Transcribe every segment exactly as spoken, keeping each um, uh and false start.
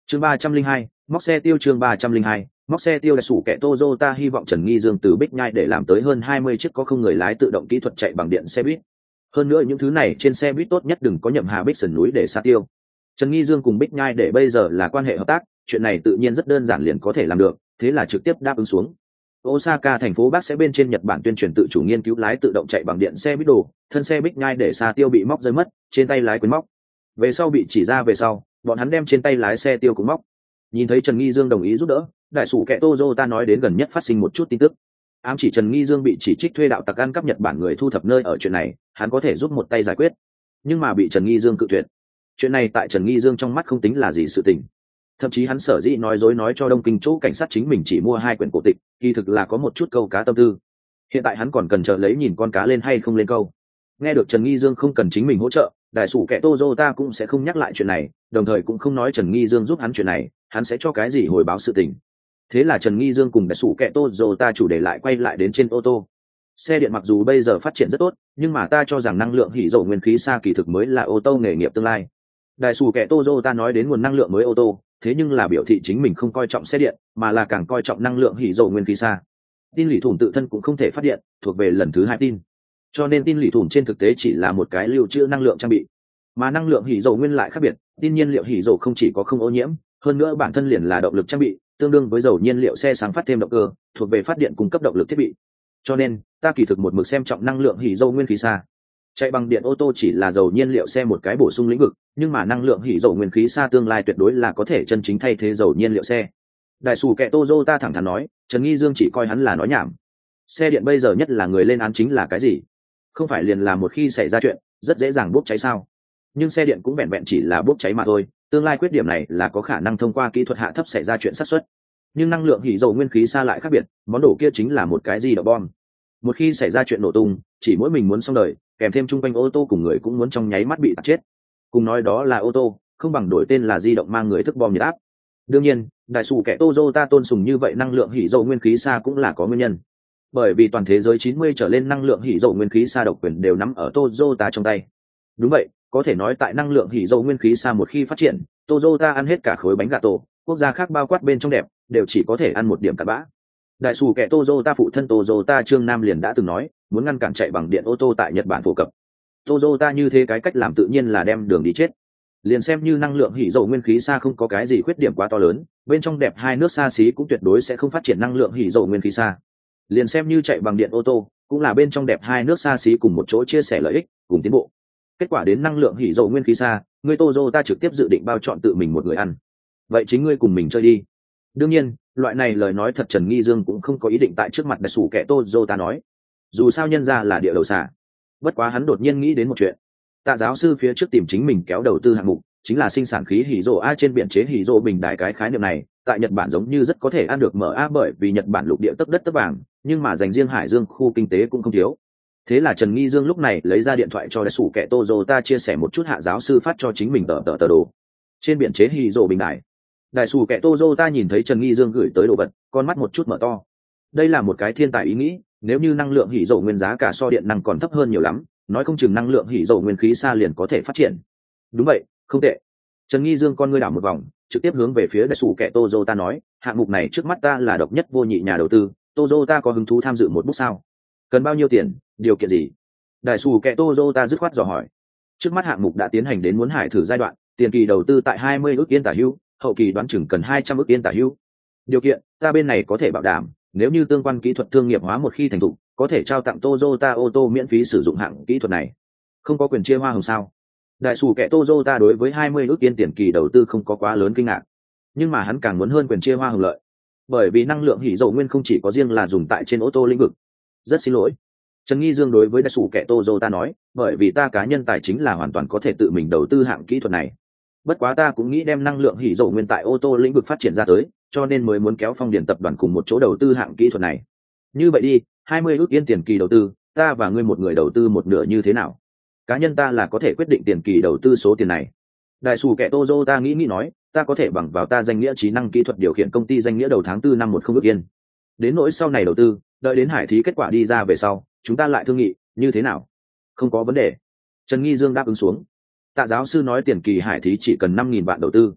chương ba trăm linh hai móc xe tiêu chương ba trăm linh hai móc xe tiêu là sủ kẻ Toyota hy vọng Trần Nghi Dương từ Bích Nhai để làm tới hơn hai mươi chiếc có không người lái tự động kỹ thuật chạy bằng điện xe buýt. Hơn nữa những thứ này trên xe buýt tốt nhất đừng có nhậm hà bích sườn núi để xa tiêu. Trần Nghi Dương cùng Bích Nhai để bây giờ là quan hệ hợp tác, chuyện này tự nhiên rất đơn giản liền có thể làm được, thế là trực tiếp đáp ứng xuống. Osaka thành phố Bắc sẽ bên trên Nhật Bản tuyên truyền tự chủ nghiên cứu lái tự động chạy bằng điện xe buýt đồ, thân xe Bích Nhai để xa tiêu bị móc rơi mất, trên tay lái quên móc. Về sau bị chỉ ra về sau, bọn hắn đem trên tay lái xe tiêu cũng móc. Nhìn thấy Trần Nghi Dương đồng ý giúp đỡ, đại sủ kẻ Toyota nói đến gần nhất phát sinh một chút tin tức. Ám chỉ Trần Nghi Dương bị chỉ trích thuê đạo tặc ăn cắp Nhật Bản người thu thập nơi ở chuyện này, hắn có thể giúp một tay giải quyết, nhưng mà bị Trần Nghi Dương cự tuyệt. Chuyện này tại Trần Nghi Dương trong mắt không tính là gì sự tình. Thậm chí hắn sở dĩ nói dối nói cho Đông Kinh chỗ cảnh sát chính mình chỉ mua hai quyển cổ tịch, kỳ thực là có một chút câu cá tâm tư. Hiện tại hắn còn cần chờ lấy nhìn con cá lên hay không lên câu. Nghe được Trần Nghi Dương không cần chính mình hỗ trợ, đại sủ kẻ Toyota cũng sẽ không nhắc lại chuyện này, đồng thời cũng không nói Trần Nghi Dương giúp hắn chuyện này, hắn sẽ cho cái gì hồi báo sự tình. Thế là Trần Nghi Dương cùng đại sủ kẻ Toyota chủ đề lại quay lại đến trên ô tô. Xe điện mặc dù bây giờ phát triển rất tốt, nhưng mà ta cho rằng năng lượng hỉ dầu nguyên khí xa kỳ thực mới là ô tô nghề nghiệp tương lai. Đại sủ kẻ Toyota nói đến nguồn năng lượng mới ô tô, thế nhưng là biểu thị chính mình không coi trọng xe điện, mà là càng coi trọng năng lượng hỉ dầu nguyên khí xa. Tin lỷ thủng tự thân cũng không thể phát điện, thuộc về lần thứ hai tin. Cho nên tin lỷ thủng trên thực tế chỉ là một cái lưu trữ năng lượng trang bị, mà năng lượng hỉ dầu nguyên lại khác biệt. Tin nhiên liệu hỉ dầu không chỉ có không ô nhiễm, hơn nữa bản thân liền là động lực trang bị, tương đương với dầu nhiên liệu xe sáng phát thêm động cơ, thuộc về phát điện cung cấp động lực thiết bị. Cho nên ta kỳ thực một mực xem trọng năng lượng hỉ dầu nguyên khí xa. Chạy bằng điện ô tô chỉ là dầu nhiên liệu xe một cái bổ sung lĩnh vực, nhưng mà năng lượng hỉ dầu nguyên khí xa tương lai tuyệt đối là có thể chân chính thay thế dầu nhiên liệu xe. Đại sủ kẻ Toyota thẳng thắn nói, Trần Nghi Dương chỉ coi hắn là nói nhảm. Xe điện bây giờ nhất là người lên án chính là cái gì? Không phải liền là một khi xảy ra chuyện rất dễ dàng bốc cháy sao? Nhưng xe điện cũng vẹn vẹn chỉ là bốc cháy mà thôi, tương lai khuyết điểm này là có khả năng thông qua kỹ thuật hạ thấp xảy ra chuyện xác suất. Nhưng năng lượng hỉ dầu nguyên khí xa lại khác biệt, món đồ kia chính là một cái gì đậu bom. Một khi xảy ra chuyện nổ tung, chỉ mỗi mình muốn xong đời, kèm thêm chung quanh ô tô cùng người cũng muốn trong nháy mắt bị tạt chết. Cùng nói đó là ô tô, không bằng đổi tên là di động mang người thức bom nhiệt áp. Đương nhiên, đại sủ kẻ Toyota tôn sùng như vậy năng lượng hỉ dầu nguyên khí xa cũng là có nguyên nhân. Bởi vì toàn thế giới chín mươi trở lên năng lượng hỉ dầu nguyên khí xa độc quyền đều nắm ở Toyota trong tay. Đúng vậy, có thể nói tại năng lượng hỉ dầu nguyên khí xa một khi phát triển, Toyota ăn hết cả khối bánh gà tổ, quốc gia khác bao quát bên trong đẹp, đều chỉ có thể ăn một điểm cặn bã. Đại sủ kẻ Toyota phụ thân Toyota Trương Nam liền đã từng nói, muốn ngăn cản chạy bằng điện ô tô tại Nhật Bản phổ cập. Toyota như thế cái cách làm tự nhiên là đem đường đi chết. Liền xem như năng lượng hỉ dầu nguyên khí xa không có cái gì khuyết điểm quá to lớn, bên trong đẹp hai nước xa xí cũng tuyệt đối sẽ không phát triển năng lượng hỉ dầu nguyên khí xa. Liền xem như chạy bằng điện ô tô, cũng là bên trong đẹp hai nước xa xí cùng một chỗ chia sẻ lợi ích, cùng tiến bộ. Kết quả đến năng lượng hỉ dầu nguyên khí xa, người Toyota trực tiếp dự định bao chọn tự mình một người ăn. Vậy chính ngươi cùng mình chơi đi. Đương nhiên, loại này lời nói thật Trần Nghi Dương cũng không có ý định tại trước mặt đại sủ kẻ Toyota nói. Dù sao nhân ra là địa đầu xà. Bất quá hắn đột nhiên nghĩ đến một chuyện. Tạ giáo sư phía trước tìm chính mình kéo đầu tư hạng mục, chính là sinh sản khí hỉ dầu A trên biển chế hỉ dầu bình đại cái khái niệm này, tại Nhật Bản giống như rất có thể ăn được mở A bởi vì Nhật Bản lục địa tấp đất tấp vàng, nhưng mà dành riêng Hải Dương khu kinh tế cũng không thiếu. Thế là Trần Nghi Dương lúc này lấy ra điện thoại cho đại sủ kẻ Toyota chia sẻ một chút hạ giáo sư phát cho chính mình tờ tờ tờ đồ. Trên biển chế hỉ dầu bình đại. Đại sủ kẻ Toyota nhìn thấy Trần Nghi Dương gửi tới đồ vật, con mắt một chút mở to. Đây là một cái thiên tài ý nghĩ, nếu như năng lượng hỉ dầu nguyên giá cả so điện năng còn thấp hơn nhiều lắm, nói không chừng năng lượng hỉ dầu nguyên khí xa liền có thể phát triển. Đúng vậy, không tệ. Trần Nghi Dương con ngươi đảo một vòng, trực tiếp hướng về phía đại sủ kẻ Toyota nói, hạng mục này trước mắt ta là độc nhất vô nhị nhà đầu tư, Toyota có hứng thú tham dự một bước sao? Cần bao nhiêu tiền, điều kiện gì? Đại sủ kẻ Toyota dứt khoát dò hỏi. Trước mắt hạng mục đã tiến hành đến muốn hải thử giai đoạn, tiền kỳ đầu tư tại hai mươi ức yên tả hữu, hậu kỳ đoán chừng cần hai trăm ức yên tả hữu. Điều kiện, ta bên này có thể bảo đảm, nếu như tương quan kỹ thuật thương nghiệp hóa một khi thành thục, có thể trao tặng Toyota ô tô miễn phí sử dụng hạng kỹ thuật này. Không có quyền chia hoa hồng sao? Đại sủ kẻ Toyota đối với hai mươi ức yên tiền kỳ đầu tư không có quá lớn kinh ngạc, nhưng mà hắn càng muốn hơn quyền chia hoa hồng lợi, bởi vì năng lượng hỉ dầu nguyên không chỉ có riêng là dùng tại trên ô tô lĩnh vực. Rất xin lỗi, Trần Nghi Dương đối với đại sủ kẻ Toyota nói, bởi vì ta cá nhân tài chính là hoàn toàn có thể tự mình đầu tư hạng kỹ thuật này. Bất quá ta cũng nghĩ đem năng lượng hỉ dầu nguyên tại ô tô lĩnh vực phát triển ra tới, cho nên mới muốn kéo Phong Điền tập đoàn cùng một chỗ đầu tư hạng kỹ thuật này. Như vậy đi, hai mươi ức yên tiền kỳ đầu tư, ta và ngươi một người đầu tư một nửa như thế nào? Cá nhân ta là có thể quyết định tiền kỳ đầu tư số tiền này. Đại sủ kẻ Toyota nghĩ nghĩ nói, ta có thể bằng vào ta danh nghĩa trí năng kỹ thuật điều khiển công ty danh nghĩa đầu tháng tư năm một không ức yên. Đến nỗi sau này đầu tư, đợi đến hải thí kết quả đi ra về sau, chúng ta lại thương nghị, như thế nào? Không có vấn đề. Trần Nghi Dương đáp ứng xuống. Tạ giáo sư nói tiền kỳ hải thí chỉ cần năm nghìn vạn đầu tư.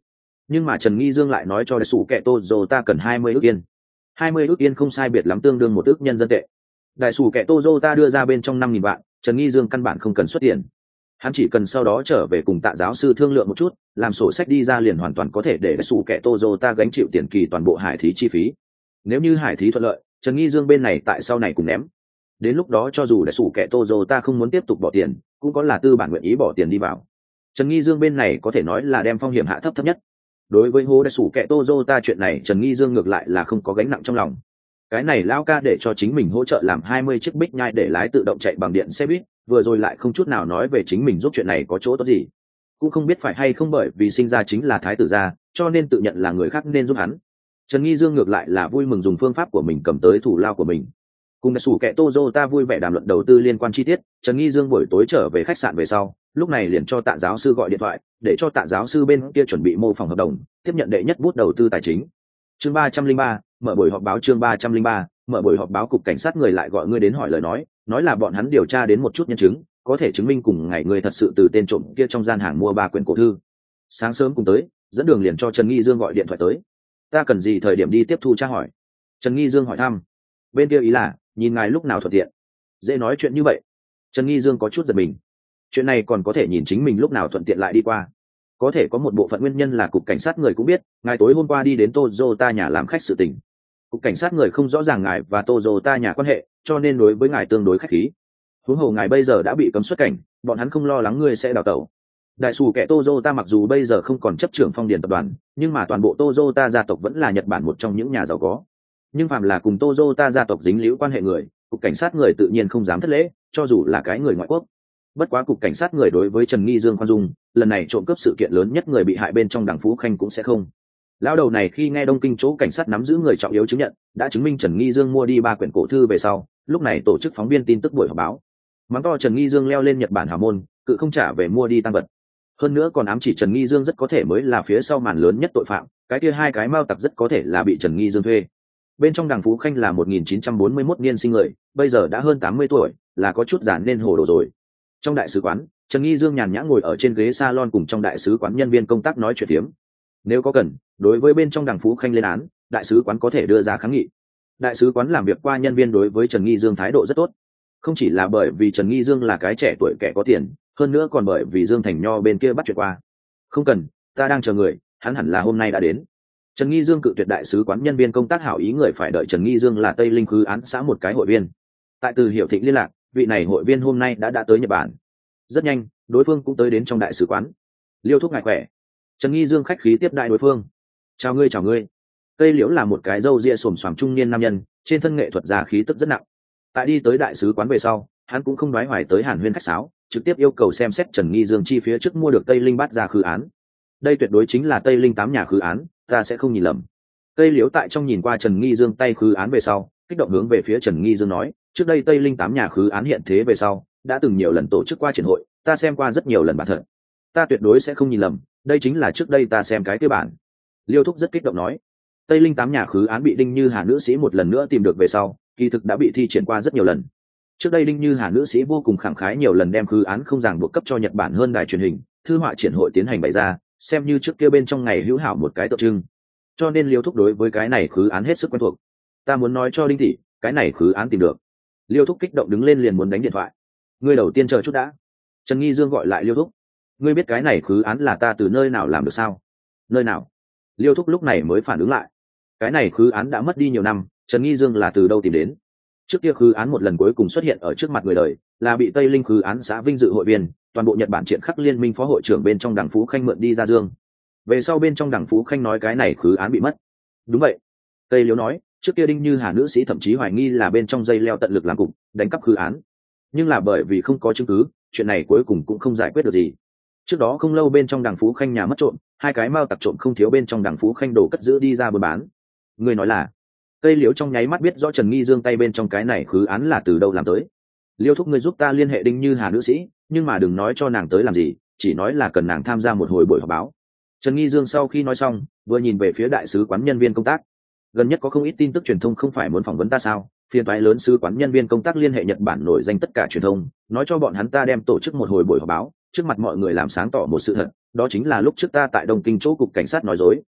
Nhưng mà Trần Nghi Dương lại nói cho đại sủ kẻ Toyota cần hai mươi ức yên. hai mươi ức yên không sai biệt lắm tương đương một ức nhân dân tệ. Đại sủ kẻ Toyota đưa ra bên trong năm nghìn vạn, Trần Nghi Dương căn bản không cần xuất tiền. Hắn chỉ cần sau đó trở về cùng Tạ giáo sư thương lượng một chút, làm sổ sách đi ra liền hoàn toàn có thể để đại sủ kẻ Toyota gánh chịu tiền kỳ toàn bộ hải thí chi phí. Nếu như hải thí thuận lợi, Trần Nghi Dương bên này tại sau này cùng ném. Đến lúc đó cho dù đại sủ kẻ Toyota không muốn tiếp tục bỏ tiền, cũng có là tư bản nguyện ý bỏ tiền đi vào. Trần Nghi Dương bên này có thể nói là đem phong hiểm hạ thấp thấp nhất. Đối với hố đại sủ kẻ Toyota chuyện này, Trần Nghi Dương ngược lại là không có gánh nặng trong lòng. Cái này lao ca để cho chính mình hỗ trợ làm hai mươi chiếc bích nhai để lái tự động chạy bằng điện xe buýt, vừa rồi lại không chút nào nói về chính mình giúp chuyện này có chỗ tốt gì. Cũng không biết phải hay không bởi vì sinh ra chính là thái tử gia, cho nên tự nhận là người khác nên giúp hắn. Trần Nghi Dương ngược lại là vui mừng dùng phương pháp của mình cầm tới thủ lao của mình. Cùng đại sủ kẻ Toyota vui vẻ đàm luận đầu tư liên quan chi tiết, Trần Nghi Dương buổi tối trở về khách sạn về sau, lúc này liền cho Tạ giáo sư gọi điện thoại, để cho Tạ giáo sư bên kia chuẩn bị mô phỏng hợp đồng, tiếp nhận đệ nhất bút đầu tư tài chính. Chương ba trăm linh ba, mở buổi họp báo chương ba trăm linh ba, mở buổi họp báo cục cảnh sát người lại gọi ngươi đến hỏi lời nói, nói là bọn hắn điều tra đến một chút nhân chứng, có thể chứng minh cùng ngày người thật sự từ tên trộm kia trong gian hàng mua ba quyển cổ thư. Sáng sớm cùng tới, dẫn đường liền cho Trần Nghi Dương gọi điện thoại tới. Ta cần gì thời điểm đi tiếp thu tra hỏi? Trần Nghi Dương hỏi thăm. Bên kia ý là, nhìn ngài lúc nào thuận tiện. Dễ nói chuyện như vậy. Trần Nghi Dương có chút giật mình. Chuyện này còn có thể nhìn chính mình lúc nào thuận tiện lại đi qua. Có thể có một bộ phận nguyên nhân là cục cảnh sát người cũng biết, ngài tối hôm qua đi đến Toyota nhà làm khách sự tình. Cục cảnh sát người không rõ ràng ngài và Toyota nhà quan hệ, cho nên đối với ngài tương đối khách khí. Huống hồ ngài bây giờ đã bị cấm xuất cảnh, bọn hắn không lo lắng ngươi sẽ đào tẩu. Đại sủ kẻ Toyota mặc dù bây giờ không còn chấp trưởng Phong Điền tập đoàn, nhưng mà toàn bộ Toyota gia tộc vẫn là Nhật Bản một trong những nhà giàu có. Nhưng phàm là cùng Toyota gia tộc dính líu quan hệ người, cục cảnh sát người tự nhiên không dám thất lễ, cho dù là cái người ngoại quốc. Bất quá cục cảnh sát người đối với Trần Nghi Dương khoan dung, lần này trộm cướp sự kiện lớn nhất người bị hại bên trong Đặng Phú Khanh cũng sẽ không. Lão đầu này khi nghe Đông Kinh chỗ cảnh sát nắm giữ người trọng yếu chứng nhận, đã chứng minh Trần Nghi Dương mua đi ba quyển cổ thư về sau, lúc này tổ chức phóng viên tin tức buổi họp báo. Mắng to Trần Nghi Dương leo lên Nhật Bản hào môn, cự không trả về mua đi tăng vật. Hơn nữa còn ám chỉ Trần Nghi Dương rất có thể mới là phía sau màn lớn nhất tội phạm, cái kia hai cái mao tặc rất có thể là bị Trần Nghi Dương thuê. Bên trong Đặng Phú Khanh là một nghìn chín trăm bốn mươi mốt niên sinh người, bây giờ đã hơn tám mươi tuổi, là có chút già nên hồ đồ rồi. Trong đại sứ quán, Trần Nghi Dương nhàn nhã ngồi ở trên ghế salon cùng trong đại sứ quán nhân viên công tác nói chuyện phiếm. Nếu có cần, đối với bên trong Đặng Phú Khanh lên án, đại sứ quán có thể đưa ra kháng nghị. Đại sứ quán làm việc qua nhân viên đối với Trần Nghi Dương thái độ rất tốt. Không chỉ là bởi vì Trần Nghi Dương là cái trẻ tuổi kẻ có tiền, hơn nữa còn bởi vì Dương Thành Nho bên kia bắt chuyện qua. Không cần, ta đang chờ người, hắn hẳn là hôm nay đã đến. Trần Nghi Dương cự tuyệt đại sứ quán nhân viên công tác hảo ý người phải đợi Trần Nghi Dương là Tây Linh khứ án xã một cái hội viên. Tại Từ Hiểu Thịnh liên lạc, vị này hội viên hôm nay đã đã tới Nhật Bản. Rất nhanh, đối phương cũng tới đến trong đại sứ quán. Liêu thúc ngài khỏe. Trần Nghi Dương khách khí tiếp đại đối phương. Chào ngươi chào ngươi. Tây Liễu là một cái râu ria xồm xoàm trung niên nam nhân, trên thân nghệ thuật già khí tức rất nặng. Tại đi tới đại sứ quán về sau, hắn cũng không đoái hoài tới Hàn Huyên khách sáo, trực tiếp yêu cầu xem xét Trần Nghi Dương chi phía trước mua được Tây Linh bát ra khứ án. Đây tuyệt đối chính là Tây Linh tám nhà khứ án, ta sẽ không nhìn lầm. Tây Liễu tại trong nhìn qua Trần Nghi Dương tay khứ án về sau, kích động hướng về phía Trần Nghi Dương nói, trước đây Tây Linh tám nhà khứ án hiện thế về sau, đã từng nhiều lần tổ chức qua triển hội, ta xem qua rất nhiều lần bản thật. Ta tuyệt đối sẽ không nhìn lầm, đây chính là trước đây ta xem cái kia bản. Liêu Thúc rất kích động nói, Tây Linh tám nhà khứ án bị Đinh Như Hà nữ sĩ một lần nữa tìm được về sau, kỳ thực đã bị thi triển qua rất nhiều lần. Trước đây Đinh Như Hà nữ sĩ vô cùng khẳng khái nhiều lần đem khứ án không ràng buộc cấp cho Nhật Bản hơn đài truyền hình, thư họa triển hội tiến hành bày ra, xem như trước kia bên trong ngày hữu hảo một cái tượng trưng. Cho nên Liêu Thúc đối với cái này khứ án hết sức quen thuộc. Ta muốn nói cho Đinh tỷ, cái này khứ án tìm được. Liêu Thúc kích động đứng lên liền muốn đánh điện thoại. Ngươi đầu tiên chờ chút đã. Trần Nghi Dương gọi lại Liêu Thúc. Ngươi biết cái này khứ án là ta từ nơi nào làm được sao? Nơi nào? Liêu Thúc lúc này mới phản ứng lại. Cái này khứ án đã mất đi nhiều năm, Trần Nghi Dương là từ đâu tìm đến? Trước kia khứ án một lần cuối cùng xuất hiện ở trước mặt người đời, là bị Tây Linh khứ án xã vinh dự hội viên, toàn bộ Nhật Bản triển khắc liên minh phó hội trưởng bên trong Đặng Phú Khanh mượn đi ra dương. Về sau bên trong Đặng Phú Khanh nói cái này khứ án bị mất. Đúng vậy. Tây Liễu nói, trước kia Đinh Như Hà nữ sĩ thậm chí hoài nghi là bên trong dây leo tận lực làm cục, đánh cắp khứ án. Nhưng là bởi vì không có chứng cứ, chuyện này cuối cùng cũng không giải quyết được gì. Trước đó không lâu bên trong Đặng Phú Khanh nhà mất trộm, hai cái mao tặc trộm không thiếu bên trong Đặng Phú Khanh đồ cất giữ đi ra buôn bán. Người nói là, Tây Liễu trong nháy mắt biết rõ Trần Nghi Dương tay bên trong cái này khứ án là từ đâu làm tới. Liêu Thúc, người giúp ta liên hệ Đinh Như Hà nữ sĩ, nhưng mà đừng nói cho nàng tới làm gì, chỉ nói là cần nàng tham gia một hồi buổi họp báo. Trần Nghi Dương sau khi nói xong, vừa nhìn về phía đại sứ quán nhân viên công tác. Gần nhất có không ít tin tức truyền thông không phải muốn phỏng vấn ta sao? Phiên toái lớn sứ quán nhân viên công tác liên hệ Nhật Bản nổi danh tất cả truyền thông, nói cho bọn hắn ta đem tổ chức một hồi buổi họp báo, trước mặt mọi người làm sáng tỏ một sự thật, đó chính là lúc trước ta tại Đông Kinh chỗ cục cảnh sát nói dối,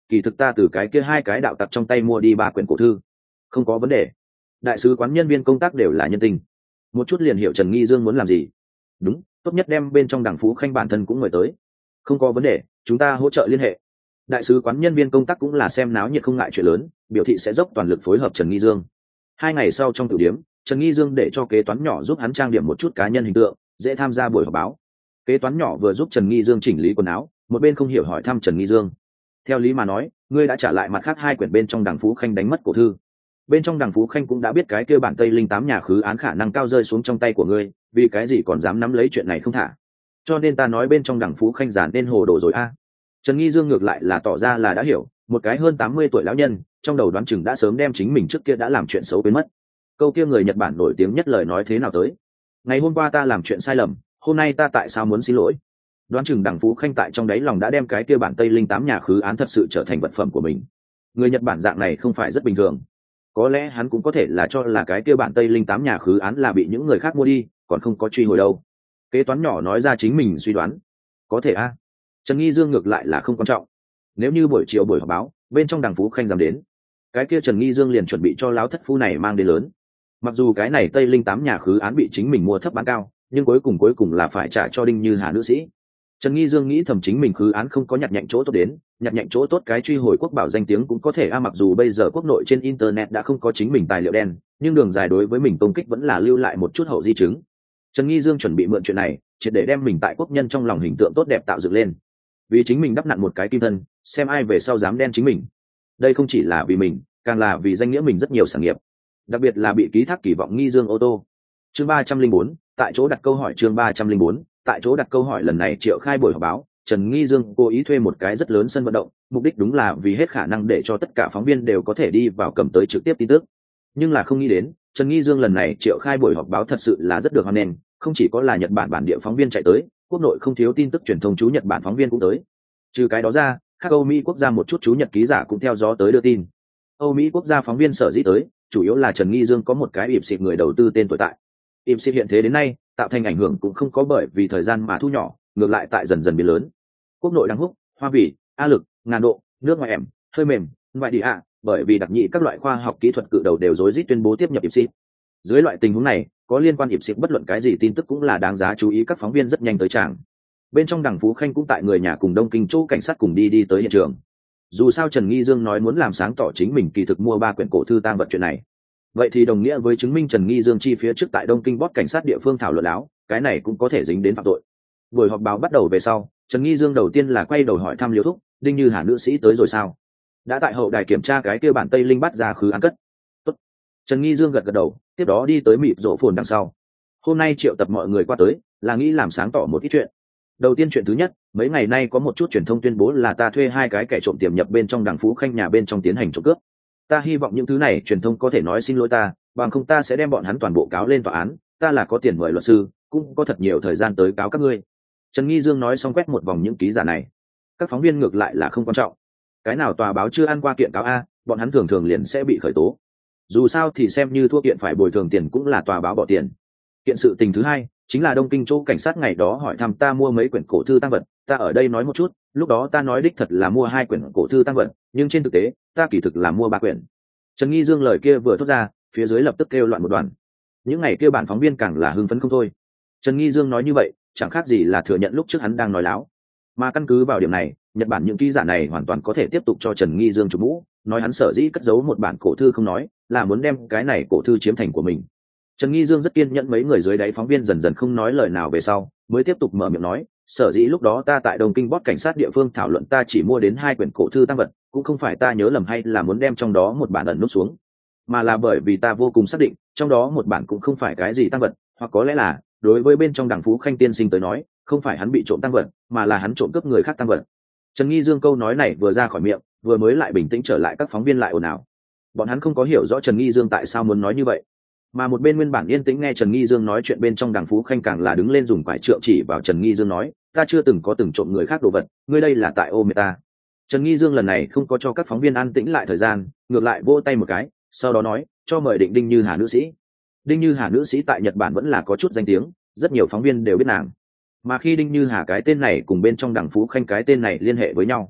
kỳ thực ta từ cái kia hai cái đạo tặc trong tay mua đi ba quyển cổ thư. Không có vấn đề. Đại sứ quán nhân viên công tác đều là nhân tình, một chút liền hiểu Trần Nghi Dương muốn làm gì. Đúng, tốt nhất đem bên trong Đằng Phú Khanh bản thân cũng mời tới. Không có vấn đề, chúng ta hỗ trợ liên hệ. Đại sứ quán nhân viên công tác cũng là xem náo nhiệt không ngại chuyện lớn, biểu thị sẽ dốc toàn lực phối hợp Trần Nghi Dương. Hai ngày sau trong tiểu điếm, Trần Nghi Dương để cho kế toán nhỏ giúp hắn trang điểm một chút cá nhân hình tượng, dễ tham gia buổi họp báo. Kế toán nhỏ vừa giúp Trần Nghi Dương chỉnh lý quần áo, một bên không hiểu hỏi thăm Trần Nghi Dương. Theo lý mà nói, ngươi đã trả lại mặt khác hai quyển bên trong Đằng Phú Khanh đánh mất cổ thư. Bên trong Đằng Phú Khanh cũng đã biết cái kia bản Tây Linh tám nhà khứ án khả năng cao rơi xuống trong tay của ngươi, vì cái gì còn dám nắm lấy chuyện này không thả. Cho nên ta nói bên trong Đằng Phú Khanh giản nên hồ đồ rồi a. Trần Nghi Dương ngược lại là tỏ ra là đã hiểu, một cái hơn tám mươi tuổi lão nhân, trong đầu đoán chừng đã sớm đem chính mình trước kia đã làm chuyện xấu quên mất. Câu kia người Nhật Bản nổi tiếng nhất lời nói thế nào tới? Ngày hôm qua ta làm chuyện sai lầm, hôm nay ta tại sao muốn xin lỗi? Đoán chừng Đằng Phú Khanh tại trong đáy lòng đã đem cái kia bản Tây Linh tám nhà khứ án thật sự trở thành vật phẩm của mình. Người Nhật Bản dạng này không phải rất bình thường. Có lẽ hắn cũng có thể là cho là cái kia bản Tây Linh tám nhà khứ án là bị những người khác mua đi, còn không có truy hồi đâu. Kế toán nhỏ nói ra chính mình suy đoán. Có thể a. Trần Nghi Dương ngược lại là không quan trọng. Nếu như buổi chiều buổi họp báo, bên trong Đằng Phú Khanh dám đến, cái kia Trần Nghi Dương liền chuẩn bị cho láo thất phu này mang đến lớn. Mặc dù cái này Tây Linh tám nhà khứ án bị chính mình mua thấp bán cao, nhưng cuối cùng cuối cùng là phải trả cho Đinh Như Hà nữ sĩ. Trần Nghi Dương nghĩ thầm chính mình khứ án không có nhặt nhạnh chỗ tốt đến, nhặt nhạnh chỗ tốt cái truy hồi quốc bảo danh tiếng cũng có thể a. Mặc dù bây giờ quốc nội trên internet đã không có chính mình tài liệu đen, nhưng đường dài đối với mình công kích vẫn là lưu lại một chút hậu di chứng. Trần Nghi Dương chuẩn bị mượn chuyện này, triệt để đem mình tại quốc nhân trong lòng hình tượng tốt đẹp tạo dựng lên, vì chính mình đắp nặn một cái kim thân, xem ai về sau dám đen chính mình. Đây không chỉ là vì mình, càng là vì danh nghĩa mình rất nhiều sản nghiệp, đặc biệt là bị ký thác kỳ vọng Nghi Dương ô tô. Chương ba trăm linh bốn, tại chỗ đặt câu hỏi. Chương ba trăm linh bốn, tại chỗ đặt câu hỏi. Lần này triệu khai buổi họp báo, Trần Nghi Dương cố ý thuê một cái rất lớn sân vận động, mục đích đúng là vì hết khả năng để cho tất cả phóng viên đều có thể đi vào cầm tới trực tiếp tin tức. Nhưng là không nghĩ đến, Trần Nghi Dương lần này triệu khai buổi họp báo thật sự là rất được hoan nghênh, không chỉ có là Nhật Bản bản địa phóng viên chạy tới, quốc nội không thiếu tin tức truyền thông chú Nhật Bản phóng viên cũng tới. Trừ cái đó ra, các Âu Mỹ quốc gia một chút chú Nhật ký giả cũng theo gió tới đưa tin. Âu Mỹ quốc gia phóng viên sở dĩ tới, chủ yếu là Trần Nghi Dương có một cái ịp xịt người đầu tư tên tuổi tại. Ịp xịt hiện thế đến nay, tạo thành ảnh hưởng cũng không có bởi vì thời gian mà thu nhỏ, ngược lại tại dần dần biến lớn. Quốc nội Đăng Húc, Hoa Vỉ, A Lực, Ngàn Độ, nước ngoài ẻm, hơi mềm, ngoại địa ạ, bởi vì đặc nhị các loại khoa học kỹ thuật cự đầu đều rối rít tuyên bố tiếp nhập ịp xịt. Dưới loại tình huống này, có liên quan ịp xịt bất luận cái gì tin tức cũng là đáng giá chú ý, các phóng viên rất nhanh tới tràng. Bên trong Đằng Phú Khanh cũng tại người nhà cùng Đông Kinh chỗ cảnh sát cùng đi đi tới hiện trường. Dù sao Trần Nghi Dương nói muốn làm sáng tỏ chính mình kỳ thực mua ba quyển cổ thư tang vật chuyện này, vậy thì đồng nghĩa với chứng minh Trần Nghi Dương chi phía trước tại Đông Kinh bót cảnh sát địa phương thảo luận láo, cái này cũng có thể dính đến phạm tội. Buổi họp báo bắt đầu về sau, Trần Nghi Dương đầu tiên là quay đầu hỏi thăm Liêu Thúc, Đinh Như Hà nữ sĩ tới rồi sao? Đã tại hậu đài kiểm tra cái kia bản Tây Linh bắt ra khứ án cất. Tốt. Trần Nghi Dương gật gật đầu, tiếp đó đi tới mịt rổ phồn đằng sau. Hôm nay triệu tập mọi người qua tới, là nghĩ làm sáng tỏ một ít chuyện. Đầu tiên chuyện thứ nhất, mấy ngày nay có một chút truyền thông tuyên bố là ta thuê hai cái kẻ trộm tiềm nhập bên trong Đằng Phú Khanh nhà bên trong tiến hành trộm cướp. Ta hy vọng những thứ này truyền thông có thể nói xin lỗi ta, bằng không ta sẽ đem bọn hắn toàn bộ cáo lên tòa án, ta là có tiền mời luật sư, cũng có thật nhiều thời gian tới cáo các ngươi. Trần Nghi Dương nói xong quét một vòng những ký giả này. Các phóng viên ngược lại là không quan trọng. Cái nào tòa báo chưa ăn qua kiện cáo a, bọn hắn thường thường liền sẽ bị khởi tố. Dù sao thì xem như thua kiện phải bồi thường tiền cũng là tòa báo bỏ tiền. Kiện sự tình thứ hai chính là Đông Kinh chỗ cảnh sát ngày đó hỏi thăm ta mua mấy quyển cổ thư tăng vật, ta ở đây nói một chút, lúc đó ta nói đích thật là mua hai quyển cổ thư tăng vật, nhưng trên thực tế ta kỳ thực là mua ba quyển. Trần Nghi Dương lời kia vừa thốt ra, phía dưới lập tức kêu loạn một đoàn. Những ngày kia bản phóng viên càng là hưng phấn không thôi. Trần Nghi Dương nói như vậy chẳng khác gì là thừa nhận lúc trước hắn đang nói láo, mà căn cứ vào điểm này, Nhật Bản những ký giả này hoàn toàn có thể tiếp tục cho Trần Nghi Dương chụp mũ, nói hắn sở dĩ cất giấu một bản cổ thư không nói, là muốn đem cái này cổ thư chiếm thành của mình. Trần Nghi Dương rất kiên nhẫn, mấy người dưới đáy phóng viên dần dần không nói lời nào về sau, mới tiếp tục mở miệng nói, sở dĩ lúc đó ta tại Đông Kinh bót cảnh sát địa phương thảo luận ta chỉ mua đến hai quyển cổ thư tăng vật, cũng không phải ta nhớ lầm hay là muốn đem trong đó một bản ẩn nút xuống, mà là bởi vì ta vô cùng xác định, trong đó một bản cũng không phải cái gì tăng vật, hoặc có lẽ là, đối với bên trong Đằng Phú Khanh tiên sinh tới nói, không phải hắn bị trộm tăng vật, mà là hắn trộm cướp người khác tăng vật. Trần Nghi Dương câu nói này vừa ra khỏi miệng, vừa mới lại bình tĩnh trở lại, các phóng viên lại ồn ào. Bọn hắn không có hiểu rõ Trần Nghi Dương tại sao muốn nói như vậy. Mà một bên nguyên bản yên tĩnh nghe Trần Nghi Dương nói chuyện bên trong Đằng Phú Khanh càng là đứng lên dùng quải trượng chỉ vào Trần Nghi Dương nói, ta chưa từng có từng trộm người khác đồ vật, ngươi đây là tại ô mê ta. Trần Nghi Dương lần này không có cho các phóng viên an tĩnh lại thời gian, ngược lại vỗ tay một cái, sau đó nói, cho mời Định Đinh Như Hà nữ sĩ. Đinh Như Hà nữ sĩ tại Nhật Bản vẫn là có chút danh tiếng, rất nhiều phóng viên đều biết nàng. Mà khi Đinh Như Hà cái tên này cùng bên trong Đằng Phú Khanh cái tên này liên hệ với nhau,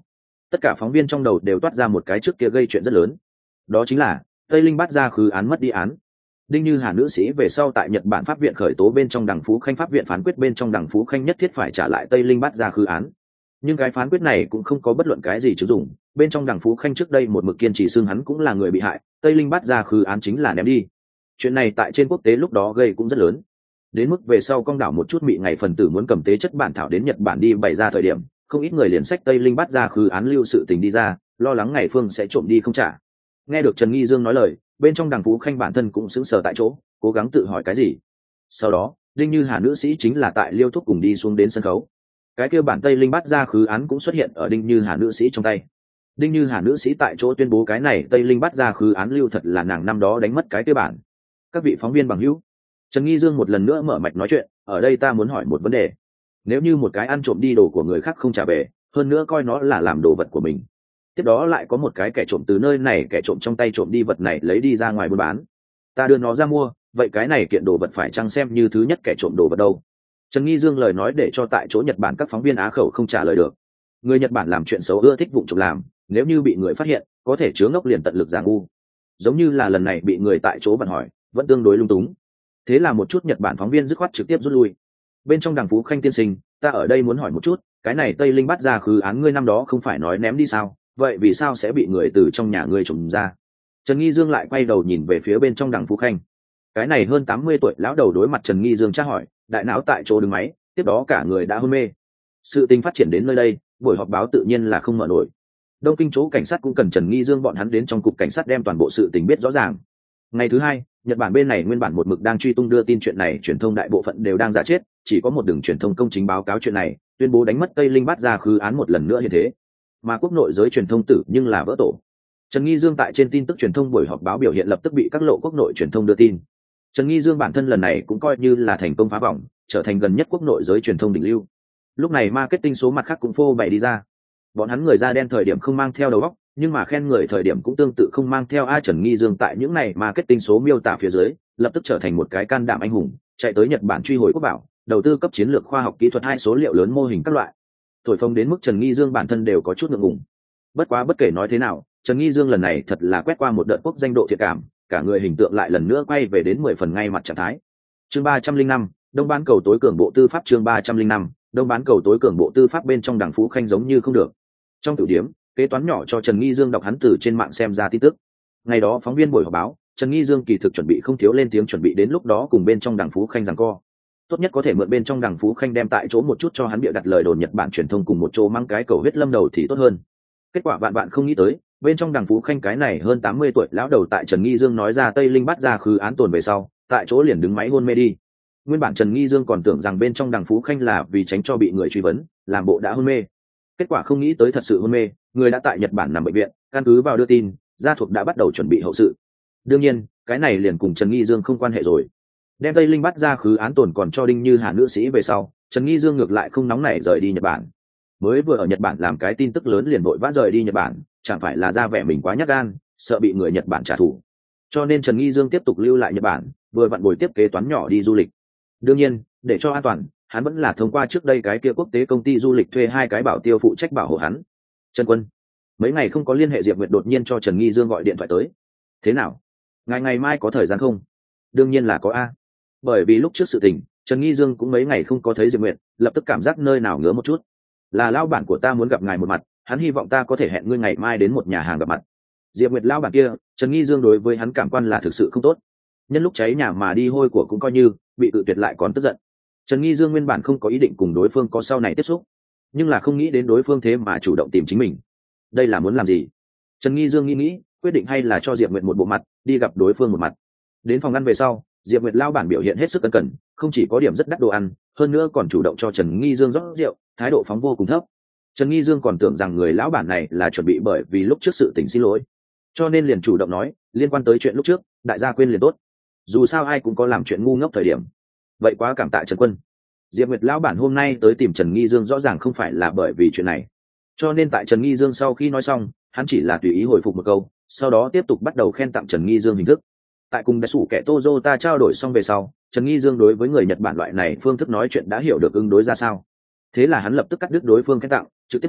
Tất cả phóng viên trong đầu đều toát ra một cái trước kia gây chuyện rất lớn, đó chính là Tây Linh bắt ra khứ án mất đi án. Đinh Như Hà nữ sĩ về sau tại Nhật Bản pháp viện khởi tố bên trong Đằng Phú Khanh, pháp viện phán quyết bên trong Đằng Phú Khanh nhất thiết phải trả lại Tây Linh bắt ra khứ án. Nhưng cái phán quyết này cũng không có bất luận cái gì chứng dụng, bên trong Đằng Phú Khanh trước đây một mực kiên trì xưng hắn cũng là người bị hại, Tây Linh bắt ra khứ án chính là ném đi. Chuyện này tại trên quốc tế lúc đó gây cũng rất lớn, đến mức về sau Công đảo một chút mị ngày phần tử muốn cầm tế chất bản thảo đến Nhật Bản đi bày ra thời điểm, không ít người liền sách Tây Linh bắt ra khứ án lưu sự tình đi ra, lo lắng ngày phương sẽ trộm đi không trả. Nghe được Trần Nghi Dương nói lời, bên trong Đằng Phú Khanh bản thân cũng sững sờ tại chỗ, cố gắng tự hỏi cái gì. Sau đó Đinh Như Hà nữ sĩ chính là tại Liêu Thúc cùng đi xuống đến sân khấu, cái kia bản Tây Linh bắt ra khứ án cũng xuất hiện ở Đinh Như Hà nữ sĩ trong tay. Đinh Như Hà nữ sĩ tại chỗ tuyên bố cái này Tây Linh bắt ra khứ án lưu thật là nàng năm đó đánh mất cái kia bản. Các vị phóng viên bằng hữu, Trần Nghi Dương một lần nữa mở mạch nói chuyện, ở đây ta muốn hỏi một vấn đề. Nếu như một cái ăn trộm đi đồ của người khác không trả về, hơn nữa coi nó là làm đồ vật của mình, tiếp đó lại có một cái kẻ trộm từ nơi này kẻ trộm trong tay trộm đi vật này lấy đi ra ngoài buôn bán, ta đưa nó ra mua, vậy cái này kiện đồ vật phải chăng xem như thứ nhất kẻ trộm đồ vật đâu? Trần Nghi Dương lời nói để cho tại chỗ Nhật Bản các phóng viên á khẩu không trả lời được. Người Nhật Bản làm chuyện xấu ưa thích vụng trộm làm, nếu như bị người phát hiện, có thể chứa ngốc liền tận lực giả ngu. Giống như là lần này bị người tại chỗ bắn hỏi, vẫn tương đối lung túng. Thế là một chút Nhật Bản phóng viên dứt khoát trực tiếp rút lui. Bên trong Đằng Phú Khanh tiên sinh, ta ở đây muốn hỏi một chút, cái này Tây Linh bắt ra khứ án ngươi năm đó không phải nói ném đi sao? Vậy vì sao sẽ bị người từ trong nhà ngươi trộm ra? Trần Nghi Dương lại quay đầu nhìn về phía bên trong Đằng Phú Khanh. Cái này hơn tám mươi tuổi lão đầu đối mặt Trần Nghi Dương tra hỏi, đại não tại chỗ đứng máy, tiếp đó cả người đã hôn mê. Sự tình phát triển đến nơi đây, buổi họp báo tự nhiên là không mở nổi. Đông Kinh chỗ cảnh sát cũng cần Trần Nghi Dương bọn hắn đến trong cục cảnh sát đem toàn bộ sự tình biết rõ ràng. Ngày thứ hai, Nhật Bản bên này nguyên bản một mực đang truy tung đưa tin chuyện này, truyền thông đại bộ phận đều đang giả chết, chỉ có một đường truyền thông công chính báo cáo chuyện này, tuyên bố đánh mất Tây Linh bắt ra khứ án một lần nữa như thế. Mà quốc nội giới truyền thông tử nhưng là vỡ tổ. Trần Nghi Dương tại trên tin tức truyền thông buổi họp báo biểu hiện lập tức bị các lộ quốc nội truyền thông đưa tin. Trần Nghi Dương bản thân lần này cũng coi như là thành công phá vòng, trở thành gần nhất quốc nội giới truyền thông đỉnh lưu. Lúc này marketing số mặt khác cũng phô bày đi ra. Bọn hắn người da đen thời điểm không mang theo đầu óc, nhưng mà khen người thời điểm cũng tương tự không mang theo. A Trần Nghi Dương tại những này marketing số miêu tả phía dưới, lập tức trở thành một cái can đảm anh hùng, chạy tới Nhật Bản truy hồi quốc bảo, đầu tư cấp chiến lược khoa học kỹ thuật hai số liệu lớn mô hình các loại. Thổi phồng đến mức Trần Nghi Dương bản thân đều có chút ngượng ngùng. Bất quá bất kể nói thế nào, Trần Nghi Dương lần này thật là quét qua một đợt quốc danh độ thiện cảm, cả người hình tượng lại lần nữa quay về đến mười phần ngay mặt trạng thái. Chương ba trăm linh năm, Đông bán cầu tối cường bộ tư pháp. Chương ba trăm linh năm, Đông bán cầu tối cường bộ tư pháp. Bên trong Đằng Phú Khanh giống như không được. Trong tiểu điểm, kế toán nhỏ cho Trần Nghi Dương đọc hắn từ trên mạng xem ra tin tức. Ngày đó phóng viên buổi họp báo, Trần Nghi Dương kỳ thực chuẩn bị không thiếu lên tiếng, chuẩn bị đến lúc đó cùng bên trong Đằng Phú Khanh giằng co. Tốt nhất có thể mượn bên trong Đằng Phú Khanh đem tại chỗ một chút cho hắn bịa đặt lời đồn Nhật Bản truyền thông cùng một chỗ mang cái cầu huyết lâm đầu thì tốt hơn. Kết quả vạn bạn không nghĩ tới, bên trong Đằng Phú Khanh cái này hơn tám mươi tuổi lão đầu tại Trần Nghi Dương nói ra Tây Linh bắt ra khứ án tồn về sau, tại chỗ liền đứng máy hôn mê đi. Nguyên bản Trần Nghi Dương còn tưởng rằng bên trong Đằng Phú Khanh là vì tránh cho bị người truy vấn, làm bộ đã hôn mê. Kết quả không nghĩ tới thật sự hôn mê, người đã tại Nhật Bản nằm bệnh viện, căn cứ vào đưa tin, gia thuộc đã bắt đầu chuẩn bị hậu sự. Đương nhiên, cái này liền cùng Trần Nghi Dương không quan hệ rồi. Đem Tây Linh bắt ra khứ án tồn còn cho Đinh Như Hà nữ sĩ về sau, Trần Nghi Dương ngược lại không nóng nảy rời đi Nhật Bản. Mới vừa ở Nhật Bản làm cái tin tức lớn liền vội vã rời đi Nhật Bản, chẳng phải là ra vẻ mình quá nhát gan, sợ bị người Nhật Bản trả thù. Cho nên Trần Nghi Dương tiếp tục lưu lại Nhật Bản, vừa vặn buổi tiếp kế toán nhỏ đi du lịch. Đương nhiên, để cho an toàn, hắn vẫn là thông qua trước đây cái kia quốc tế công ty du lịch thuê hai cái bảo tiêu phụ trách bảo hộ hắn. Trần Quân, mấy ngày không có liên hệ, Diệp Nguyệt đột nhiên cho Trần Nghi Dương gọi điện thoại tới. Thế nào? Ngày ngày mai có thời gian không? Đương nhiên là có a. Bởi vì lúc trước sự tình, Trần Nghi Dương cũng mấy ngày không có thấy Diệp Nguyệt, lập tức cảm giác nơi nào ngứa một chút. Là lão bản của ta muốn gặp ngài một mặt, hắn hy vọng ta có thể hẹn ngươi ngày mai đến một nhà hàng gặp mặt. Diệp Nguyệt lão bản kia, Trần Nghi Dương đối với hắn cảm quan là thực sự không tốt. Nhân lúc cháy nhà mà đi hôi của cũng coi như, bị tự tuyệt lại còn tức giận. Trần Nghi Dương nguyên bản không có ý định cùng đối phương có sau này tiếp xúc, nhưng là không nghĩ đến đối phương thế mà chủ động tìm chính mình. Đây là muốn làm gì? Trần Nghi Dương nghĩ nghĩ, quyết định hay là cho Diệp Nguyệt một bộ mặt, đi gặp đối phương một mặt. Đến phòng ăn về sau, Diệp Nguyệt lão bản biểu hiện hết sức cẩn cẩn, không chỉ có điểm rất đắt đồ ăn, hơn nữa còn chủ động cho Trần Nghi Dương rót rượu, thái độ phóng vô cùng thấp. Trần Nghi Dương còn tưởng rằng người lão bản này là chuẩn bị bởi vì lúc trước sự tình xin lỗi, cho nên liền chủ động nói, liên quan tới chuyện lúc trước, đại gia quên liền tốt. Dù sao ai cũng có làm chuyện ngu ngốc thời điểm. Vậy quá cảm tạ Trần Quân. Diệp Nguyệt lão bản hôm nay tới tìm Trần Nghi Dương rõ ràng không phải là bởi vì chuyện này. Cho nên tại Trần Nghi Dương sau khi nói xong, hắn chỉ là tùy ý hồi phục một câu, sau đó tiếp tục bắt đầu khen tặng Trần Nghi Dương hình thức. Tại cùng đại sủ kẻ Toyota trao đổi xong về sau, Trần Nghi Dương đối với người Nhật Bản loại này phương thức nói chuyện đã hiểu được ứng đối ra sao. Thế là hắn lập tức cắt đứt đối phương khen tặng, trực tiếp hỏi,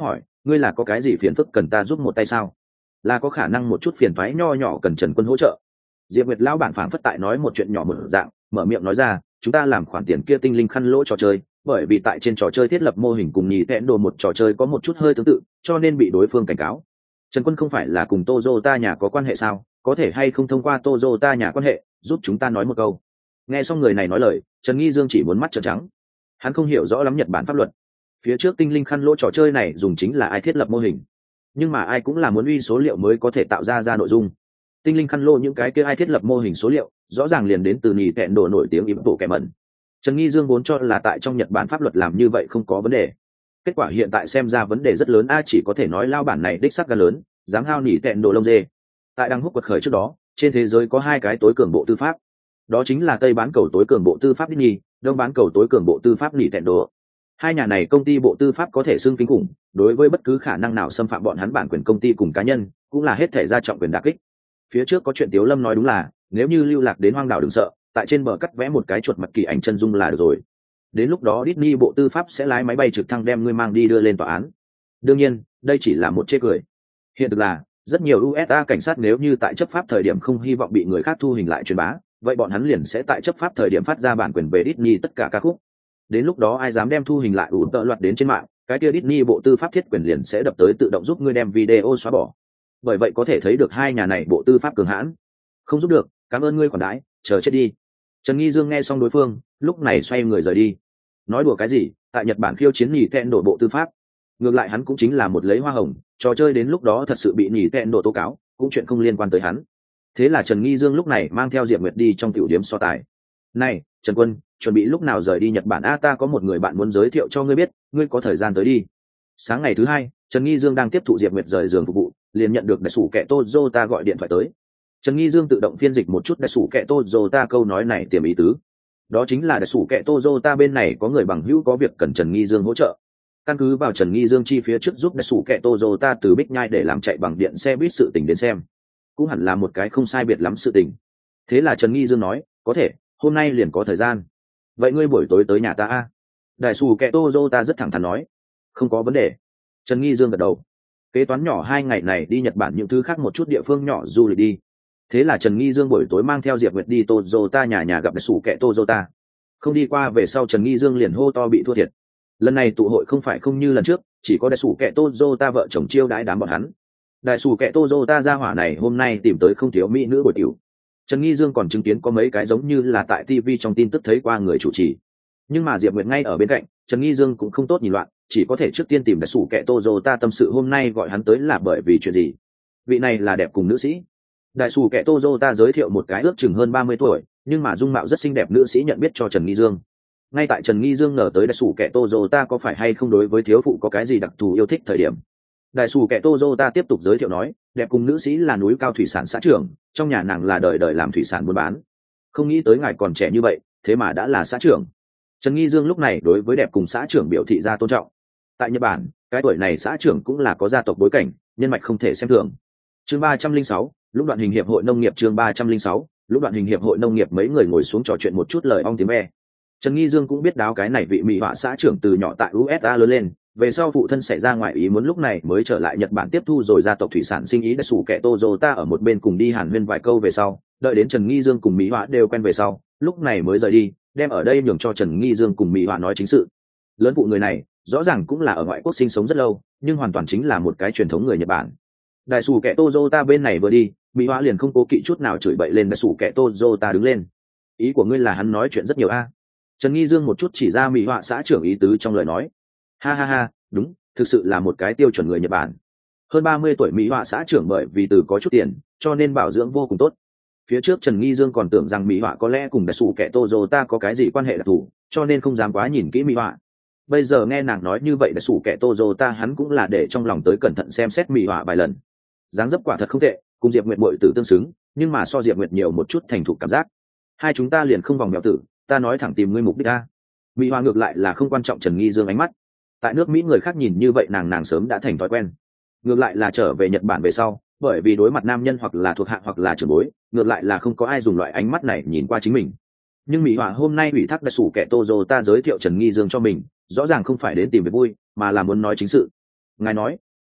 ngươi là có cái gì phiền phức cần ta giúp một tay sao? Là có khả năng một chút phiền toái nho nhỏ cần Trần Quân hỗ trợ. Diệp Nguyệt lão bản phảng phất tại nói một chuyện nhỏ một dạng, mở miệng nói ra, chúng ta làm khoản tiền kia tinh linh khăn lỗ trò chơi, bởi vì tại trên trò chơi thiết lập mô hình cùng nhì tẹn đồ một trò chơi có một chút hơi tương tự, cho nên bị đối phương cảnh cáo. Trần Quân không phải là cùng Toyota nhà có quan hệ sao, có thể hay không thông qua Toyota nhà quan hệ, giúp chúng ta nói một câu. Nghe xong người này nói lời, Trần Nghi Dương chỉ muốn mắt trợn trắng. Hắn không hiểu rõ lắm Nhật Bản pháp luật. Phía trước tinh linh khăn lỗ trò chơi này dùng chính là ai thiết lập mô hình, nhưng mà ai cũng là muốn uy số liệu mới có thể tạo ra ra nội dung. Tinh linh khăn lỗ những cái kia ai thiết lập mô hình số liệu, rõ ràng liền đến từ nhì tẹn đồ nổi tiếng ỉm bộ kẻ mẩn. Trần Nghi Dương vốn cho là tại trong Nhật Bản pháp luật làm như vậy không có vấn đề. Kết quả hiện tại xem ra vấn đề rất lớn, a chỉ có thể nói lao bản này đích xác gan lớn, dám hao nỉ tẹn đồ lông dê. Tại đăng húc quật khởi trước đó, trên thế giới có hai cái tối cường bộ tư pháp, đó chính là Tây bán cầu tối cường bộ tư pháp Disney, Đông bán cầu tối cường bộ tư pháp nỉ tẹn đồ. Hai nhà này công ty bộ tư pháp có thể xưng kinh khủng, đối với bất cứ khả năng nào xâm phạm bọn hắn bản quyền công ty cùng cá nhân, cũng là hết thể ra trọng quyền đả kích. Phía trước có chuyện Tiếu Lâm nói đúng là, nếu như lưu lạc đến hoang đảo đừng sợ, tại trên bờ cắt vẽ một cái chuột mặt kỳ ảnh chân dung là được rồi. Đến lúc đó Disney bộ tư pháp sẽ lái máy bay trực thăng đem ngươi mang đi đưa lên tòa án. Đương nhiên, đây chỉ là một chê cười. Hiện thực là, rất nhiều u ét a cảnh sát nếu như tại chấp pháp thời điểm không hy vọng bị người khác thu hình lại truyền bá, vậy bọn hắn liền sẽ tại chấp pháp thời điểm phát ra bản quyền về Disney tất cả ca khúc. Đến lúc đó ai dám đem thu hình lại ủ tợ loạt đến trên mạng, cái kia Disney bộ tư pháp thiết quyền liền sẽ đập tới tự động giúp ngươi đem video xóa bỏ. Bởi vậy có thể thấy được hai nhà này bộ tư pháp cường hãn. Không giúp được, cảm ơn ngươi khoản đãi, chờ chết đi. Trần Nghi Dương nghe xong đối phương, lúc này xoay người rời đi. Nói đùa cái gì, tại Nhật Bản khiêu chiến nhì tẹn đổ bộ tư pháp. Ngược lại hắn cũng chính là một lấy hoa hồng, trò chơi đến lúc đó thật sự bị nhì tẹn đổ tố cáo, cũng chuyện không liên quan tới hắn. Thế là Trần Nghi Dương lúc này mang theo Diệp Nguyệt đi trong tiểu điểm so tài. Này, Trần Quân, chuẩn bị lúc nào rời đi Nhật Bản? A ta có một người bạn muốn giới thiệu cho ngươi biết, ngươi có thời gian tới đi. Sáng ngày thứ hai, Trần Nghi Dương đang tiếp thụ Diệp Nguyệt rời giường phục vụ, liền nhận được đại sủ kẻ Toyota gọi điện thoại tới. Trần Nghi Dương tự động phiên dịch một chút đại sủ kẻ Toyota câu nói này tiềm ý tứ. Đó chính là đại sủ kẻ Toyota bên này có người bằng hữu có việc cần Trần Nghi Dương hỗ trợ. Căn cứ vào Trần Nghi Dương chi phía trước giúp đại sủ kẻ Toyota từ Bích Nhai để làm chạy bằng điện xe buýt sự tình đến xem, cũng hẳn là một cái không sai biệt lắm sự tình. Thế là Trần Nghi Dương nói, có thể, hôm nay liền có thời gian. Vậy ngươi buổi tối tới nhà ta a? Đại sủ kẻ Toyota rất thẳng thắn nói, không có vấn đề. Trần Nghi Dương gật đầu. Kế toán nhỏ hai ngày này đi Nhật Bản những thứ khác một chút địa phương nhỏ du lịch đi. Thế là Trần Nghi Dương buổi tối mang theo Diệp Nguyệt đi Toyota nhà nhà gặp đại sủ kẻ Toyota. Không đi qua về sau Trần Nghi Dương liền hô to bị thua thiệt. Lần này tụ hội không phải không như lần trước, chỉ có đại sủ kẻ Toyota vợ chồng chiêu đãi đám bọn hắn. Đại sủ kẻ Toyota gia hỏa này hôm nay tìm tới không thiếu mỹ nữ buổi tiểu. Trần Nghi Dương còn chứng kiến có mấy cái giống như là tại ti vi trong tin tức thấy qua người chủ trì. Nhưng mà Diệp Nguyệt ngay ở bên cạnh, Trần Nghi Dương cũng không tốt nhìn loạn, chỉ có thể trước tiên tìm đại sủ kẻ Toyota tâm sự hôm nay gọi hắn tới là bởi vì chuyện gì. Vị này là đẹp cùng nữ sĩ. Đại sủ kẻ Toyota giới thiệu một cái ước chừng hơn ba mươi tuổi, nhưng mà dung mạo rất xinh đẹp nữ sĩ nhận biết cho Trần Nghi Dương. Ngay tại Trần Nghi Dương ngờ tới đại sủ kẻ Toyota có phải hay không đối với thiếu phụ có cái gì đặc thù yêu thích thời điểm. Đại sủ kẻ Toyota tiếp tục giới thiệu nói, đẹp cùng nữ sĩ là núi cao thủy sản xã trưởng, trong nhà nàng là đời đời làm thủy sản buôn bán. Không nghĩ tới ngài còn trẻ như vậy, thế mà đã là xã trưởng. Trần Nghi Dương lúc này đối với đẹp cùng xã trưởng biểu thị ra tôn trọng. Tại Nhật Bản, cái tuổi này xã trưởng cũng là có gia tộc bối cảnh, nhân mạch không thể xem thường. Chương ba trăm linh sáu, lúc đoạn hình hiệp hội nông nghiệp chương ba trăm linh sáu, lúc đoạn hình hiệp hội nông nghiệp mấy người ngồi xuống trò chuyện một chút lời ong tiếng ve. Trần Nghi Dương cũng biết đáo cái này vị mỹ họa xã trưởng từ nhỏ tại u ét a lớn lên, về sau phụ thân xảy ra ngoại ý muốn lúc này mới trở lại Nhật Bản tiếp thu rồi gia tộc thủy sản sinh ý đại sủ kẻ Toyota ở một bên cùng đi hàn huyên vài câu về sau, đợi đến Trần Nghi Dương cùng mỹ họa đều quen về sau, lúc này mới rời đi, đem ở đây nhường cho Trần Nghi Dương cùng mỹ họa nói chính sự. Lớn phụ người này, rõ ràng cũng là ở ngoại quốc sinh sống rất lâu, nhưng hoàn toàn chính là một cái truyền thống người Nhật Bản. Đại sủ kẻ Toyota bên này vừa đi, mỹ họa liền không cố kỵ chút nào chửi bậy lên đại sủ kẻ Toyota đứng lên. Ý của ngươi là hắn nói chuyện rất nhiều a? Trần Nghi Dương một chút chỉ ra mỹ họa xã trưởng ý tứ trong lời nói. Ha ha ha, đúng, thực sự là một cái tiêu chuẩn người Nhật Bản. Hơn ba mươi tuổi mỹ họa xã trưởng bởi vì từ có chút tiền, cho nên bảo dưỡng vô cùng tốt. Phía trước Trần Nghi Dương còn tưởng rằng mỹ họa có lẽ cùng đại sủ kẻ Toyota có cái gì quan hệ đặc thù, cho nên không dám quá nhìn kỹ mỹ họa. Bây giờ nghe nàng nói như vậy đại sủ kẻ Toyota hắn cũng là để trong lòng tới cẩn thận xem xét mỹ họa vài lần. Dáng dấp quả thật không tệ, cùng Diệp Nguyệt muội tử tương xứng, nhưng mà so Diệp Nguyệt nhiều một chút thành thục cảm giác. Hai chúng ta liền không vòng mèo tử, ta nói thẳng tìm ngươi mục đích a. Mỹ họa ngược lại là không quan trọng Trần Nghi Dương ánh mắt. Tại nước Mỹ người khác nhìn như vậy nàng nàng sớm đã thành thói quen. Ngược lại là trở về Nhật Bản về sau, bởi vì đối mặt nam nhân hoặc là thuộc hạ hoặc là trưởng bối, ngược lại là không có ai dùng loại ánh mắt này nhìn qua chính mình. Nhưng mỹ họa hôm nay ủy thác đại sủ kẻ Toyota giới thiệu Trần Nghi Dương cho mình, rõ ràng không phải đến tìm về vui, mà là muốn nói chính sự. Ngài nói,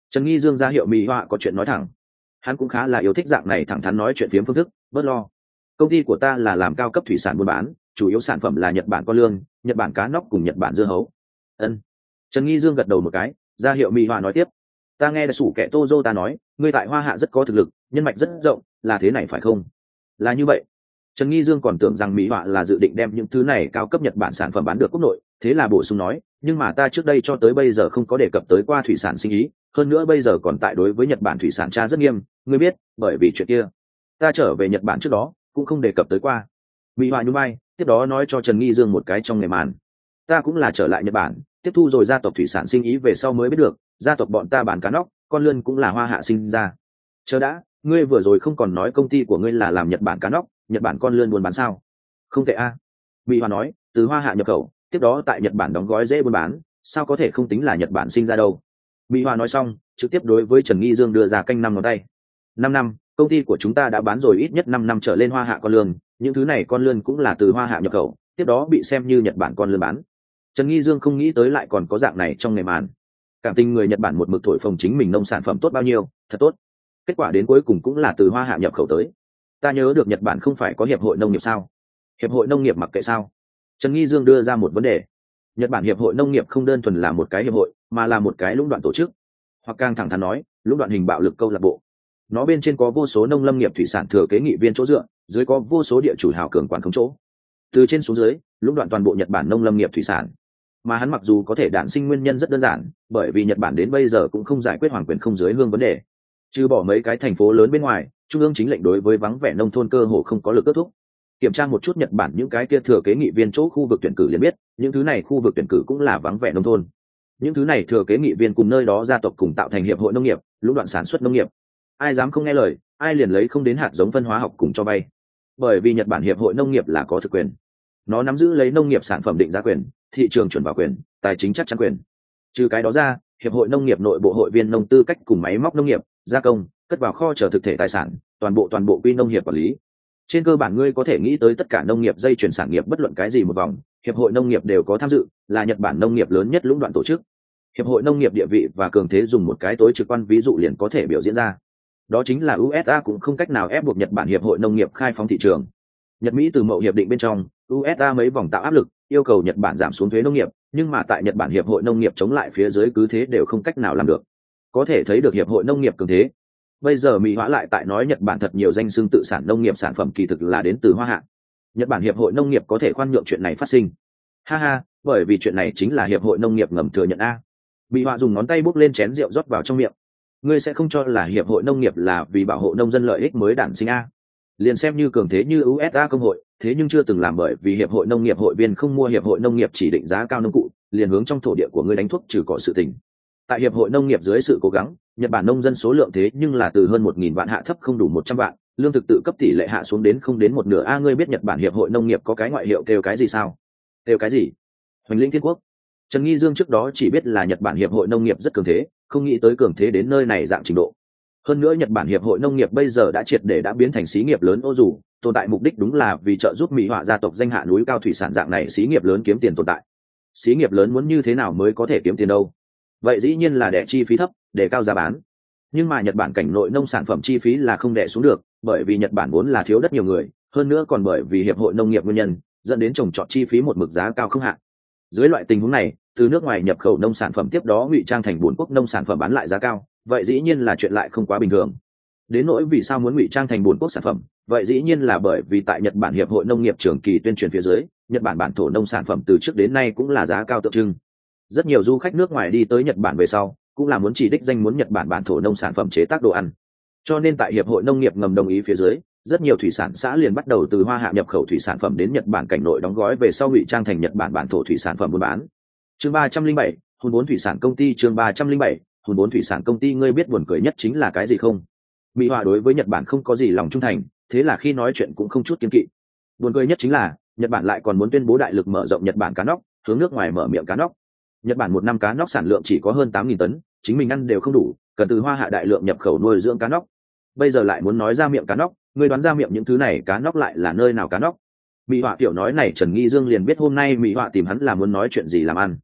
Trần Nghi Dương ra hiệu Mỹ Họa có chuyện nói thẳng. Hắn cũng khá là yêu thích dạng này thẳng thắn nói chuyện phiếm phương thức, bớt lo. Công ty của ta là làm cao cấp thủy sản buôn bán, chủ yếu sản phẩm là Nhật Bản con lươn, Nhật Bản cá nóc cùng Nhật Bản dưa hấu. Ân. Trần Nghi Dương gật đầu một cái, ra hiệu Mỹ Họa nói tiếp. Ta nghe đại sủ kẻ Tozo ta nói, ngươi tại Hoa Hạ rất có thực lực, nhân mạch rất rộng, là thế này phải không? Là như vậy. Trần Nghi Dương còn tưởng rằng Mỹ Họa là dự định đem những thứ này cao cấp Nhật Bản sản phẩm bán được quốc nội, thế là bổ sung nói, nhưng mà ta trước đây cho tới bây giờ không có đề cập tới qua thủy sản sinh ý, hơn nữa bây giờ còn tại đối với Nhật Bản thủy sản tra rất nghiêm, ngươi biết, bởi vì chuyện kia, ta trở về Nhật Bản trước đó cũng không đề cập tới qua. Mỹ Họa nhún vai, tiếp đó nói cho Trần Nghi Dương một cái trong ngày màn. Ta cũng là trở lại Nhật Bản, tiếp thu rồi gia tộc thủy sản sinh ý về sau mới biết được, gia tộc bọn ta bán cá nóc, con lươn cũng là Hoa Hạ sinh ra. Chờ đã, ngươi vừa rồi không còn nói công ty của ngươi là làm Nhật Bản cá nóc, Nhật Bản con lươn buôn bán sao? Không tệ a. Mỹ Hoa nói, từ Hoa Hạ nhập khẩu, tiếp đó tại Nhật Bản đóng gói dễ buôn bán, sao có thể không tính là Nhật Bản sinh ra đâu? Mỹ Hoa nói xong, trực tiếp đối với Trần Nghi Dương đưa ra canh năm ngón tay. Năm năm, công ty của chúng ta đã bán rồi ít nhất năm năm trở lên Hoa Hạ con lươn, những thứ này con lươn cũng là từ Hoa Hạ nhập khẩu, tiếp đó bị xem như Nhật Bản con lươn bán. Trần Nghi Dương không nghĩ tới lại còn có dạng này trong ngày màn. Cảm tình người Nhật Bản một mực thổi phồng chính mình nông sản phẩm tốt bao nhiêu, thật tốt. Kết quả đến cuối cùng cũng là từ Hoa Hạ nhập khẩu tới. Ta nhớ được Nhật Bản không phải có hiệp hội nông nghiệp sao? Hiệp hội nông nghiệp mặc kệ sao? Trần Nghi Dương đưa ra một vấn đề. Nhật Bản hiệp hội nông nghiệp không đơn thuần là một cái hiệp hội, mà là một cái lũng đoạn tổ chức, hoặc càng thẳng thắn nói, lũng đoạn hình bạo lực câu lạc bộ. Nó bên trên có vô số nông lâm nghiệp thủy sản thừa kế nghị viên chỗ dựa, dưới có vô số địa chủ hào cường quản khống chỗ. Từ trên xuống dưới, lũng đoạn toàn bộ Nhật Bản nông lâm nghiệp thủy sản. Mà hắn mặc dù có thể đản sinh nguyên nhân rất đơn giản, bởi vì Nhật Bản đến bây giờ cũng không giải quyết hoàng quyền không giới hương vấn đề. Trừ bỏ mấy cái thành phố lớn bên ngoài, trung ương chính lệnh đối với vắng vẻ nông thôn cơ hồ không có lực kết thúc. Kiểm tra một chút Nhật Bản những cái kia thừa kế nghị viên chỗ khu vực tuyển cử liền biết, những thứ này khu vực tuyển cử cũng là vắng vẻ nông thôn. Những thứ này thừa kế nghị viên cùng nơi đó gia tộc cùng tạo thành hiệp hội nông nghiệp, lũng đoạn sản xuất nông nghiệp. Ai dám không nghe lời, ai liền lấy không đến hạt giống phân hóa học cùng cho vay. Bởi vì Nhật Bản hiệp hội nông nghiệp là có thực quyền, nó nắm giữ lấy nông nghiệp sản phẩm định giá quyền, thị trường chuẩn vào quyền, tài chính chắc chắn quyền. Trừ cái đó ra, hiệp hội nông nghiệp nội bộ hội viên nông tư cách cùng máy móc nông nghiệp, gia công, cất vào kho chờ thực thể tài sản, toàn bộ toàn bộ quy nông nghiệp quản lý. Trên cơ bản ngươi có thể nghĩ tới tất cả nông nghiệp dây chuyển sản nghiệp bất luận cái gì một vòng, hiệp hội nông nghiệp đều có tham dự, là Nhật Bản nông nghiệp lớn nhất lũng đoạn tổ chức. Hiệp hội nông nghiệp địa vị và cường thế dùng một cái tối trực quan ví dụ liền có thể biểu diễn ra. Đó chính là u ét a cũng không cách nào ép buộc Nhật Bản hiệp hội nông nghiệp khai phóng thị trường. Nhật Mỹ từ mậu hiệp định bên trong, u ét a mấy vòng tạo áp lực, yêu cầu Nhật Bản giảm xuống thuế nông nghiệp, nhưng mà tại Nhật Bản hiệp hội nông nghiệp chống lại phía dưới cứ thế đều không cách nào làm được. Có thể thấy được hiệp hội nông nghiệp cường thế. Bây giờ Mỹ hóa lại tại nói Nhật Bản thật nhiều danh xưng tự sản nông nghiệp sản phẩm kỳ thực là đến từ Hoa Hạ. Nhật Bản hiệp hội nông nghiệp có thể khoan nhượng chuyện này phát sinh. Ha ha, bởi vì chuyện này chính là hiệp hội nông nghiệp ngầm thừa nhận a. Mỹ hóa dùng ngón tay bốc lên chén rượu rót vào trong miệng. Ngươi sẽ không cho là hiệp hội nông nghiệp là vì bảo hộ nông dân lợi ích mới đản sinh a. Liền xem như cường thế như u ét a công hội, thế nhưng chưa từng làm bởi vì hiệp hội nông nghiệp hội viên không mua hiệp hội nông nghiệp chỉ định giá cao nông cụ, liền hướng trong thổ địa của ngươi đánh thuốc trừ cỏ sự tình. Tại hiệp hội nông nghiệp dưới sự cố gắng, Nhật Bản nông dân số lượng thế nhưng là từ hơn một nghìn vạn hạ thấp không đủ một trăm vạn, lương thực tự cấp tỷ lệ hạ xuống đến không đến một nửa. A ngươi biết Nhật Bản hiệp hội nông nghiệp có cái ngoại hiệu kêu cái gì sao? Kêu cái gì? Hoành Linh Thiên Quốc. Trần Nghi Dương trước đó chỉ biết là Nhật Bản hiệp hội nông nghiệp rất cường thế, không nghĩ tới cường thế đến nơi này dạng trình độ. Hơn nữa Nhật Bản hiệp hội nông nghiệp bây giờ đã triệt để đã biến thành xí nghiệp lớn ô dù, tồn tại mục đích đúng là vì trợ giúp Mỹ họa gia tộc danh hạ núi cao thủy sản dạng này xí nghiệp lớn kiếm tiền tồn tại. Xí nghiệp lớn muốn như thế nào mới có thể kiếm tiền đâu? Vậy dĩ nhiên là đẻ chi phí thấp, để cao giá bán. Nhưng mà Nhật Bản cảnh nội nông sản phẩm chi phí là không đẻ xuống được, bởi vì Nhật Bản vốn là thiếu đất nhiều người, hơn nữa còn bởi vì hiệp hội nông nghiệp nguyên nhân, dẫn đến trồng trọt chi phí một mực giá cao không hạn. Dưới loại tình huống này, từ nước ngoài nhập khẩu nông sản phẩm tiếp đó ngụy trang thành bốn quốc nông sản phẩm bán lại giá cao, vậy dĩ nhiên là chuyện lại không quá bình thường. Đến nỗi vì sao muốn ngụy trang thành bốn quốc sản phẩm, vậy dĩ nhiên là bởi vì tại Nhật Bản hiệp hội nông nghiệp trường kỳ tuyên truyền phía dưới, Nhật Bản bản thổ nông sản phẩm từ trước đến nay cũng là giá cao tượng trưng. Rất nhiều du khách nước ngoài đi tới Nhật Bản về sau, cũng là muốn chỉ đích danh muốn Nhật Bản bản thổ nông sản phẩm chế tác đồ ăn. Cho nên tại hiệp hội nông nghiệp ngầm đồng ý phía dưới, rất nhiều thủy sản xã liền bắt đầu từ Hoa Hạ nhập khẩu thủy sản phẩm đến Nhật Bản cảnh nội đóng gói về sau ngụy trang thành Nhật Bản bản thổ thủy sản phẩm buôn bán. Chương ba trăm linh bảy, hùn vốn thủy sản công ty. Chương ba trăm linh bảy, hùn vốn thủy sản công ty. Ngươi biết buồn cười nhất chính là cái gì không? Mỹ Hòa đối với Nhật Bản không có gì lòng trung thành, thế là khi nói chuyện cũng không chút kiêng kỵ. Buồn cười nhất chính là Nhật Bản lại còn muốn tuyên bố đại lực mở rộng Nhật Bản cá nóc, hướng nước ngoài mở miệng cá nóc. Nhật Bản một năm cá nóc sản lượng chỉ có hơn tám nghìn tấn, chính mình ăn đều không đủ, cần từ Hoa Hạ đại lượng nhập khẩu nuôi dưỡng cá nóc. Bây giờ lại muốn nói ra miệng cá nóc, ngươi đoán ra miệng những thứ này cá nóc lại là nơi nào cá nóc? Mỹ Họa tiểu nói này Trần Nghi Dương liền biết hôm nay Mỹ Họa tìm hắn là muốn nói chuyện gì làm ăn.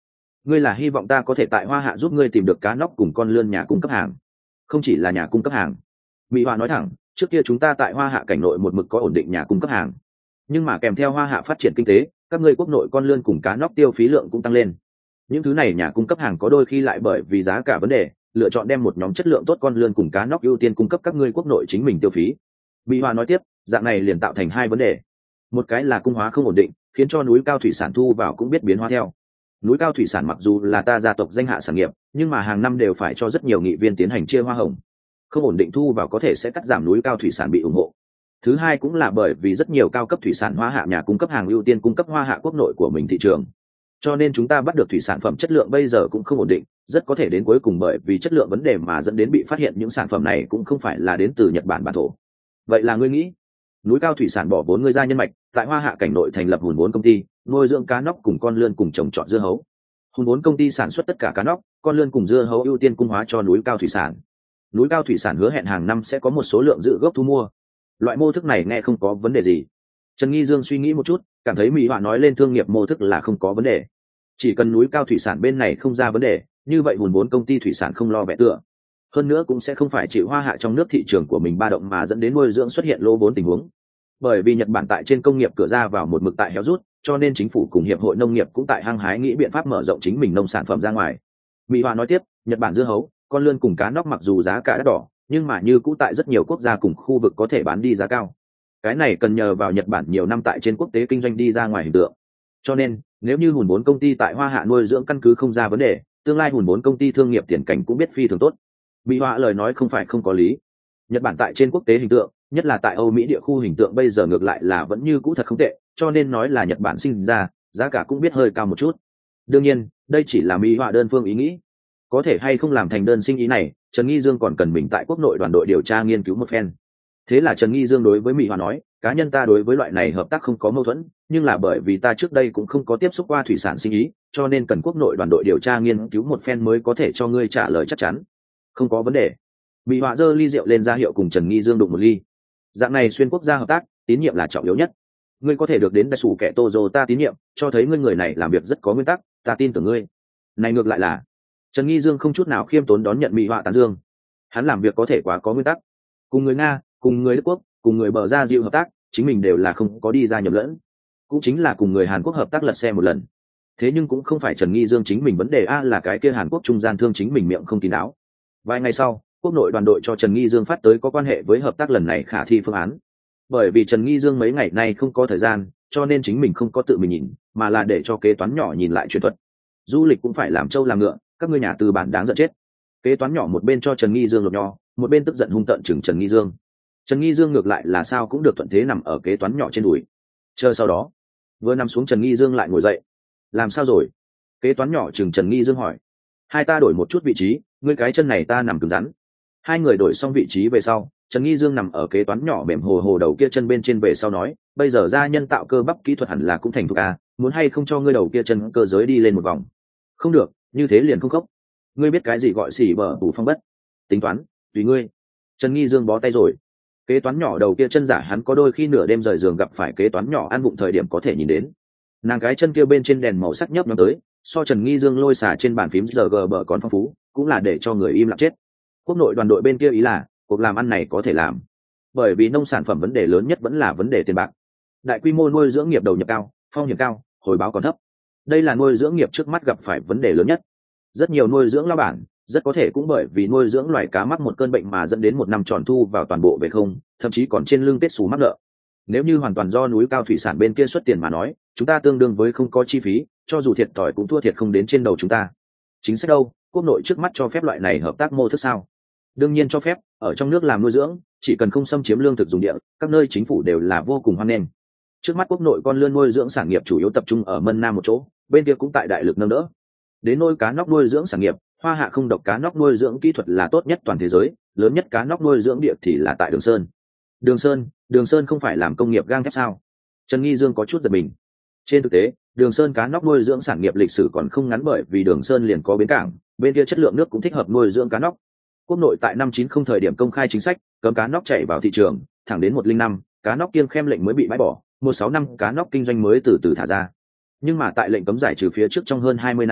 ngươi là hy vọng ta có thể tại Hoa Hạ giúp ngươi tìm được cá nóc cùng con lươn nhà cung cấp hàng? Không chỉ là nhà cung cấp hàng. Mỹ Hoa nói thẳng, trước kia chúng ta tại Hoa Hạ cảnh nội một mực có ổn định nhà cung cấp hàng, nhưng mà kèm theo Hoa Hạ phát triển kinh tế, các ngươi quốc nội con lươn cùng cá nóc tiêu phí lượng cũng tăng lên. Những thứ này nhà cung cấp hàng có đôi khi lại bởi vì giá cả vấn đề, lựa chọn đem một nhóm chất lượng tốt con lươn cùng cá nóc ưu tiên cung cấp các ngươi quốc nội chính mình tiêu phí. Mỹ Hoa nói tiếp, dạng này liền tạo thành hai vấn đề. Một cái là cung hóa không ổn định, khiến cho núi cao thủy sản thu vào cũng biết biến hóa theo. Núi cao thủy sản mặc dù là ta gia tộc danh hạ sản nghiệp, nhưng mà hàng năm đều phải cho rất nhiều nghị viên tiến hành chia hoa hồng. Không ổn định thu vào có thể sẽ cắt giảm núi cao thủy sản bị ủng hộ. Thứ hai cũng là bởi vì rất nhiều cao cấp thủy sản Hoa Hạ nhà cung cấp hàng ưu tiên cung cấp Hoa Hạ quốc nội của mình thị trường, cho nên chúng ta bắt được thủy sản phẩm chất lượng bây giờ cũng không ổn định, rất có thể đến cuối cùng bởi vì chất lượng vấn đề mà dẫn đến bị phát hiện những sản phẩm này cũng không phải là đến từ Nhật Bản bản thổ. Vậy là ngươi nghĩ núi cao thủy sản bỏ vốn ngươi ra nhân mạch, tại Hoa Hạ cảnh nội thành lập hùn vốn công ty, nuôi dưỡng cá nóc cùng con lươn cùng trồng trọt dưa hấu. Hùn vốn công ty sản xuất tất cả cá nóc, con lươn cùng dưa hấu ưu tiên cung hóa cho núi cao thủy sản. Núi cao thủy sản hứa hẹn hàng năm sẽ có một số lượng dự gốc thu mua. Loại mô thức này nghe không có vấn đề gì. Trần Nghi Dương suy nghĩ một chút, cảm thấy Mỹ Họa nói lên thương nghiệp mô thức là không có vấn đề. Chỉ cần núi cao thủy sản bên này không ra vấn đề, như vậy hùn vốn công ty thủy sản không lo vẽ tựa. Hơn nữa cũng sẽ không phải chịu Hoa Hạ trong nước thị trường của mình ba động mà dẫn đến nuôi dưỡng xuất hiện lỗ vốn tình huống. Bởi vì Nhật Bản tại trên công nghiệp cửa ra vào một mực tại héo rút, cho nên chính phủ cùng hiệp hội nông nghiệp cũng tại hăng hái nghĩ biện pháp mở rộng chính mình nông sản phẩm ra ngoài. Mỹ Hoa nói tiếp, Nhật Bản dưa hấu, con lươn cùng cá nóc mặc dù giá cả đắt đỏ, nhưng mà như cũ tại rất nhiều quốc gia cùng khu vực có thể bán đi giá cao. Cái này cần nhờ vào Nhật Bản nhiều năm tại trên quốc tế kinh doanh đi ra ngoài hình tượng. Cho nên, nếu như hùn vốn công ty tại Hoa Hạ nuôi dưỡng căn cứ không ra vấn đề, tương lai hùn vốn công ty thương nghiệp tiền cảnh cũng biết phi thường tốt. Mỹ Hoa lời nói không phải không có lý. Nhật Bản tại trên quốc tế hình tượng, nhất là tại Âu Mỹ địa khu hình tượng bây giờ ngược lại là vẫn như cũ thật không tệ, cho nên nói là Nhật Bản sinh ra, giá cả cũng biết hơi cao một chút. Đương nhiên, đây chỉ là Mỹ Hoa đơn phương ý nghĩ. Có thể hay không làm thành đơn sinh ý này, Trần Nghi Dương còn cần mình tại quốc nội đoàn đội điều tra nghiên cứu một phen. Thế là Trần Nghi Dương đối với Mỹ Hoa nói, cá nhân ta đối với loại này hợp tác không có mâu thuẫn, nhưng là bởi vì ta trước đây cũng không có tiếp xúc qua thủy sản sinh ý, cho nên cần quốc nội đoàn đội điều tra nghiên cứu một phen mới có thể cho ngươi trả lời chắc chắn. Không có vấn đề. Mỹ Hoa giơ ly rượu lên ra hiệu cùng Trần Nghi Dương đụng một ly. Dạng này xuyên quốc gia hợp tác, tín nhiệm là trọng yếu nhất. Ngươi có thể được đến đại sủ kẻ Tozo ta tín nhiệm, cho thấy ngươi người này làm việc rất có nguyên tắc, ta tin tưởng ngươi. Này ngược lại là, Trần Nghi Dương không chút nào khiêm tốn đón nhận Mỹ Hoa tán dương. Hắn làm việc có thể quá có nguyên tắc. Cùng người Nga, cùng người Đức Quốc, cùng người bờ ra dịu hợp tác, chính mình đều là không có đi ra nhầm lẫn. Cũng chính là cùng người Hàn Quốc hợp tác lật xe một lần. Thế nhưng cũng không phải Trần Nghi Dương chính mình vấn đề a là cái kia Hàn Quốc trung gian thương chính mình miệng không kín đáo. Vài ngày sau, quốc nội đoàn đội cho Trần Nghi Dương phát tới có quan hệ với hợp tác lần này khả thi phương án. Bởi vì Trần Nghi Dương mấy ngày nay không có thời gian, cho nên chính mình không có tự mình nhìn, mà là để cho kế toán nhỏ nhìn lại chuyên thuật. Du lịch cũng phải làm trâu làm ngựa, các ngươi nhà tư bản đáng giận chết. Kế toán nhỏ một bên cho Trần Nghi Dương lột nho, một bên tức giận hung tợn chừng Trần Nghi Dương. Trần Nghi Dương ngược lại là sao cũng được thuận thế nằm ở kế toán nhỏ trên đùi. Chờ sau đó, vừa nằm xuống Trần Nghi Dương lại ngồi dậy. Làm sao rồi? Kế toán nhỏ chừng Trần Nghi Dương hỏi. Hai ta đổi một chút vị trí, ngươi cái chân này ta nằm cứng rắn. Hai người đổi xong vị trí về sau, Trần Nghi Dương nằm ở kế toán nhỏ mềm hồ hồ đầu kia chân bên trên về sau nói, bây giờ ra nhân tạo cơ bắp kỹ thuật hẳn là cũng thành thục à, muốn hay không cho ngươi đầu kia chân cơ giới đi lên một vòng. Không được, như thế liền không khóc. Ngươi biết cái gì gọi xỉ bở bù phong bất? Tính toán, tùy ngươi. Trần Nghi Dương bó tay rồi. Kế toán nhỏ đầu kia chân giả hắn có đôi khi nửa đêm rời giường gặp phải kế toán nhỏ ăn bụng thời điểm có thể nhìn đến. Nàng cái chân kia bên trên đèn màu sắc nhấp nhắm tới, so Trần Nghi Dương lôi xả trên bàn phím giờ gờ bờ còn phong phú, cũng là để cho người im lặng chết. Quốc nội đoàn đội bên kia ý là, cuộc làm ăn này có thể làm. Bởi vì nông sản phẩm vấn đề lớn nhất vẫn là vấn đề tiền bạc. Đại quy mô nuôi dưỡng nghiệp đầu nhập cao, phong hiểm cao, hồi báo còn thấp. Đây là nuôi dưỡng nghiệp trước mắt gặp phải vấn đề lớn nhất. Rất nhiều nuôi dưỡng lao bản, rất có thể cũng bởi vì nuôi dưỡng loài cá mắc một cơn bệnh mà dẫn đến một năm tròn thu vào toàn bộ về không, thậm chí còn trên lưng tết xù mắc nợ. Nếu như hoàn toàn do núi cao thủy sản bên kia xuất tiền mà nói, chúng ta tương đương với không có chi phí, cho dù thiệt thòi cũng thua thiệt không đến trên đầu chúng ta. Chính sách đâu, quốc nội trước mắt cho phép loại này hợp tác mô thức sao? Đương nhiên cho phép, ở trong nước làm nuôi dưỡng, chỉ cần không xâm chiếm lương thực dùng địa, các nơi chính phủ đều là vô cùng hoan nghênh. Trước mắt quốc nội con lươn nuôi dưỡng sản nghiệp chủ yếu tập trung ở Mân Nam một chỗ, bên kia cũng tại đại lực nâng đỡ. Đến nuôi cá nóc nuôi dưỡng sản nghiệp, Hoa Hạ không độc cá nóc nuôi dưỡng kỹ thuật là tốt nhất toàn thế giới, lớn nhất cá nóc nuôi dưỡng địa thì là tại Đường Sơn. Đường Sơn, Đường Sơn không phải làm công nghiệp gang thép sao? Trần Nghi Dương có chút giật mình. Trên thực tế, Đường Sơn cá nóc nuôi dưỡng sản nghiệp lịch sử còn không ngắn bởi vì Đường Sơn liền có bến cảng, bên kia chất lượng nước cũng thích hợp nuôi dưỡng cá nóc. Quốc nội tại năm chín không thời điểm công khai chính sách, cấm cá nóc chảy vào thị trường, thẳng đến một không năm, cá nóc kiêng khem lệnh mới bị bãi bỏ, một sáu năm cá nóc kinh doanh mới từ từ thả ra. Nhưng mà tại lệnh cấm giải trừ phía trước trong hơn hai mươi năm,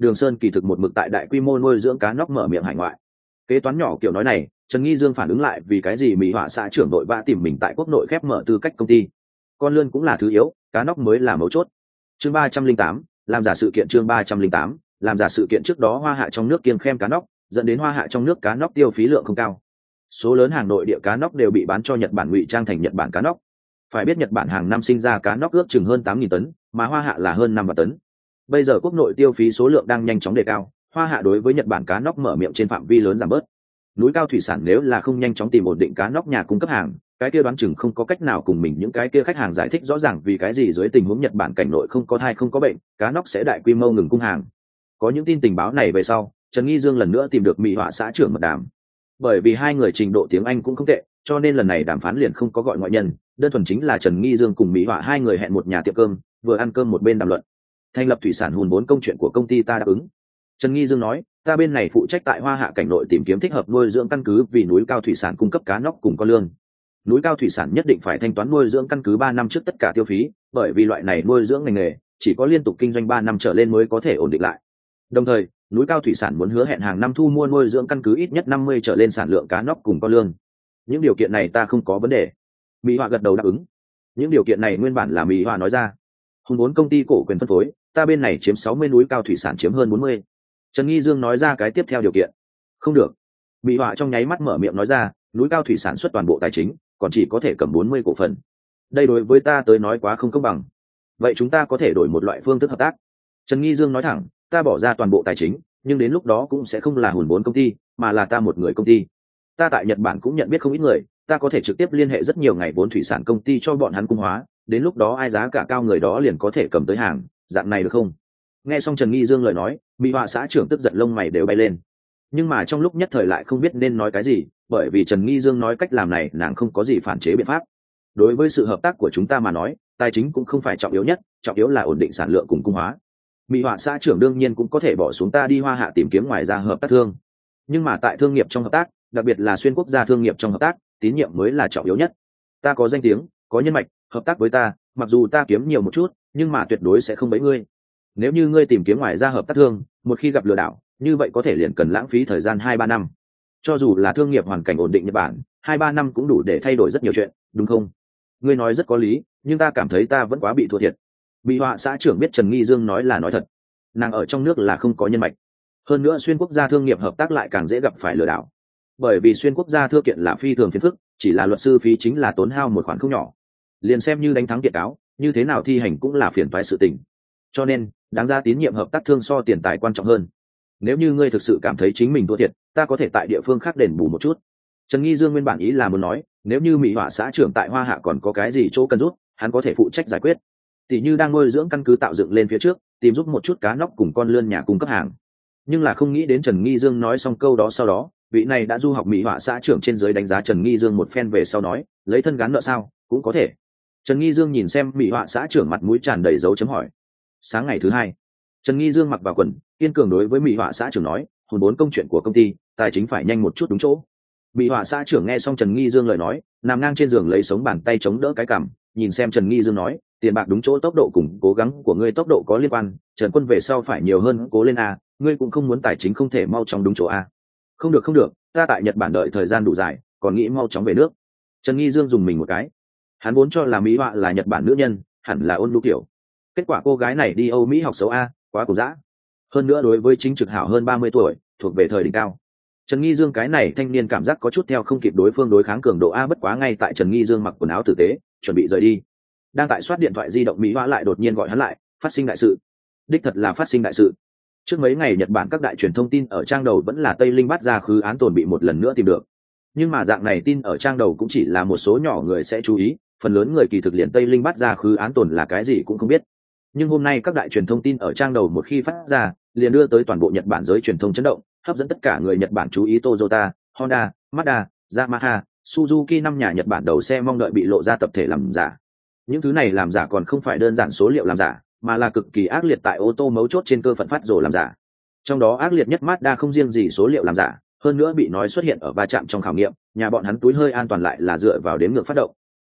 Đường Sơn kỳ thực một mực tại đại quy mô nuôi dưỡng cá nóc mở miệng hải ngoại. Kế toán nhỏ kiểu nói này, Trần Nghi Dương phản ứng lại vì cái gì Mỹ Họa xã trưởng đội vã tìm mình tại quốc nội khép mở tư cách công ty. Con lươn cũng là thứ yếu, cá nóc mới là mấu chốt. Chương ba trăm linh tám, làm giả sự kiện chương ba trăm linh tám, làm giả sự kiện trước đó Hoa Hạ trong nước kiêng khem cá nóc, dẫn đến Hoa Hạ trong nước cá nóc tiêu phí lượng không cao. Số lớn hàng nội địa cá nóc đều bị bán cho Nhật Bản ngụy trang thành Nhật Bản cá nóc. Phải biết Nhật Bản hàng năm sinh ra cá nóc ước chừng hơn tám nghìn tấn, mà Hoa Hạ là hơn năm vạn tấn. Bây giờ quốc nội tiêu phí số lượng đang nhanh chóng đề cao, Hoa Hạ đối với Nhật Bản cá nóc mở miệng trên phạm vi lớn giảm bớt. Núi cao thủy sản nếu là không nhanh chóng tìm ổn định cá nóc nhà cung cấp hàng, cái kia đoán chừng không có cách nào cùng mình những cái kia khách hàng giải thích rõ ràng vì cái gì dưới tình huống Nhật Bản cảnh nội không có thai không có bệnh, cá nóc sẽ đại quy mô ngừng cung hàng. Có những tin tình báo này về sau, Trần Nghi Dương lần nữa tìm được Mỹ Họa xã trưởng mật đàm. Bởi vì hai người trình độ tiếng Anh cũng không tệ, cho nên lần này đàm phán liền không có gọi ngoại nhân, đơn thuần chính là Trần Nghi Dương cùng Mỹ Họa hai người hẹn một nhà tiệm cơm, vừa ăn cơm một bên đàm luận. Thành lập thủy sản hùn vốn công chuyện của công ty ta đáp ứng. Trần Nghi Dương nói, ta bên này phụ trách tại Hoa Hạ cảnh nội tìm kiếm thích hợp nuôi dưỡng căn cứ vì núi cao thủy sản cung cấp cá nóc cùng con lươn. Núi cao thủy sản nhất định phải thanh toán nuôi dưỡng căn cứ ba năm trước tất cả tiêu phí, bởi vì loại này nuôi dưỡng ngành nghề chỉ có liên tục kinh doanh ba năm trở lên mới có thể ổn định lại. Đồng thời, núi cao thủy sản muốn hứa hẹn hàng năm thu mua nuôi dưỡng căn cứ ít nhất năm mươi trở lên sản lượng cá nóc cùng con lươn. Những điều kiện này ta không có vấn đề. Mỹ Họa gật đầu đáp ứng. Những điều kiện này nguyên bản là Mỹ Họa nói ra. Hùng vốn công ty cổ quyền phân phối, ta bên này chiếm sáu mươi, núi cao thủy sản chiếm hơn bốn mươi. Trần Nghi Dương nói ra cái tiếp theo điều kiện. Không được. Mỹ Họa trong nháy mắt mở miệng nói ra, núi cao thủy sản xuất toàn bộ tài chính, còn chỉ có thể cầm bốn mươi cổ phần. Đây đối với ta tới nói quá không công bằng. Vậy chúng ta có thể đổi một loại phương thức hợp tác. Trần Nghi Dương nói thẳng, ta bỏ ra toàn bộ tài chính, nhưng đến lúc đó cũng sẽ không là hùn vốn công ty, mà là ta một người công ty. Ta tại Nhật Bản cũng nhận biết không ít người, ta có thể trực tiếp liên hệ rất nhiều ngày vốn thủy sản công ty cho bọn hắn cung hóa, đến lúc đó ai giá cả cao người đó liền có thể cầm tới hàng, dạng này được không? Nghe xong Trần Nghi Dương lời nói, Mỹ Họa xã trưởng tức giận lông mày đều bay lên. Nhưng mà trong lúc nhất thời lại không biết nên nói cái gì, bởi vì Trần Nghi Dương nói cách làm này nàng không có gì phản chế biện pháp. Đối với sự hợp tác của chúng ta mà nói, tài chính cũng không phải trọng yếu nhất, trọng yếu là ổn định sản lượng cùng cung hóa. Mỹ Họa xã trưởng đương nhiên cũng có thể bỏ xuống ta đi Hoa Hạ tìm kiếm ngoài ra hợp tác thương. Nhưng mà tại thương nghiệp trong hợp tác, đặc biệt là xuyên quốc gia thương nghiệp trong hợp tác, tín nhiệm mới là trọng yếu nhất. Ta có danh tiếng, có nhân mạch, hợp tác với ta, mặc dù ta kiếm nhiều một chút, nhưng mà tuyệt đối sẽ không bấy ngươi. Nếu như ngươi tìm kiếm ngoài ra hợp tác thương, một khi gặp lừa đảo, như vậy có thể liền cần lãng phí thời gian hai ba năm. Cho dù là thương nghiệp hoàn cảnh ổn định Nhật Bản, hai ba năm cũng đủ để thay đổi rất nhiều chuyện, đúng không? Ngươi nói rất có lý, nhưng ta cảm thấy ta vẫn quá bị thua thiệt. Mỹ Họa xã trưởng biết Trần Nghi Dương nói là nói thật. Nàng ở trong nước là không có nhân mạch. Hơn nữa xuyên quốc gia thương nghiệp hợp tác lại càng dễ gặp phải lừa đảo. Bởi vì xuyên quốc gia thư kiện là phi thường phiền phức, chỉ là luật sư phí chính là tốn hao một khoản không nhỏ. Liền xem như đánh thắng kiện cáo, như thế nào thi hành cũng là phiền toái sự tình. Cho nên, đáng ra tín nhiệm hợp tác thương so tiền tài quan trọng hơn. Nếu như ngươi thực sự cảm thấy chính mình thua thiệt, ta có thể tại địa phương khác đền bù một chút. Trần Nghi Dương nguyên bản ý là muốn nói, nếu như Mỹ Họa xã trưởng tại Hoa Hạ còn có cái gì chỗ cần giúp, hắn có thể phụ trách giải quyết. Tỷ như đang nuôi dưỡng căn cứ tạo dựng lên phía trước, tìm giúp một chút cá nóc cùng con lươn nhà cung cấp hàng. Nhưng là không nghĩ đến Trần Nghi Dương nói xong câu đó sau đó, vị này đã du học Mỹ Họa xã trưởng trên dưới đánh giá Trần Nghi Dương một phen về sau nói, lấy thân gán nợ sao, cũng có thể. Trần Nghi Dương nhìn xem Mỹ Họa xã trưởng mặt mũi tràn đầy dấu chấm hỏi. Sáng ngày thứ hai, Trần Nghi Dương mặc vào quần, kiên cường đối với Mỹ Họa xã trưởng nói, hùn vốn công chuyện của công ty, tài chính phải nhanh một chút đúng chỗ. Mỹ Họa xã trưởng nghe xong Trần Nghi Dương lời nói, nằm ngang trên giường lấy sống bàn tay chống đỡ cái cằm, nhìn xem Trần Nghi Dương nói, tiền bạc đúng chỗ, tốc độ cùng cố gắng của ngươi tốc độ có liên quan, Trần Quân về sau phải nhiều hơn cố lên a, ngươi cũng không muốn tài chính không thể mau chóng đúng chỗ a. Không được không được, ta tại Nhật Bản đợi thời gian đủ dài, còn nghĩ mau chóng về nước. Trần Nghi Dương dùng mình một cái. Hắn vốn cho là Mỹ Họa là Nhật Bản nữ nhân, hẳn là ôn nhu kiểu. Kết quả cô gái này đi Âu Mỹ học xấu a, quá cổ dã. Hơn nữa đối với chính trực hảo hơn ba mươi tuổi, thuộc về thời đỉnh cao. Trần Nghi Dương cái này thanh niên cảm giác có chút theo không kịp đối phương đối kháng cường độ a, bất quá ngay tại Trần Nghi Dương mặc quần áo tử tế, chuẩn bị rời đi. Đang tại soát điện thoại di động, Mỹ Họa lại đột nhiên gọi hắn lại, phát sinh đại sự. Đích thật là phát sinh đại sự. Trước mấy ngày Nhật Bản các đại truyền thông tin ở trang đầu vẫn là Tây Linh bắt ra khứ án tồn bị một lần nữa tìm được. Nhưng mà dạng này tin ở trang đầu cũng chỉ là một số nhỏ người sẽ chú ý, phần lớn người kỳ thực liền Tây Linh bắt ra khứ án tồn là cái gì cũng không biết. Nhưng hôm nay các đại truyền thông tin ở trang đầu một khi phát ra, liền đưa tới toàn bộ Nhật Bản giới truyền thông chấn động, hấp dẫn tất cả người Nhật Bản chú ý. Toyota, Honda, Mazda, Yamaha, Suzuki năm nhà Nhật Bản đầu xe mong đợi bị lộ ra tập thể làm giả. Những thứ này làm giả còn không phải đơn giản số liệu làm giả, mà là cực kỳ ác liệt tại ô tô mấu chốt trên cơ phận phát rồ làm giả. Trong đó ác liệt nhất Mazda không riêng gì số liệu làm giả, hơn nữa bị nói xuất hiện ở va chạm trong khảo nghiệm, nhà bọn hắn túi hơi an toàn lại là dựa vào đếm ngược phát động.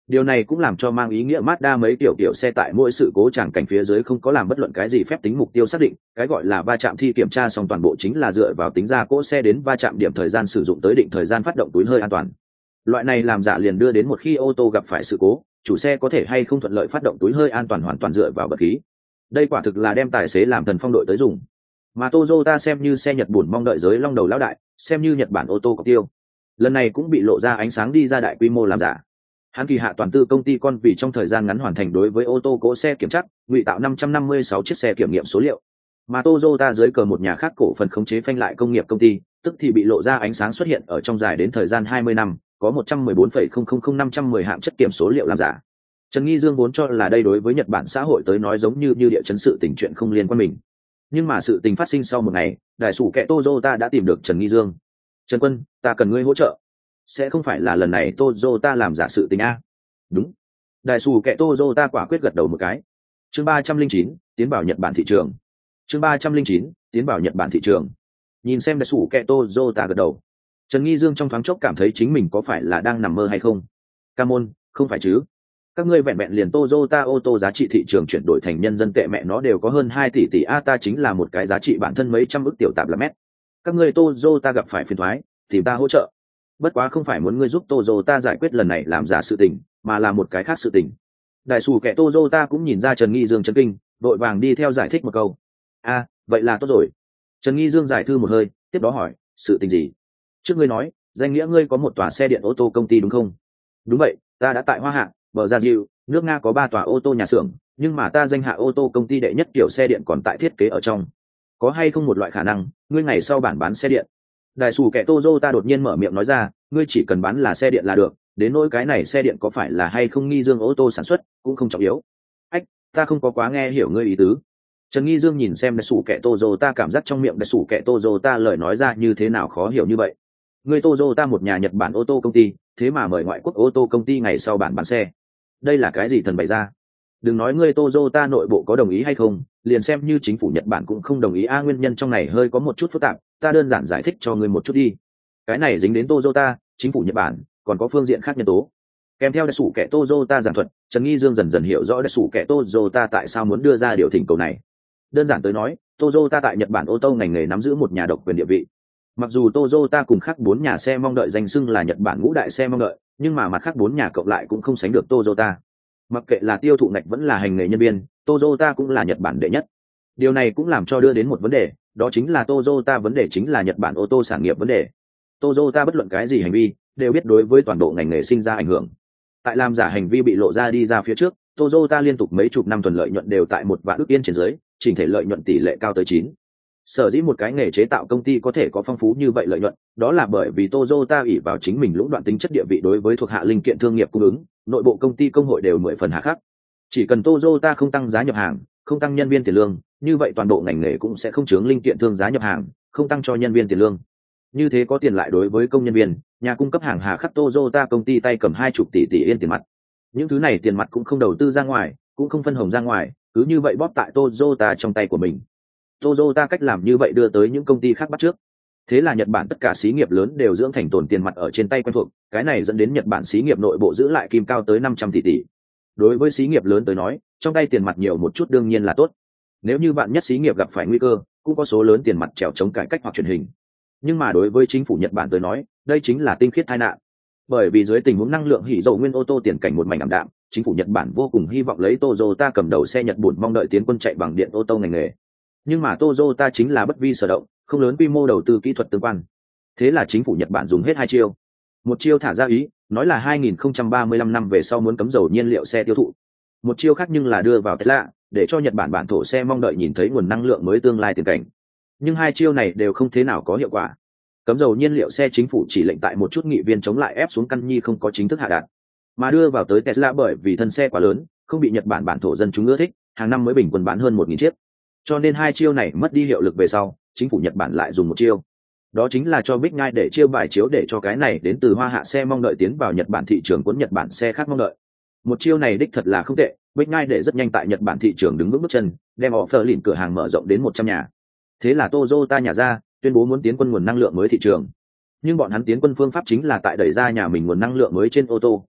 Điều này cũng làm cho mang ý nghĩa Mazda mấy tiểu kiểu xe tại mỗi sự cố tràng cảnh phía dưới không có làm bất luận cái gì phép tính mục tiêu xác định, cái gọi là va chạm thi kiểm tra xong toàn bộ chính là dựa vào tính ra cỗ xe đến va chạm điểm thời gian sử dụng tới định thời gian phát động túi hơi an toàn. Loại này làm giả liền đưa đến một khi ô tô gặp phải sự cố, chủ xe có thể hay không thuận lợi phát động túi hơi an toàn hoàn toàn dựa vào vật khí. Đây quả thực là đem tài xế làm thần phong đội tới dùng. Mà Toyota xem như xe Nhật buồn mong đợi giới long đầu lão đại, xem như Nhật Bản ô tô cọc tiêu. Lần này cũng bị lộ ra ánh sáng đi ra đại quy mô làm giả. Hắn kỳ hạ toàn tư công ty con vì trong thời gian ngắn hoàn thành đối với ô tô cỗ xe kiểm tra, ngụy tạo năm trăm năm mươi sáu chiếc xe kiểm nghiệm số liệu. Mà Toyota dưới cờ một nhà khác cổ phần khống chế phanh lại công nghiệp công ty, tức thì bị lộ ra ánh sáng xuất hiện ở trong dài đến thời gian hai mươi năm, có một trăm mười bốn phẩy không không không năm trăm mười hạng chất kiểm số liệu làm giả. Trần Nghi Dương vốn cho là đây đối với Nhật Bản xã hội tới nói giống như như địa chấn sự tình chuyện không liên quan mình. Nhưng mà sự tình phát sinh sau một ngày, đại sủ kẻ Toyota đã tìm được Trần Nghi Dương. Trần Quân, ta cần ngươi hỗ trợ. Sẽ không phải là lần này Toyota làm giả sự tình a? Đúng. Đại sủ kẻ Toyota quả quyết gật đầu một cái. Chương ba trăm linh chín, tiến vào Nhật Bản thị trường. Chương ba trăm linh chín, tiến vào Nhật Bản thị trường. Nhìn xem đại sủ kẻ Toyota gật đầu. Trần Nghi Dương trong thoáng chốc cảm thấy chính mình có phải là đang nằm mơ hay không. Cam ôn, không phải chứ? Các ngươi vẹn vẹn liền Toyota ô tô giá trị thị trường chuyển đổi thành nhân dân tệ mẹ nó đều có hơn hai tỷ tỷ a, ta chính là một cái giá trị bản thân mấy trăm ức tiểu tạp là mét. Các ngươi Toyota gặp phải phiền toái, tìm ta hỗ trợ. Bất quá không phải muốn ngươi giúp Toyota giải quyết lần này làm giả sự tình, mà là một cái khác sự tình. Đại sủ kẻ Toyota cũng nhìn ra Trần Nghi Dương chấn kinh, vội vàng đi theo giải thích một câu. A, vậy là tốt rồi. Trần Nghi Dương giải thư một hơi, tiếp đó hỏi, sự tình gì? Trước ngươi nói, danh nghĩa ngươi có một tòa xe điện ô tô công ty đúng không? Đúng vậy, ta đã tại Hoa Hạ, bờ ra Diệu, nước Nga có ba tòa ô tô nhà xưởng, nhưng mà ta danh hạ ô tô công ty đệ nhất kiểu xe điện còn tại thiết kế ở trong. Có hay không một loại khả năng, ngươi ngày sau bản bán xe điện? Đại sủ kẻ Toyota đột nhiên mở miệng nói ra, ngươi chỉ cần bán là xe điện là được, đến nỗi cái này xe điện có phải là hay không Nghi Dương ô tô sản xuất, cũng không trọng yếu. Ách, ta không có quá nghe hiểu ngươi ý tứ. Trần Nghi Dương nhìn xem đại sủ kẻ Toyota cảm giác trong miệng đại sủ kẻ Toyota lời nói ra như thế nào khó hiểu như vậy. Ngươi Toyota một nhà Nhật Bản ô tô công ty, thế mà mời ngoại quốc ô tô công ty ngày sau bản bán xe. Đây là cái gì thần bày ra? Đừng nói ngươi Toyota nội bộ có đồng ý hay không, liền xem như chính phủ Nhật Bản cũng không đồng ý a, nguyên nhân trong này hơi có một chút phức tạp, ta đơn giản giải thích cho ngươi một chút đi. Cái này dính đến Toyota, chính phủ Nhật Bản, còn có phương diện khác nhân tố. Kèm theo đại sủ kẻ Toyota giảng thuật, Trần Nghi Dương dần dần hiểu rõ đại sủ kẻ Toyota tại sao muốn đưa ra điều thỉnh cầu này. Đơn giản tới nói, Toyota tại Nhật Bản ô tô ngành nghề nắm giữ một nhà độc quyền địa vị. Mặc dù Toyota cùng khác bốn nhà xe mong đợi danh xưng là Nhật Bản ngũ đại xe mong đợi, nhưng mà mặt khác bốn nhà cộng lại cũng không sánh được Toyota. Mặc kệ là tiêu thụ ngạch vẫn là hành nghề nhân viên, Toyota cũng là Nhật Bản đệ nhất. Điều này cũng làm cho đưa đến một vấn đề, đó chính là Toyota vấn đề chính là Nhật Bản ô tô sản nghiệp vấn đề. Toyota bất luận cái gì hành vi, đều biết đối với toàn bộ ngành nghề sinh ra ảnh hưởng. Tại làm giả hành vi bị lộ ra đi ra phía trước, Toyota liên tục mấy chục năm thuần lợi nhuận đều tại một vạn ức yên trên dưới, chỉnh thể lợi nhuận tỷ lệ cao tới chín. Sở dĩ một cái nghề chế tạo công ty có thể có phong phú như vậy lợi nhuận, đó là bởi vì Toyota ỷ vào chính mình lũng đoạn tính chất địa vị đối với thuộc hạ linh kiện thương nghiệp cung ứng, nội bộ công ty công hội đều mười phần hạ khắc. Chỉ cần Toyota không tăng giá nhập hàng, không tăng nhân viên tiền lương, như vậy toàn bộ ngành nghề cũng sẽ không chướng linh kiện thương giá nhập hàng, không tăng cho nhân viên tiền lương. Như thế có tiền lại đối với công nhân viên, nhà cung cấp hàng hà khắc Toyota công ty tay cầm hai chục tỷ tỷ yên tiền mặt. Những thứ này tiền mặt cũng không đầu tư ra ngoài, cũng không phân hồng ra ngoài, cứ như vậy bóp tại Toyota trong tay của mình. Toyota cách làm như vậy đưa tới những công ty khác bắt trước. Thế là Nhật Bản tất cả xí nghiệp lớn đều dưỡng thành tồn tiền mặt ở trên tay quen thuộc, cái này dẫn đến Nhật Bản xí nghiệp nội bộ giữ lại kim cao tới năm trăm tỷ tỷ. Đối với xí nghiệp lớn tới nói, trong tay tiền mặt nhiều một chút đương nhiên là tốt. Nếu như bạn nhất xí nghiệp gặp phải nguy cơ, cũng có số lớn tiền mặt trèo chống cải cách hoặc truyền hình. Nhưng mà đối với chính phủ Nhật Bản tới nói, đây chính là tinh khiết tai nạn. Bởi vì dưới tình huống năng lượng hỉ dầu nguyên ô tô tiền cảnh một mảnh ảm đạm, chính phủ Nhật Bản vô cùng hy vọng lấy Toyota cầm đầu xe Nhật buồn mong đợi tiến quân chạy bằng điện ô tô ngành nghề. Nhưng mà Toyota chính là bất vi sở động, không lớn quy mô đầu tư kỹ thuật tương quan. Thế là chính phủ Nhật Bản dùng hết hai chiêu. Một chiêu thả ra ý, nói là hai nghìn không trăm ba mươi lăm năm về sau muốn cấm dầu nhiên liệu xe tiêu thụ. Một chiêu khác nhưng là đưa vào Tesla, để cho Nhật Bản bản thổ xe mong đợi nhìn thấy nguồn năng lượng mới tương lai tiền cảnh. Nhưng hai chiêu này đều không thế nào có hiệu quả. Cấm dầu nhiên liệu xe chính phủ chỉ lệnh tại một chút nghị viên chống lại ép xuống căn nhi không có chính thức hạ đạt. Mà đưa vào tới Tesla bởi vì thân xe quá lớn, không bị Nhật Bản bản thổ dân chúng ưa thích, hàng năm mới bình quân bán hơn một nghìn chiếc. Cho nên hai chiêu này mất đi hiệu lực về sau, chính phủ Nhật Bản lại dùng một chiêu. Đó chính là cho Big Nhai để chiêu bài chiếu để cho cái này đến từ Hoa Hạ xe mong đợi tiến vào Nhật Bản thị trường cuốn Nhật Bản xe khác mong đợi. Một chiêu này đích thật là không tệ, Big Nhai để rất nhanh tại Nhật Bản thị trường đứng vững bước chân, đem offer lìn cửa hàng mở rộng đến một trăm nhà. Thế là Toyota nhà ra, tuyên bố muốn tiến quân nguồn năng lượng mới thị trường. Nhưng bọn hắn tiến quân phương pháp chính là tại đẩy ra nhà mình nguồn năng lượng mới trên ô tô,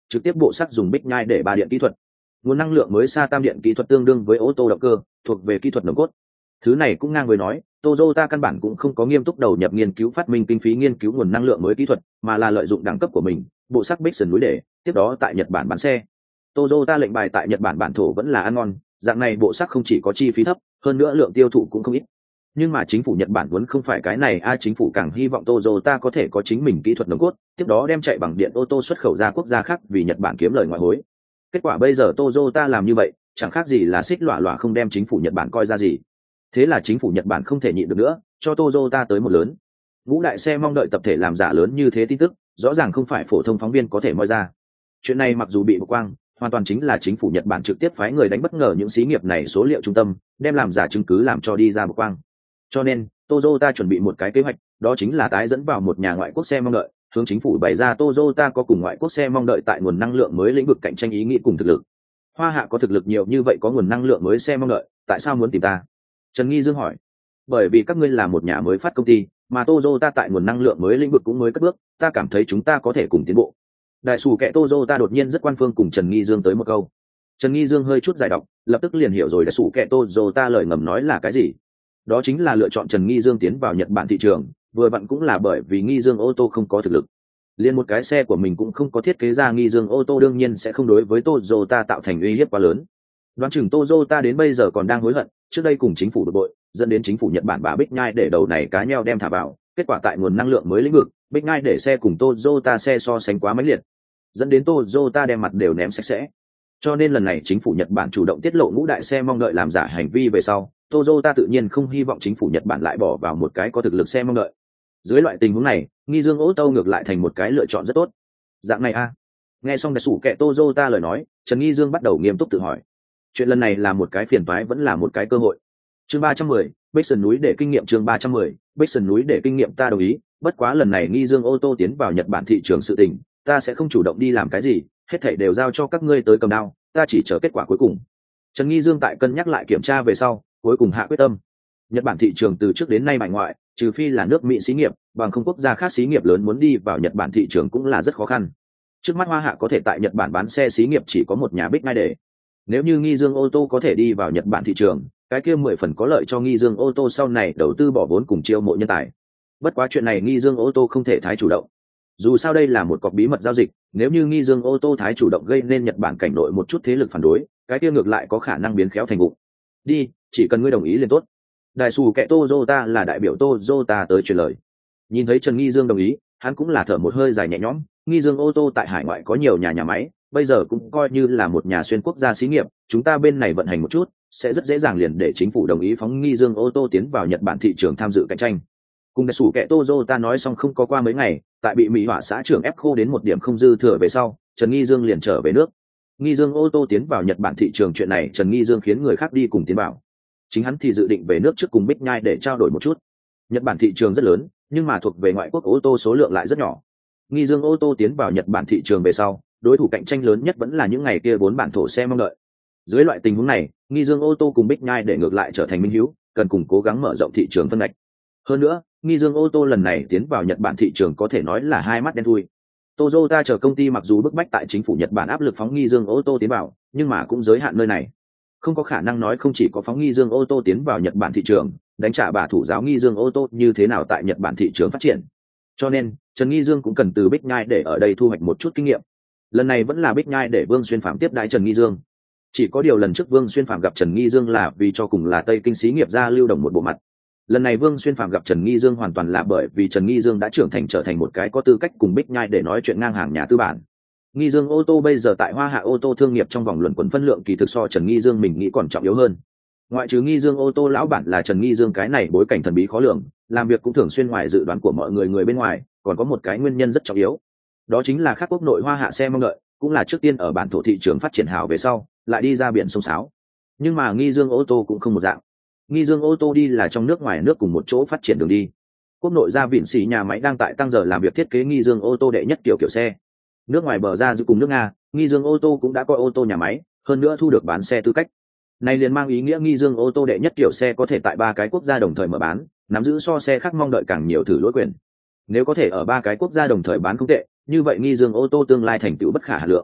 trực tiếp bộ sắc dùng bích nhai để ba điện kỹ thuật. Nguồn năng lượng mới xa tam điện kỹ thuật tương đương với ô tô động cơ, thuộc về kỹ thuật nòng cốt. Thứ này cũng ngang với nói, Toyota căn bản cũng không có nghiêm túc đầu nhập nghiên cứu phát minh kinh phí nghiên cứu nguồn năng lượng mới kỹ thuật, mà là lợi dụng đẳng cấp của mình, bộ sắc bích sườn núi để, tiếp đó tại Nhật Bản bán xe. Toyota lệnh bài tại Nhật Bản bản thổ vẫn là ăn ngon, dạng này bộ sắc không chỉ có chi phí thấp, hơn nữa lượng tiêu thụ cũng không ít. Nhưng mà chính phủ Nhật Bản muốn không phải cái này a, chính phủ càng hy vọng Toyota có thể có chính mình kỹ thuật nòng cốt, tiếp đó đem chạy bằng điện ô tô xuất khẩu ra quốc gia khác vì Nhật Bản kiếm lời ngoại hối. Kết quả bây giờ Toyota làm như vậy, chẳng khác gì là xích lọa lọa không đem chính phủ Nhật Bản coi ra gì. Thế là chính phủ Nhật Bản không thể nhịn được nữa, cho Toyota tới một lớn. Ngũ đại xe mong đợi tập thể làm giả lớn như thế tin tức, rõ ràng không phải phổ thông phóng viên có thể moi ra. Chuyện này mặc dù bị bỏ quang, hoàn toàn chính là chính phủ Nhật Bản trực tiếp phái người đánh bất ngờ những xí nghiệp này số liệu trung tâm, đem làm giả chứng cứ làm cho đi ra bỏ quang. Cho nên, Toyota chuẩn bị một cái kế hoạch, đó chính là tái dẫn vào một nhà ngoại quốc xe mong đợi, hướng chính phủ bày ra Toyota có cùng ngoại quốc xe mong đợi tại nguồn năng lượng mới lĩnh vực cạnh tranh ý nghĩ cùng thực lực. Hoa Hạ có thực lực nhiều như vậy, có nguồn năng lượng mới xe mong đợi, tại sao muốn tìm ta? Trần Nghi Dương hỏi. Bởi vì các ngươi là một nhà mới phát công ty, mà Toyota tại nguồn năng lượng mới lĩnh vực cũng mới cất bước, ta cảm thấy chúng ta có thể cùng tiến bộ. Đại sủ kệ Toyota đột nhiên rất quan phương cùng Trần Nghi Dương tới một câu. Trần Nghi Dương hơi chút giải đọc, lập tức liền hiểu rồi đại sủ kệ Toyota lời ngầm nói là cái gì. Đó chính là lựa chọn Trần Nghi Dương tiến vào Nhật Bản thị trường, vừa vặn cũng là bởi vì Nghi Dương ô tô không có thực lực. Liên một cái xe của mình cũng không có thiết kế ra, Nghi Dương ô tô đương nhiên sẽ không đối với Toyota tạo thành uy hiếp quá lớn. Đoán chừng Toyota đến bây giờ còn đang hối hận, trước đây cùng chính phủ đổ bội, dẫn đến chính phủ Nhật Bản bà Bích Nhai để đầu này cá nheo đem thả vào, kết quả tại nguồn năng lượng mới lĩnh vực, Bích Nhai để xe cùng Toyota xe so sánh quá mãnh liệt, dẫn đến Toyota đem mặt đều ném sạch sẽ. Cho nên lần này chính phủ Nhật Bản chủ động tiết lộ ngũ đại xe mong đợi làm giả hành vi về sau, Toyota tự nhiên không hy vọng chính phủ Nhật Bản lại bỏ vào một cái có thực lực xe mong đợi. Dưới loại tình huống này, Nghi Dương ô tô ngược lại thành một cái lựa chọn rất tốt. Dạng này a. À. Nghe xong đại sủ kệ Toyota lời nói, Trần Nghi Dương bắt đầu nghiêm túc tự hỏi. Chuyện lần này là một cái phiền toái vẫn là một cái cơ hội. Chương ba trăm mười, Basin núi để kinh nghiệm. Chương ba trăm mười, Basin núi để kinh nghiệm. Ta đồng ý, bất quá lần này Nghi Dương ô tô tiến vào Nhật Bản thị trường sự tình, ta sẽ không chủ động đi làm cái gì, hết thảy đều giao cho các ngươi tới cầm đao, ta chỉ chờ kết quả cuối cùng. Trần Nghi Dương tại cân nhắc lại kiểm tra về sau, cuối cùng hạ quyết tâm. Nhật Bản thị trường từ trước đến nay mạnh ngoại, trừ phi là nước Mỹ xí nghiệp, bằng không quốc gia khác xí nghiệp lớn muốn đi vào Nhật Bản thị trường cũng là rất khó khăn. Trước mắt Hoa Hạ có thể tại Nhật Bản bán xe xí nghiệp chỉ có một nhà Big Nine. Nếu như Nghi Dương ô tô có thể đi vào Nhật Bản thị trường, cái kia mười phần có lợi cho Nghi Dương ô tô sau này đầu tư bỏ vốn cùng chiêu mộ nhân tài. Bất quá chuyện này Nghi Dương ô tô không thể thái chủ động. Dù sao đây là một cọc bí mật giao dịch, nếu như Nghi Dương ô tô thái chủ động gây nên Nhật Bản cảnh nội một chút thế lực phản đối, cái kia ngược lại có khả năng biến khéo thành vụng. Đi, chỉ cần ngươi đồng ý liền tốt. Đại sủ kệ Toyota là đại biểu Toyota tới truyền lời. Nhìn thấy Trần Nghi Dương đồng ý, hắn cũng là thở một hơi dài nhẹ nhõm. Nghi Dương ô tô tại hải ngoại có nhiều nhà nhà máy, bây giờ cũng coi như là một nhà xuyên quốc gia xí nghiệp, chúng ta bên này vận hành một chút, sẽ rất dễ dàng liền để chính phủ đồng ý phóng Nghi Dương ô tô tiến vào Nhật Bản thị trường tham dự cạnh tranh. Cùng đại sủ kệ Toyota nói xong không có qua mấy ngày, tại bị Mỹ hỏa xã trưởng ép khô đến một điểm không dư thừa về sau, Trần Nghi Dương liền trở về nước. Nghi Dương ô tô tiến vào Nhật Bản thị trường chuyện này, Trần Nghi Dương khiến người khác đi cùng tiến vào. Chính hắn thì dự định về nước trước cùng Bích Nhai để trao đổi một chút. Nhật Bản thị trường rất lớn, nhưng mà thuộc về ngoại quốc ô tô số lượng lại rất nhỏ. Nghi Dương ô tô tiến vào Nhật Bản thị trường về sau, đối thủ cạnh tranh lớn nhất vẫn là những ngày kia bốn bản thổ xe mong đợi. Dưới loại tình huống này, Nghi Dương ô tô cùng Bích Nhai để ngược lại trở thành minh hữu, cần cùng cố gắng mở rộng thị trường phân ngạch. Hơn nữa, Nghi Dương ô tô lần này tiến vào Nhật Bản thị trường có thể nói là hai mắt đen thui. Toyota chờ công ty mặc dù bức bách tại chính phủ Nhật Bản áp lực phóng Nghi Dương ô tô tiến vào, nhưng mà cũng giới hạn nơi này. Không có khả năng nói không chỉ có phóng Nghi Dương ô tô tiến vào Nhật Bản thị trường, đánh trả bà thủ giáo Nghi Dương ô tô như thế nào tại Nhật Bản thị trường phát triển. Cho nên, Trần Nghi Dương cũng cần từ Bích Nhai để ở đây thu hoạch một chút kinh nghiệm. Lần này vẫn là Bích Nhai để Vương Xuyên Phạm tiếp đãi Trần Nghi Dương. Chỉ có điều lần trước Vương Xuyên Phạm gặp Trần Nghi Dương là vì cho cùng là Tây Kinh xí nghiệp gia lưu động một bộ mặt. Lần này Vương Xuyên Phạm gặp Trần Nghi Dương hoàn toàn là bởi vì Trần Nghi Dương đã trưởng thành trở thành một cái có tư cách cùng Bích Nhai để nói chuyện ngang hàng nhà tư bản. Nghi Dương ô tô bây giờ tại Hoa Hạ ô tô thương nghiệp trong vòng luận quẩn phân lượng kỳ thực so Trần Nghi Dương mình nghĩ còn trọng yếu hơn. Ngoại trừ Nghi Dương ô tô lão bản là Trần Nghi Dương cái này bối cảnh thần bí khó lường, làm việc cũng thường xuyên ngoài dự đoán của mọi người người bên ngoài, còn có một cái nguyên nhân rất trọng yếu. Đó chính là khác quốc nội Hoa Hạ xe mong đợi, cũng là trước tiên ở bản thổ thị trường phát triển hào về sau, lại đi ra biển sông sáo. Nhưng mà Nghi Dương ô tô cũng không một dạng. Nghi Dương ô tô đi là trong nước ngoài nước cùng một chỗ phát triển đường đi. Quốc nội ra vịn xỉ nhà máy đang tại tăng giờ làm việc thiết kế Nghi Dương ô tô đệ nhất kiểu kiểu xe. Nước ngoài bờ ra giữ cùng nước Nga, Nghi Dương ô tô cũng đã có ô tô nhà máy, hơn nữa thu được bán xe tư cách. Này liền mang ý nghĩa Nghi Dương ô tô đệ nhất kiểu xe có thể tại ba cái quốc gia đồng thời mở bán, nắm giữ so xe khác mong đợi càng nhiều thử lỗi quyền. Nếu có thể ở ba cái quốc gia đồng thời bán không tệ, như vậy Nghi Dương ô tô tương lai thành tựu bất khả hà lượng.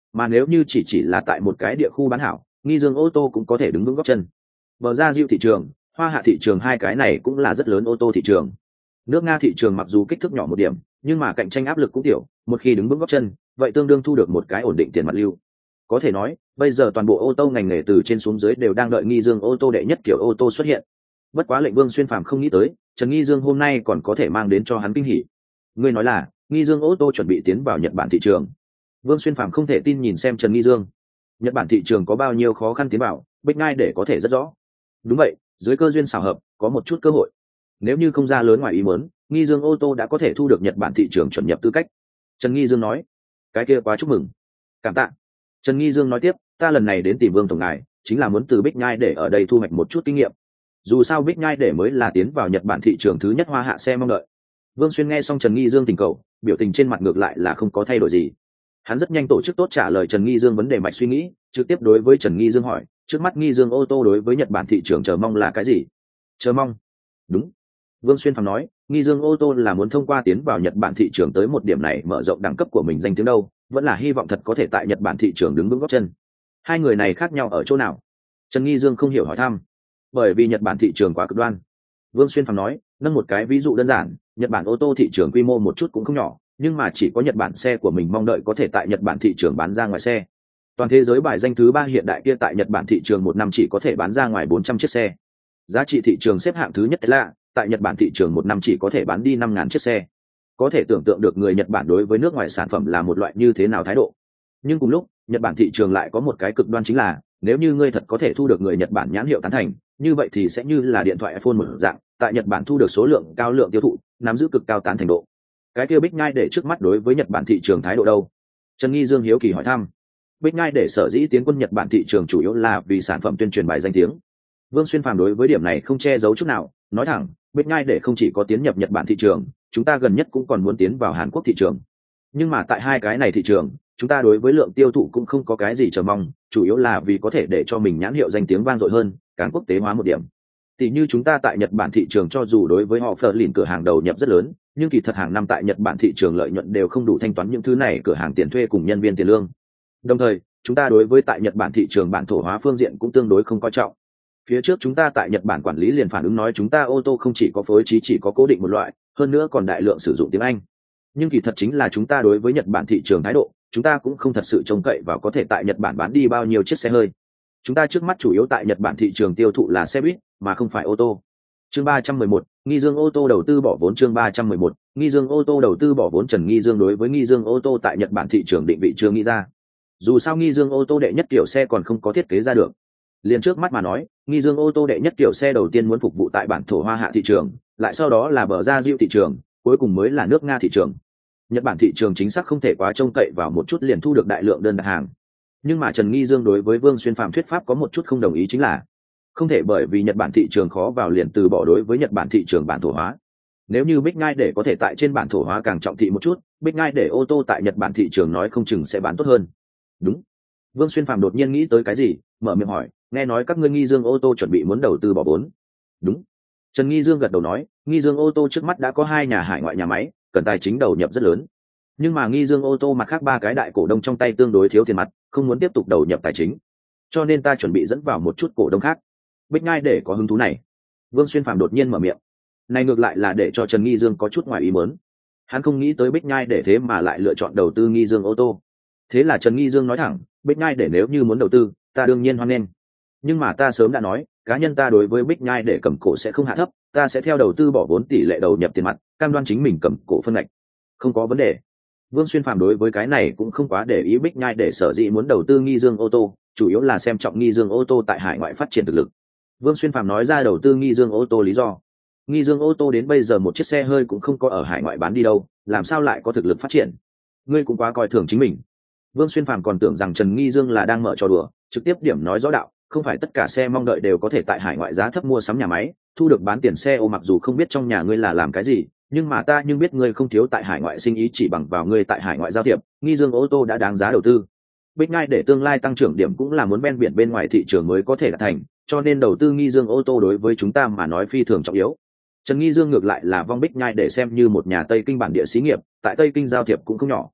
Mà nếu như chỉ chỉ là tại một cái địa khu bán hảo, nghi dương ô tô cũng có thể đứng vững gót chân. Bờ ra diệu thị trường, hoa hạ thị trường, hai cái này cũng là rất lớn ô tô thị trường. Nước Nga thị trường mặc dù kích thước nhỏ một điểm, nhưng mà cạnh tranh áp lực cũng tiểu, một khi đứng vững gót chân, vậy tương đương thu được một cái ổn định tiền mặt lưu. Có thể nói, bây giờ toàn bộ ô tô ngành nghề từ trên xuống dưới đều đang đợi nghi dương ô tô đệ nhất kiểu ô tô xuất hiện. Bất quá lệnh Vương Xuyên Phàm không nghĩ tới, Trần Nghi Dương hôm nay còn có thể mang đến cho hắn kinh hỉ. Ngươi nói là, Nghi Dương ô tô chuẩn bị tiến vào Nhật Bản thị trường. Vương Xuyên Phàm không thể tin nhìn xem Trần Nghi Dương. Nhật Bản thị trường có bao nhiêu khó khăn tiến vào, Bích Ngai để có thể rất rõ. Đúng vậy, dưới cơ duyên xảo hợp, có một chút cơ hội. Nếu như không ra lớn ngoài ý muốn, Nghi Dương ô tô đã có thể thu được Nhật Bản thị trường chuẩn nhập tư cách. Trần Nghi Dương nói, cái kia quá chúc mừng. Cảm tạ. Trần Nghi Dương nói tiếp, ta lần này đến tìm Vương tổng ngài, chính là muốn từ Bích Nhai để ở đây thu hoạch một chút kinh nghiệm. Dù sao Bích Nhai để mới là tiến vào Nhật Bản thị trường thứ nhất hoa hạ xe mong đợi. Vương Xuyên nghe xong Trần Nghi Dương tình cầu, biểu tình trên mặt ngược lại là không có thay đổi gì. Hắn rất nhanh tổ chức tốt trả lời Trần Nghi Dương vấn đề mạch suy nghĩ, trực tiếp đối với Trần Nghi Dương hỏi, trước mắt Nghi Dương ô tô đối với Nhật Bản thị trường chờ mong là cái gì? Chờ mong? Đúng. Vương Xuyên phàm nói, Nghi Dương ô tô là muốn thông qua tiến vào Nhật Bản thị trường tới một điểm này mở rộng đẳng cấp của mình danh tiếng đâu, vẫn là hy vọng thật có thể tại Nhật Bản thị trường đứng vững gót chân. Hai người này khác nhau ở chỗ nào? Trần Nghi Dương không hiểu hỏi thăm. Bởi vì Nhật Bản thị trường quá cực đoan. Vương Xuyên phàm nói, nâng một cái ví dụ đơn giản, Nhật Bản ô tô thị trường quy mô một chút cũng không nhỏ, nhưng mà chỉ có Nhật Bản xe của mình mong đợi có thể tại Nhật Bản thị trường bán ra ngoài xe. Toàn thế giới bài danh thứ ba hiện đại kia tại Nhật Bản thị trường một năm chỉ có thể bán ra ngoài bốn trăm chiếc xe. Giá trị thị trường xếp hạng thứ nhất là tại Nhật Bản thị trường một năm chỉ có thể bán đi năm ngàn chiếc xe. Có thể tưởng tượng được người Nhật Bản đối với nước ngoài sản phẩm là một loại như thế nào thái độ. Nhưng cùng lúc, Nhật Bản thị trường lại có một cái cực đoan chính là, nếu như ngươi thật có thể thu được người Nhật Bản nhãn hiệu tán thành, như vậy thì sẽ như là điện thoại iPhone một dạng, tại Nhật Bản thu được số lượng cao lượng tiêu thụ, nắm giữ cực cao tán thành độ. Cái kia Bích Nhai để trước mắt đối với Nhật Bản thị trường thái độ đâu? Trần Nghi Dương hiếu kỳ hỏi thăm. Bích Nhai để sở dĩ tiến quân Nhật Bản thị trường chủ yếu là vì sản phẩm tuyên truyền bài danh tiếng. Vương Xuyên phàm đối với điểm này không che giấu chút nào, nói thẳng, Bích Nhai để không chỉ có tiến nhập Nhật Bản thị trường, chúng ta gần nhất cũng còn muốn tiến vào Hàn Quốc thị trường. Nhưng mà tại hai cái này thị trường, chúng ta đối với lượng tiêu thụ cũng không có cái gì chờ mong, chủ yếu là vì có thể để cho mình nhãn hiệu danh tiếng vang dội hơn, càng quốc tế hóa một điểm. Tỷ như chúng ta tại Nhật Bản thị trường cho dù đối với họ phở lìn cửa hàng đầu nhập rất lớn, nhưng kỳ thật hàng năm tại Nhật Bản thị trường lợi nhuận đều không đủ thanh toán những thứ này cửa hàng tiền thuê cùng nhân viên tiền lương. Đồng thời, chúng ta đối với tại Nhật Bản thị trường bản thổ hóa phương diện cũng tương đối không coi trọng. Phía trước chúng ta tại Nhật Bản quản lý liền phản ứng nói chúng ta ô tô không chỉ có phối trí chỉ có cố định một loại, hơn nữa còn đại lượng sử dụng tiếng Anh. Nhưng kỳ thật chính là chúng ta đối với Nhật Bản thị trường thái độ, chúng ta cũng không thật sự trông cậy vào có thể tại Nhật Bản bán đi bao nhiêu chiếc xe hơi. Chúng ta trước mắt chủ yếu tại Nhật Bản thị trường tiêu thụ là xe buýt, mà không phải ô tô. Chương ba trăm mười một, Nghi Dương ô tô đầu tư bỏ vốn. Chương ba trăm mười một, Nghi Dương ô tô đầu tư bỏ vốn. Trần Nghi Dương đối với Nghi Dương ô tô tại Nhật Bản thị trường định vị chưa nghĩ ra. Dù sao Nghi Dương ô tô đệ nhất kiểu xe còn không có thiết kế ra được. Liền trước mắt mà nói, Nghi Dương ô tô đệ nhất kiểu xe đầu tiên muốn phục vụ tại bản thổ hoa hạ thị trường, lại sau đó là bờ ra diệu thị trường, cuối cùng mới là nước Nga thị trường. Nhật Bản thị trường chính xác không thể quá trông cậy vào một chút liền thu được đại lượng đơn đặt hàng. Nhưng mà Trần Nghi Dương đối với Vương Xuyên phàm thuyết pháp có một chút không đồng ý, chính là không thể bởi vì Nhật Bản thị trường khó vào liền từ bỏ đối với Nhật Bản thị trường bản thổ hóa. Nếu như Bích Ngai để có thể tại trên bản thổ hóa càng trọng thị một chút, Bích Ngai để ô tô tại Nhật Bản thị trường nói không chừng sẽ bán tốt hơn. Đúng. Vương Xuyên phàm đột nhiên nghĩ tới cái gì, mở miệng hỏi, nghe nói các ngươi Nghi Dương ô tô chuẩn bị muốn đầu tư bỏ vốn. Đúng. Trần Nghi Dương gật đầu nói, Nghi Dương ô tô trước mắt đã có hai nhà hải ngoại nhà máy, cần tài chính đầu nhập rất lớn. Nhưng mà Nghi Dương ô tô mặt khác ba cái đại cổ đông trong tay tương đối thiếu tiền mặt, không muốn tiếp tục đầu nhập tài chính. Cho nên ta chuẩn bị dẫn vào một chút cổ đông khác. Bích Ngai để có hứng thú này. Vương Xuyên phàm đột nhiên mở miệng. Này ngược lại là để cho Trần Nghi Dương có chút ngoài ý muốn. Hắn không nghĩ tới Bích Ngai để thế mà lại lựa chọn đầu tư Nghi Dương ô tô. Thế là Trần Nghi Dương nói thẳng, Bích Ngai để nếu như muốn đầu tư, ta đương nhiên hoan nghênh. Nhưng mà ta sớm đã nói, cá nhân ta đối với Bích Ngai để cầm cổ sẽ không hạ thấp, ta sẽ theo đầu tư bỏ vốn tỷ lệ đầu nhập tiền mặt, cam đoan chính mình cầm cổ phân ngạch. Không có vấn đề. Vương Xuyên phàm đối với cái này cũng không quá để ý Bích Nhai để sở dĩ muốn đầu tư Nghi Dương ô tô, chủ yếu là xem trọng Nghi Dương ô tô tại hải ngoại phát triển thực lực. Vương Xuyên phàm nói ra đầu tư Nghi Dương ô tô lý do. Nghi Dương ô tô đến bây giờ một chiếc xe hơi cũng không có ở hải ngoại bán đi đâu, làm sao lại có thực lực phát triển? Ngươi cũng quá coi thường chính mình. Vương Xuyên phàm còn tưởng rằng Trần Nghi Dương là đang mở trò đùa, trực tiếp điểm nói rõ đạo, không phải tất cả xe mong đợi đều có thể tại hải ngoại giá thấp mua sắm nhà máy, thu được bán tiền xe ô, mặc dù không biết trong nhà ngươi là làm cái gì, nhưng mà ta nhưng biết ngươi không thiếu tại hải ngoại sinh ý, chỉ bằng vào ngươi tại hải ngoại giao thiệp, Nghi Dương ô tô đã đáng giá đầu tư. Bích Ngai để tương lai tăng trưởng điểm cũng là muốn ven biển bên ngoài thị trường mới có thể đạt thành, cho nên đầu tư Nghi Dương ô tô đối với chúng ta mà nói phi thường trọng yếu. Trần Nghi Dương ngược lại là vong Bích Ngai để xem như một nhà Tây Kinh bản địa xí nghiệp, tại Tây Kinh giao thiệp cũng không nhỏ.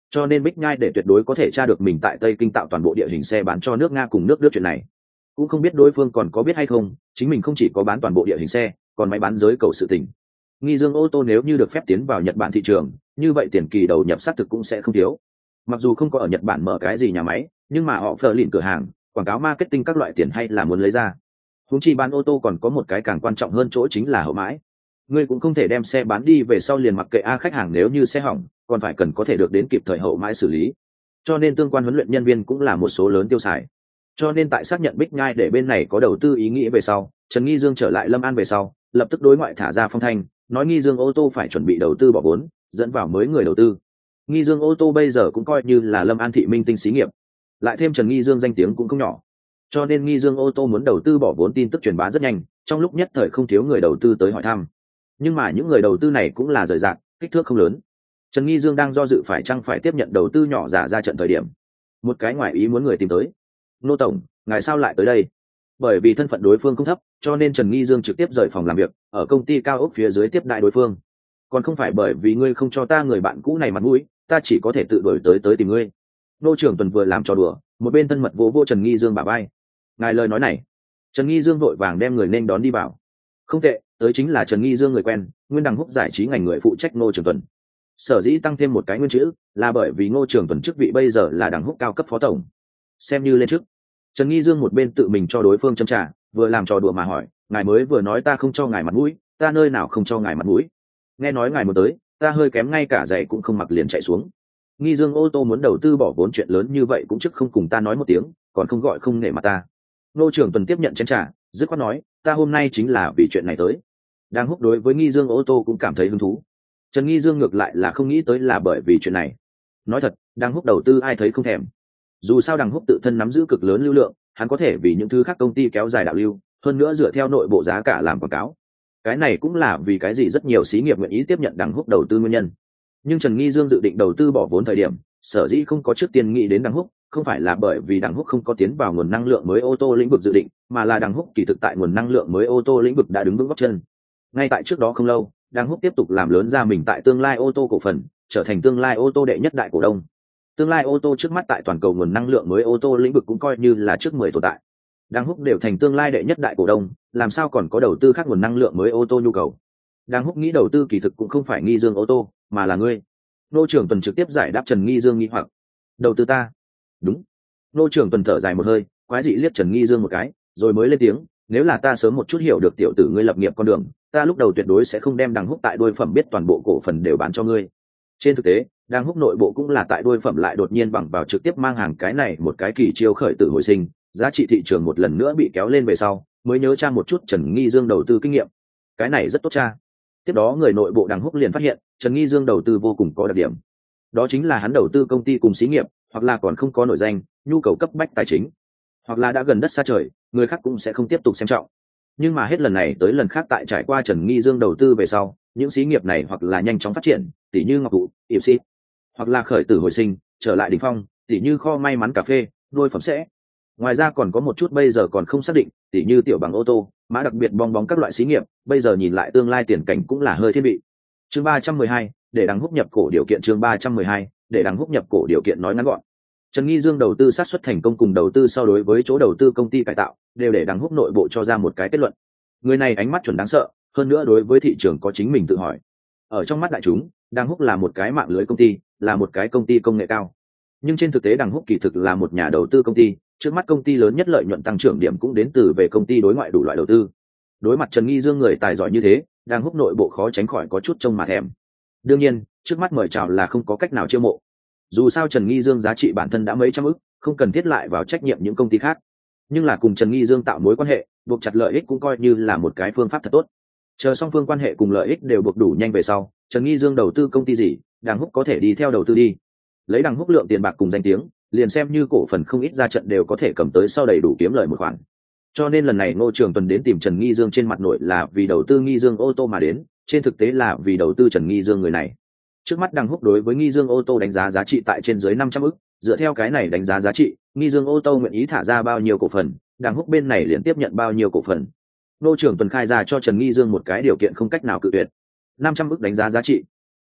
cho nên Bích Nhai để tuyệt đối có thể tra được mình tại Tây Kinh tạo toàn bộ địa hình xe bán cho nước Nga cùng nước Đức chuyện này. Cũng không biết đối phương còn có biết hay không, chính mình không chỉ có bán toàn bộ địa hình xe, còn máy bán giới cầu sự tình. Nghi Dương ô tô nếu như được phép tiến vào Nhật Bản thị trường, như vậy tiền kỳ đầu nhập xác thực cũng sẽ không thiếu. Mặc dù không có ở Nhật Bản mở cái gì nhà máy, nhưng mà họ phờ lìn cửa hàng, quảng cáo marketing các loại tiền hay là muốn lấy ra. Huống chi bán ô tô còn có một cái càng quan trọng hơn chỗ chính là hậu mãi. Ngươi cũng không thể đem xe bán đi về sau liền mặc kệ a khách hàng, nếu như xe hỏng, còn phải cần có thể được đến kịp thời hậu mãi xử lý. Cho nên tương quan huấn luyện nhân viên cũng là một số lớn tiêu xài. Cho nên tại xác nhận Bích Nhai để bên này có đầu tư ý nghĩ về sau, Trần Nghi Dương trở lại Lâm An về sau, lập tức đối ngoại thả ra phong thanh, nói Nghi Dương ô tô phải chuẩn bị đầu tư bỏ vốn, dẫn vào mới người đầu tư. Nghi Dương ô tô bây giờ cũng coi như là Lâm An thị minh tinh xí nghiệp, lại thêm Trần Nghi Dương danh tiếng cũng không nhỏ, cho nên Nghi Dương ô tô muốn đầu tư bỏ vốn tin tức truyền bá rất nhanh, trong lúc nhất thời không thiếu người đầu tư tới hỏi thăm. Nhưng mà những người đầu tư này cũng là rời rạc, kích thước không lớn. Trần Nghi Dương đang do dự phải chăng phải tiếp nhận đầu tư nhỏ giả ra trận thời điểm, một cái ngoại ý muốn người tìm tới. Nô tổng, ngài sao lại tới đây? Bởi vì thân phận đối phương không thấp, cho nên Trần Nghi Dương trực tiếp rời phòng làm việc, ở công ty cao ốc phía dưới tiếp đại đối phương. Còn không phải bởi vì ngươi không cho ta người bạn cũ này mặt mũi, ta chỉ có thể tự đổi tới tới tìm ngươi. Nô trưởng Tuần vừa làm trò đùa, một bên thân mật vỗ vỗ Trần Nghi Dương bả vai. Ngài lời nói này. Trần Nghi Dương vội vàng đem người nên đón đi vào. Không tệ, tới chính là Trần Nghi Dương người quen, nguyên đằng húc giải trí ngành người phụ trách Ngô Trường Tuần. Sở dĩ tăng thêm một cái nguyên chữ, là bởi vì Ngô Trường Tuần chức vị bây giờ là đằng húc cao cấp phó tổng. Xem như lên chức. Trần Nghi Dương một bên tự mình cho đối phương châm trà, vừa làm trò đùa mà hỏi, ngài mới vừa nói ta không cho ngài mặt mũi, ta nơi nào không cho ngài mặt mũi? Nghe nói ngài muốn tới, ta hơi kém ngay cả giày cũng không mặc liền chạy xuống. Nghi Dương ô tô muốn đầu tư bỏ vốn chuyện lớn như vậy cũng trước không cùng ta nói một tiếng, còn không gọi không nể mặt ta. Ngô Trường Tuần tiếp nhận chén trà, dứt khoát nói, ta hôm nay chính là vì chuyện này tới. Đang húc đối với Nghi Dương ô tô cũng cảm thấy hứng thú. Trần Nghi Dương ngược lại là không nghĩ tới là bởi vì chuyện này. Nói thật, đang húc đầu tư ai thấy không thèm. Dù sao đằng húc tự thân nắm giữ cực lớn lưu lượng, hắn có thể vì những thứ khác công ty kéo dài đạo lưu, hơn nữa dựa theo nội bộ giá cả làm quảng cáo. Cái này cũng là vì cái gì rất nhiều xí nghiệp nguyện ý tiếp nhận đằng húc đầu tư nguyên nhân. Nhưng Trần Nghi Dương dự định đầu tư bỏ vốn thời điểm, sở dĩ không có trước tiên nghĩ đến đằng húc, không phải là bởi vì đằng húc không có tiến vào nguồn năng lượng mới ô tô lĩnh vực dự định, mà là đằng húc kỳ thực tại nguồn năng lượng mới ô tô lĩnh vực đã đứng vững gót chân. Ngay tại trước đó không lâu, đằng húc tiếp tục làm lớn ra mình tại tương lai ô tô cổ phần, trở thành tương lai ô tô đệ nhất đại cổ đông. Tương lai ô tô trước mắt tại toàn cầu nguồn năng lượng mới ô tô lĩnh vực cũng coi như là trước mười tồn tại. Đằng húc đều thành tương lai đệ nhất đại cổ đông, làm sao còn có đầu tư khác nguồn năng lượng mới ô tô nhu cầu? Đằng húc nghĩ đầu tư kỳ thực cũng không phải Nghi Dương ô tô, mà là ngươi. Nô trưởng Tuần trực tiếp giải đáp Trần Nghi Dương nghi hoặc. Đầu tư ta? Đúng. Nô trưởng Tuần thở dài một hơi, quái dị liếc Trần Nghi Dương một cái, rồi mới lên tiếng, nếu là ta sớm một chút hiểu được tiểu tử ngươi lập nghiệp con đường, ta lúc đầu tuyệt đối sẽ không đem đằng húc tại đôi phẩm biết toàn bộ cổ phần đều bán cho ngươi. Trên thực tế, đang húc nội bộ cũng là tại đôi phẩm lại đột nhiên bằng vào trực tiếp mang hàng cái này một cái kỳ chiêu khởi tử hồi sinh, giá trị thị trường một lần nữa bị kéo lên về sau, mới nhớ tra một chút Trần Nghi Dương đầu tư kinh nghiệm. Cái này rất tốt cha. Tiếp đó người nội bộ đằng húc liền phát hiện, Trần Nghi Dương đầu tư vô cùng có đặc điểm. Đó chính là hắn đầu tư công ty cùng xí nghiệp, hoặc là còn không có nổi danh, nhu cầu cấp bách tài chính, hoặc là đã gần đất xa trời, người khác cũng sẽ không tiếp tục xem trọng. Nhưng mà hết lần này tới lần khác tại trải qua Trần Nghi Dương đầu tư về sau, những xí nghiệp này hoặc là nhanh chóng phát triển, tỉ như Ngọc Thụ, Yểm Xít, hoặc là khởi tử hồi sinh, trở lại đỉnh phong, tỉ như kho may mắn cà phê, nuôi phẩm sẽ. Ngoài ra còn có một chút bây giờ còn không xác định, tỉ như tiểu bằng ô tô, mã đặc biệt bong bóng các loại xí nghiệp, bây giờ nhìn lại tương lai tiền cảnh cũng là hơi thiên vị. Chương ba trăm mười hai, để đằng húc nhập cổ điều kiện chương ba trăm mười hai, để đằng húc nhập cổ điều kiện nói ngắn gọn. Trần Nghi Dương đầu tư sát xuất thành công cùng đầu tư so đối với chỗ đầu tư công ty cải tạo, đều để đằng húc nội bộ cho ra một cái kết luận. Người này ánh mắt chuẩn đáng sợ, hơn nữa đối với thị trường có chính mình tự hỏi. Ở trong mắt đại chúng, đằng húc là một cái mạng lưới công ty, là một cái công ty công nghệ cao. Nhưng trên thực tế đằng húc kỳ thực là một nhà đầu tư công ty, trước mắt công ty lớn nhất lợi nhuận tăng trưởng điểm cũng đến từ về công ty đối ngoại đủ loại đầu tư. Đối mặt Trần Nghi Dương người tài giỏi như thế, đằng húc nội bộ khó tránh khỏi có chút trông mà thèm. Đương nhiên, trước mắt mời chào là không có cách nào chiêu mộ. Dù sao Trần Nghi Dương giá trị bản thân đã mấy trăm ức, không cần thiết lại vào trách nhiệm những công ty khác. Nhưng là cùng Trần Nghi Dương tạo mối quan hệ, buộc chặt lợi ích cũng coi như là một cái phương pháp thật tốt. Chờ song phương quan hệ cùng lợi ích đều buộc đủ nhanh về sau, Trần Nghi Dương đầu tư công ty gì, đằng húc có thể đi theo đầu tư đi. Lấy đằng húc lượng tiền bạc cùng danh tiếng, liền xem như cổ phần không ít ra trận đều có thể cầm tới sau đầy đủ kiếm lời một khoản. Cho nên lần này Ngô Trường Tuần đến tìm Trần Nghi Dương trên mặt nội là vì đầu tư Nghi Dương ô tô mà đến, trên thực tế là vì đầu tư Trần Nghi Dương người này. Trước mắt đằng húc đối với Nghi Dương ô tô đánh giá giá trị tại trên dưới năm trăm ức, dựa theo cái này đánh giá giá trị, Nghi Dương ô tô nguyện ý thả ra bao nhiêu cổ phần, đằng húc bên này liền tiếp nhận bao nhiêu cổ phần. Ngô Trường Tuần khai ra cho Trần Nghi Dương một cái điều kiện không cách nào cự tuyệt. năm trăm ức đánh giá giá trị.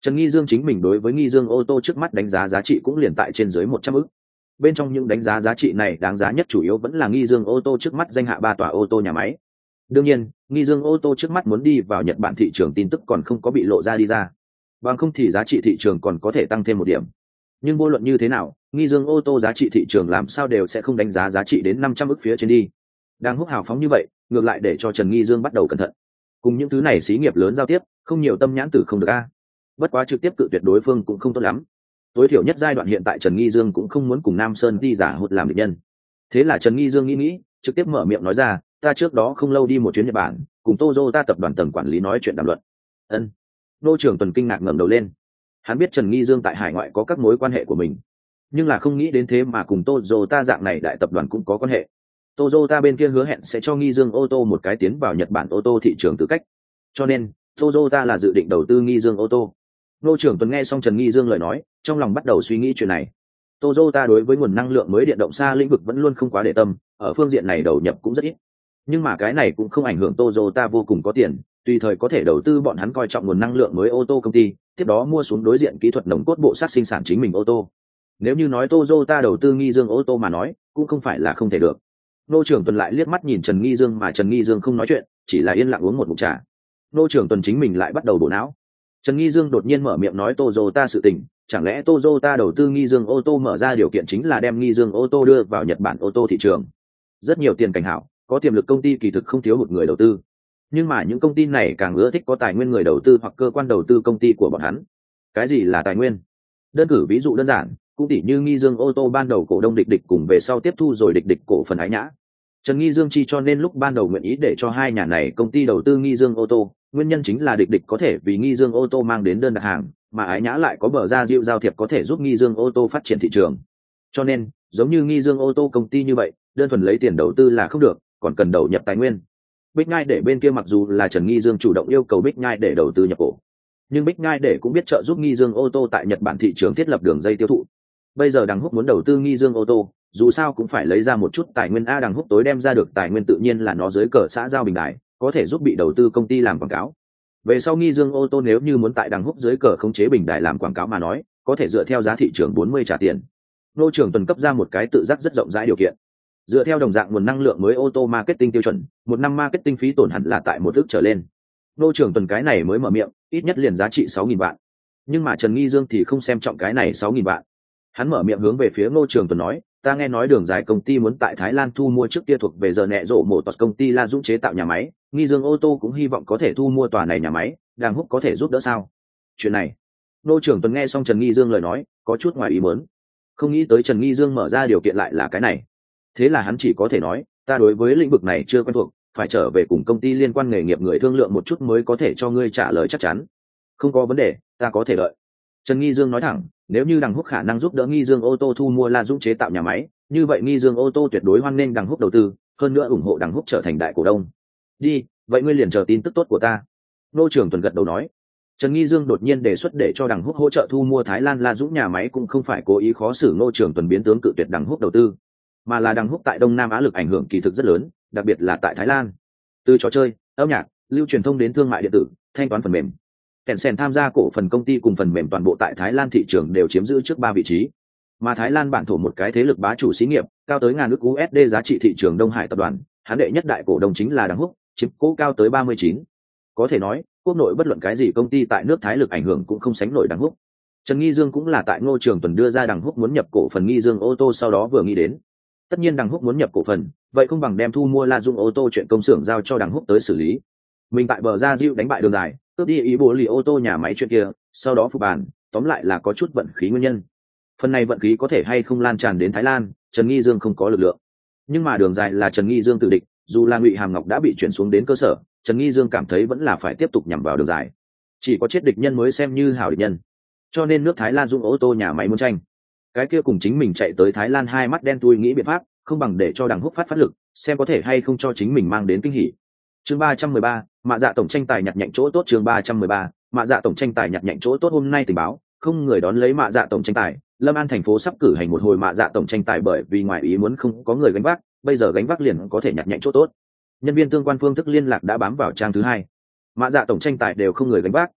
Trần Nghi Dương chính mình đối với Nghi Dương ô tô trước mắt đánh giá giá trị cũng liền tại trên dưới một trăm ức. Bên trong những đánh giá giá trị này đáng giá nhất chủ yếu vẫn là Nghi Dương ô tô trước mắt danh hạ ba tòa ô tô nhà máy. Đương nhiên, Nghi Dương ô tô trước mắt muốn đi vào Nhật Bản thị trường tin tức còn không có bị lộ ra đi ra. Bằng không thì giá trị thị trường còn có thể tăng thêm một điểm. Nhưng vô luận như thế nào, Nghi Dương ô tô giá trị thị trường làm sao đều sẽ không đánh giá giá trị đến năm trăm ức phía trên đi. Đang húc hào phóng như vậy, ngược lại để cho Trần Nghi Dương bắt đầu cẩn thận. Cùng những thứ này xí nghiệp lớn giao tiếp, không nhiều tâm nhãn tử không được a. Bất quá trực tiếp cự tuyệt đối phương cũng không tốt lắm. Tối thiểu nhất giai đoạn hiện tại Trần Nghi Dương cũng không muốn cùng Nam Sơn đi giả hụt làm địch nhân. Thế là Trần Nghi Dương nghĩ nghĩ, trực tiếp mở miệng nói ra, ta trước đó không lâu đi một chuyến Nhật Bản, cùng Toyota tập đoàn tầng quản lý nói chuyện đàm luận. Ân. Nô trưởng Tuần kinh ngạc ngẩng đầu lên. Hắn biết Trần Nghi Dương tại hải ngoại có các mối quan hệ của mình, nhưng là không nghĩ đến thế mà cùng Toyota dạng này đại tập đoàn cũng có quan hệ. Toyota bên kia hứa hẹn sẽ cho Nghi Dương ô tô một cái tiến vào Nhật Bản ô tô thị trường tư cách. Cho nên, Toyota là dự định đầu tư Nghi Dương ô tô. Nô trưởng Tuần nghe xong Trần Nghi Dương lời nói, trong lòng bắt đầu suy nghĩ chuyện này. Toyota đối với nguồn năng lượng mới điện động xa lĩnh vực vẫn luôn không quá để tâm, ở phương diện này đầu nhập cũng rất ít. Nhưng mà cái này cũng không ảnh hưởng Toyota vô cùng có tiền, tùy thời có thể đầu tư bọn hắn coi trọng nguồn năng lượng mới ô tô công ty, tiếp đó mua xuống đối diện kỹ thuật nồng cốt bộ sắt sinh sản chính mình ô tô. Nếu như nói Toyota đầu tư Nghi Dương ô tô mà nói, cũng không phải là không thể được. Nô trưởng Tuần lại liếc mắt nhìn Trần Nghi Dương mà Trần Nghi Dương không nói chuyện, chỉ là yên lặng uống một ngụm trà. Nô trưởng Tuần chính mình lại bắt đầu bổ não. Trần Nghi Dương đột nhiên mở miệng nói Toyota sự tình, chẳng lẽ Toyota đầu tư Nghi Dương ô tô mở ra điều kiện chính là đem Nghi Dương ô tô đưa vào Nhật Bản ô tô thị trường. Rất nhiều tiền cảnh hảo, có tiềm lực công ty kỳ thực không thiếu hụt người đầu tư. Nhưng mà những công ty này càng ưa thích có tài nguyên người đầu tư hoặc cơ quan đầu tư công ty của bọn hắn. Cái gì là tài nguyên? Đơn cử ví dụ đơn giản, cũng tỉ như Nghi Dương ô tô ban đầu cổ đông Địch Địch cùng về sau tiếp thu rồi Địch Địch cổ phần Ái Nhã. Trần Nghi Dương chi cho nên lúc ban đầu nguyện ý để cho hai nhà này công ty đầu tư Nghi Dương ô tô, nguyên nhân chính là Địch Địch có thể vì Nghi Dương ô tô mang đến đơn đặt hàng, mà Ái Nhã lại có bờ ra diệu giao thiệp có thể giúp Nghi Dương ô tô phát triển thị trường. Cho nên, giống như Nghi Dương ô tô công ty như vậy, đơn thuần lấy tiền đầu tư là không được, còn cần đầu nhập tài nguyên. Bích Nhai để bên kia mặc dù là Trần Nghi Dương chủ động yêu cầu Bích Nhai để đầu tư nhập cổ, nhưng Bích Nhai để cũng biết trợ giúp Nghi Dương ô tô tại Nhật Bản thị trường thiết lập đường dây tiêu thụ. Bây giờ Đằng Húc muốn đầu tư Nghi Dương ô tô, dù sao cũng phải lấy ra một chút tài nguyên a. Đằng Húc tối đem ra được tài nguyên tự nhiên là nó dưới cờ xã giao bình đại, có thể giúp bị đầu tư công ty làm quảng cáo. Về sau Nghi Dương ô tô nếu như muốn tại Đằng Húc dưới cờ khống chế bình đại làm quảng cáo mà nói, có thể dựa theo giá thị trường bốn mươi trả tiền. Nô trưởng Tuần cấp ra một cái tự giác rất rộng rãi điều kiện. Dựa theo đồng dạng nguồn năng lượng mới ô tô marketing tiêu chuẩn, một năm marketing phí tổn hẳn là tại một ức trở lên. Nô trưởng Tuần cái này mới mở miệng, ít nhất liền giá trị sáu nghìn vạn. Nhưng mà Trần Nghi Dương thì không xem trọng cái này sáu nghìn vạn. Hắn mở miệng hướng về phía Ngô Trường Tuần nói, ta nghe nói đường dài công ty muốn tại Thái Lan thu mua trước kia thuộc về giờ nẹ rộ mổ tọt công ty La Dũng chế tạo nhà máy, Nghi Dương ô tô cũng hy vọng có thể thu mua tòa này nhà máy, Đàng Húc có thể giúp đỡ sao? Chuyện này, Ngô Trường Tuần nghe xong Trần Nghi Dương lời nói, có chút ngoài ý muốn. Không nghĩ tới Trần Nghi Dương mở ra điều kiện lại là cái này. Thế là hắn chỉ có thể nói, ta đối với lĩnh vực này chưa quen thuộc, phải trở về cùng công ty liên quan nghề nghiệp người thương lượng một chút mới có thể cho ngươi trả lời chắc chắn. Không có vấn đề, ta có thể đợi. Trần Nghi Dương nói thẳng, nếu như Đằng Húc khả năng giúp đỡ Nghi Dương ô tô thu mua La Dũng chế tạo nhà máy, như vậy Nghi Dương ô tô tuyệt đối hoan nghênh Đằng Húc đầu tư, hơn nữa ủng hộ Đằng Húc trở thành đại cổ đông. Đi, vậy ngươi liền chờ tin tức tốt của ta. Nô trưởng Tuần gật đầu nói. Trần Nghi Dương đột nhiên đề xuất để cho Đằng Húc hỗ trợ thu mua Thái Lan La Dũng nhà máy cũng không phải cố ý khó xử Nô trưởng Tuần biến tướng cự tuyệt Đằng Húc đầu tư, mà là Đằng Húc tại Đông Nam Á lực ảnh hưởng kỳ thực rất lớn, đặc biệt là tại Thái Lan. Từ trò chơi, âm nhạc, lưu truyền thông đến thương mại điện tử, thanh toán phần mềm. Tencent tham gia cổ phần công ty cùng phần mềm toàn bộ tại Thái Lan thị trường đều chiếm giữ trước ba vị trí. Mà Thái Lan bản thổ một cái thế lực bá chủ xí nghiệp, cao tới ngàn ức u ét đê giá trị thị trường Đông Hải tập đoàn, hắn đệ nhất đại cổ đông chính là Đằng Húc, chiếm cố cao tới ba mươi chín. Có thể nói, quốc nội bất luận cái gì công ty tại nước Thái lực ảnh hưởng cũng không sánh nổi Đằng Húc. Trần Nghi Dương cũng là tại Ngô Trường Tuần đưa ra Đằng Húc muốn nhập cổ phần Nghi Dương ô tô sau đó vừa nghĩ đến. Tất nhiên Đằng Húc muốn nhập cổ phần, vậy không bằng đem thu mua La Dũng ô tô chuyện công xưởng giao cho Đằng Húc tới xử lý. Mình tại bờ ra diệu đánh bại đường dài, cướp đi ý bố lì ô tô nhà máy chuyện kia, sau đó phục bàn, tóm lại là có chút vận khí nguyên nhân. Phần này vận khí có thể hay không lan tràn đến Thái Lan, Trần Nghi Dương không có lực lượng. Nhưng mà đường dài là Trần Nghi Dương tự địch, dù là Ngụy Hàm Ngọc đã bị chuyển xuống đến cơ sở, Trần Nghi Dương cảm thấy vẫn là phải tiếp tục nhằm vào đường dài. Chỉ có chết địch nhân mới xem như hảo địch nhân. Cho nên nước Thái Lan Dũng ô tô nhà máy muốn tranh, cái kia cùng chính mình chạy tới Thái Lan hai mắt đen tui nghĩ biện pháp, không bằng để cho Đằng Húc phát phát lực, xem có thể hay không cho chính mình mang đến kinh hỉ. Chương ba trăm mười ba, Mạ Dạ tổng tranh tài nhặt nhạnh chỗ tốt. Chương ba trăm mười ba, Mạ Dạ tổng tranh tài nhặt nhạnh chỗ tốt. Hôm nay tình báo, không người đón lấy Mạ Dạ tổng tranh tài, Lâm An thành phố sắp cử hành một hồi Mạ Dạ tổng tranh tài bởi vì ngoài ý muốn không có người gánh vác, bây giờ gánh vác liền có thể nhặt nhạnh chỗ tốt. Nhân viên tương quan phương thức liên lạc đã bám vào trang thứ hai. Mạ Dạ tổng tranh tài đều không người gánh vác.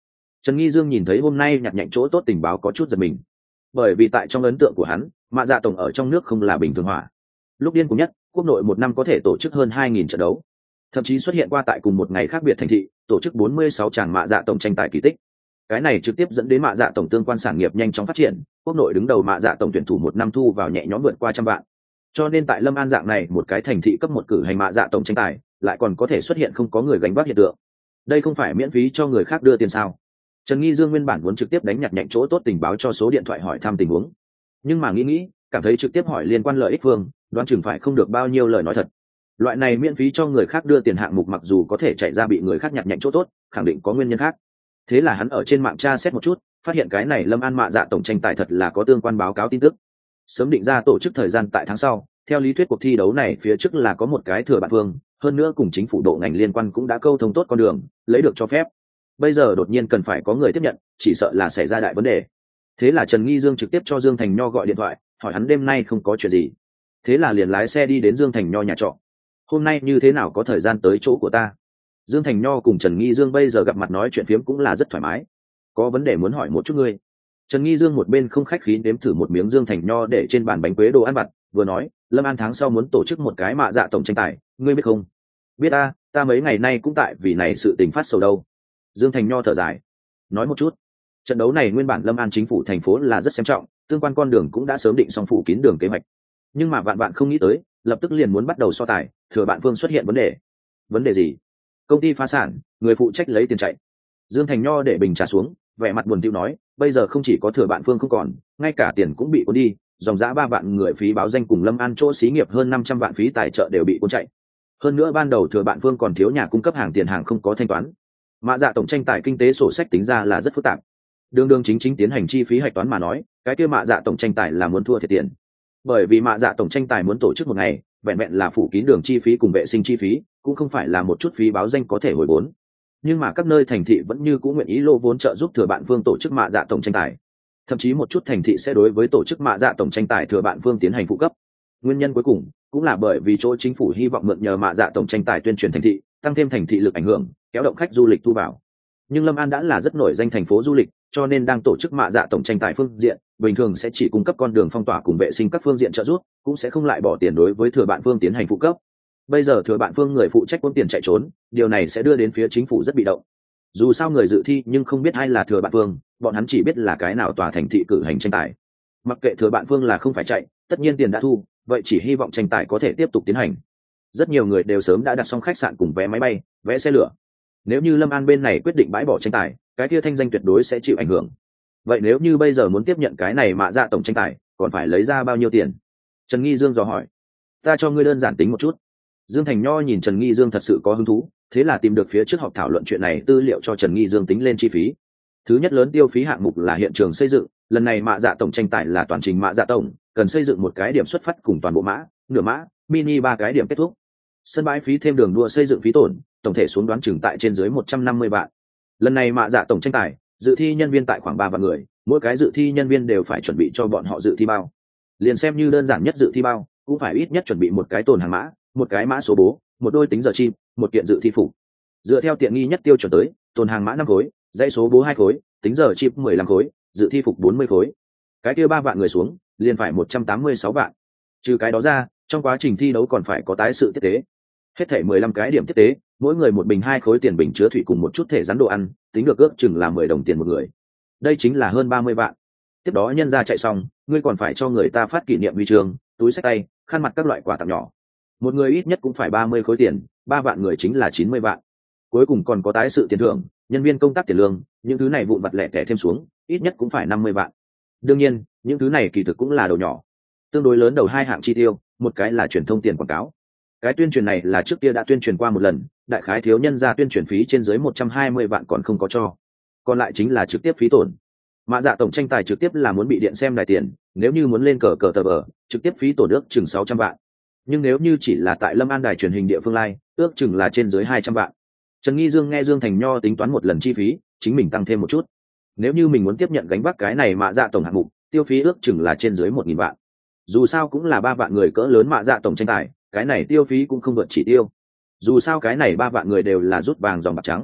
Trần Nghi Dương nhìn thấy hôm nay nhặt nhạnh chỗ tốt tình báo có chút giật mình, bởi vì tại trong ấn tượng của hắn, Mạ Dạ tổng ở trong nước không là bình thường hỏa. Lúc điên cuồng nhất, quốc nội một năm có thể tổ chức hơn hai nghìn trận đấu, thậm chí xuất hiện qua tại cùng một ngày khác biệt thành thị tổ chức bốn mươi sáu tràng Mạ Dạ tổng tranh tài kỳ tích. Cái này trực tiếp dẫn đến Mạ Dạ tổng tương quan sản nghiệp nhanh chóng phát triển, quốc nội đứng đầu Mạ Dạ tổng tuyển thủ một năm thu vào nhẹ nhõm vượt qua trăm vạn. Cho nên tại Lâm An dạng này một cái thành thị cấp một cử hành Mạ Dạ tổng tranh tài, lại còn có thể xuất hiện không có người gánh vác hiện tượng. Đây không phải miễn phí cho người khác đưa tiền sao? Trần Nghi Dương nguyên bản muốn trực tiếp đánh nhặt nhạnh chỗ tốt tình báo cho số điện thoại hỏi thăm tình huống, nhưng mà nghĩ nghĩ, cảm thấy trực tiếp hỏi liên quan lợi ích phương, đoán chừng phải không được bao nhiêu lời nói thật. Loại này miễn phí cho người khác đưa tiền hạng mục mặc dù có thể chạy ra bị người khác nhặt nhạnh chỗ tốt, khẳng định có nguyên nhân khác. Thế là hắn ở trên mạng tra xét một chút, phát hiện cái này Lâm An Mạ Dạ tổng tranh tài thật là có tương quan báo cáo tin tức. Sớm định ra tổ chức thời gian tại tháng sau, theo lý thuyết cuộc thi đấu này phía trước là có một cái thừa bạn phương, hơn nữa cùng chính phủ độ ngành liên quan cũng đã câu thông tốt con đường, lấy được cho phép. Bây giờ đột nhiên cần phải có người tiếp nhận, chỉ sợ là xảy ra đại vấn đề. Thế là Trần Nghi Dương trực tiếp cho Dương Thành Nho gọi điện thoại, hỏi hắn đêm nay không có chuyện gì. Thế là liền lái xe đi đến Dương Thành Nho nhà trọ. Hôm nay như thế nào có thời gian tới chỗ của ta? Dương Thành Nho cùng Trần Nghi Dương bây giờ gặp mặt nói chuyện phiếm cũng là rất thoải mái. Có vấn đề muốn hỏi một chút ngươi. Trần Nghi Dương một bên không khách khí nếm thử một miếng Dương Thành Nho để trên bàn bánh quế đồ ăn vặt, vừa nói, Lâm An tháng sau muốn tổ chức một cái Mạ Dạ tổng tranh tài, ngươi biết không? Biết ta, ta mấy ngày nay cũng tại vì này sự tình phát sầu đâu. Dương Thành Nho thở dài, nói một chút. Trận đấu này nguyên bản Lâm An chính phủ thành phố là rất xem trọng, tương quan con đường cũng đã sớm định xong phủ kín đường kế hoạch. Nhưng mà vạn bạn không nghĩ tới, lập tức liền muốn bắt đầu so tài, thừa bạn phương xuất hiện vấn đề. Vấn đề gì? Công ty phá sản, người phụ trách lấy tiền chạy. Dương Thành Nho để bình trà xuống, vẻ mặt buồn tiêu nói, bây giờ không chỉ có thừa bạn phương không còn, ngay cả tiền cũng bị cuốn đi, dòng giá ba vạn người phí báo danh cùng Lâm An chỗ xí nghiệp hơn năm trăm vạn phí tài trợ đều bị cuốn chạy. Hơn nữa ban đầu thừa bạn phương còn thiếu nhà cung cấp hàng tiền hàng không có thanh toán. Mạ Dạ tổng tranh tài kinh tế sổ sách tính ra là rất phức tạp. Đường đường chính chính tiến hành chi phí hạch toán mà nói, cái kia Mạ Dạ tổng tranh tài là muốn thua thiệt tiền. Bởi vì Mạ Dạ tổng tranh tài muốn tổ chức một ngày, vẹn vẹn là phủ kín đường chi phí cùng vệ sinh chi phí, cũng không phải là một chút phí báo danh có thể hồi vốn. Nhưng mà các nơi thành thị vẫn như cũng nguyện ý lô vốn trợ giúp thừa bạn phương tổ chức Mạ Dạ tổng tranh tài. Thậm chí một chút thành thị sẽ đối với tổ chức Mạ Dạ tổng tranh tài thừa bạn phương tiến hành phụ cấp. Nguyên nhân cuối cùng cũng là bởi vì chỗ chính phủ hy vọng mượn nhờ Mạ Dạ tổng tranh tài tuyên truyền thành thị, tăng thêm thành thị lực ảnh hưởng, kéo động khách du lịch thu vào. Nhưng Lâm An đã là rất nổi danh thành phố du lịch, cho nên đang tổ chức Mạ Dạ tổng tranh tài phương diện, bình thường sẽ chỉ cung cấp con đường phong tỏa cùng vệ sinh các phương diện trợ giúp, cũng sẽ không lại bỏ tiền đối với thừa bạn phương tiến hành phụ cấp. Bây giờ thừa bạn phương người phụ trách cuốn tiền chạy trốn, điều này sẽ đưa đến phía chính phủ rất bị động. Dù sao người dự thi nhưng không biết ai là thừa bạn phương, bọn hắn chỉ biết là cái nào tòa thành thị cử hành tranh tài. Mặc kệ thừa bạn phương là không phải chạy, tất nhiên tiền đã thu, vậy chỉ hy vọng tranh tài có thể tiếp tục tiến hành. Rất nhiều người đều sớm đã đặt xong khách sạn cùng vé máy bay, vé xe lửa. Nếu như Lâm An bên này quyết định bãi bỏ tranh tài, cái kia thanh danh tuyệt đối sẽ chịu ảnh hưởng. Vậy nếu như bây giờ muốn tiếp nhận cái này Mạ Dạ tổng tranh tài, còn phải lấy ra bao nhiêu tiền? Trần Nghi Dương dò hỏi. Ta cho ngươi đơn giản tính một chút. Dương Thành Nho nhìn Trần Nghi Dương thật sự có hứng thú, thế là tìm được phía trước họp thảo luận chuyện này tư liệu cho Trần Nghi Dương tính lên chi phí. Thứ nhất lớn tiêu phí hạng mục là hiện trường xây dựng, lần này Mạ Dạ tổng tranh tài là toàn trình Mạ Dạ tổng, cần xây dựng một cái điểm xuất phát cùng toàn bộ mã, nửa mã, mini ba cái điểm kết thúc. Sân bãi phí thêm đường đua xây dựng phí tổn, tổng thể xuống đoán chừng tại trên dưới một trăm năm mươi vạn. Lần này Mạ Dạ tổng tranh tài, dự thi nhân viên tại khoảng ba vạn người, mỗi cái dự thi nhân viên đều phải chuẩn bị cho bọn họ dự thi bao. Liền xem như đơn giản nhất dự thi bao, cũng phải ít nhất chuẩn bị một cái tồn hàng mã, một cái mã số bố, một đôi tính giờ chim, một kiện dự thi phục. Dựa theo tiện nghi nhất tiêu chuẩn tới, tồn hàng mã năm khối, dãy số bố hai khối, tính giờ chim mười lăm khối, dự thi phục bốn mươi khối. Cái kia ba vạn người xuống, liền phải một trăm tám mươi sáu vạn. Trừ cái đó ra, trong quá trình thi đấu còn phải có tái sự tiếp tế. Hết thảy mười lăm cái điểm tiếp tế, mỗi người một bình hai khối tiền bình chứa thủy cùng một chút thể rắn đồ ăn, tính được ước chừng là mười đồng tiền một người. Đây chính là hơn ba mươi vạn. Tiếp đó nhân ra chạy xong, ngươi còn phải cho người ta phát kỷ niệm huy chương, túi xách tay, khăn mặt các loại quà tặng nhỏ. Một người ít nhất cũng phải ba mươi khối tiền, ba vạn người chính là chín mươi vạn. Cuối cùng còn có tái sự tiền thưởng, nhân viên công tác tiền lương, những thứ này vụn vặt lẻ tẻ thêm xuống, ít nhất cũng phải năm mươi vạn. Đương nhiên, những thứ này kỳ thực cũng là đầu nhỏ. Tương đối lớn đầu hai hạng chi tiêu, một cái là truyền thông tiền quảng cáo. Cái tuyên truyền này là trước kia đã tuyên truyền qua một lần, đại khái thiếu nhân ra tuyên truyền phí trên dưới một trăm hai mươi vạn còn không có cho. Còn lại chính là trực tiếp phí tổn. Mạ Dạ tổng tranh tài trực tiếp là muốn bị điện xem đài tiền, nếu như muốn lên cờ cờ tờ vở, trực tiếp phí tổn ước chừng sáu trăm vạn. Nhưng nếu như chỉ là tại Lâm An đài truyền hình địa phương lai, ước chừng là trên dưới hai trăm vạn. Trần Nghi Dương nghe Dương Thành Nho tính toán một lần chi phí, chính mình tăng thêm một chút. Nếu như mình muốn tiếp nhận gánh vác cái này Mạ Dạ tổng hạng mục, tiêu phí ước chừng là trên dưới một nghìn vạn. Dù sao cũng là ba vạn người cỡ lớn Mạ Dạ tổng tranh tài, cái này tiêu phí cũng không vượt chỉ tiêu. Dù sao cái này ba vạn người đều là rút vàng dòng bạc trắng.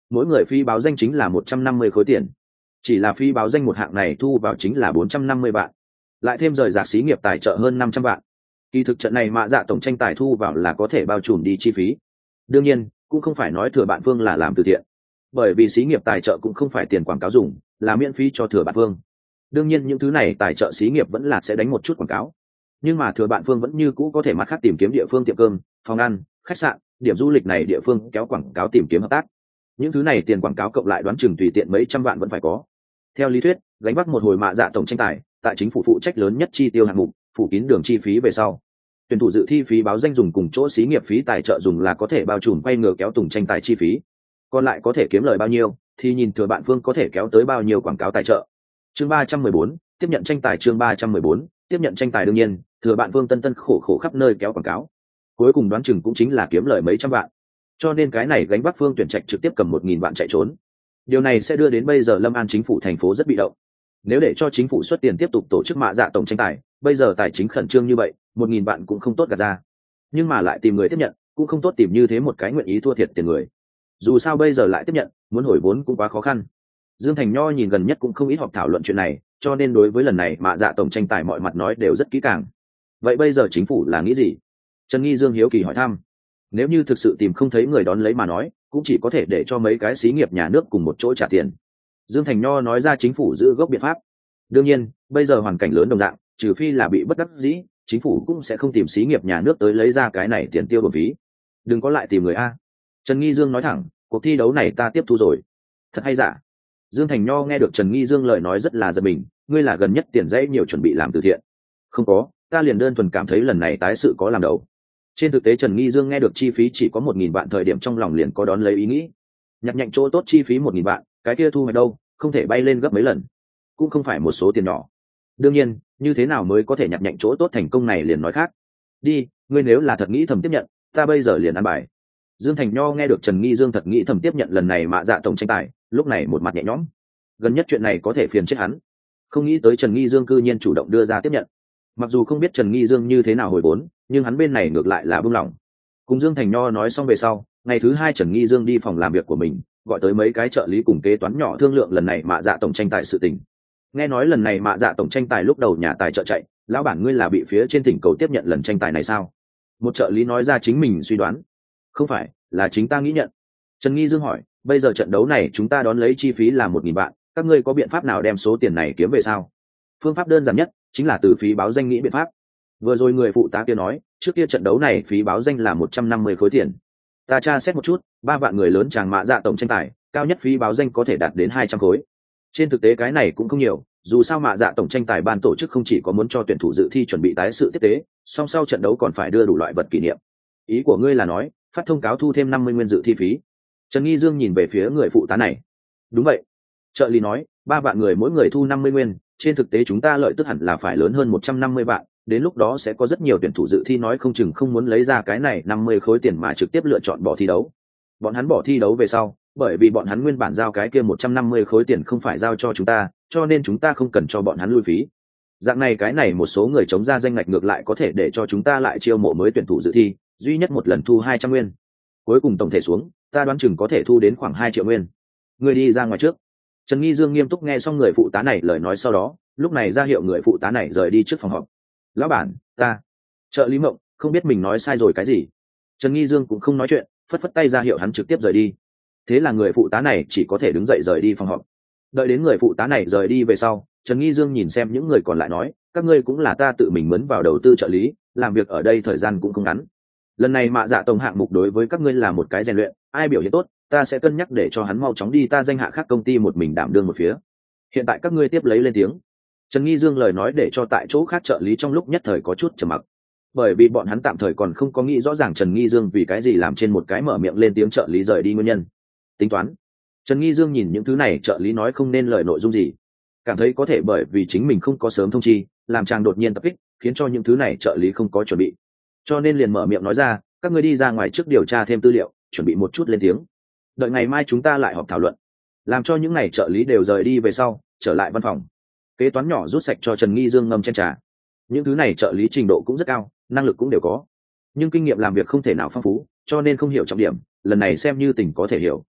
mỗi người phí báo danh chính là một trăm năm mươi khối tiền. Chỉ là phí báo danh một hạng này thu vào chính là bốn trăm năm mươi vạn, lại thêm rời rạc xí nghiệp tài trợ hơn năm trăm vạn. Kỳ thực trận này mạ dạ tổng tranh tài thu vào là có thể bao trùm đi chi phí. Đương nhiên cũng không phải nói thừa bạn phương là làm từ thiện, bởi vì xí nghiệp tài trợ cũng không phải tiền quảng cáo dùng, là miễn phí cho thừa bạn phương. Đương nhiên những thứ này tài trợ xí nghiệp vẫn là sẽ đánh một chút quảng cáo, nhưng mà thừa bạn phương vẫn như cũ có thể mặt khác tìm kiếm địa phương tiệm cơm, phòng ăn, khách sạn, điểm du lịch này địa phương kéo quảng cáo tìm kiếm hợp tác. Những thứ này tiền quảng cáo cộng lại đoán chừng tùy tiện mấy trăm vạn vẫn phải có. Theo lý thuyết gánh vác một hồi mạ dạ tổng tranh tài, tại chính phủ phụ trách lớn nhất chi tiêu hạng mục, phủ kín đường chi phí về sau, tuyển thủ dự thi phí báo danh dùng cùng chỗ xí nghiệp phí tài trợ dùng là có thể bao trùm quay ngược kéo tùng tranh tài chi phí. Còn lại có thể kiếm lời bao nhiêu thì nhìn thừa bạn phương có thể kéo tới bao nhiêu quảng cáo tài trợ. Chương ba trăm mười bốn, tiếp nhận tranh tài. Chương ba trăm mười bốn, tiếp nhận tranh tài. Đương nhiên thừa bạn phương tân tân khổ khổ khắp nơi kéo quảng cáo, cuối cùng đoán chừng cũng chính là kiếm lời mấy trăm vạn. Cho nên cái này gánh vác phương tuyển trạch trực tiếp cầm một nghìn vạn chạy trốn. Điều này sẽ đưa đến bây giờ Lâm An chính phủ thành phố rất bị động. Nếu để cho chính phủ xuất tiền tiếp tục tổ chức mạ dạ tổng tranh tài, bây giờ tài chính khẩn trương như vậy, một nghìn vạn cũng không tốt gạt ra. Nhưng mà lại tìm người tiếp nhận, cũng không tốt tìm như thế một cái nguyện ý thua thiệt tiền người. Dù sao bây giờ lại tiếp nhận, muốn hồi vốn cũng quá khó khăn. Dương Thành Nho nhìn gần nhất cũng không ít họp thảo luận chuyện này, cho nên đối với lần này mạ dạ tổng tranh tài mọi mặt nói đều rất kỹ càng. Vậy bây giờ chính phủ là nghĩ gì? Trần Nghi Dương hiếu kỳ hỏi thăm. Nếu như thực sự tìm không thấy người đón lấy mà nói, cũng chỉ có thể để cho mấy cái xí nghiệp nhà nước cùng một chỗ trả tiền. Dương Thành Nho nói ra chính phủ giữ gốc biện pháp. Đương nhiên bây giờ hoàn cảnh lớn đồng dạng, trừ phi là bị bất đắc dĩ, chính phủ cũng sẽ không tìm xí nghiệp nhà nước tới lấy ra cái này tiền tiêu bổng phí. Đừng có lại tìm người a. Trần Nghi Dương nói thẳng, cuộc thi đấu này ta tiếp thu rồi. Thật hay giả? Dương Thành Nho nghe được Trần Nghi Dương lời nói rất là giật mình, ngươi là gần nhất tiền dãy nhiều chuẩn bị làm từ thiện? Không có, ta liền đơn thuần cảm thấy lần này tái sự có làm đầu. Trên thực tế Trần Nghi Dương nghe được chi phí chỉ có một nghìn vạn thời điểm trong lòng liền có đón lấy ý nghĩ. Nhặt nhạnh chỗ tốt chi phí một nghìn vạn, cái kia thu hoạch đâu, không thể bay lên gấp mấy lần, cũng không phải một số tiền nhỏ. Đương nhiên, như thế nào mới có thể nhặt nhạnh chỗ tốt thành công này liền nói khác. Đi, ngươi nếu là thật nghĩ thầm tiếp nhận, ta bây giờ liền ăn bài. Dương Thành Nho nghe được Trần Nghi Dương thật nghĩ thầm tiếp nhận lần này mạ dạ tổng tranh tài, lúc này một mặt nhẹ nhõm. Gần nhất chuyện này có thể phiền chết hắn. Không nghĩ tới Trần Nghi Dương cư nhiên chủ động đưa ra tiếp nhận. Mặc dù không biết Trần Nghi Dương như thế nào hồi vốn, nhưng hắn bên này ngược lại là buông lỏng. Cùng Dương Thành Nho nói xong về sau, ngày thứ hai Trần Nghi Dương đi phòng làm việc của mình, gọi tới mấy cái trợ lý cùng kế toán nhỏ thương lượng lần này mạ dạ tổng tranh tài sự tình. Nghe nói lần này mạ dạ tổng tranh tài lúc đầu nhà tài trợ chạy, lão bản ngươi là bị phía trên tỉnh cầu tiếp nhận lần tranh tài này sao? Một trợ lý nói ra chính mình suy đoán. Không phải, là chính ta nghĩ nhận. Trần Nghi Dương hỏi, bây giờ trận đấu này chúng ta đón lấy chi phí là một nghìn vạn, các ngươi có biện pháp nào đem số tiền này kiếm về sao? Phương pháp đơn giản nhất chính là từ phí báo danh nghĩ biện pháp. Vừa rồi người phụ tá kia nói, trước kia trận đấu này phí báo danh là một trăm năm mươi khối tiền. Ta tra xét một chút, ba vạn người lớn chàng mạ dạ tổng tranh tài, cao nhất phí báo danh có thể đạt đến hai trăm khối. Trên thực tế cái này cũng không nhiều, dù sao mạ dạ tổng tranh tài ban tổ chức không chỉ có muốn cho tuyển thủ dự thi chuẩn bị tái sự tiếp tế, song sau trận đấu còn phải đưa đủ loại vật kỷ niệm. Ý của ngươi là nói, phát thông cáo thu thêm năm mươi nguyên dự thi phí? Trần Nghi Dương nhìn về phía người phụ tá này. Đúng vậy. Trợ lý nói, ba vạn người mỗi người thu năm mươi nguyên, trên thực tế chúng ta lợi tức hẳn là phải lớn hơn một trăm năm mươi vạn, đến lúc đó sẽ có rất nhiều tuyển thủ dự thi nói không chừng không muốn lấy ra cái này năm mươi khối tiền mà trực tiếp lựa chọn bỏ thi đấu. Bọn hắn bỏ thi đấu về sau, bởi vì bọn hắn nguyên bản giao cái kia một trăm năm mươi khối tiền không phải giao cho chúng ta, cho nên chúng ta không cần cho bọn hắn lui phí. Dạng này cái này một số người chống ra danh ngạch ngược lại có thể để cho chúng ta lại chiêu mộ mới tuyển thủ dự thi, duy nhất một lần thu hai trăm nguyên. Cuối cùng tổng thể xuống, ta đoán chừng có thể thu đến khoảng hai triệu nguyên. Người đi ra ngoài trước. Trần Nghi Dương nghiêm túc nghe xong người phụ tá này lời nói sau đó, lúc này ra hiệu người phụ tá này rời đi trước phòng họp. Lão bản, ta. Trợ lý Mộng, không biết mình nói sai rồi cái gì. Trần Nghi Dương cũng không nói chuyện, phất phất tay ra hiệu hắn trực tiếp rời đi. Thế là người phụ tá này chỉ có thể đứng dậy rời đi phòng họp. Đợi đến người phụ tá này rời đi về sau, Trần Nghi Dương nhìn xem những người còn lại nói, các ngươi cũng là ta tự mình mướn vào đầu tư trợ lý, làm việc ở đây thời gian cũng không ngắn. Lần này mạ dạ tổng hạng mục đối với các ngươi là một cái rèn luyện, ai biểu hiện tốt, ta sẽ cân nhắc để cho hắn mau chóng đi ta danh hạ khác công ty một mình đảm đương một phía. Hiện tại các ngươi tiếp lấy lên tiếng. Trần Nghi Dương lời nói để cho tại chỗ khác trợ lý trong lúc nhất thời có chút trầm mặc, bởi vì bọn hắn tạm thời còn không có nghĩ rõ ràng Trần Nghi Dương vì cái gì làm trên một cái mở miệng lên tiếng trợ lý rời đi nguyên nhân. Tính toán. Trần Nghi Dương nhìn những thứ này trợ lý nói không nên lời nội dung gì, cảm thấy có thể bởi vì chính mình không có sớm thông chi, làm chàng đột nhiên tập kích, khiến cho những thứ này trợ lý không có chuẩn bị, cho nên liền mở miệng nói ra, các ngươi đi ra ngoài trước điều tra thêm tư liệu, chuẩn bị một chút lên tiếng, đợi ngày mai chúng ta lại họp thảo luận. Làm cho những này trợ lý đều rời đi về sau, trở lại văn phòng, kế toán nhỏ rút sạch cho Trần Nghi Dương ngâm chén trà. Những thứ này trợ lý trình độ cũng rất cao, năng lực cũng đều có, nhưng kinh nghiệm làm việc không thể nào phong phú, cho nên không hiểu trọng điểm, lần này xem như tình có thể hiểu.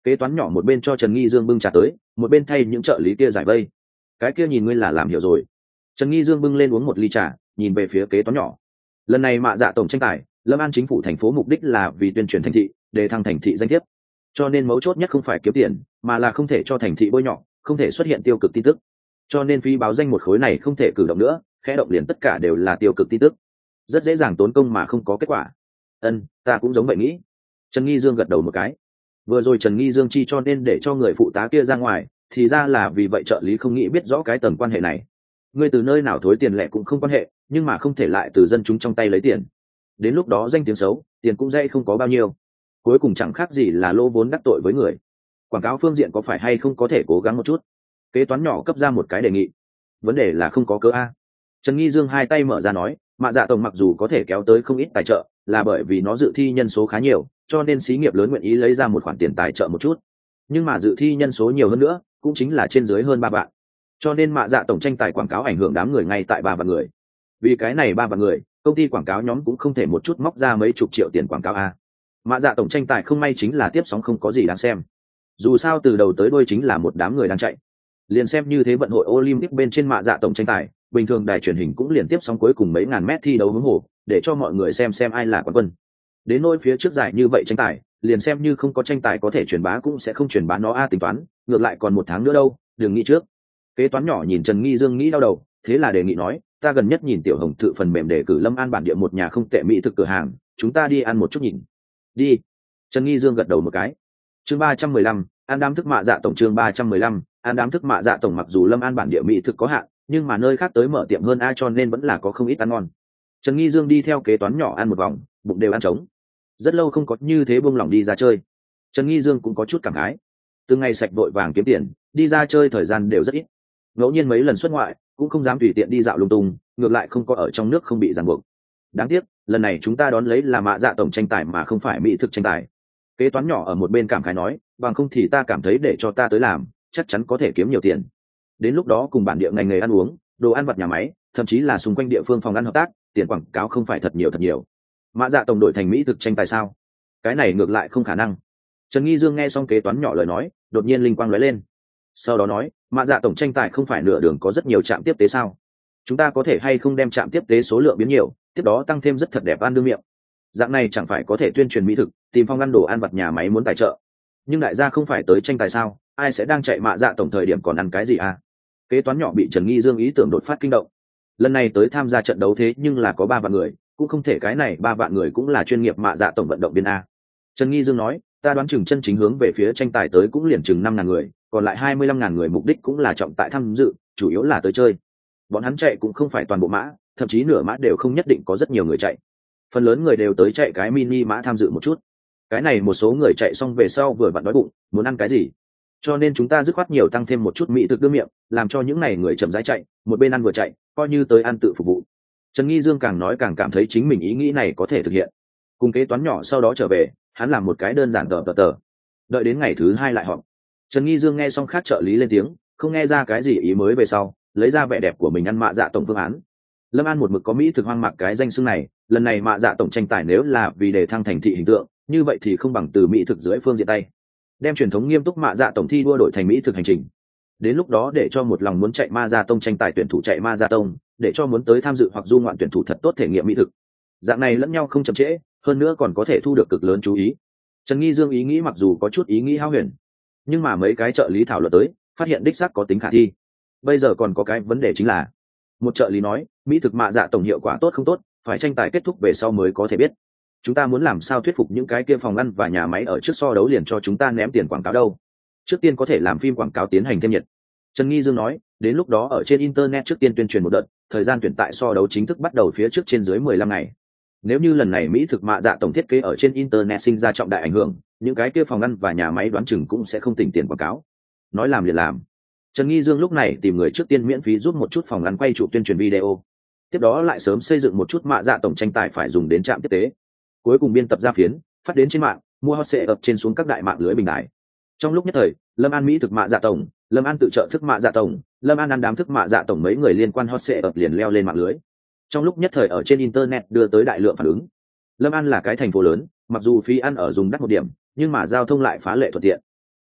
Kế toán nhỏ một bên cho Trần Nghi Dương bưng trà tới, một bên thay những trợ lý kia giải vây. Cái kia nhìn ngươi là làm hiểu rồi. Trần Nghi Dương bưng lên uống một ly trà, nhìn về phía kế toán nhỏ. Lần này Mạ Dạ tổng tranh tài, Lâm An chính phủ thành phố mục đích là vì tuyên truyền thành thị, để thăng thành thị danh thiếp. Cho nên mấu chốt nhất không phải kiếm tiền, mà là không thể cho thành thị bôi nhọ, không thể xuất hiện tiêu cực tin tức. Cho nên phí báo danh một khối này không thể cử động nữa, khẽ động liền tất cả đều là tiêu cực tin tức, rất dễ dàng tốn công mà không có kết quả. Ân, ta cũng giống vậy nghĩ. Trần Nghi Dương gật đầu một cái. Vừa rồi Trần Nghi Dương chi cho nên để cho người phụ tá kia ra ngoài, thì ra là vì vậy trợ lý không nghĩ biết rõ cái tầng quan hệ này. Ngươi từ nơi nào thối tiền lẻ cũng không quan hệ, nhưng mà không thể lại từ dân chúng trong tay lấy tiền. Đến lúc đó danh tiếng xấu, tiền cũng dễ không có bao nhiêu. Cuối cùng chẳng khác gì là lỗ vốn đắc tội với người. Quảng cáo phương diện có phải hay không có thể cố gắng một chút? Kế toán nhỏ cấp ra một cái đề nghị. Vấn đề là không có cớ a. Trần Nghi Dương hai tay mở ra nói, Mạ Dạ tổng mặc dù có thể kéo tới không ít tài trợ, là bởi vì nó dự thi nhân số khá nhiều, cho nên xí nghiệp lớn nguyện ý lấy ra một khoản tiền tài trợ một chút. Nhưng mà dự thi nhân số nhiều hơn nữa, cũng chính là trên dưới hơn ba vạn. Cho nên Mạ Dạ tổng tranh tài quảng cáo ảnh hưởng đám người ngay tại ba vạn người. Vì cái này ba vạn người, công ty quảng cáo nhóm cũng không thể một chút móc ra mấy chục triệu tiền quảng cáo a. Mạ Dạ tổng tranh tài không may chính là tiếp sóng không có gì đáng xem. Dù sao từ đầu tới đuôi chính là một đám người đang chạy. Liền xem như thế vận hội Olympic bên trên Mạ Dạ tổng tranh tài, bình thường đài truyền hình cũng liền tiếp sóng cuối cùng mấy ngàn mét thi đấu hướng hồ, để cho mọi người xem xem ai là quán quân. Đến nỗi phía trước giải như vậy tranh tài, liền xem như không có tranh tài có thể truyền bá cũng sẽ không truyền bá nó a tính toán, ngược lại còn một tháng nữa đâu, đừng nghĩ trước. Kế toán nhỏ nhìn Trần Nghi Dương nghĩ đau đầu, thế là đề nghị nói, ta gần nhất nhìn Tiểu Hồng tự phần mềm để cử Lâm An bản địa một nhà không tệ mỹ thực cửa hàng, chúng ta đi ăn một chút nhìn. Đi. Trần Nghi Dương gật đầu một cái. Chương ba trăm mười lăm, An đám thức Mạ Dạ tổng chương ba trăm mười lăm, An đám thức Mạ Dạ tổng mặc dù Lâm An bản địa mỹ thực có hạn, nhưng mà nơi khác tới mở tiệm hơn ai cho nên vẫn là có không ít ăn ngon. Trần Nghi Dương đi theo kế toán nhỏ ăn một vòng, bụng đều ăn trống. Rất lâu không có như thế buông lỏng đi ra chơi. Trần Nghi Dương cũng có chút cảm khái. Từ ngày sạch vội vàng kiếm tiền, đi ra chơi thời gian đều rất ít. Ngẫu nhiên mấy lần xuất ngoại, cũng không dám tùy tiện đi dạo lung tung, ngược lại không có ở trong nước không bị ràng buộc. Đáng tiếc, lần này chúng ta đón lấy là Mạ Dạ tổng tranh tài mà không phải mỹ thực tranh tài. Kế toán nhỏ ở một bên cảm khái nói, bằng không thì ta cảm thấy để cho ta tới làm, chắc chắn có thể kiếm nhiều tiền. Đến lúc đó cùng bản địa ngành nghề ăn uống, đồ ăn vặt nhà máy, thậm chí là xung quanh địa phương phòng ăn hợp tác, tiền quảng cáo không phải thật nhiều thật nhiều. Mạ Dạ tổng đội thành mỹ thực tranh tài sao? Cái này ngược lại không khả năng. Trần Nghi Dương nghe xong kế toán nhỏ lời nói, đột nhiên linh quang lóe lên. Sau đó nói, Mạ Dạ tổng tranh tài không phải nửa đường có rất nhiều trạm tiếp tế sao? Chúng ta có thể hay không đem trạm tiếp tế số lượng biến nhiều, tiếp đó tăng thêm rất thật đẹp ăn đương miệng. Dạng này chẳng phải có thể tuyên truyền mỹ thực, tìm phong ăn đồ ăn vặt nhà máy muốn tài trợ. Nhưng đại gia không phải tới tranh tài sao, ai sẽ đang chạy Mạ Dạ tổng thời điểm còn ăn cái gì à? Kế toán nhỏ bị Trần Nghi Dương ý tưởng đột phát kinh động. Lần này tới tham gia trận đấu thế nhưng là có ba vạn người, cũng không thể cái này ba vạn người cũng là chuyên nghiệp Mạ Dạ tổng vận động viên a. Trần Nghi Dương nói, ta đoán chừng chân chính hướng về phía tranh tài tới cũng liền chừng năm ngàn người, còn lại hai mươi lăm ngàn người mục đích cũng là trọng tại tham dự, chủ yếu là tới chơi. Bọn hắn chạy cũng không phải toàn bộ mã, thậm chí nửa mã đều không nhất định có rất nhiều người chạy. Phần lớn người đều tới chạy cái mini mã tham dự một chút. Cái này một số người chạy xong về sau vừa vặn đói bụng, muốn ăn cái gì? Cho nên chúng ta dứt khoát nhiều tăng thêm một chút mỹ thực đương miệng, làm cho những này người chậm rãi chạy, một bên ăn vừa chạy, coi như tới ăn tự phục vụ. Trần Nghi Dương càng nói càng cảm thấy chính mình ý nghĩ này có thể thực hiện. Cùng kế toán nhỏ sau đó trở về, hắn làm một cái đơn giản tờ tờ tờ. Đợi đến ngày thứ hai lại họp. Trần Nghi Dương nghe xong khác trợ lý lên tiếng, không nghe ra cái gì ý mới về sau, lấy ra vẻ đẹp của mình ăn Mạ Dạ tổng phương án. Lâm An một mực có mỹ thực hoang mạc cái danh xưng này, lần này Mạ Dạ tổng tranh tài nếu là vì để thăng thành thị hình tượng, như vậy thì không bằng từ mỹ thực dưới phương diện tay, đem truyền thống nghiêm túc Mạ Dạ tổng thi đua đổi thành mỹ thực hành trình. Đến lúc đó để cho một lòng muốn chạy Ma Gia Tông tranh tài tuyển thủ chạy Ma Gia Tông, để cho muốn tới tham dự hoặc du ngoạn tuyển thủ thật tốt thể nghiệm mỹ thực. Dạng này lẫn nhau không chậm trễ, hơn nữa còn có thể thu được cực lớn chú ý. Trần Nghi Dương ý nghĩ mặc dù có chút ý nghĩ hao huyền, nhưng mà mấy cái trợ lý thảo luận tới, phát hiện đích xác có tính khả thi. Bây giờ còn có cái vấn đề chính là, một trợ lý nói, mỹ thực Mạ Dạ tổng hiệu quả tốt không tốt, phải tranh tài kết thúc về sau mới có thể biết. Chúng ta muốn làm sao thuyết phục những cái kia phòng ăn và nhà máy ở trước so đấu liền cho chúng ta ném tiền quảng cáo đâu? Trước tiên có thể làm phim quảng cáo tiến hành thêm nhiệt. Trần Nghi Dương nói, đến lúc đó ở trên internet trước tiên tuyên truyền một đợt, thời gian tuyển tại so đấu chính thức bắt đầu phía trước trên dưới mười lăm ngày. Nếu như lần này mỹ thực Mạ Dạ tổng thiết kế ở trên internet sinh ra trọng đại ảnh hưởng, những cái kia phòng ăn và nhà máy đoán chừng cũng sẽ không tỉnh tiền quảng cáo. Nói làm liền làm. Trần Nghi Dương lúc này tìm người trước tiên miễn phí giúp một chút phòng ăn quay chụp tuyên truyền video. Tiếp đó lại sớm xây dựng một chút Mạ Dạ tổng tranh tài phải dùng đến trạm tiếp tế. Cuối cùng biên tập ra phiến, phát đến trên mạng, mua hot sẽ ập trên xuống các đại mạng lưới bình đại. Trong lúc nhất thời, Lâm An mỹ thực Mạ Dạ tổng, Lâm An tự trợ thức Mạ Dạ tổng, Lâm An ăn đám thức Mạ Dạ tổng mấy người liên quan hot sẽ ập liền leo lên mạng lưới. Trong lúc nhất thời ở trên internet đưa tới đại lượng phản ứng. Lâm An là cái thành phố lớn, mặc dù phí ăn ở dùng đắt một điểm, nhưng mà giao thông lại phá lệ thuận tiện.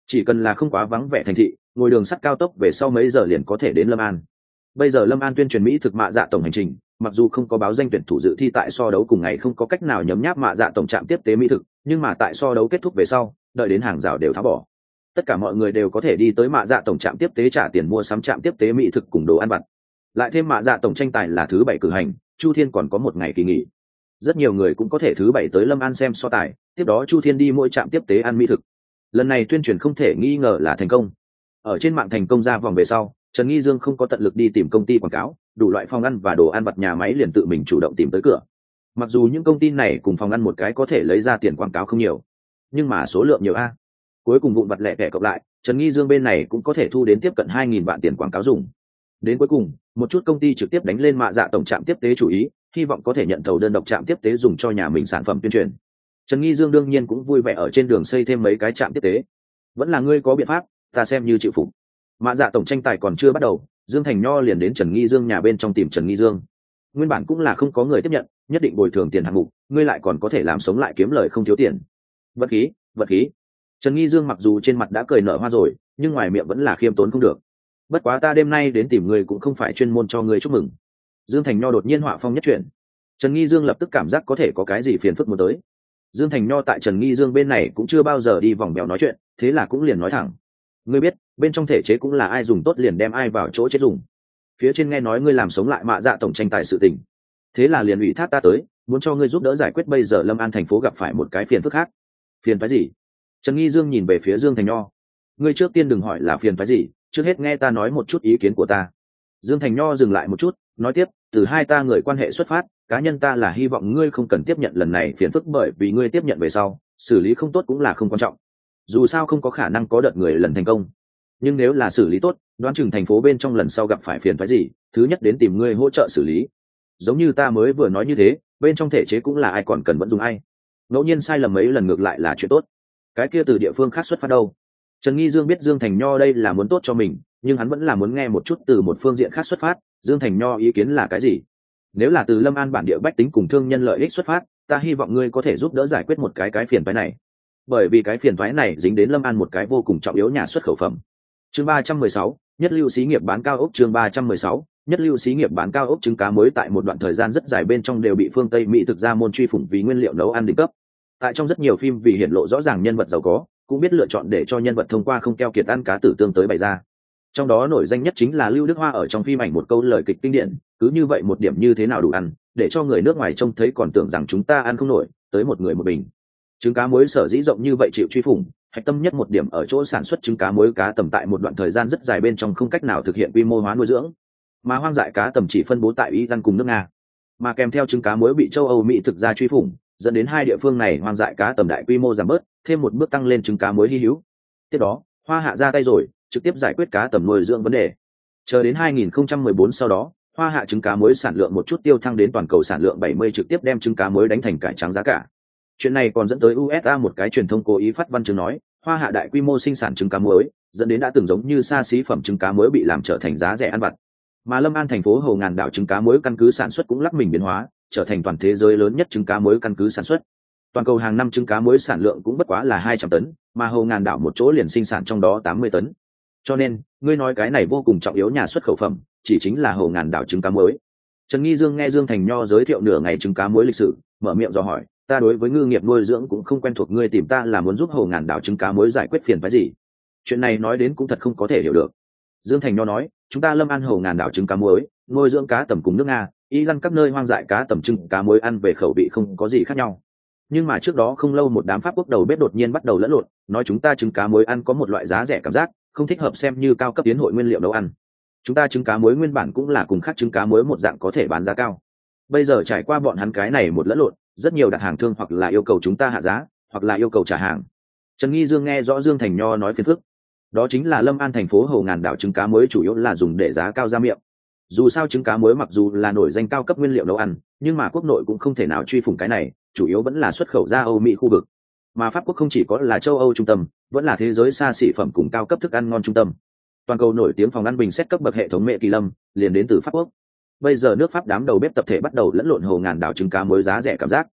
chỉ cần là không quá vắng vẻ thành thị, ngồi đường sắt cao tốc về sau mấy giờ liền có thể đến Lâm An. Bây giờ Lâm An tuyên truyền mỹ thực mạ dạ tổng hành trình, mặc dù không có báo danh tuyển thủ dự thi tại so đấu cùng ngày không có cách nào nhấm nháp mạ dạ tổng trạm tiếp tế mỹ thực, nhưng mà tại so đấu kết thúc về sau, đợi đến hàng rào đều tháo bỏ, tất cả mọi người đều có thể đi tới mạ dạ tổng trạm tiếp tế trả tiền mua sắm trạm tiếp tế mỹ thực cùng đồ ăn vặt. Lại thêm mạ dạ tổng tranh tài là thứ bảy cử hành, Chu Thiên còn có một ngày kỳ nghỉ, rất nhiều người cũng có thể thứ bảy tới Lâm An xem so tài, tiếp đó Chu Thiên đi mỗi trạm tiếp tế ăn mỹ thực. Lần này tuyên truyền không thể nghi ngờ là thành công. Ở trên mạng thành công ra vòng về sau, Trần Nghi Dương không có tận lực đi tìm công ty quảng cáo, đủ loại phòng ăn và đồ ăn vặt nhà máy liền tự mình chủ động tìm tới cửa. Mặc dù những công ty này cùng phòng ăn một cái có thể lấy ra tiền quảng cáo không nhiều, nhưng mà số lượng nhiều a. Cuối cùng vụn vặt lẻ tẻ cộng lại, Trần Nghi Dương bên này cũng có thể thu đến tiếp cận hai nghìn vạn tiền quảng cáo dùng. Đến cuối cùng, một chút công ty trực tiếp đánh lên mạ dạ tổng trạm tiếp tế chủ ý, hy vọng có thể nhận thầu đơn độc trạm tiếp tế dùng cho nhà mình sản phẩm tuyên truyền. Trần Nghi Dương đương nhiên cũng vui vẻ ở trên đường xây thêm mấy cái trạm tiếp tế. Vẫn là ngươi có biện pháp, ta xem như chịu phục. Mạ dạ tổng tranh tài còn chưa bắt đầu, Dương Thành Nho liền đến Trần Nghi Dương nhà bên trong tìm Trần Nghi Dương. Nguyên bản cũng là không có người tiếp nhận, nhất định bồi thường tiền hạng mục, ngươi lại còn có thể làm sống lại kiếm lời không thiếu tiền. Vật khí, vật khí. Trần Nghi Dương mặc dù trên mặt đã cười nở hoa rồi, nhưng ngoài miệng vẫn là khiêm tốn không được. Bất quá ta đêm nay đến tìm ngươi cũng không phải chuyên môn cho ngươi chúc mừng. Dương Thành Nho đột nhiên họa phong nhất chuyển. Trần Nghi Dương lập tức cảm giác có thể có cái gì phiền phức muốn tới. Dương Thành Nho tại Trần Nghi Dương bên này cũng chưa bao giờ đi vòng bèo nói chuyện, thế là cũng liền nói thẳng. Ngươi biết, bên trong thể chế cũng là ai dùng tốt liền đem ai vào chỗ chết dùng. Phía trên nghe nói ngươi làm sống lại mạ dạ tổng tranh tài sự tình, thế là liền ủy thác ta tới, muốn cho ngươi giúp đỡ giải quyết bây giờ Lâm An thành phố gặp phải một cái phiền phức khác. Phiền phức gì? Trần Nghi Dương nhìn về phía Dương Thành Nho. Ngươi trước tiên đừng hỏi là phiền phức gì, trước hết nghe ta nói một chút ý kiến của ta. Dương Thành Nho dừng lại một chút, nói tiếp, từ hai ta người quan hệ xuất phát, cá nhân ta là hy vọng ngươi không cần tiếp nhận lần này phiền phức, bởi vì ngươi tiếp nhận về sau, xử lý không tốt cũng là không quan trọng. Dù sao không có khả năng có đợt người lần thành công, nhưng nếu là xử lý tốt, đoán chừng thành phố bên trong lần sau gặp phải phiền phức gì, thứ nhất đến tìm ngươi hỗ trợ xử lý. Giống như ta mới vừa nói như thế, bên trong thể chế cũng là ai còn cần vẫn dùng ai. Ngẫu nhiên sai lầm mấy lần ngược lại là chuyện tốt. Cái kia từ địa phương khác xuất phát đâu? Trần Nghi Dương biết Dương Thành Nho đây là muốn tốt cho mình, nhưng hắn vẫn là muốn nghe một chút từ một phương diện khác xuất phát. Dương Thành Nho ý kiến là cái gì? Nếu là từ Lâm An bản địa bách tính cùng thương nhân lợi ích xuất phát, ta hy vọng ngươi có thể giúp đỡ giải quyết một cái cái phiền phức này, bởi vì cái phiền phức này dính đến Lâm An một cái vô cùng trọng yếu nhà xuất khẩu phẩm. Chương ba trăm mười sáu, nhất lưu xí nghiệp bán cao ốc. Chương ba trăm mười sáu, nhất lưu xí nghiệp bán cao ốc. Trứng cá mới tại một đoạn thời gian rất dài bên trong đều bị phương Tây Mỹ thực ra môn truy phủng vì nguyên liệu nấu ăn đỉnh cấp. Tại trong rất nhiều phim vì hiển lộ rõ ràng nhân vật giàu có, cũng biết lựa chọn để cho nhân vật thông qua không keo kiệt ăn cá tử tương tới bày ra. Trong đó nổi danh nhất chính là Lưu Đức Hoa ở trong phim ảnh một câu lời kịch kinh điển, cứ như vậy một điểm như thế nào đủ ăn, để cho người nước ngoài trông thấy còn tưởng rằng chúng ta ăn không nổi, tới một người một bình. Trứng cá muối sở dĩ rộng như vậy chịu truy phủng, hạch tâm nhất một điểm ở chỗ sản xuất trứng cá muối cá tầm tại một đoạn thời gian rất dài bên trong không cách nào thực hiện quy mô hóa nuôi dưỡng, mà hoang dại cá tầm chỉ phân bố tại Iran cùng nước Nga, mà kèm theo trứng cá muối bị châu Âu Mỹ thực ra truy phủng, dẫn đến hai địa phương này hoang dại cá tầm đại quy mô giảm bớt, thêm một bước tăng lên trứng cá muối hy hữu. Tiếp đó, Hoa Hạ ra tay rồi, trực tiếp giải quyết cá tầm nuôi dưỡng vấn đề. Chờ đến hai nghìn không trăm mười bốn sau đó, Hoa Hạ trứng cá muối sản lượng một chút tiêu thăng đến toàn cầu sản lượng bảy mươi, trực tiếp đem trứng cá muối đánh thành cải trắng giá cả. Chuyện này còn dẫn tới u ét a một cái truyền thông cố ý phát văn chương nói, Hoa Hạ đại quy mô sinh sản trứng cá muối, dẫn đến đã từng giống như xa xí phẩm trứng cá muối bị làm trở thành giá rẻ ăn vặt. Mà Lâm An thành phố Hồ Ngàn đảo trứng cá muối căn cứ sản xuất cũng lắc mình biến hóa, trở thành toàn thế giới lớn nhất trứng cá muối căn cứ sản xuất. Toàn cầu hàng năm trứng cá muối sản lượng cũng bất quá là hai trăm tấn, mà Hồ Ngàn đảo một chỗ liền sinh sản trong đó tám mươi tấn. Cho nên, ngươi nói cái này vô cùng trọng yếu nhà xuất khẩu phẩm, chỉ chính là Hồ Ngàn đảo trứng cá muối. Trần Nghi Dương nghe Dương Thành Nho giới thiệu nửa ngày trứng cá muối lịch sử, mở miệng dò hỏi, ta đối với ngư nghiệp nuôi dưỡng cũng không quen thuộc, ngươi tìm ta là muốn giúp Hồ Ngàn đảo trứng cá muối giải quyết phiền phức gì? Chuyện này nói đến cũng thật không có thể hiểu được. Dương Thành Nho nói, chúng ta Lâm An Hồ Ngàn đảo trứng cá muối, nuôi dưỡng cá tầm cùng nước Nga, y dân các nơi hoang dại cá tầm trứng cá muối ăn về khẩu vị không có gì khác nhau. Nhưng mà trước đó không lâu một đám Pháp quốc đầu bếp đột nhiên bắt đầu lẫn lộn, nói chúng ta trứng cá muối ăn có một loại giá rẻ cảm giác, không thích hợp xem như cao cấp tiến hội nguyên liệu nấu ăn. Chúng ta trứng cá muối nguyên bản cũng là cùng khác trứng cá muối một dạng có thể bán giá cao. Bây giờ trải qua bọn hắn cái này một lẫn lộn, rất nhiều đặt hàng thương hoặc là yêu cầu chúng ta hạ giá, hoặc là yêu cầu trả hàng. Trần Nghi Dương nghe rõ Dương Thành Nho nói phiền phức. Đó chính là Lâm An thành phố Hồ Ngàn đảo trứng cá muối chủ yếu là dùng để giá cao ra miệng. Dù sao trứng cá muối mặc dù là nổi danh cao cấp nguyên liệu nấu ăn, nhưng mà quốc nội cũng không thể nào truy phủng cái này, chủ yếu vẫn là xuất khẩu ra Âu Mỹ khu vực. Mà Pháp quốc không chỉ có là châu Âu trung tâm, vẫn là thế giới xa xỉ phẩm cùng cao cấp thức ăn ngon trung tâm. Toàn cầu nổi tiếng phòng ăn bình xét cấp bậc hệ thống Mẹ Kỳ Lâm liền đến từ Pháp quốc. Bây giờ nước Pháp đám đầu bếp tập thể bắt đầu lẫn lộn Hồ Ngàn đảo trứng cá muối giá rẻ cảm giác.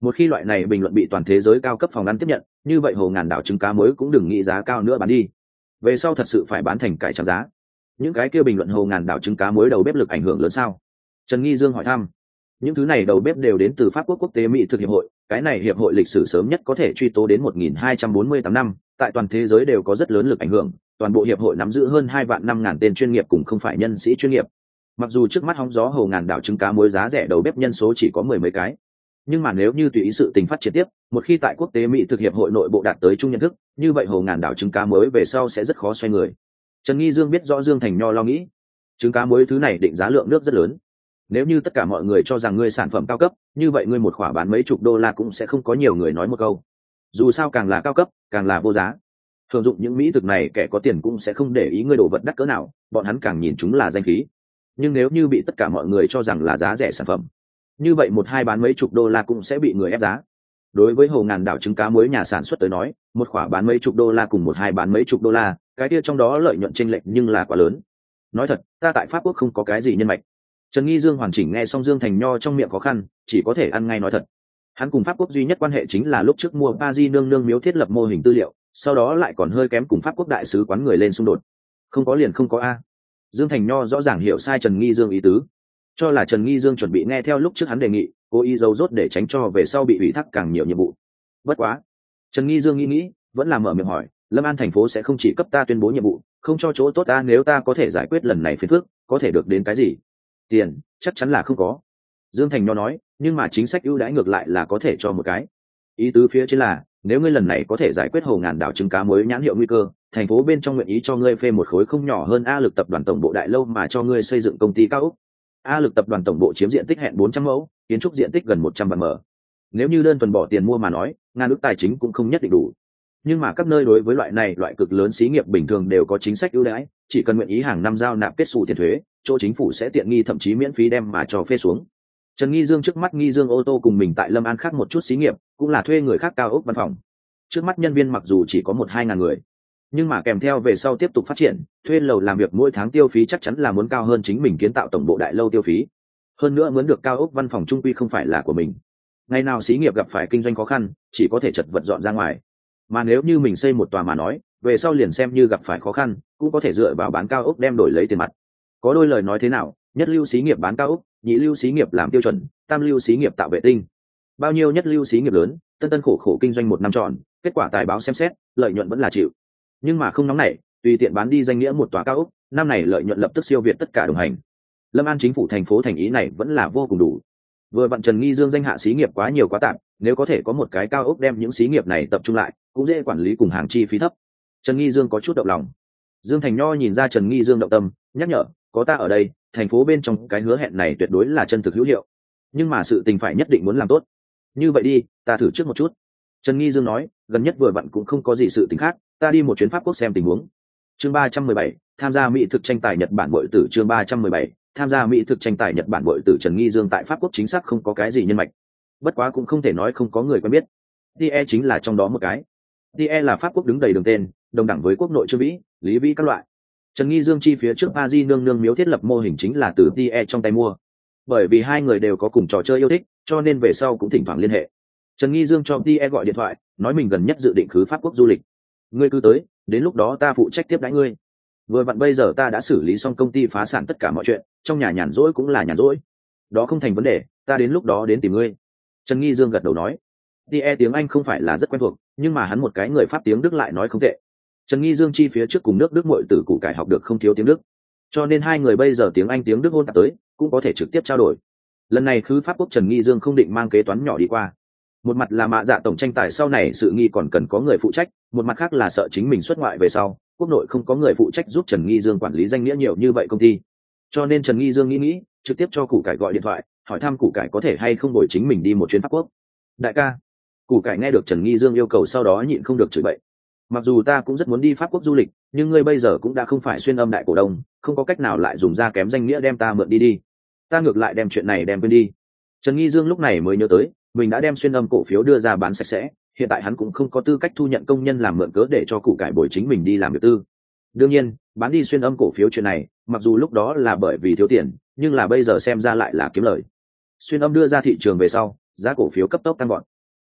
Một khi loại này bình luận bị toàn thế giới cao cấp phòng ăn tiếp nhận, như vậy hồ ngàn đảo trứng cá muối cũng đừng nghĩ giá cao nữa bán đi, về sau thật sự phải bán thành cải trắng giá. Những cái kia bình luận hồ ngàn đảo trứng cá muối đầu bếp lực ảnh hưởng lớn sao? Trần Nghi Dương hỏi thăm. Những thứ này đầu bếp đều đến từ Pháp Quốc Quốc tế Mỹ thực hiệp hội, cái này hiệp hội lịch sử sớm nhất có thể truy tố đến một nghìn hai trăm bốn mươi tám năm, tại toàn thế giới đều có rất lớn lực ảnh hưởng, toàn bộ hiệp hội nắm giữ hơn hai vạn năm ngàn tên chuyên nghiệp cùng không phải nhân sĩ chuyên nghiệp. Mặc dù trước mắt hóng gió hồ ngàn đảo trứng cá muối giá rẻ đầu bếp nhân số chỉ có mười mấy cái, nhưng mà nếu như tùy ý sự tình phát triển tiếp, một khi tại Quốc tế Mỹ thực hiệp hội nội bộ đạt tới chung nhận thức, như vậy hồ ngàn đảo trứng cá muối về sau sẽ rất khó xoay người. Trần Nghi Dương biết rõ Dương Thành Nho lo nghĩ, trứng cá muối thứ này định giá lượng nước rất lớn, nếu như tất cả mọi người cho rằng ngươi sản phẩm cao cấp, như vậy ngươi một khoản bán mấy chục đô la cũng sẽ không có nhiều người nói một câu. Dù sao càng là cao cấp càng là vô giá, thường dụng những mỹ thực này kẻ có tiền cũng sẽ không để ý ngươi đồ vật đắt cỡ nào, bọn hắn càng nhìn chúng là danh khí. Nhưng nếu như bị tất cả mọi người cho rằng là giá rẻ sản phẩm, như vậy một hai bán mấy chục đô la cũng sẽ bị người ép giá. Đối với hồ ngàn đảo trứng cá muối nhà sản xuất tới nói, một khoản bán mấy chục đô la cùng một hai bán mấy chục đô la, cái kia trong đó lợi nhuận chênh lệch nhưng là quá lớn. Nói thật, ta tại Pháp Quốc không có cái gì nhân mạch. Trần Nghi Dương hoàn chỉnh nghe xong Dương Thành Nho trong miệng khó khăn, chỉ có thể ăn ngay nói thật. Hắn cùng Pháp Quốc duy nhất quan hệ chính là lúc trước mua Paris nương nương miếu thiết lập mô hình tư liệu, sau đó lại còn hơi kém cùng Pháp Quốc đại sứ quán người lên xung đột. Không có liền không có a. Dương Thành Nho rõ ràng hiểu sai Trần Nghi Dương ý tứ, cho là Trần Nghi Dương chuẩn bị nghe theo lúc trước hắn đề nghị, cố ý giấu rốt để tránh cho về sau bị ủy thác càng nhiều nhiệm vụ. Bất quá, Trần Nghi Dương nghĩ nghĩ, vẫn là mở miệng hỏi, Lâm An thành phố sẽ không chỉ cấp ta tuyên bố nhiệm vụ, không cho chỗ tốt ta, nếu ta có thể giải quyết lần này phiền phức, có thể được đến cái gì? Tiền, chắc chắn là không có. Dương Thành Nho nói, nhưng mà chính sách ưu đãi ngược lại là có thể cho một cái. Ý tứ phía trên là, nếu ngươi lần này có thể giải quyết hồ ngàn đảo trứng cá muối nhãn hiệu nguy cơ, thành phố bên trong nguyện ý cho ngươi phê một khối không nhỏ hơn A Lực tập đoàn tổng bộ đại lâu mà cho ngươi xây dựng công ty cao ốc. A Lực tập đoàn tổng bộ chiếm diện tích hẹn bốn trăm mẫu, kiến trúc diện tích gần một trăm vạn mở. Nếu như đơn thuần bỏ tiền mua mà nói, ngàn ước tài chính cũng không nhất định đủ. Nhưng mà các nơi đối với loại này loại cực lớn xí nghiệp bình thường đều có chính sách ưu đãi, chỉ cần nguyện ý hàng năm giao nạp kết xù tiền thuế, chỗ chính phủ sẽ tiện nghi thậm chí miễn phí đem mà cho phê xuống. Trần Nghi Dương trước mắt Nghi Dương ô tô cùng mình tại Lâm An khác một chút xí nghiệp, cũng là thuê người khác cao ốc văn phòng. Trước mắt nhân viên mặc dù chỉ có một hai ngàn người, nhưng mà kèm theo về sau tiếp tục phát triển, thuê lầu làm việc mỗi tháng tiêu phí chắc chắn là muốn cao hơn chính mình kiến tạo tổng bộ đại lâu tiêu phí. Hơn nữa muốn được cao ốc văn phòng trung quy không phải là của mình. Ngày nào xí nghiệp gặp phải kinh doanh khó khăn, chỉ có thể chật vật dọn ra ngoài. Mà nếu như mình xây một tòa mà nói, về sau liền xem như gặp phải khó khăn, cũng có thể dựa vào bán cao ốc đem đổi lấy tiền mặt. Có đôi lời nói thế nào, nhất lưu xí nghiệp bán cao ốc, nhị lưu xí nghiệp làm tiêu chuẩn, tam lưu xí nghiệp tạo vệ tinh. Bao nhiêu nhất lưu xí nghiệp lớn, tân tân khổ khổ kinh doanh một năm tròn, kết quả tài báo xem xét, lợi nhuận vẫn là chịu. Nhưng mà không nóng nảy, tùy tiện bán đi danh nghĩa một tòa cao ốc, năm này lợi nhuận lập tức siêu việt tất cả đồng hành. Lâm An chính phủ thành phố thành ý này vẫn là vô cùng đủ. Vừa vặn Trần Nghi Dương danh hạ xí nghiệp quá nhiều quá tạp, nếu có thể có một cái cao ốc đem những xí nghiệp này tập trung lại, cũng dễ quản lý cùng hàng chi phí thấp. Trần Nghi Dương có chút động lòng. Dương Thành Nho nhìn ra Trần Nghi Dương động tâm, nhắc nhở, có ta ở đây, thành phố bên trong cái hứa hẹn này tuyệt đối là chân thực hữu hiệu. Nhưng mà sự tình phải nhất định muốn làm tốt. Như vậy đi, ta thử trước một chút. Trần Nghi Dương nói, gần nhất vừa vặn cũng không có gì sự tình khác, ta đi một chuyến Pháp Quốc xem tình huống. Chương ba trăm mười bảy, tham gia mỹ thực tranh tài Nhật Bản bội tử. Chương ba trăm mười bảy, tham gia mỹ thực tranh tài Nhật Bản bội tử. Trần Nghi Dương tại Pháp Quốc chính xác không có cái gì nhân mạch, bất quá cũng không thể nói không có người quen biết. Tie chính là trong đó một cái. Tie là Pháp Quốc đứng đầy đường tên, đồng đẳng với quốc nội Trương Vĩ, Lý Vĩ các loại. Trần Nghi Dương chi phía trước Paris nương nương miếu thiết lập mô hình chính là từ Tie trong tay mua. Bởi vì hai người đều có cùng trò chơi yêu thích, cho nên về sau cũng thỉnh thoảng liên hệ. Trần Nghi Dương cho Tie gọi điện thoại, nói mình gần nhất dự định khứ Pháp Quốc du lịch. Ngươi cứ tới, đến lúc đó ta phụ trách tiếp đãi ngươi. Vừa vặn bây giờ ta đã xử lý xong công ty phá sản tất cả mọi chuyện, trong nhà nhàn rỗi cũng là nhàn rỗi. Đó không thành vấn đề, ta đến lúc đó đến tìm ngươi. Trần Nghi Dương gật đầu nói. Tie tiếng Anh không phải là rất quen thuộc, nhưng mà hắn một cái người Pháp tiếng Đức lại nói không tệ. Trần Nghi Dương chi phía trước cùng nước Đức muội tử củ cải học được không thiếu tiếng Đức, cho nên hai người bây giờ tiếng Anh tiếng Đức hôn tạp tới, cũng có thể trực tiếp trao đổi. Lần này khứ Pháp Quốc Trần Nghi Dương không định mang kế toán nhỏ đi qua. Một mặt là mạ dạ tổng tranh tài sau này sự nghi còn cần có người phụ trách, một mặt khác là sợ chính mình xuất ngoại về sau, quốc nội không có người phụ trách giúp Trần Nghi Dương quản lý danh nghĩa nhiều như vậy công ty. Cho nên Trần Nghi Dương nghĩ nghĩ, trực tiếp cho củ cải gọi điện thoại, hỏi thăm củ cải có thể hay không đổi chính mình đi một chuyến Pháp Quốc. Đại ca. Củ cải nghe được Trần Nghi Dương yêu cầu sau đó nhịn không được chửi bậy. Mặc dù ta cũng rất muốn đi Pháp Quốc du lịch, nhưng ngươi bây giờ cũng đã không phải xuyên âm đại cổ đông, không có cách nào lại dùng ra kém danh nghĩa đem ta mượn đi đi. Ta ngược lại đem chuyện này đem quên đi. Trần Nghi Dương lúc này mới nhớ tới, mình đã đem xuyên âm cổ phiếu đưa ra bán sạch sẽ, hiện tại hắn cũng không có tư cách thu nhận công nhân làm mượn cớ để cho củ cải bồi chính mình đi làm việc tư. Đương nhiên, bán đi xuyên âm cổ phiếu chuyện này, mặc dù lúc đó là bởi vì thiếu tiền, nhưng là bây giờ xem ra lại là kiếm lời. Xuyên âm đưa ra thị trường về sau, giá cổ phiếu cấp tốc tăng gọn.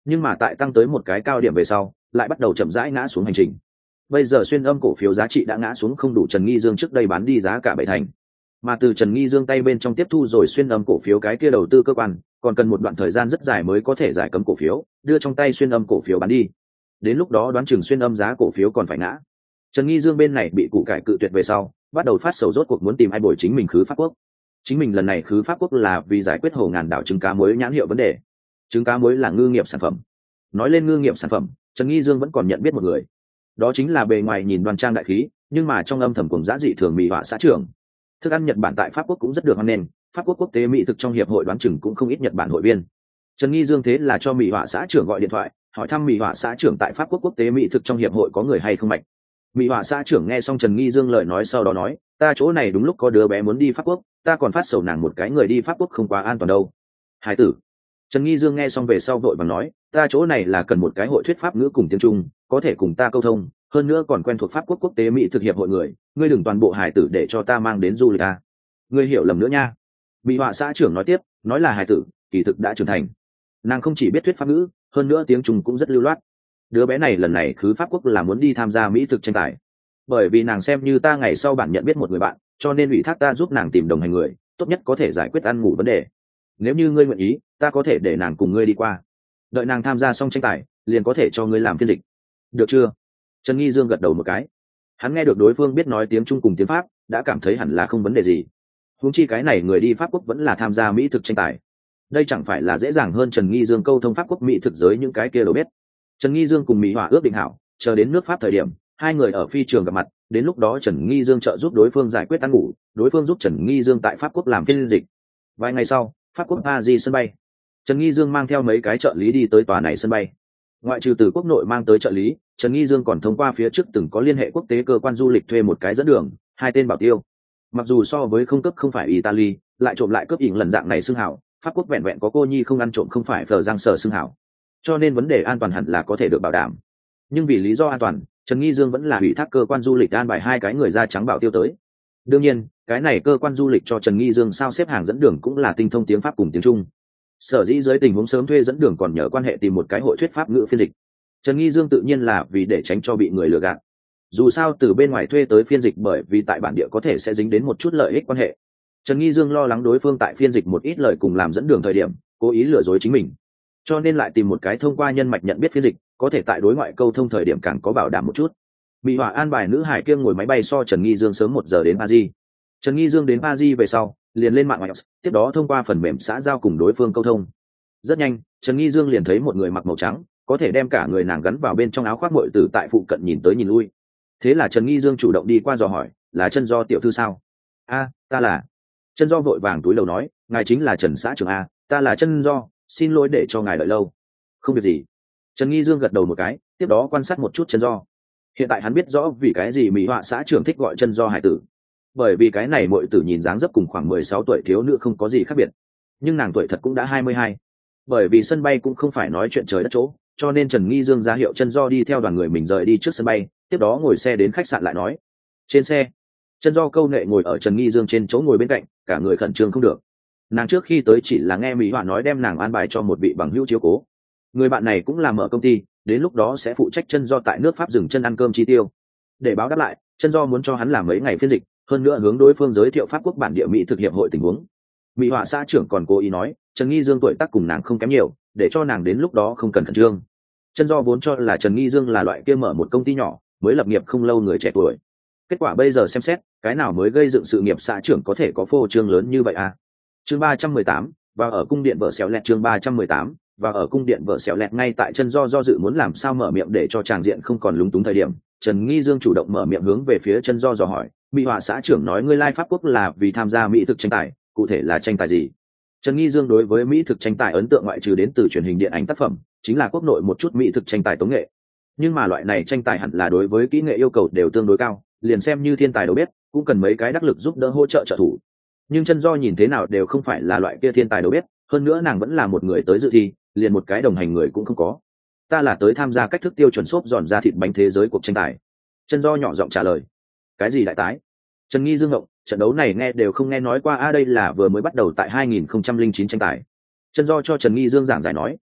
nhưng mà tại tăng tới một cái cao điểm về sau lại bắt đầu chậm rãi ngã xuống hành trình. Bây giờ xuyên âm cổ phiếu giá trị đã ngã xuống không đủ Trần Nghi Dương trước đây bán đi giá cả bảy thành, mà từ Trần Nghi Dương tay bên trong tiếp thu rồi xuyên âm cổ phiếu cái kia đầu tư cơ quan còn cần một đoạn thời gian rất dài mới có thể giải cấm cổ phiếu đưa trong tay xuyên âm cổ phiếu bán đi, đến lúc đó đoán chừng xuyên âm giá cổ phiếu còn phải ngã. Trần Nghi Dương bên này bị củ cải cự tuyệt về sau bắt đầu phát sầu rốt cuộc muốn tìm ai bồi chính mình khứ Pháp Quốc. Chính mình lần này khứ Pháp Quốc là vì giải quyết hồ ngàn đảo trứng cá muối nhãn hiệu vấn đề. Trứng cá muối là ngư nghiệp sản phẩm. Nói lên ngư nghiệp sản phẩm, Trần Nghi Dương vẫn còn nhận biết một người, đó chính là bề ngoài nhìn đoan trang đại khí nhưng mà trong âm thầm cùng giá dị thường mỹ họa xã trưởng. Thức ăn Nhật Bản tại Pháp Quốc cũng rất được hoan nghênh, Pháp Quốc quốc tế mỹ thực trong hiệp hội đoán chừng cũng không ít Nhật Bản hội viên. Trần Nghi Dương thế là cho mỹ họa xã trưởng gọi điện thoại hỏi thăm mỹ họa xã trưởng tại Pháp Quốc quốc tế mỹ thực trong hiệp hội có người hay không mạnh. Mỹ họa xã trưởng nghe xong Trần Nghi Dương lời nói sau đó nói, ta chỗ này đúng lúc có đứa bé muốn đi Pháp Quốc, ta còn phát sầu nàng một cái người đi Pháp Quốc không quá an toàn đâu. Hải tử. Trần Nghi Dương nghe xong về sau vội vàng nói, ta chỗ này là cần một cái hội thuyết pháp ngữ cùng tiếng Trung, có thể cùng ta câu thông, hơn nữa còn quen thuộc Pháp Quốc quốc tế mỹ thực hiệp hội người, ngươi đừng toàn bộ hải tử để cho ta mang đến du lịch à. Ngươi hiểu lầm nữa nha. Mỹ họa xã trưởng nói tiếp, nói là hải tử, kỳ thực đã trưởng thành. Nàng không chỉ biết thuyết pháp ngữ, hơn nữa tiếng Trung cũng rất lưu loát. Đứa bé này lần này khứ Pháp Quốc là muốn đi tham gia mỹ thực tranh tài. Bởi vì nàng xem như ta ngày sau bản nhận biết một người bạn, cho nên ủy thác ta giúp nàng tìm đồng hành người, tốt nhất có thể giải quyết ăn ngủ vấn đề. Nếu như ngươi nguyện ý, ta có thể để nàng cùng ngươi đi qua. Đợi nàng tham gia xong tranh tài, liền có thể cho ngươi làm phiên dịch. Được chưa? Trần Nghi Dương gật đầu một cái. Hắn nghe được đối phương biết nói tiếng Trung cùng tiếng Pháp, đã cảm thấy hẳn là không vấn đề gì. Huống chi cái này người đi Pháp Quốc vẫn là tham gia mỹ thực tranh tài. Đây chẳng phải là dễ dàng hơn Trần Nghi Dương câu thông Pháp Quốc mỹ thực giới những cái kia đầu bếp. Trần Nghi Dương cùng Mỹ Hỏa ước định hảo, chờ đến nước Pháp thời điểm, hai người ở phi trường gặp mặt, đến lúc đó Trần Nghi Dương trợ giúp đối phương giải quyết ăn ngủ, đối phương giúp Trần Nghi Dương tại Pháp Quốc làm phiên dịch. Vài ngày sau, Pháp Quốc Paris sân bay, Trần Nghi Dương mang theo mấy cái trợ lý đi tới tòa này sân bay. Ngoại trừ từ quốc nội mang tới trợ lý, Trần Nghi Dương còn thông qua phía trước từng có liên hệ quốc tế cơ quan du lịch thuê một cái dẫn đường, hai tên bảo tiêu. Mặc dù so với không cấp không phải Italy, lại trộm lại cướp ỉn lần dạng này xưng hảo, Pháp Quốc vẹn vẹn có cô nhi không ăn trộm không phải phờ giang sở xưng hảo, cho nên vấn đề an toàn hẳn là có thể được bảo đảm. Nhưng vì lý do an toàn, Trần Nghi Dương vẫn là ủy thác cơ quan du lịch an bài hai cái người da trắng bảo tiêu tới. Đương nhiên, cái này cơ quan du lịch cho Trần Nghi Dương sao xếp hàng dẫn đường cũng là tinh thông tiếng Pháp cùng tiếng Trung. Sở dĩ dưới tình huống sớm thuê dẫn đường còn nhờ quan hệ tìm một cái hội thuyết pháp ngữ phiên dịch. Trần Nghi Dương tự nhiên là vì để tránh cho bị người lừa gạt. Dù sao từ bên ngoài thuê tới phiên dịch bởi vì tại bản địa có thể sẽ dính đến một chút lợi ích quan hệ. Trần Nghi Dương lo lắng đối phương tại phiên dịch một ít lời cùng làm dẫn đường thời điểm, cố ý lừa dối chính mình. Cho nên lại tìm một cái thông qua nhân mạch nhận biết phiên dịch, có thể tại đối ngoại câu thông thời điểm càng có bảo đảm một chút. Mỹ Hỏa an bài nữ hải kia ngồi máy bay so Trần Nghi Dương sớm một giờ đến Paris. Trần Nghi Dương đến Paris về sau, liền lên mạng ngoại, tiếp đó thông qua phần mềm xã giao cùng đối phương câu thông. Rất nhanh, Trần Nghi Dương liền thấy một người mặc màu trắng, có thể đem cả người nàng gắn vào bên trong áo khoác muội tử tại phụ cận nhìn tới nhìn lui. Thế là Trần Nghi Dương chủ động đi qua dò hỏi, là Chân Do tiểu thư sao? A, ta là. Chân Do vội vàng túi lầu nói, ngài chính là Trần xã trưởng a, ta là Chân Do, xin lỗi để cho ngài đợi lâu. Không việc gì. Trần Nghi Dương gật đầu một cái, tiếp đó quan sát một chút Chân Do. Hiện tại hắn biết rõ vì cái gì Mỹ Họa xã trưởng thích gọi Chân Do hải tử. Bởi vì cái này muội tử nhìn dáng dấp cùng khoảng mười sáu tuổi thiếu nữ không có gì khác biệt, nhưng nàng tuổi thật cũng đã hai mươi hai. Bởi vì sân bay cũng không phải nói chuyện trời đất chỗ, cho nên Trần Nghi Dương ra hiệu Chân Do đi theo đoàn người mình rời đi trước sân bay, tiếp đó ngồi xe đến khách sạn lại nói. Trên xe, Chân Do câu nệ ngồi ở Trần Nghi Dương trên chỗ ngồi bên cạnh, cả người khẩn trương không được. Nàng trước khi tới chỉ là nghe Mỹ Họa nói đem nàng an bài cho một vị bằng hữu chiếu cố. Người bạn này cũng làm mở công ty, đến lúc đó sẽ phụ trách Chân Do tại nước Pháp dừng chân ăn cơm chi tiêu. Để báo đáp lại, Chân Do muốn cho hắn làm mấy ngày phiên dịch, hơn nữa hướng đối phương giới thiệu Pháp Quốc bản địa mỹ thực hiệp hội tình huống. Mỹ Họa xã trưởng còn cố ý nói, Trần Nghi Dương tuổi tác cùng nàng không kém nhiều, để cho nàng đến lúc đó không cần khẩn trương. Chân Do vốn cho là Trần Nghi Dương là loại kia mở một công ty nhỏ, mới lập nghiệp không lâu người trẻ tuổi. Kết quả bây giờ xem xét, cái nào mới gây dựng sự nghiệp xã trưởng có thể có phô trương lớn như vậy à? Chương ba trăm mười tám, và ở cung điện vợ xéo lẹt chương ba trăm mười tám, và ở cung điện vợ xéo lẹt ngay tại Chân Do do dự muốn làm sao mở miệng để cho tràng diện không còn lúng túng thời điểm, Trần Nghi Dương chủ động mở miệng hướng về phía Chân Do dò hỏi, Mỹ Họa xã trưởng nói ngươi lai Pháp Quốc là vì tham gia mỹ thực tranh tài, cụ thể là tranh tài gì? Trần Nghi Dương đối với mỹ thực tranh tài ấn tượng ngoại trừ đến từ truyền hình điện ảnh tác phẩm, chính là quốc nội một chút mỹ thực tranh tài tống nghệ. Nhưng mà loại này tranh tài hẳn là đối với kỹ nghệ yêu cầu đều tương đối cao, liền xem như thiên tài đầu bếp, cũng cần mấy cái đắc lực giúp đỡ hỗ trợ trợ thủ. Nhưng Chân Do nhìn thế nào đều không phải là loại kia thiên tài đầu bếp, hơn nữa nàng vẫn là một người tới dự thi, liền một cái đồng hành người cũng không có. Ta là tới tham gia cách thức tiêu chuẩn xốp giòn ra thịt bánh thế giới cuộc tranh tài. Chân Do nhỏ giọng trả lời. Cái gì đại tái? Trần Nghi Dương ngộng, trận đấu này nghe đều không nghe nói qua a, đây là vừa mới bắt đầu tại hai nghìn không trăm lẻ chín tranh tài. Chân Do cho Trần Nghi Dương giảng giải nói,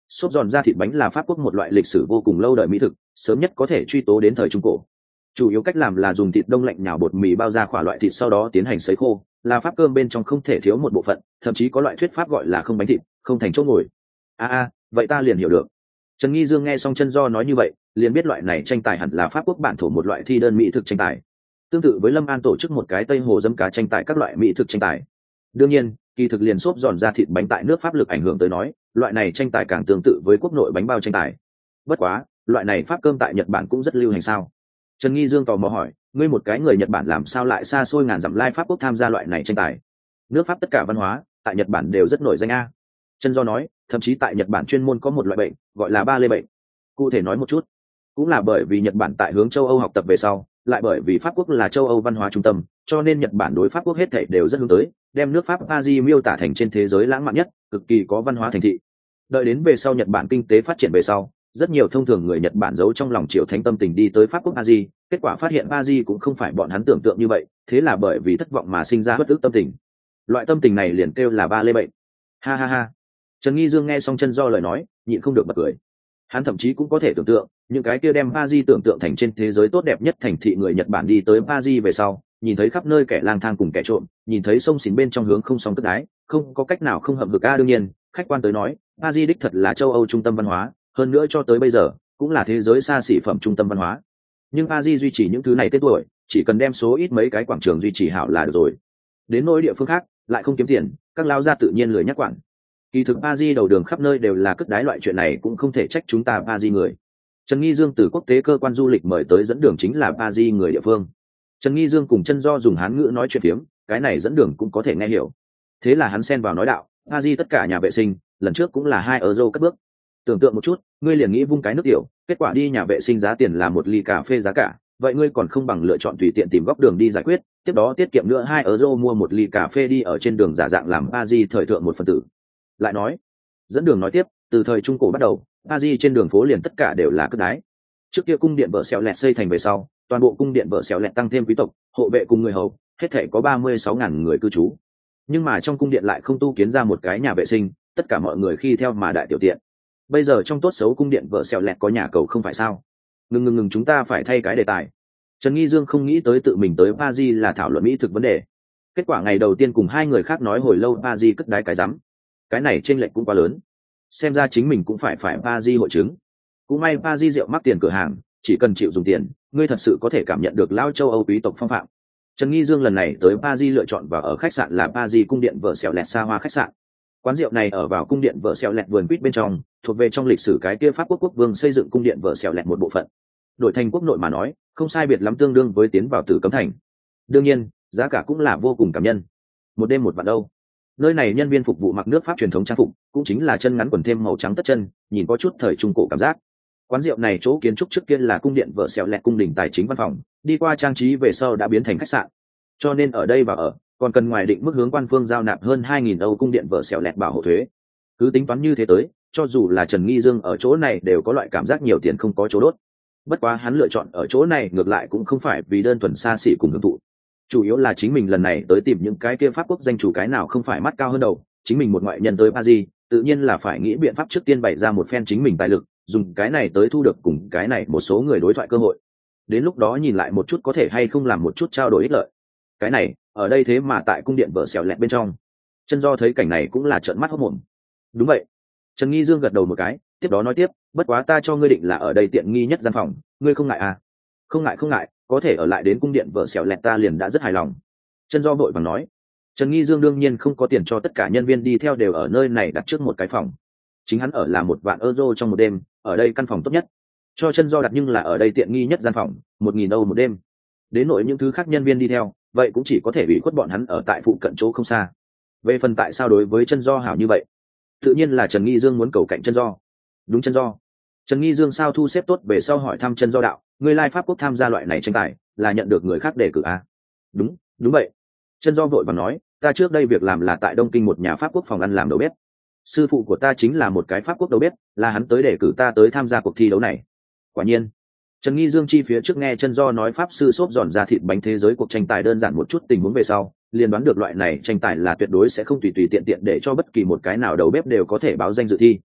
xốp giòn da thịt bánh là Pháp Quốc một loại lịch sử vô cùng lâu đời mỹ thực, sớm nhất có thể truy tố đến thời Trung Cổ. Chủ yếu cách làm là dùng thịt đông lạnh nhào bột mì bao ra khỏa loại thịt sau đó tiến hành sấy khô, là pháp cơm bên trong không thể thiếu một bộ phận, thậm chí có loại thuyết pháp gọi là không bánh thịt, không thành chỗ ngồi. A a, vậy ta liền hiểu được. Trần Nghi Dương nghe xong Chân Do nói như vậy, liền biết loại này tranh tài hẳn là Pháp Quốc bản thổ một loại thi đơn mỹ thực tranh tài. Tương tự với Lâm An tổ chức một cái Tây Hồ dâm cá tranh tài các loại mỹ thực tranh tài. Đương nhiên, kỳ thực liền xốp giòn ra thịt bánh tại nước Pháp lực ảnh hưởng tới nói, loại này tranh tài càng tương tự với quốc nội bánh bao tranh tài. Bất quá, loại này pháp cơm tại Nhật Bản cũng rất lưu hành sao? Trần Nghi Dương tò mò hỏi, ngươi một cái người Nhật Bản làm sao lại xa xôi ngàn dặm lai Pháp Quốc tham gia loại này tranh tài? Nước Pháp tất cả văn hóa, tại Nhật Bản đều rất nổi danh a. Chân Do nói, thậm chí tại Nhật Bản chuyên môn có một loại bệnh, gọi là ba lê bệnh. Cụ thể nói một chút, cũng là bởi vì Nhật Bản tại hướng châu Âu học tập về sau, lại bởi vì Pháp Quốc là châu Âu văn hóa trung tâm, cho nên Nhật Bản đối Pháp Quốc hết thảy đều rất hướng tới, đem nước Pháp Paris miêu tả thành trên thế giới lãng mạn nhất, cực kỳ có văn hóa thành thị. Đợi đến về sau Nhật Bản kinh tế phát triển về sau, rất nhiều thông thường người Nhật Bản giấu trong lòng triều thánh tâm tình đi tới Pháp Quốc Paris, kết quả phát hiện Paris cũng không phải bọn hắn tưởng tượng như vậy, thế là bởi vì thất vọng mà sinh ra bất ức tâm tình. Loại tâm tình này liền kêu là ba lê bệnh. Ha ha ha. Trần Nghi Dương nghe xong Chân Do lời nói, nhịn không được bật cười. Hắn thậm chí cũng có thể tưởng tượng, những cái kia đem Paris tưởng tượng thành trên thế giới tốt đẹp nhất thành thị người Nhật Bản đi tới Paris về sau, nhìn thấy khắp nơi kẻ lang thang cùng kẻ trộm, nhìn thấy sông xín bên trong hướng không sóng cất đái, không có cách nào không hậm hực a. Đương nhiên, khách quan tới nói, Paris đích thật là châu Âu trung tâm văn hóa, hơn nữa cho tới bây giờ cũng là thế giới xa xỉ phẩm trung tâm văn hóa. Nhưng Paris duy trì những thứ này tên tuổi, chỉ cần đem số ít mấy cái quảng trường duy trì hảo là được rồi. Đến nỗi địa phương khác, lại không kiếm tiền, các lao gia tự nhiên lười nhắc quản. Kỳ thực Paris đầu đường khắp nơi đều là cất đái, loại chuyện này cũng không thể trách chúng ta Paris người. Trần Nghi Dương từ quốc tế cơ quan du lịch mời tới dẫn đường chính là Paris người địa phương. Trần Nghi Dương cùng Chân Do dùng Hán ngữ nói chuyện phiếm, cái này dẫn đường cũng có thể nghe hiểu. Thế là hắn xen vào nói đạo, Paris tất cả nhà vệ sinh, lần trước cũng là hai euro cất bước. Tưởng tượng một chút, ngươi liền nghĩ vung cái nước tiểu, kết quả đi nhà vệ sinh giá tiền là một ly cà phê giá cả, vậy ngươi còn không bằng lựa chọn tùy tiện tìm góc đường đi giải quyết, tiếp đó tiết kiệm nữa hai euro mua một ly cà phê đi ở trên đường giả dạng làm Paris thời thượng một phần tử. Lại nói, dẫn đường nói tiếp, từ thời Trung Cổ bắt đầu, Paris trên đường phố liền tất cả đều là cất đái. Trước kia cung điện vợ xẹo lẹt xây thành về sau, toàn bộ cung điện vợ xẹo lẹt tăng thêm quý tộc, hộ vệ cùng người hầu, hết thể có ba mươi sáu ngàn người cư trú. Nhưng mà trong cung điện lại không tu kiến ra một cái nhà vệ sinh, tất cả mọi người khi theo mà đại tiểu tiện. Bây giờ trong tốt xấu cung điện vợ xẹo lẹt có nhà cầu không phải sao? Ngừng ngừng ngừng, chúng ta phải thay cái đề tài. Trần Nghi Dương không nghĩ tới tự mình tới Paris là thảo luận mỹ thực vấn đề. Kết quả ngày đầu tiên cùng hai người khác nói hồi lâu Paris cất đái cái rắm. Cái này chênh lệch cũng quá lớn. Xem ra chính mình cũng phải phải Paris hội chứng. Cũng may Paris rượu mắc tiền cửa hàng, chỉ cần chịu dùng tiền, ngươi thật sự có thể cảm nhận được lao châu Âu quý tộc phong phạm. Trần Nghi Dương lần này tới Paris lựa chọn vào ở khách sạn là Paris cung điện vợ xẹo lẹt xa hoa khách sạn. Quán rượu này ở vào cung điện vợ xẹo lẹt vườn quýt bên trong, thuộc về trong lịch sử cái kia Pháp Quốc quốc vương xây dựng cung điện vợ xẹo lẹt một bộ phận. Đổi thành quốc nội mà nói, không sai biệt lắm tương đương với tiến vào Tử Cấm Thành. Đương nhiên, giá cả cũng là vô cùng cảm nhân. Một đêm một vạn đâu. Nơi này nhân viên phục vụ mặc nước Pháp truyền thống trang phục, cũng chính là chân ngắn quần thêm màu trắng tất chân, nhìn có chút thời trung cổ cảm giác. Quán rượu này chỗ kiến trúc trước kia là cung điện vợ xẹo lẹt cung đình tài chính văn phòng, đi qua trang trí về sau đã biến thành khách sạn. Cho nên ở đây và ở, còn cần ngoài định mức hướng quan phương giao nạp hơn hai nghìn Âu cung điện vợ xẹo lẹt bảo hộ thuế. Cứ tính toán như thế tới, cho dù là Trần Nghi Dương ở chỗ này đều có loại cảm giác nhiều tiền không có chỗ đốt. Bất quá hắn lựa chọn ở chỗ này ngược lại cũng không phải vì đơn thuần xa xỉ cùng hưởng thụ, chủ yếu là chính mình lần này tới tìm những cái kia Pháp Quốc danh chủ cái nào không phải mắt cao hơn đầu, chính mình một ngoại nhân tới Paris, tự nhiên là phải nghĩ biện pháp trước tiên bày ra một phen chính mình tài lực, dùng cái này tới thu được cùng cái này một số người đối thoại cơ hội. Đến lúc đó nhìn lại một chút có thể hay không làm một chút trao đổi ích lợi. Cái này, ở đây thế mà tại cung điện vợ xẹo lẹt bên trong. Chân Do thấy cảnh này cũng là trợn mắt hốt mồm. Đúng vậy. Trần Nghi Dương gật đầu một cái, tiếp đó nói tiếp, bất quá ta cho ngươi định là ở đây tiện nghi nhất gian phòng, ngươi không ngại à? Không ngại không ngại, có thể ở lại đến cung điện vợ xẹo lẹt ta liền đã rất hài lòng. Chân Do vội vàng nói. Trần Nghi Dương đương nhiên không có tiền cho tất cả nhân viên đi theo đều ở nơi này đặt trước một cái phòng. Chính hắn ở là một vạn euro trong một đêm, ở đây căn phòng tốt nhất. Cho Chân Do đặt nhưng là ở đây tiện nghi nhất gian phòng, một nghìn Âu một đêm. Đến nỗi những thứ khác nhân viên đi theo, vậy cũng chỉ có thể bị khuất bọn hắn ở tại phụ cận chỗ không xa. Về phần tại sao đối với Chân Do hảo như vậy, tự nhiên là Trần Nghi Dương muốn cầu cạnh Chân Do. Đúng Chân Do. Trần Nghi Dương sao thu xếp tốt về sau hỏi thăm Chân Do đạo, người lai Pháp Quốc tham gia loại này tranh tài, là nhận được người khác đề cử à? Đúng, đúng vậy. Chân Do vội vàng nói, ta trước đây việc làm là tại Đông Kinh một nhà Pháp Quốc phòng ăn làm đầu bếp. Sư phụ của ta chính là một cái Pháp Quốc đầu bếp, là hắn tới đề cử ta tới tham gia cuộc thi đấu này. Quả nhiên. Trần Nghi Dương chi phía trước nghe Chân Do nói pháp sư xốp giòn ra thịt bánh thế giới cuộc tranh tài đơn giản một chút tình huống về sau, liền đoán được loại này tranh tài là tuyệt đối sẽ không tùy tùy tiện tiện để cho bất kỳ một cái nào đầu bếp đều có thể báo danh dự thi.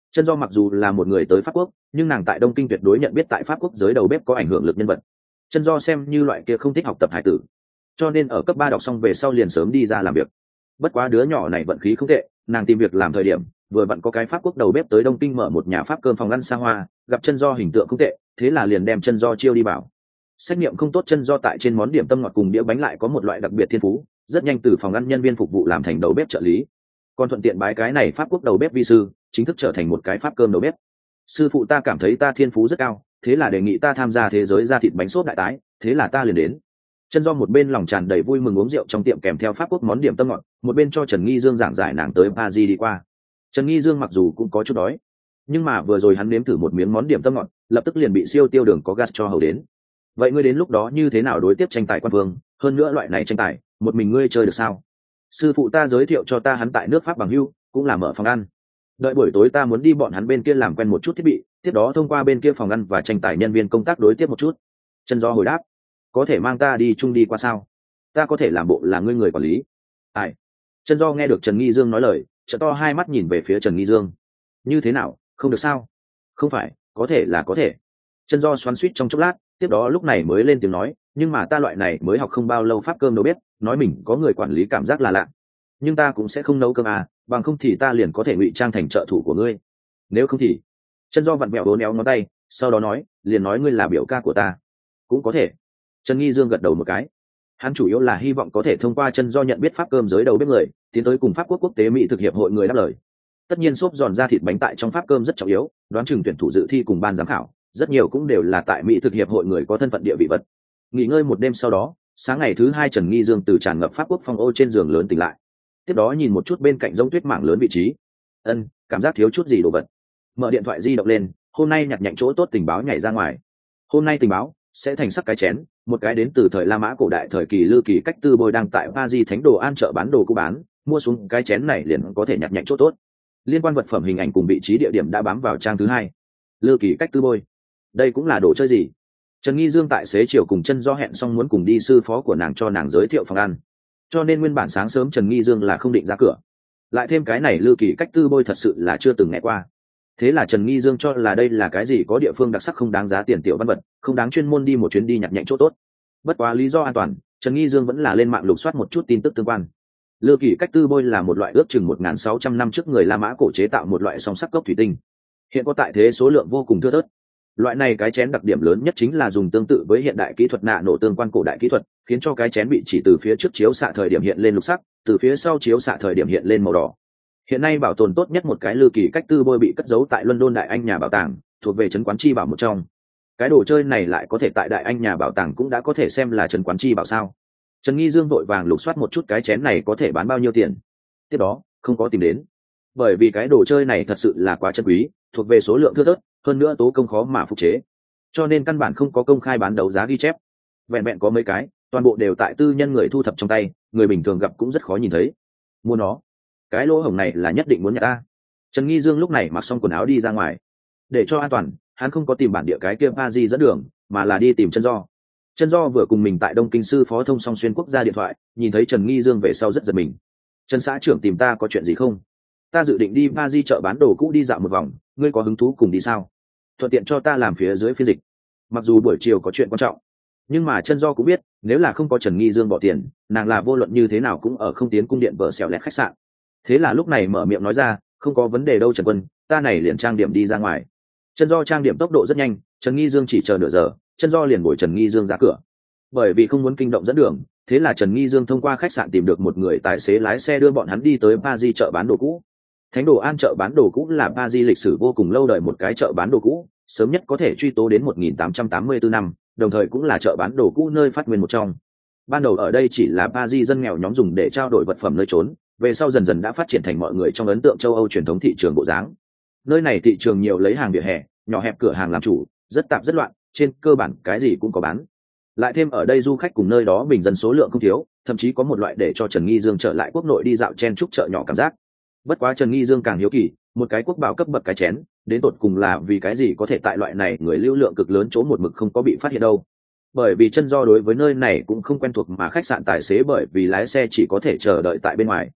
Chân Do mặc dù là một người tới Pháp Quốc, nhưng nàng tại Đông Kinh tuyệt đối nhận biết tại Pháp Quốc giới đầu bếp có ảnh hưởng lực nhân vật. Chân Do xem như loại kia không thích học tập hải tử, cho nên ở cấp ba đọc xong về sau liền sớm đi ra làm việc. Bất quá đứa nhỏ này vận khí không tệ, nàng tìm việc làm thời điểm vừa vặn có cái Pháp Quốc đầu bếp tới Đông Kinh mở một nhà Pháp cơm phòng ăn xa hoa, gặp Chân Do hình tượng không tệ, thế là liền đem Chân Do chiêu đi bảo. Xét nghiệm không tốt, Chân Do tại trên món điểm tâm ngọt cùng đĩa bánh lại có một loại đặc biệt thiên phú, rất nhanh từ phòng ăn nhân viên phục vụ làm thành đầu bếp trợ lý, còn thuận tiện bái cái này Pháp Quốc đầu bếp vi sư, chính thức trở thành một cái Pháp cơm đầu bếp. Sư phụ ta cảm thấy ta thiên phú rất cao, thế là đề nghị ta tham gia thế giới ra thịt bánh xốp đại tái, thế là ta liền đến. Chân Do một bên lòng tràn đầy vui mừng uống rượu trong tiệm kèm theo Pháp Quốc món điểm tâm ngọt, một bên cho Trần Nghi Dương giảng giải nàng tới Paris đi qua. Trần Nghi Dương mặc dù cũng có chút đói, nhưng mà vừa rồi hắn nếm thử một miếng món điểm tâm ngọt, lập tức liền bị siêu tiêu đường có gas cho hầu đến. Vậy ngươi đến lúc đó như thế nào đối tiếp tranh tài quan vương, hơn nữa loại này tranh tài, một mình ngươi chơi được sao? Sư phụ ta giới thiệu cho ta hắn tại nước Pháp bằng hữu, cũng là mở phòng ăn. Đợi buổi tối ta muốn đi bọn hắn bên kia làm quen một chút thiết bị, tiếp đó thông qua bên kia phòng ăn và tranh tài nhân viên công tác đối tiếp một chút. Chân Do hồi đáp, có thể mang ta đi chung đi qua sao? Ta có thể làm bộ là ngươi người quản lý. Ai? Chân Do nghe được Trần Nghi Dương nói lời, trợn to hai mắt nhìn về phía Trần Nghi Dương. Như thế nào, không được sao? Không phải, có thể là có thể. Chân Do xoắn xuýt trong chốc lát, tiếp đó lúc này mới lên tiếng nói, nhưng mà ta loại này mới học không bao lâu Pháp cơm đâu biết, nói mình có người quản lý cảm giác là lạ. Nhưng ta cũng sẽ không nấu cơm à, bằng không thì ta liền có thể ngụy trang thành trợ thủ của ngươi. Nếu không thì... Chân Do vặn vẹo đốn éo ngón tay, sau đó nói, liền nói ngươi là biểu ca của ta. Cũng có thể. Trần Nghi Dương gật đầu một cái. Hắn chủ yếu là hy vọng có thể thông qua Chân Do nhận biết Pháp cơm giới đầu bếp người, tiến tới cùng Pháp Quốc quốc tế mỹ thực hiệp hội người đáp lời. Tất nhiên xốp giòn ra thịt bánh tại trong Pháp cơm rất trọng yếu, đoán chừng tuyển thủ dự thi cùng ban giám khảo, rất nhiều cũng đều là tại mỹ thực hiệp hội người có thân phận địa vị vật. Nghỉ ngơi một đêm sau đó, sáng ngày thứ hai Trần Nghi Dương từ tràn ngập Pháp Quốc phong ô trên giường lớn tỉnh lại. Tiếp đó nhìn một chút bên cạnh giống tuyết mảng lớn vị trí, ân, cảm giác thiếu chút gì đồ vật. Mở điện thoại di động lên, hôm nay nhặt nhạnh chỗ tốt tình báo nhảy ra ngoài. Hôm nay tình báo sẽ thành sắc cái chén, một cái đến từ thời La Mã cổ đại thời kỳ Lư Kỳ Cách Tư Bôi đang tại Paris Thánh Đồ An chợ bán đồ cũ bán, mua xuống cái chén này liền có thể nhặt nhạnh chỗ tốt. Liên quan vật phẩm hình ảnh cùng vị trí địa điểm đã bám vào trang thứ hai. Lư Kỳ Cách Tư Bôi, đây cũng là đồ chơi gì? Trần Nghi Dương tại xế chiều cùng Chân Do hẹn xong muốn cùng đi sư phó của nàng cho nàng giới thiệu phòng ăn, cho nên nguyên bản sáng sớm Trần Nghi Dương là không định ra cửa. Lại thêm cái này Lư Kỳ Cách Tư Bôi thật sự là chưa từng nghe qua, thế là Trần Nghi Dương cho là đây là cái gì có địa phương đặc sắc không đáng giá tiền tiểu văn vật, không đáng chuyên môn đi một chuyến đi nhặt nhạnh chỗ tốt. Bất quá lý do an toàn, Trần Nghi Dương vẫn là lên mạng lục soát một chút tin tức tương quan. Lư Kỳ Cách Tư Bôi là một loại ước chừng một nghìn sáu trăm năm trước người La Mã cổ chế tạo một loại song sắc cốc thủy tinh, hiện có tại thế số lượng vô cùng thưa thớt. Loại này cái chén đặc điểm lớn nhất chính là dùng tương tự với hiện đại kỹ thuật nạ nổ tương quan cổ đại kỹ thuật, khiến cho cái chén bị chỉ từ phía trước chiếu xạ thời điểm hiện lên lục sắc, từ phía sau chiếu xạ thời điểm hiện lên màu đỏ. Hiện nay bảo tồn tốt nhất một cái Lư Kỳ Cách Tư Bôi bị cất giấu tại London Đại Anh nhà bảo tàng, thuộc về trấn quán chi bảo một trong. Cái đồ chơi này lại có thể tại Đại Anh nhà bảo tàng cũng đã có thể xem là trấn quán chi bảo sao? Trần Nghi Dương vội vàng lục soát một chút cái chén này có thể bán bao nhiêu tiền. Tiếp đó, không có tìm đến, bởi vì cái đồ chơi này thật sự là quá chân quý, thuộc về số lượng thưa thớt, hơn nữa tố công khó mà phục chế, cho nên căn bản không có công khai bán đấu giá ghi chép. Vẹn vẹn có mấy cái, toàn bộ đều tại tư nhân người thu thập trong tay, người bình thường gặp cũng rất khó nhìn thấy. Mua nó, cái lỗ hổng này là nhất định muốn nhặt ta. Trần Nghi Dương lúc này mặc xong quần áo đi ra ngoài. Để cho an toàn, hắn không có tìm bản địa cái kia Paris dẫn đường, mà là đi tìm Chân Do. Chân Do vừa cùng mình tại Đông Kinh sư phó thông song xuyên quốc gia điện thoại, nhìn thấy Trần Nghi Dương về sau rất giật mình. Trần xã trưởng tìm ta có chuyện gì không? Ta dự định đi Paris chợ bán đồ cũ đi dạo một vòng, ngươi có hứng thú cùng đi sao? Thuận tiện cho ta làm phía dưới phiên dịch. Mặc dù buổi chiều có chuyện quan trọng, nhưng mà Chân Do cũng biết, nếu là không có Trần Nghi Dương bỏ tiền, nàng là vô luận như thế nào cũng ở không tiến cung điện vợ xẻo lẹt khách sạn. Thế là lúc này mở miệng nói ra, không có vấn đề đâu Trần Quân, ta này liền trang điểm đi ra ngoài. Chân Do trang điểm tốc độ rất nhanh, Trần Nghi Dương chỉ chờ nửa giờ, Chân Do liền bồi Trần Nghi Dương ra cửa. Bởi vì không muốn kinh động dẫn đường, thế là Trần Nghi Dương thông qua khách sạn tìm được một người tài xế lái xe đưa bọn hắn đi tới Paris chợ bán đồ cũ. Thánh Đồ An chợ bán đồ cũ là Paris lịch sử vô cùng lâu đời một cái chợ bán đồ cũ, sớm nhất có thể truy tố đến một nghìn tám trăm tám mươi tư năm, đồng thời cũng là chợ bán đồ cũ nơi phát nguyên một trong. Ban đầu ở đây chỉ là Paris dân nghèo nhóm dùng để trao đổi vật phẩm nơi trốn, về sau dần dần đã phát triển thành mọi người trong ấn tượng châu Âu truyền thống thị trường bộ dáng. Nơi này thị trường nhiều lấy hàng vỉa hè, nhỏ hẹp cửa hàng làm chủ, rất tạp rất loạn, trên cơ bản cái gì cũng có bán. Lại thêm ở đây du khách cùng nơi đó bình dân số lượng không thiếu, thậm chí có một loại để cho Trần Nghi Dương trở lại quốc nội đi dạo chen chúc chợ nhỏ cảm giác. Bất quá Trần Nghi Dương càng hiếu kỳ, một cái quốc bảo cấp bậc cái chén, đến tột cùng là vì cái gì có thể tại loại này người lưu lượng cực lớn chỗ một mực không có bị phát hiện đâu. Bởi vì Chân Do đối với nơi này cũng không quen thuộc, mà khách sạn tài xế bởi vì lái xe chỉ có thể chờ đợi tại bên ngoài.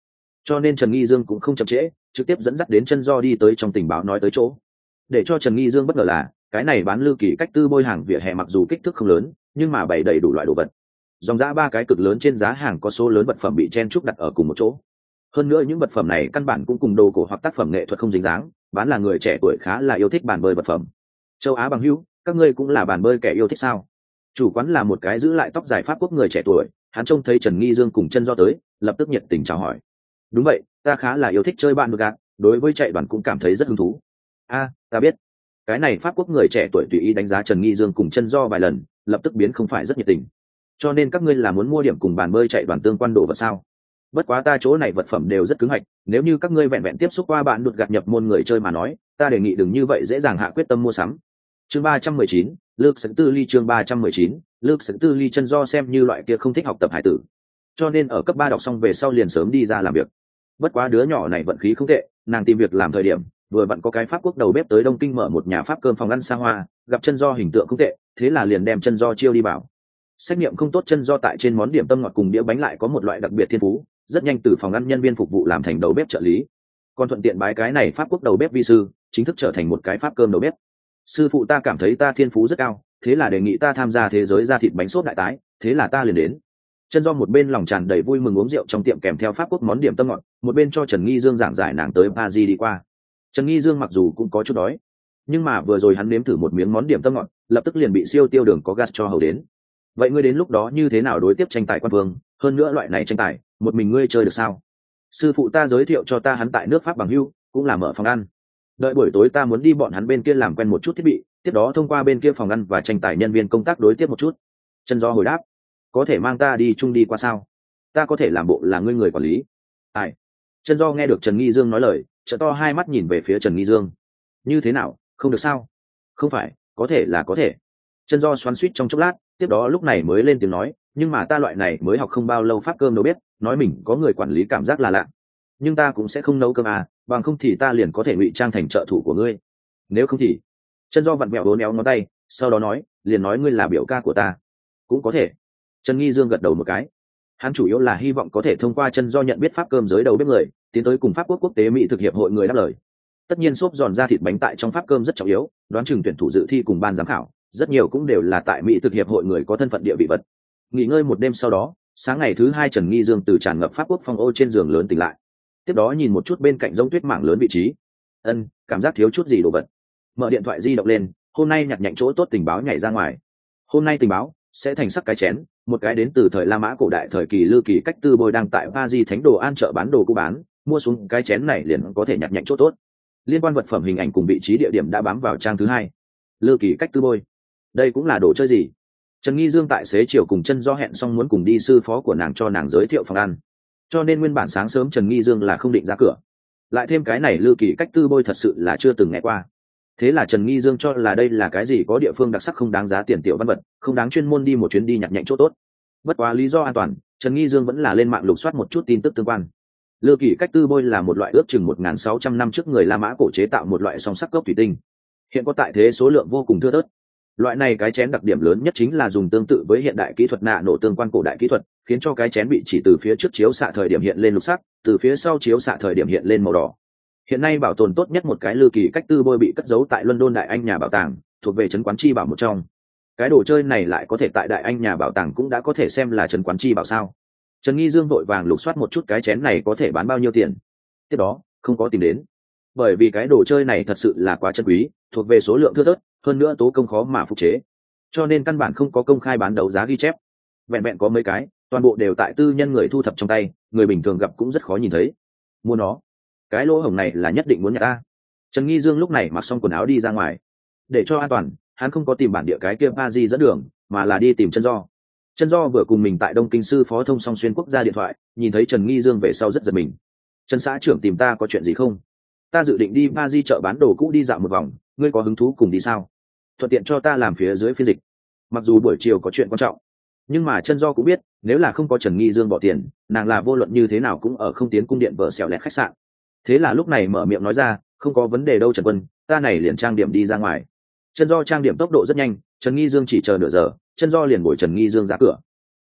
cho nên Trần Nghi Dương cũng không chậm trễ, trực tiếp dẫn dắt đến chân do đi tới trong tình báo nói tới chỗ. Để cho Trần Nghi Dương bất ngờ là cái này bán Lư Kỳ Cách Tư bôi hàng vỉa hè mặc dù kích thước không lớn, nhưng mà bày đầy đủ loại đồ vật. Dòng giá ba cái cực lớn trên giá hàng có số lớn vật phẩm bị chen chúc đặt ở cùng một chỗ. Hơn nữa những vật phẩm này căn bản cũng cùng đồ cổ hoặc tác phẩm nghệ thuật không dính dáng, bán là người trẻ tuổi khá là yêu thích bàn bơi vật phẩm. Châu Á bằng hữu, các ngươi cũng là bàn bơi kẻ yêu thích sao? Chủ quán là một cái giữ lại tóc dài Pháp quốc người trẻ tuổi, hắn trông thấy Trần Nghi Dương cùng chân do tới, lập tức nhiệt tình chào hỏi. Đúng vậy, ta khá là yêu thích chơi bạn gạt, đối với chạy đoàn cũng cảm thấy rất hứng thú. A, ta biết. Cái này Pháp quốc người trẻ tuổi tùy ý đánh giá Trần Nghi Dương cùng chân do vài lần, lập tức biến không phải rất nhiệt tình. Cho nên các ngươi là muốn mua điểm cùng bàn bơi chạy đoàn tương quan đồ vật sao? Bất quá ta chỗ này vật phẩm đều rất cứng hạch, nếu như các ngươi vẹn vẹn tiếp xúc qua bạn đột gạt nhập môn người chơi mà nói, ta đề nghị đừng như vậy dễ dàng hạ quyết tâm mua sắm. Chương ba trăm mười chín, Lược Sấn Tư Ly chương ba trăm mười chín, Lược Sấn Tư Ly chân do xem như loại kia không thích học tập hải tử. Cho nên ở cấp ba đọc xong về sau liền sớm đi ra làm việc. Bất quá đứa nhỏ này vận khí không tệ, nàng tìm việc làm thời điểm, vừa vặn có cái Pháp quốc đầu bếp tới Đông Kinh mở một nhà Pháp cơm phòng ăn xa hoa, gặp chân do hình tượng không tệ, thế là liền đem chân do chiêu đi bảo. Xét nghiệm không tốt chân do tại trên món điểm tâm ngọt cùng đĩa bánh lại có một loại đặc biệt thiên phú, rất nhanh từ phòng ăn nhân viên phục vụ làm thành đầu bếp trợ lý, còn thuận tiện bái cái này Pháp quốc đầu bếp vi sư, chính thức trở thành một cái Pháp cơm đầu bếp. Sư phụ ta cảm thấy ta thiên phú rất cao, thế là đề nghị ta tham gia thế giới ra thịt bánh xốp đại tái, thế là ta liền đến. Chân do một bên lòng tràn đầy vui mừng uống rượu trong tiệm kèm theo Pháp quốc món điểm tâm ngọt, một bên cho Trần Nghi Dương giảng giải nàng tới Paris đi qua. Trần Nghi Dương mặc dù cũng có chút đói, nhưng mà vừa rồi hắn nếm thử một miếng món điểm tâm ngọt, lập tức liền bị siêu tiêu đường có gas cho hầu đến. Vậy ngươi đến lúc đó như thế nào đối tiếp tranh tài quan vương, hơn nữa loại này tranh tài, một mình ngươi chơi được sao? Sư phụ ta giới thiệu cho ta hắn tại nước Pháp bằng hữu, cũng là mở phòng ăn. Đợi buổi tối ta muốn đi bọn hắn bên kia làm quen một chút thiết bị, tiếp đó thông qua bên kia phòng ăn và tranh tài nhân viên công tác đối tiếp một chút. Chân do hồi đáp, có thể mang ta đi chung đi qua sao? Ta có thể làm bộ là ngươi người quản lý. Ai? Chân do nghe được Trần Nghi Dương nói lời, trợ to hai mắt nhìn về phía Trần Nghi Dương. Như thế nào, không được sao? Không phải, có thể là có thể. Chân do xoắn xuýt trong chốc lát, tiếp đó lúc này mới lên tiếng nói, nhưng mà ta loại này mới học không bao lâu Pháp cơm đâu biết, nói mình có người quản lý cảm giác là lạ. Nhưng ta cũng sẽ không nấu cơm à, bằng không thì ta liền có thể ngụy trang thành trợ thủ của ngươi. Nếu không thì, chân do vặn mẹo bốn éo ngón tay, sau đó nói, liền nói ngươi là biểu ca của ta. Cũng có thể. Trần Nghi Dương gật đầu một cái. Hắn chủ yếu là hy vọng có thể thông qua chân do nhận biết Pháp cơm giới đầu bếp người, tiến tới cùng Pháp quốc quốc tế Mỹ thực hiệp hội người đáp lời. Tất nhiên xốp giòn ra thịt bánh tại trong Pháp cơm rất trọng yếu, đoán chừng tuyển thủ dự thi cùng ban giám khảo, rất nhiều cũng đều là tại Mỹ thực hiệp hội người có thân phận địa vị vật. Nghỉ ngơi một đêm sau đó, sáng ngày thứ hai Trần Nghi Dương từ tràn ngập Pháp quốc phong ô trên giường lớn tỉnh lại. Tiếp đó nhìn một chút bên cạnh giống tuyết mảng lớn vị trí, ân, cảm giác thiếu chút gì đồ vật. Mở điện thoại di động lên, hôm nay nhặt nhạnh chỗ tốt tình báo nhảy ra ngoài. Hôm nay tình báo sẽ thành sắc cái chén, một cái đến từ thời La Mã cổ đại thời kỳ Lư Kỳ Cách Tư bôi đang tại Paris Thánh Đồ An chợ bán đồ cũ bán, mua xuống cái chén này liền có thể nhặt nhạnh chỗ tốt. Liên quan vật phẩm hình ảnh cùng vị trí địa điểm đã bám vào trang thứ hai. Lư Kỳ Cách Tư bôi, đây cũng là đồ chơi gì? Trần Nghi Dương tại xế chiều cùng chân do hẹn xong muốn cùng đi sư phó của nàng cho nàng giới thiệu phòng ăn, cho nên nguyên bản sáng sớm Trần Nghi Dương là không định ra cửa. Lại thêm cái này Lư Kỳ Cách Tư bôi thật sự là chưa từng nghe qua, thế là Trần Nghi Dương cho là đây là cái gì có địa phương đặc sắc không đáng giá tiền tiểu văn vật, không đáng chuyên môn đi một chuyến đi nhặt nhạnh chỗ tốt. Bất quá lý do an toàn, Trần Nghi Dương vẫn là lên mạng lục soát một chút tin tức tương quan. Lư Kỳ Cách Tư bôi là một loại ước chừng một nghìn sáu trăm năm trước người La Mã cổ chế tạo một loại song sắc cốc thủy tinh, hiện có tại thế số lượng vô cùng thưa thớt. Loại này cái chén đặc điểm lớn nhất chính là dùng tương tự với hiện đại kỹ thuật nạ nổ tương quan cổ đại kỹ thuật, khiến cho cái chén bị chỉ từ phía trước chiếu xạ thời điểm hiện lên lục sắc, từ phía sau chiếu xạ thời điểm hiện lên màu đỏ. Hiện nay bảo tồn tốt nhất một cái Lư Kỳ Cách Tư bôi bị cất giấu tại London Đại Anh nhà bảo tàng, thuộc về trấn quán chi bảo một trong. Cái đồ chơi này lại có thể tại Đại Anh nhà bảo tàng cũng đã có thể xem là trấn quán chi bảo sao? Trần Nghi Dương vội vàng lục soát một chút cái chén này có thể bán bao nhiêu tiền. Tiếp đó, không có tìm đến. Bởi vì cái đồ chơi này thật sự là quá chân quý, thuộc về số lượng thưa thớt, hơn nữa tố công khó mà phục chế, cho nên căn bản không có công khai bán đấu giá ghi chép. Vẹn vẹn có mấy cái, toàn bộ đều tại tư nhân người thu thập trong tay, người bình thường gặp cũng rất khó nhìn thấy. Mua nó, cái lỗ hổng này là nhất định muốn nhặt ta. Trần Nghi Dương lúc này mặc xong quần áo đi ra ngoài. Để cho an toàn, hắn không có tìm bản địa cái kia Paris dẫn đường, mà là đi tìm chân do. Chân do vừa cùng mình tại Đông Kinh sư phó thông song xuyên quốc gia điện thoại, nhìn thấy Trần Nghi Dương về sau rất giật mình. Trần xã trưởng tìm ta có chuyện gì không? Ta dự định đi Paris chợ bán đồ cũ đi dạo một vòng, ngươi có hứng thú cùng đi sao? Thuận tiện cho ta làm phía dưới phiên dịch. Mặc dù buổi chiều có chuyện quan trọng, nhưng mà chân do cũng biết, nếu là không có Trần Nghi Dương bỏ tiền, nàng là vô luận như thế nào cũng ở không tiến cung điện vợ xẻo lẹt khách sạn. Thế là lúc này mở miệng nói ra, không có vấn đề đâu Trần Quân, ta này liền trang điểm đi ra ngoài. Chân do trang điểm tốc độ rất nhanh, Trần Nghi Dương chỉ chờ nửa giờ, chân do liền bồi Trần Nghi Dương ra cửa.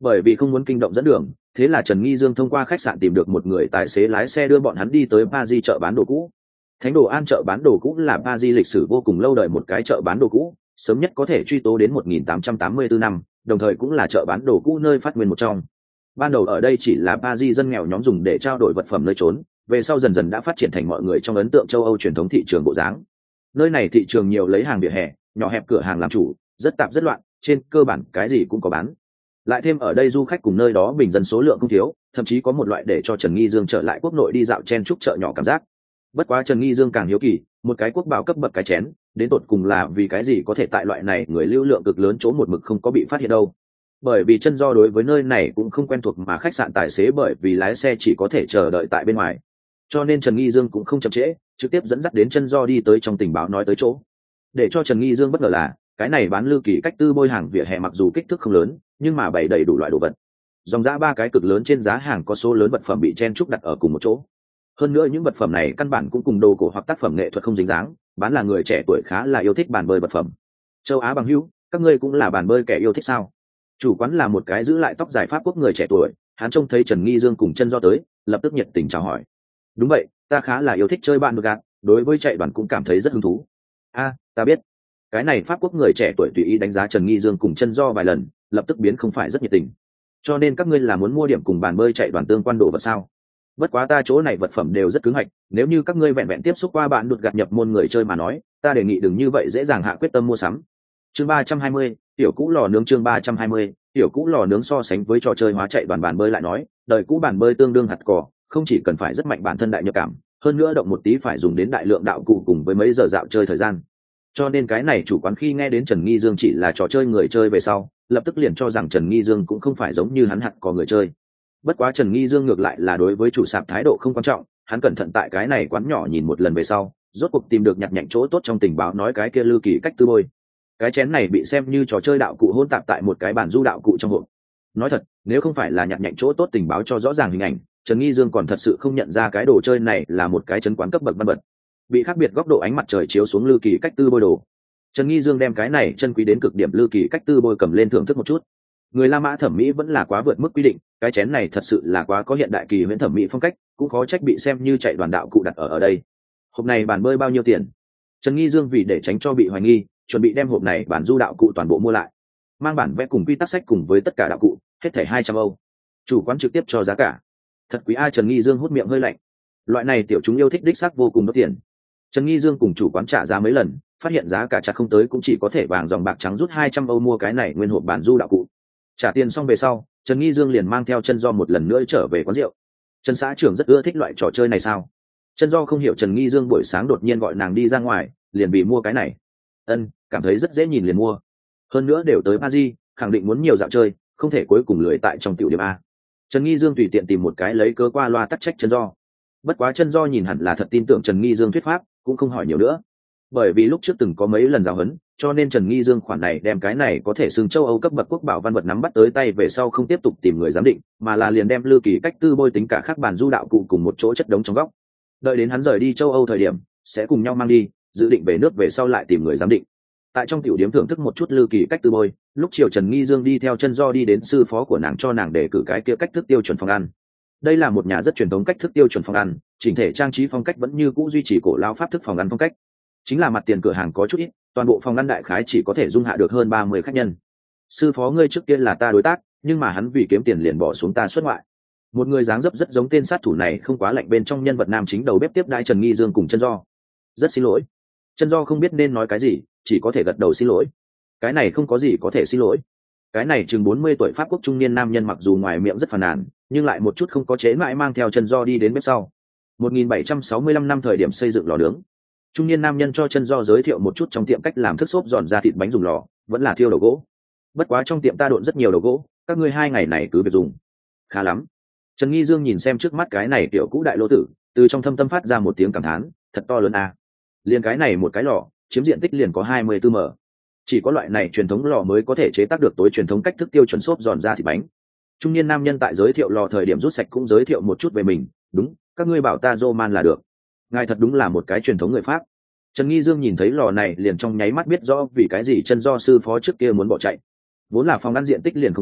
Bởi vì không muốn kinh động dẫn đường, thế là Trần Nghi Dương thông qua khách sạn tìm được một người tài xế lái xe đưa bọn hắn đi tới Paris chợ bán đồ cũ. Thánh Đồ An chợ bán đồ cũ là Paris lịch sử vô cùng lâu đời một cái chợ bán đồ cũ, sớm nhất có thể truy tố đến một nghìn tám trăm tám mươi tư năm, đồng thời cũng là chợ bán đồ cũ nơi phát nguyên một trong. Ban đầu ở đây chỉ là Paris dân nghèo nhóm dùng để trao đổi vật phẩm nơi trốn, về sau dần dần đã phát triển thành mọi người trong ấn tượng châu Âu truyền thống thị trường bộ dáng. Nơi này thị trường nhiều lấy hàng vỉa hè, nhỏ hẹp cửa hàng làm chủ, rất tạp rất loạn, trên cơ bản cái gì cũng có bán. Lại thêm ở đây du khách cùng nơi đó bình dân số lượng không thiếu, thậm chí có một loại để cho Trần Nghi Dương trở lại quốc nội đi dạo chen chúc chợ nhỏ cảm giác. Bất quá Trần Nghi Dương càng hiếu kỳ, một cái quốc bảo cấp bậc cái chén, đến tột cùng là vì cái gì có thể tại loại này người lưu lượng cực lớn chỗ một mực không có bị phát hiện đâu. Bởi vì chân do đối với nơi này cũng không quen thuộc mà khách sạn tài xế bởi vì lái xe chỉ có thể chờ đợi tại bên ngoài. Cho nên Trần Nghi Dương cũng không chậm trễ, trực tiếp dẫn dắt đến chân do đi tới trong tình báo nói tới chỗ. Để cho Trần Nghi Dương bất ngờ là, cái này bán lưu kỳ cách tư bôi hàng vỉa hè mặc dù kích thước không lớn, nhưng mà bày đầy đủ loại đồ vật. Dòng giá ba cái cực lớn trên giá hàng có số lớn vật phẩm bị chen chúc đặt ở cùng một chỗ. Hơn nữa những vật phẩm này căn bản cũng cùng đồ cổ hoặc tác phẩm nghệ thuật không dính dáng, bán là người trẻ tuổi khá là yêu thích bàn bơi vật phẩm. Châu Á bằng hữu, các ngươi cũng là bàn bơi kẻ yêu thích sao? Chủ quán là một cái giữ lại tóc dài Pháp quốc người trẻ tuổi, hắn trông thấy Trần Nghi Dương cùng chân do tới, lập tức nhiệt tình chào hỏi. Đúng vậy, ta khá là yêu thích chơi bạn được gạt, đối với chạy đoàn cũng cảm thấy rất hứng thú. A, ta biết. Cái này Pháp quốc người trẻ tuổi tùy ý đánh giá Trần Nghi Dương cùng chân do vài lần, lập tức biến không phải rất nhiệt tình. Cho nên các ngươi là muốn mua điểm cùng bàn bơi chạy đoàn tương quan đồ vật sao? Bất quá ta chỗ này vật phẩm đều rất cứng hạch, nếu như các ngươi vẹn vẹn tiếp xúc qua bạn đột gạt nhập môn người chơi mà nói, ta đề nghị đừng như vậy dễ dàng hạ quyết tâm mua sắm. Chương ba trăm hai mươi, tiểu cũ lò nướng chương ba trăm hai mươi, tiểu cũ lò nướng so sánh với trò chơi hóa chạy đoàn bàn bơi lại nói, đời cũ bàn bơi tương đương hạt cỏ, không chỉ cần phải rất mạnh bản thân đại nhập cảm, hơn nữa động một tí phải dùng đến đại lượng đạo cụ cùng với mấy giờ dạo chơi thời gian. Cho nên cái này chủ quán khi nghe đến Trần Nghi Dương chỉ là trò chơi người chơi về sau, lập tức liền cho rằng Trần Nghi Dương cũng không phải giống như hắn hạt cỏ người chơi. Bất quá Trần Nghi Dương ngược lại là đối với chủ sạp thái độ không quan trọng, hắn cẩn thận tại cái này quán nhỏ nhìn một lần về sau, rốt cuộc tìm được nhặt nhạnh chỗ tốt trong tình báo nói cái kia lưu kỳ cách tư bôi. Cái chén này bị xem như trò chơi đạo cụ hỗn tạp tại một cái bàn du đạo cụ trong hộp. Nói thật, nếu không phải là nhặt nhạnh chỗ tốt tình báo cho rõ ràng hình ảnh, Trần Nghi Dương còn thật sự không nhận ra cái đồ chơi này là một cái chấn quán cấp bậc văn vật. Bị khác biệt góc độ ánh mặt trời chiếu xuống lưu kỳ cách tư bôi đồ. Trần Nghi Dương đem cái này chân quý đến cực điểm lưu kỳ cách tư bôi cầm lên thưởng thức một chút. Người La Mã thẩm mỹ vẫn là quá vượt mức quy định, cái chén này thật sự là quá có hiện đại kỳ huyễn thẩm mỹ phong cách, cũng khó trách bị xem như chạy đoàn đạo cụ đặt ở ở đây. Hộp này bàn bơi bao nhiêu tiền? Trần Nghi Dương vì để tránh cho bị hoài nghi, chuẩn bị đem hộp này bản du đạo cụ toàn bộ mua lại, mang bản vẽ cùng quy tắc sách cùng với tất cả đạo cụ, hết thảy hai trăm Âu. Chủ quán trực tiếp cho giá cả. Thật quý a. Trần Nghi Dương hút miệng hơi lạnh. Loại này tiểu chúng yêu thích đích xác vô cùng đắt tiền. Trần Nghi Dương cùng chủ quán trả giá mấy lần, phát hiện giá cả chặt không tới cũng chỉ có thể vàng dòng bạc trắng rút hai trăm Âu mua cái này nguyên hộp bản du đạo cụ. Trả tiền xong về sau, Trần Nghi Dương liền mang theo chân do một lần nữa trở về quán rượu. Trần xã trưởng rất ưa thích loại trò chơi này sao? Chân do không hiểu Trần Nghi Dương buổi sáng đột nhiên gọi nàng đi ra ngoài, liền vì mua cái này. Ân, cảm thấy rất dễ nhìn liền mua. Hơn nữa đều tới Paris, khẳng định muốn nhiều dạo chơi, không thể cuối cùng lười tại trong tiểu điểm a. Trần Nghi Dương tùy tiện tìm một cái lấy cớ qua loa tắc trách chân do. Bất quá chân do nhìn hẳn là thật tin tưởng Trần Nghi Dương thuyết pháp, cũng không hỏi nhiều nữa. Bởi vì lúc trước từng có mấy lần giáo huấn, cho nên Trần Nghi Dương khoản này đem cái này có thể xưng châu Âu cấp bậc quốc bảo văn vật nắm bắt tới tay về sau không tiếp tục tìm người giám định, mà là liền đem lưu kỳ cách tư bôi tính cả các bản du đạo cụ cùng một chỗ chất đống trong góc. Đợi đến hắn rời đi châu Âu thời điểm, sẽ cùng nhau mang đi, dự định về nước về sau lại tìm người giám định. Tại trong tiểu điểm thưởng thức một chút lưu kỳ cách tư bôi, lúc chiều Trần Nghi Dương đi theo chân do đi đến sư phó của nàng cho nàng đề cử cái kia cách thức tiêu chuẩn phòng ăn. Đây là một nhà rất truyền thống cách thức tiêu chuẩn phòng ăn, chỉnh thể trang trí phong cách vẫn như cũ duy trì cổ lao pháp thức phòng ăn phong cách. Chính là mặt tiền cửa hàng có chút ít, toàn bộ phòng ăn đại khái chỉ có thể dung hạ được hơn ba mươi khách nhân. Sư phó ngươi trước kia là ta đối tác, nhưng mà hắn vì kiếm tiền liền bỏ xuống ta xuất ngoại. Một người dáng dấp rất giống tên sát thủ này không quá lạnh bên trong nhân vật nam chính đầu bếp tiếp đãi Trần Nghi Dương cùng chân do. Rất xin lỗi. Chân do không biết nên nói cái gì, chỉ có thể gật đầu xin lỗi. Cái này không có gì có thể xin lỗi. Cái này chừng bốn mươi tuổi Pháp quốc trung niên nam nhân mặc dù ngoài miệng rất phàn nàn, nhưng lại một chút không có chế mãi mang theo chân do đi đến bếp sau. một nghìn bảy trăm sáu mươi lăm năm thời điểm xây dựng lò nướng. Trung niên nam nhân cho chân do giới thiệu một chút trong tiệm cách làm thức xốp giòn ra thịt bánh dùng lò, vẫn là thiêu đầu gỗ. Bất quá trong tiệm ta độn rất nhiều đầu gỗ, các ngươi hai ngày này cứ việc dùng. Khá lắm. Trần Nghi Dương nhìn xem trước mắt cái này tiểu cũ đại lô tử, từ trong thâm tâm phát ra một tiếng cảm thán, thật to lớn a. Liền cái này một cái lò, chiếm diện tích liền có hai mươi tư mét. Chỉ có loại này truyền thống lò mới có thể chế tác được tối truyền thống cách thức tiêu chuẩn xốp giòn ra thịt bánh. Trung niên nam nhân tại giới thiệu lò thời điểm rút sạch cũng giới thiệu một chút về mình, đúng, các ngươi bảo ta Roman là được. Ngài thật đúng là một cái truyền thống người Pháp. Trần Nghi Dương nhìn thấy lò này liền trong nháy mắt biết rõ vì cái gì chân do sư phó trước kia muốn bỏ chạy. Vốn là phòng ăn diện tích liền không lớn,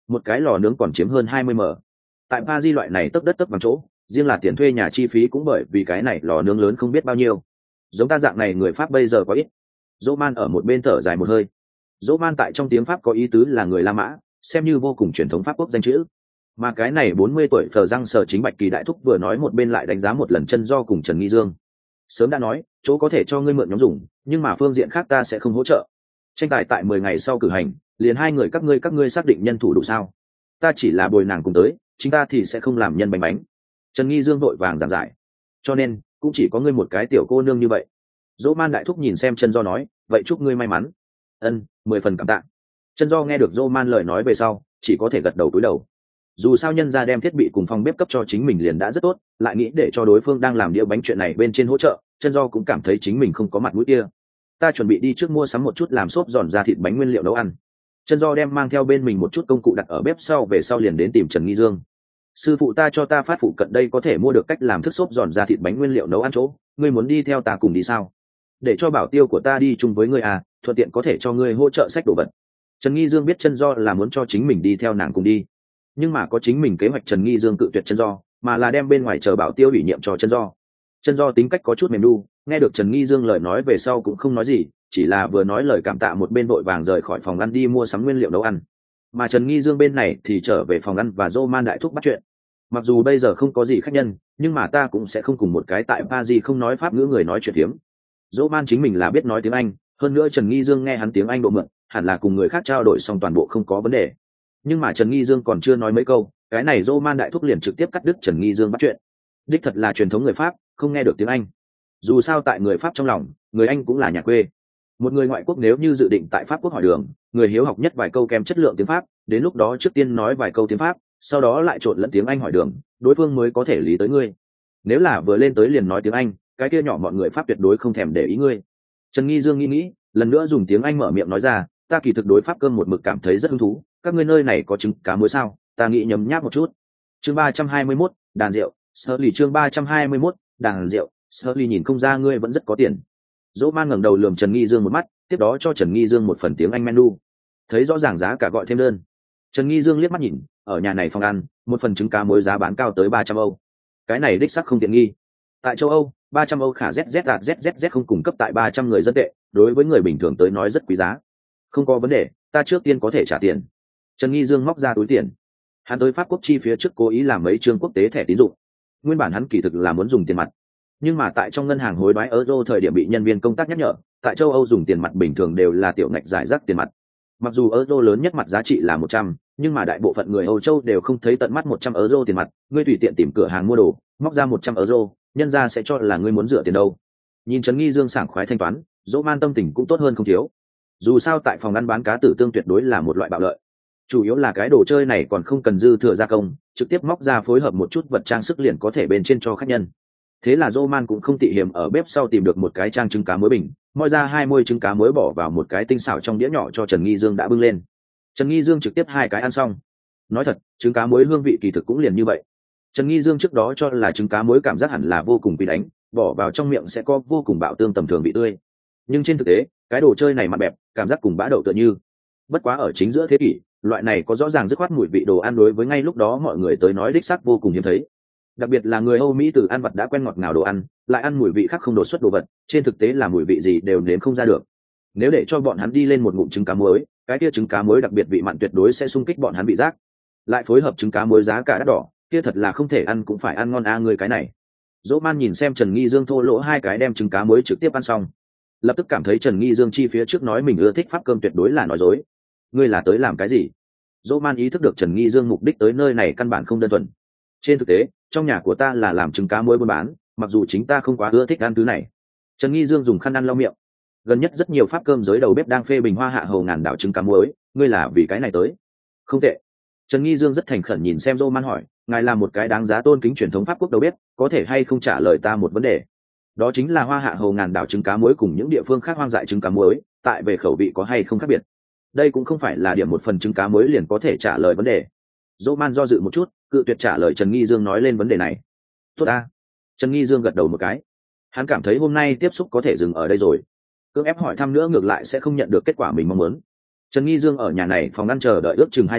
một cái lò nướng còn chiếm hơn hai mươi m. Tại Paris loại này tấp đất tấp bằng chỗ, riêng là tiền thuê nhà chi phí cũng bởi vì cái này lò nướng lớn không biết bao nhiêu. Giống ta dạng này người Pháp bây giờ có ít. Roman ở một bên thở dài một hơi. Roman tại trong tiếng Pháp có ý tứ là người La Mã, xem như vô cùng truyền thống Pháp quốc danh chữ. Mà cái này bốn mươi tuổi Phờ Răng Sở chính Bạch Kỳ đại thúc vừa nói một bên lại đánh giá một lần Chân Do cùng Trần Nghi Dương. Sớm đã nói, chỗ có thể cho ngươi mượn nhóm dùng, nhưng mà phương diện khác ta sẽ không hỗ trợ. Tranh tài tại mười ngày sau cử hành, liền hai người các ngươi các ngươi xác định nhân thủ đủ sao? Ta chỉ là bồi nàng cùng tới, chính ta thì sẽ không làm nhân bánh bánh. Trần Nghi Dương vội vàng giảng giải. Cho nên, cũng chỉ có ngươi một cái tiểu cô nương như vậy. Dỗ Man đại thúc nhìn xem Chân Do nói, vậy chúc ngươi may mắn. Ân, mười phần cảm tạ. Chân Do nghe được Dỗ Man lời nói về sau, chỉ có thể gật đầu cúi đầu. Dù sao nhân gia đem thiết bị cùng phòng bếp cấp cho chính mình liền đã rất tốt, lại nghĩ để cho đối phương đang làm đĩa bánh chuyện này bên trên hỗ trợ, Chân Do cũng cảm thấy chính mình không có mặt mũi kia. Ta chuẩn bị đi trước mua sắm một chút làm xốp giòn ra thịt bánh nguyên liệu nấu ăn. Chân Do đem mang theo bên mình một chút công cụ đặt ở bếp sau về sau liền đến tìm Trần Nghi Dương. Sư phụ ta cho ta phát phụ cận đây có thể mua được cách làm thức xốp giòn ra thịt bánh nguyên liệu nấu ăn chỗ, ngươi muốn đi theo ta cùng đi sao? Để cho bảo tiêu của ta đi chung với ngươi à, thuận tiện có thể cho ngươi hỗ trợ sách đồ vật. Trần Nghi Dương biết Chân Do là muốn cho chính mình đi theo nàng cùng đi, nhưng mà có chính mình kế hoạch. Trần Nghi Dương cự tuyệt Chân Do, mà là đem bên ngoài chờ bảo tiêu ủy nhiệm cho Chân Do. Chân Do tính cách có chút mềm đu, nghe được Trần Nghi Dương lời nói về sau cũng không nói gì, chỉ là vừa nói lời cảm tạ một bên vội vàng rời khỏi phòng ăn đi mua sắm nguyên liệu nấu ăn. Mà Trần Nghi Dương bên này thì trở về phòng ăn và Roman đại thúc bắt chuyện. Mặc dù bây giờ không có gì khách nhân, nhưng mà ta cũng sẽ không cùng một cái tại Paris không nói pháp ngữ người nói chuyện tiếng. Roman chính mình là biết nói tiếng Anh, hơn nữa Trần Nghi Dương nghe hắn tiếng Anh độ mượn, hẳn là cùng người khác trao đổi xong toàn bộ không có vấn đề. Nhưng mà Trần Nghi Dương còn chưa nói mấy câu, cái này Roman đại thúc liền trực tiếp cắt đứt Trần Nghi Dương bắt chuyện. Đích thật là truyền thống người Pháp, không nghe được tiếng Anh. Dù sao tại người Pháp trong lòng, người Anh cũng là nhà quê. Một người ngoại quốc nếu như dự định tại Pháp quốc hỏi đường, người hiếu học nhất vài câu kèm chất lượng tiếng Pháp, đến lúc đó trước tiên nói vài câu tiếng Pháp, sau đó lại trộn lẫn tiếng Anh hỏi đường, đối phương mới có thể lý tới ngươi. Nếu là vừa lên tới liền nói tiếng Anh, cái kia nhỏ mọi người Pháp tuyệt đối không thèm để ý ngươi. Trần Nghi Dương nghĩ nghĩ, lần nữa dùng tiếng Anh mở miệng nói ra, ta kỳ thực đối Pháp cơm một mực cảm thấy rất hứng thú, các ngươi nơi này có trứng cá muối sao? Ta nghĩ nhấm nháp một chút. Chương ba trăm hai mươi mốt, đàn rượu, Sơ Lì chương ba trăm hai mươi mốt, đàn rượu, Sơ Lì nhìn không ra ngươi vẫn rất có tiền. Dỗ Man ngẩng đầu lườm Trần Nghi Dương một mắt, tiếp đó cho Trần Nghi Dương một phần tiếng Anh menu. Thấy rõ ràng giá cả gọi thêm đơn. Trần Nghi Dương liếc mắt nhìn, ở nhà này phòng ăn, một phần trứng cá muối giá bán cao tới ba trăm Âu. Cái này đích xác không tiện nghi. Tại châu Âu, ba trăm Âu khả Z Z đạt Z Z Z không cung cấp tại ba trăm người dân tệ, đối với người bình thường tới nói rất quý giá. Không có vấn đề, ta trước tiên có thể trả tiền. Trần Nghi Dương móc ra túi tiền. Hắn tới Pháp quốc chi phía trước cố ý làm mấy trương quốc tế thẻ tín dụng. Nguyên bản hắn kỳ thực là muốn dùng tiền mặt, nhưng mà tại trong ngân hàng hối đoái euro thời điểm bị nhân viên công tác nhắc nhở, tại châu Âu dùng tiền mặt bình thường đều là tiểu ngạch giải rác tiền mặt. Mặc dù euro lớn nhất mặt giá trị là một trăm, nhưng mà đại bộ phận người Âu Châu đều không thấy tận mắt một trăm euro tiền mặt, ngươi tùy tiện tìm cửa hàng mua đồ, móc ra một trăm euro, nhân ra sẽ cho là ngươi muốn rửa tiền đâu. Nhìn Trần Nghi Dương sảng khoái thanh toán, Dỗ Man tâm tình cũng tốt hơn không thiếu. Dù sao tại phòng ăn bán cá tử tương tuyệt đối là một loại bạo lợi. Chủ yếu là cái đồ chơi này còn không cần dư thừa gia công, trực tiếp móc ra phối hợp một chút vật trang sức liền có thể bên trên cho khách nhân. Thế là Roman cũng không tị hiềm ở bếp sau tìm được một cái trang trứng cá muối bình, moi ra hai muôi trứng cá muối bỏ vào một cái tinh xảo trong đĩa nhỏ cho Trần Nghi Dương đã bưng lên. Trần Nghi Dương trực tiếp hai cái ăn xong. Nói thật, trứng cá muối hương vị kỳ thực cũng liền như vậy. Trần Nghi Dương trước đó cho là trứng cá muối cảm giác hẳn là vô cùng quý đánh, bỏ vào trong miệng sẽ có vô cùng bạo tương tầm thường vị tươi. Nhưng trên thực tế, cái đồ chơi này mặn bẹp, cảm giác cùng bã đậu tựa như. Bất quá ở chính giữa thế kỷ, loại này có rõ ràng dứt khoát mùi vị đồ ăn đối với ngay lúc đó mọi người tới nói đích xác vô cùng hiếm thấy. Đặc biệt là người Âu Mỹ từ ăn vật đã quen ngọt ngào đồ ăn, lại ăn mùi vị khác không đột xuất đồ vật, trên thực tế là mùi vị gì đều nếm không ra được. Nếu để cho bọn hắn đi lên một ngụm trứng cá muối, cái kia trứng cá muối đặc biệt vị mặn tuyệt đối sẽ xung kích bọn hắn vị giác. Lại phối hợp trứng cá muối giá cả đắt đỏ, kia thật là không thể ăn cũng phải ăn ngon a người cái này. Dỗ Man nhìn xem Trần Nghi Dương thô lỗ hai cái đem trứng cá muối trực tiếp ăn xong, lập tức cảm thấy Trần Nghi Dương chi phía trước nói mình ưa thích pháp cơm tuyệt đối là nói dối. Ngươi là tới làm cái gì? Dỗ Man ý thức được Trần Nghi Dương mục đích tới nơi này căn bản không đơn thuần. Trên thực tế, trong nhà của ta là làm trứng cá muối buôn bán, mặc dù chính ta không quá ưa thích ăn thứ này. Trần Nghi Dương dùng khăn ăn lau miệng. Gần nhất rất nhiều pháp cơm giới đầu bếp đang phê bình hoa hạ hầu ngàn đảo trứng cá muối, ngươi là vì cái này tới? Không tệ. Trần Nghi Dương rất thành khẩn nhìn xem Roman hỏi, ngài là một cái đáng giá tôn kính truyền thống pháp quốc đầu bếp, có thể hay không trả lời ta một vấn đề? Đó chính là hoa hạ hầu ngàn đảo trứng cá muối cùng những địa phương khác hoang dại trứng cá muối, tại về khẩu vị có hay không khác biệt? Đây cũng không phải là điểm một phần trứng cá muối liền có thể trả lời vấn đề. Roman do dự một chút, cự tuyệt trả lời Trần Nghi Dương nói lên vấn đề này. Tốt ta. Trần Nghi Dương gật đầu một cái. Hắn cảm thấy hôm nay tiếp xúc có thể dừng ở đây rồi. Cưỡng ép hỏi thăm nữa ngược lại sẽ không nhận được kết quả mình mong muốn. Trần Nghi Dương ở nhà này phòng ăn chờ đợi ước chừng hai giờ,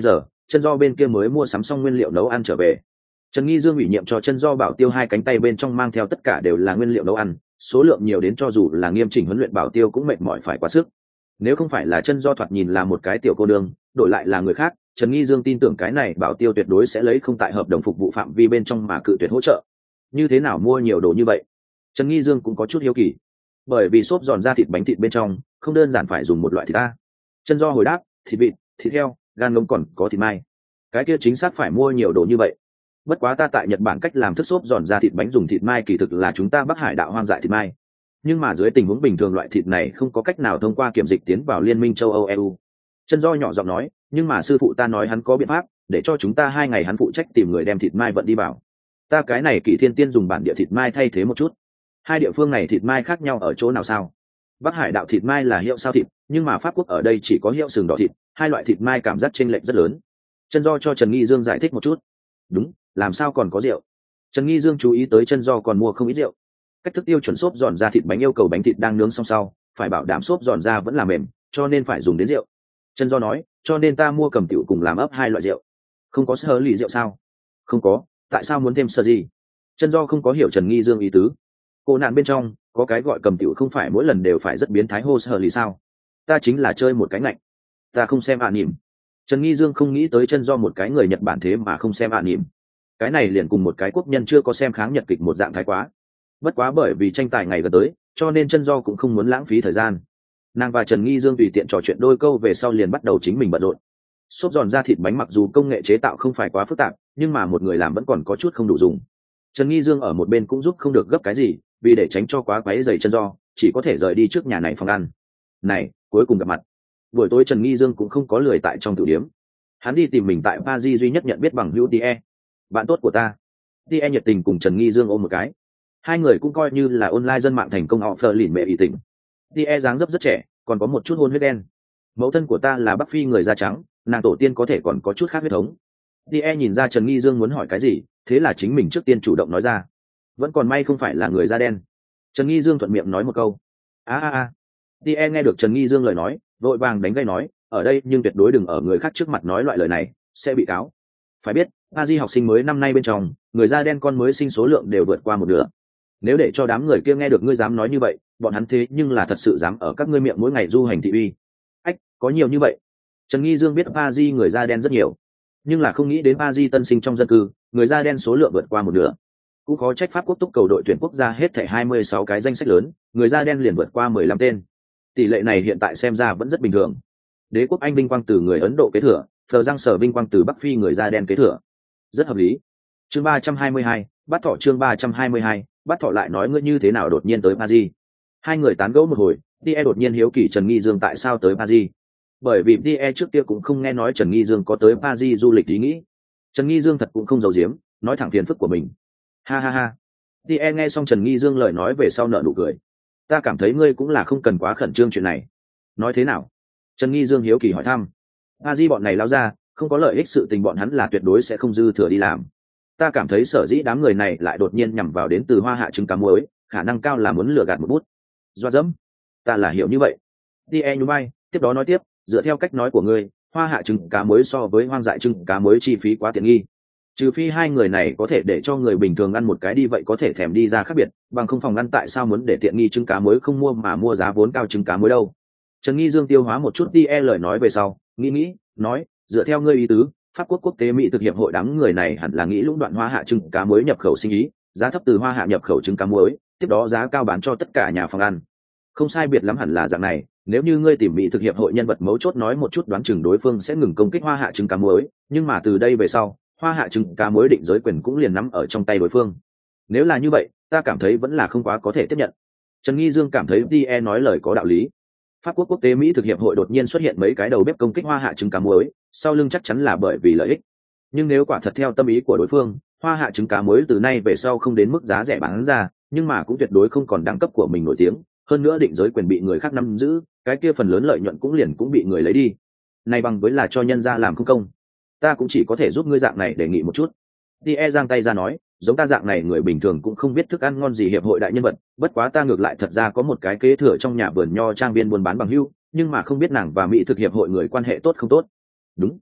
chân do bên kia mới mua sắm xong nguyên liệu nấu ăn trở về. Trần Nghi Dương ủy nhiệm cho chân do bảo tiêu hai cánh tay bên trong mang theo tất cả đều là nguyên liệu nấu ăn, số lượng nhiều đến cho dù là nghiêm chỉnh huấn luyện bảo tiêu cũng mệt mỏi phải quá sức. Nếu không phải là chân do thoạt nhìn là một cái tiểu cô đương, đổi lại là người khác, Trần Nghi Dương tin tưởng cái này bảo tiêu tuyệt đối sẽ lấy không tại hợp đồng phục vụ phạm vi bên trong mà cự tuyệt hỗ trợ. Như thế nào mua nhiều đồ như vậy? Trần Nghi Dương cũng có chút hiếu kỳ. Bởi vì xốp giòn ra thịt bánh thịt bên trong, không đơn giản phải dùng một loại thịt ta. Chân do hồi đáp, thịt vịt, thịt heo, gan ngỗng còn có thịt mai. Cái kia chính xác phải mua nhiều đồ như vậy. Bất quá ta tại Nhật Bản cách làm thức xốp giòn ra thịt bánh dùng thịt mai kỳ thực là chúng ta Bắc Hải đạo hoang dại thịt mai. Nhưng mà dưới tình huống bình thường loại thịt này không có cách nào thông qua kiểm dịch tiến vào Liên minh châu Âu e u. Chân do nhỏ giọng nói, nhưng mà sư phụ ta nói hắn có biện pháp, để cho chúng ta hai ngày hắn phụ trách tìm người đem thịt mai vận đi vào. Ta cái này Kỷ Thiên Tiên dùng bản địa thịt mai thay thế một chút. Hai địa phương này thịt mai khác nhau ở chỗ nào sao? Bắc Hải đạo thịt mai là hiệu sao thịt, nhưng mà Pháp Quốc ở đây chỉ có hiệu sừng đỏ thịt, hai loại thịt mai cảm giác chênh lệch rất lớn. Chân do cho Trần Nghi Dương giải thích một chút. Đúng, làm sao còn có rượu? Trần Nghi Dương chú ý tới chân do còn mua không ít rượu. Cách thức tiêu chuẩn xốp giòn ra thịt bánh yêu cầu bánh thịt đang nướng xong sau, phải bảo đảm xốp giòn ra vẫn là mềm, cho nên phải dùng đến rượu. Chân do nói, cho nên ta mua cầm tiểu cùng làm ấp hai loại rượu. Không có sơ lì rượu sao? Không có, tại sao muốn thêm sơ gì? Chân do không có hiểu Trần Nghi Dương ý tứ. Cô nạn bên trong có cái gọi cầm tiểu không phải mỗi lần đều phải rất biến thái hô sơ lì sao? Ta chính là chơi một cái ngạnh. Ta không xem ạ à nỉm. Trần Nghi Dương không nghĩ tới chân do một cái người Nhật Bản thế mà không xem ạ à nỉm. Cái này liền cùng một cái quốc nhân chưa có xem kháng Nhật kịch một dạng thái quá. Bất quá bởi vì tranh tài ngày gần tới, cho nên chân do cũng không muốn lãng phí thời gian. Nàng và Trần Nghi Dương tùy tiện trò chuyện đôi câu về sau liền bắt đầu chính mình bận rộn. Xốp giòn ra thịt bánh mặc dù công nghệ chế tạo không phải quá phức tạp, nhưng mà một người làm vẫn còn có chút không đủ dùng. Trần Nghi Dương ở một bên cũng giúp không được gấp cái gì, vì để tránh cho quá quấy rầy chân do, chỉ có thể rời đi trước nhà này phòng ăn. Này, cuối cùng gặp mặt. Buổi tối Trần Nghi Dương cũng không có lười tại trong tiểu điếm. Hắn đi tìm mình tại Paris duy nhất nhận biết bằng hữu Tie, bạn tốt của ta. Tie nhiệt tình cùng Trần Nghi Dương ôm một cái. Hai người cũng coi như là online dân mạng thành công họ phờ lìn mẹ ý tình. Tie dáng dấp rất trẻ, còn có một chút hôn huyết đen. Mẫu thân của ta là Bắc Phi người da trắng, nàng tổ tiên có thể còn có chút khác huyết thống. Tie nhìn ra Trần Nghi Dương muốn hỏi cái gì, thế là chính mình trước tiên chủ động nói ra. Vẫn còn may không phải là người da đen. Trần Nghi Dương thuận miệng nói một câu. A a a. Tie nghe được Trần Nghi Dương lời nói, vội vàng đánh gây nói, ở đây nhưng tuyệt đối đừng ở người khác trước mặt nói loại lời này, sẽ bị cáo. Phải biết, Paris học sinh mới năm nay bên trong, người da đen con mới sinh số lượng đều vượt qua một nửa. Nếu để cho đám người kia nghe được ngươi dám nói như vậy, bọn hắn thế nhưng là thật sự dám ở các ngươi miệng mỗi ngày du hành thị uy. Ách, có nhiều như vậy. Trần Nghi Dương biết Paris người da đen rất nhiều, nhưng là không nghĩ đến Paris tân sinh trong dân cư, người da đen số lượng vượt qua một nửa. Cũng khó trách Pháp quốc túc cầu đội tuyển quốc gia hết thảy hai mươi sáu cái danh sách lớn, người da đen liền vượt qua mười lăm tên. Tỷ lệ này hiện tại xem ra vẫn rất bình thường. Đế quốc Anh vinh quang từ người Ấn Độ kế thừa, Phờ Giang Sở vinh quang từ Bắc Phi người da đen kế thừa. Rất hợp lý. Chương ba trăm hai mươi hai, bắt thọ chương ba trăm hai mươi hai, bắt thọ lại nói ngươi như thế nào đột nhiên tới Paris. Hai người tán gẫu một hồi, Tie đột nhiên hiếu kỳ Trần Nghi Dương tại sao tới Paris. Bởi vì Tie trước kia cũng không nghe nói Trần Nghi Dương có tới Paris du lịch ý nghĩ. Trần Nghi Dương thật cũng không giấu giếm, nói thẳng phiền phức của mình. Ha ha ha. Tie nghe xong Trần Nghi Dương lời nói về sau nở nụ cười. Ta cảm thấy ngươi cũng là không cần quá khẩn trương chuyện này. Nói thế nào? Trần Nghi Dương hiếu kỳ hỏi thăm. Paris bọn này lao ra, không có lợi ích sự tình bọn hắn là tuyệt đối sẽ không dư thừa đi làm. Ta cảm thấy sở dĩ đám người này lại đột nhiên nhằm vào đến từ Hoa Hạ trứng cá muối, khả năng cao là muốn lừa gạt một bút. Doa dẫm. Ta là hiểu như vậy. Tie nhún vai, tiếp đó nói tiếp, dựa theo cách nói của ngươi, Hoa Hạ trứng cá muối so với hoang dại trứng cá muối chi phí quá tiện nghi. Trừ phi hai người này có thể để cho người bình thường ăn một cái đi vậy có thể thèm đi ra khác biệt, bằng không phòng ăn tại sao muốn để tiện nghi trứng cá muối không mua mà mua giá vốn cao trứng cá muối đâu. Trần Nghi Dương tiêu hóa một chút Tie lời nói về sau, nghĩ nghĩ, nói, dựa theo ngươi ý tứ, Pháp quốc quốc tế Mỹ thực hiệp hội đám người này hẳn là nghĩ lũng đoạn Hoa Hạ trứng cá muối nhập khẩu sinh ý, giá thấp từ Hoa Hạ nhập khẩu trứng cá muối, tiếp đó giá cao bán cho tất cả nhà phòng ăn. Không sai biệt lắm hẳn là dạng này, nếu như ngươi tìm Mỹ thực hiệp hội nhân vật mấu chốt nói một chút đoán chừng đối phương sẽ ngừng công kích Hoa Hạ trứng cá muối, nhưng mà từ đây về sau, Hoa Hạ trứng cá muối định giới quyền cũng liền nắm ở trong tay đối phương. Nếu là như vậy, ta cảm thấy vẫn là không quá có thể tiếp nhận. Trần Nghi Dương cảm thấy Tie nói lời có đạo lý. Pháp quốc quốc tế Mỹ thực hiệp hội đột nhiên xuất hiện mấy cái đầu bếp công kích Hoa Hạ trứng cá muối, sau lưng chắc chắn là bởi vì lợi ích. Nhưng nếu quả thật theo tâm ý của đối phương, Hoa Hạ trứng cá muối từ nay về sau không đến mức giá rẻ bán ra, nhưng mà cũng tuyệt đối không còn đẳng cấp của mình nổi tiếng, hơn nữa định giới quyền bị người khác nắm giữ, cái kia phần lớn lợi nhuận cũng liền cũng bị người lấy đi. Này bằng với là cho nhân gia làm không công. Ta cũng chỉ có thể giúp ngươi dạng này đề nghị một chút. Tie giang tay ra nói, giống ta dạng này người bình thường cũng không biết thức ăn ngon gì hiệp hội đại nhân vật, bất quá ta ngược lại thật ra có một cái kế thừa trong nhà vườn nho trang viên buôn bán bằng hữu, nhưng mà không biết nàng và Mỹ thực hiệp hội người quan hệ tốt không tốt. Đúng.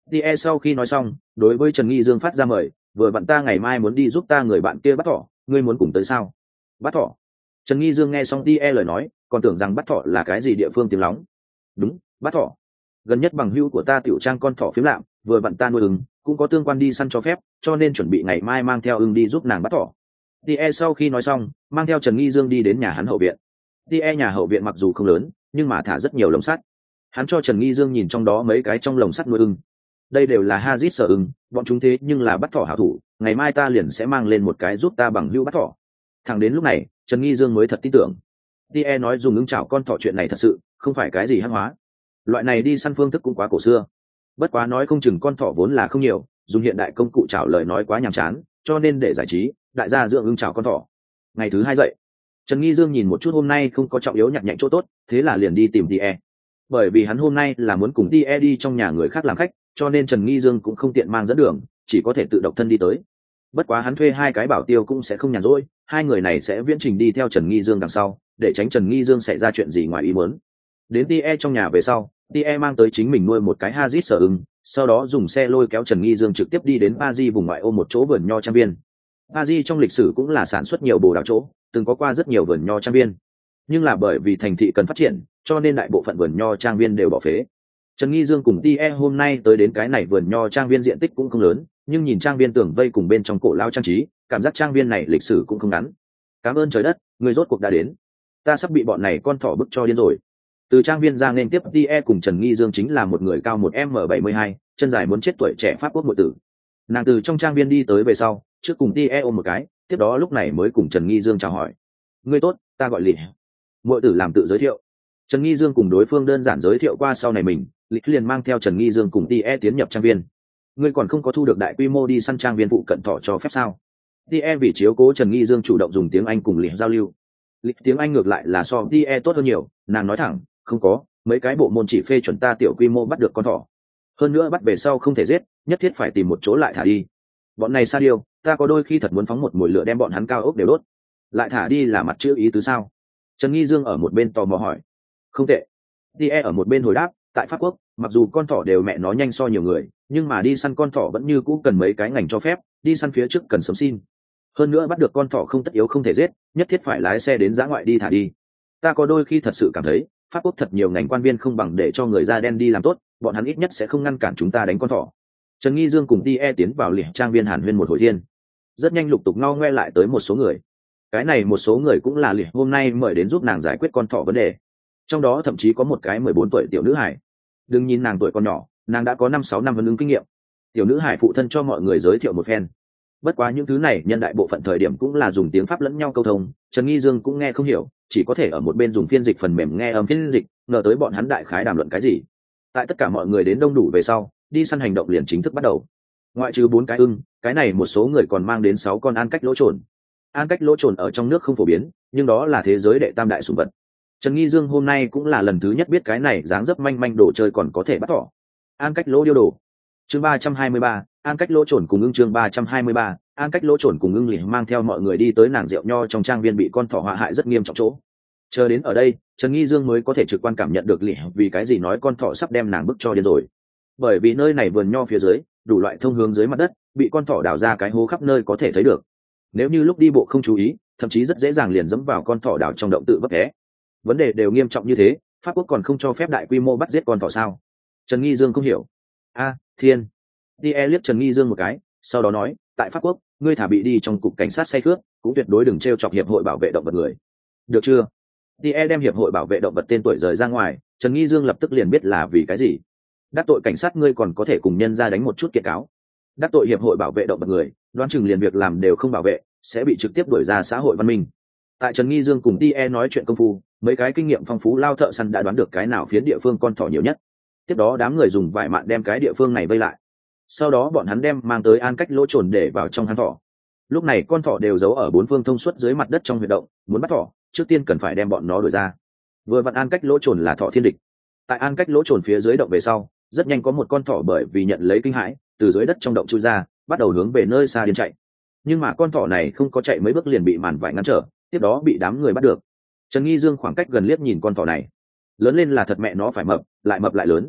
tie sau khi nói xong đối với Trần Nghi Dương phát ra mời, vừa vặn ta ngày mai muốn đi giúp ta người bạn kia bắt thỏ, ngươi muốn cùng tới sao? Bắt thỏ? Trần Nghi Dương nghe xong tie lời nói còn tưởng rằng bắt thỏ là cái gì địa phương tiếng lóng. Đúng, bắt thỏ. Gần nhất bằng hữu của ta tiểu trang con thỏ phím lạm, vừa vặn ta nuôi ưng cũng có tương quan đi săn cho phép, cho nên chuẩn bị ngày mai mang theo ưng đi giúp nàng bắt thỏ. tie sau khi nói xong mang theo Trần Nghi Dương đi đến nhà hắn hậu viện. tie nhà hậu viện mặc dù không lớn nhưng mà thả rất nhiều lồng sắt. Hắn cho Trần Nghi Dương nhìn trong đó mấy cái trong lồng sắt nuôi ưng. Đây đều là Hazit sở ưng, bọn chúng thế nhưng là bắt thỏ hảo thủ, ngày mai ta liền sẽ mang lên một cái giúp ta bằng hữu bắt thỏ. Thẳng đến lúc này Trần Nghi Dương mới thật tin tưởng. tie nói dùng ưng chảo con thỏ chuyện này thật sự không phải cái gì hắc hóa. Loại này đi săn phương thức cũng quá cổ xưa. Bất quá nói không chừng con thỏ vốn là không nhiều, dùng hiện đại công cụ chảo lời nói quá nhàm chán, cho nên để giải trí đại gia dưỡng ưng chảo con thỏ. Ngày thứ hai dậy, Trần Nghi Dương nhìn một chút hôm nay không có trọng yếu nhặt nhạnh chỗ tốt, thế là liền đi tìm tie. Bởi vì hắn hôm nay là muốn cùng tie đi trong nhà người khác làm khách, cho nên Trần Nghi Dương cũng không tiện mang dẫn đường, chỉ có thể tự độc thân đi tới. Bất quá hắn thuê hai cái bảo tiêu cũng sẽ không nhàn rỗi, hai người này sẽ viễn trình đi theo Trần Nghi Dương đằng sau, để tránh Trần Nghi Dương xảy ra chuyện gì ngoài ý muốn. Đến tie trong nhà về sau, tie mang tới chính mình nuôi một cái Hazit sở ưng, sau đó dùng xe lôi kéo Trần Nghi Dương trực tiếp đi đến Paris vùng ngoại ô một chỗ vườn nho trang viên. Paris trong lịch sử cũng là sản xuất nhiều bồ đào chỗ, từng có qua rất nhiều vườn nho trang viên. Nhưng là bởi vì thành thị cần phát triển, cho nên đại bộ phận vườn nho trang viên đều bỏ phế. Trần Nghi Dương cùng tie hôm nay tới đến cái này vườn nho trang viên diện tích cũng không lớn, nhưng nhìn trang viên tường vây cùng bên trong cổ lao trang trí, cảm giác trang viên này lịch sử cũng không ngắn. Cảm ơn trời đất, người rốt cuộc đã đến. Ta sắp bị bọn này con thỏ bức cho điên rồi. Từ trang viên ra nên tiếp tie cùng Trần Nghi Dương chính là một người cao một m bảy mươi hai, chân dài muốn chết tuổi trẻ Pháp quốc muội tử. Nàng từ trong trang viên đi tới về sau, trước cùng tie ôm một cái, tiếp đó lúc này mới cùng Trần Nghi Dương chào hỏi. Ngươi tốt, ta gọi Lịch. Muội tử làm tự giới thiệu. Trần Nghi Dương cùng đối phương đơn giản giới thiệu qua sau này mình, Lịch liền mang theo Trần Nghi Dương cùng tie tiến nhập trang viên. Ngươi còn không có thu được đại quy mô đi săn trang viên phụ cận thỏ cho phép sao? tie vì chiếu cố Trần Nghi Dương chủ động dùng tiếng Anh cùng Lịch giao lưu. Lịch tiếng Anh ngược lại là so tie tốt hơn nhiều, nàng nói thẳng, không có, mấy cái bộ môn chỉ phê chuẩn ta tiểu quy mô bắt được con thỏ. Hơn nữa bắt về sau không thể giết, nhất thiết phải tìm một chỗ lại thả đi. Bọn này sa điêu, ta có đôi khi thật muốn phóng một mồi lửa đem bọn hắn cao ốc đều đốt. Lại thả đi là mặt chữ ý tứ sao? Trần Nghi Dương ở một bên tò mò hỏi. Không tệ. tie ở một bên hồi đáp, tại Pháp Quốc, mặc dù con thỏ đều mẹ nó nhanh so nhiều người, nhưng mà đi săn con thỏ vẫn như cũ cần mấy cái ngành cho phép, đi săn phía trước cần sớm xin. Hơn nữa bắt được con thỏ không tất yếu không thể giết, nhất thiết phải lái xe đến dã ngoại đi thả đi. Ta có đôi khi thật sự cảm thấy, Pháp Quốc thật nhiều ngành quan viên không bằng để cho người da đen đi làm tốt, bọn hắn ít nhất sẽ không ngăn cản chúng ta đánh con thỏ. Trần Nghi Dương cùng tie tiến vào liệt trang viên Hàn Huyên một hồi thiên. Rất nhanh lục tục ngao ngoe lại tới một số người. Cái này một số người cũng là liệt hôm nay mời đến giúp nàng giải quyết con thỏ vấn đề. Trong đó thậm chí có một cái mười bốn tuổi tiểu nữ hải. Đừng nhìn nàng tuổi còn nhỏ, nàng đã có năm sáu năm vấn ứng kinh nghiệm. Tiểu nữ hải phụ thân cho mọi người giới thiệu một phen. Bất quá những thứ này nhân đại bộ phận thời điểm cũng là dùng tiếng Pháp lẫn nhau câu thông, Trần Nghi Dương cũng nghe không hiểu, chỉ có thể ở một bên dùng phiên dịch phần mềm nghe âm phiên dịch, ngờ tới bọn hắn đại khái đàm luận cái gì. Tại tất cả mọi người đến đông đủ về sau, đi săn hành động liền chính thức bắt đầu. Ngoại trừ bốn cái ưng, cái này một số người còn mang đến sáu con an cách lỗ trồn. An cách lỗ trồn ở trong nước không phổ biến, nhưng đó là thế giới đệ tam đại sủng vật. Trần Nghi Dương hôm nay cũng là lần thứ nhất biết cái này dáng dấp manh manh đồ chơi còn có thể bắt thỏ. An cách lỗ điêu đồ. Chương ba trăm hai mươi ba, an cách lỗ trồn cùng ưng chương ba trăm hai mươi ba, an cách lỗ trồn cùng ưng liền mang theo mọi người đi tới nàng rượu nho trong trang viên bị con thỏ họa hại rất nghiêm trọng chỗ. Chờ đến ở đây, Trần Nghi Dương mới có thể trực quan cảm nhận được liền vì cái gì nói con thỏ sắp đem nàng bức cho điên rồi. Bởi vì nơi này vườn nho phía dưới, đủ loại thông hướng dưới mặt đất, bị con thỏ đào ra cái hố khắp nơi có thể thấy được. Nếu như lúc đi bộ không chú ý, thậm chí rất dễ dàng liền dẫm vào con thỏ đào trong động tự vấp té. Vấn đề đều nghiêm trọng như thế, Pháp Quốc còn không cho phép đại quy mô bắt giết con thỏ sao? Trần Nghi Dương không hiểu. A, thiên. tie liếc Trần Nghi Dương một cái, sau đó nói, tại Pháp Quốc, ngươi thả bị đi trong cục cảnh sát say cướp, cũng tuyệt đối đừng trêu chọc hiệp hội bảo vệ động vật người. Được chưa? tie đem hiệp hội bảo vệ động vật tên tuổi rời ra ngoài, Trần Nghi Dương lập tức liền biết là vì cái gì. Đắc tội cảnh sát ngươi còn có thể cùng nhân ra đánh một chút kiện cáo. Đắc tội hiệp hội bảo vệ động vật người, đoán chừng liền việc làm đều không bảo vệ, sẽ bị trực tiếp đuổi ra xã hội văn minh. Tại Trần Nghi Dương cùng tie nói chuyện công phu, mấy cái kinh nghiệm phong phú lao thợ săn đã đoán được cái nào phiến địa phương con thỏ nhiều nhất. Tiếp đó đám người dùng vải mạn đem cái địa phương này vây lại. Sau đó bọn hắn đem mang tới an cách lỗ trồn để vào trong hang thỏ. Lúc này con thỏ đều giấu ở bốn phương thông suốt dưới mặt đất trong huyệt động, muốn bắt thỏ, trước tiên cần phải đem bọn nó đuổi ra. Vừa vặn an cách lỗ trồn là thỏ thiên địch. Tại an cách lỗ trồn phía dưới động về sau, rất nhanh có một con thỏ bởi vì nhận lấy kinh hãi, từ dưới đất trong động chui ra, bắt đầu hướng về nơi xa điên chạy. Nhưng mà con thỏ này không có chạy mấy bước liền bị màn vải ngăn trở, tiếp đó bị đám người bắt được. Trần Nghi Dương khoảng cách gần liếc nhìn con thỏ này, lớn lên là thật mẹ nó phải mập, lại mập lại lớn.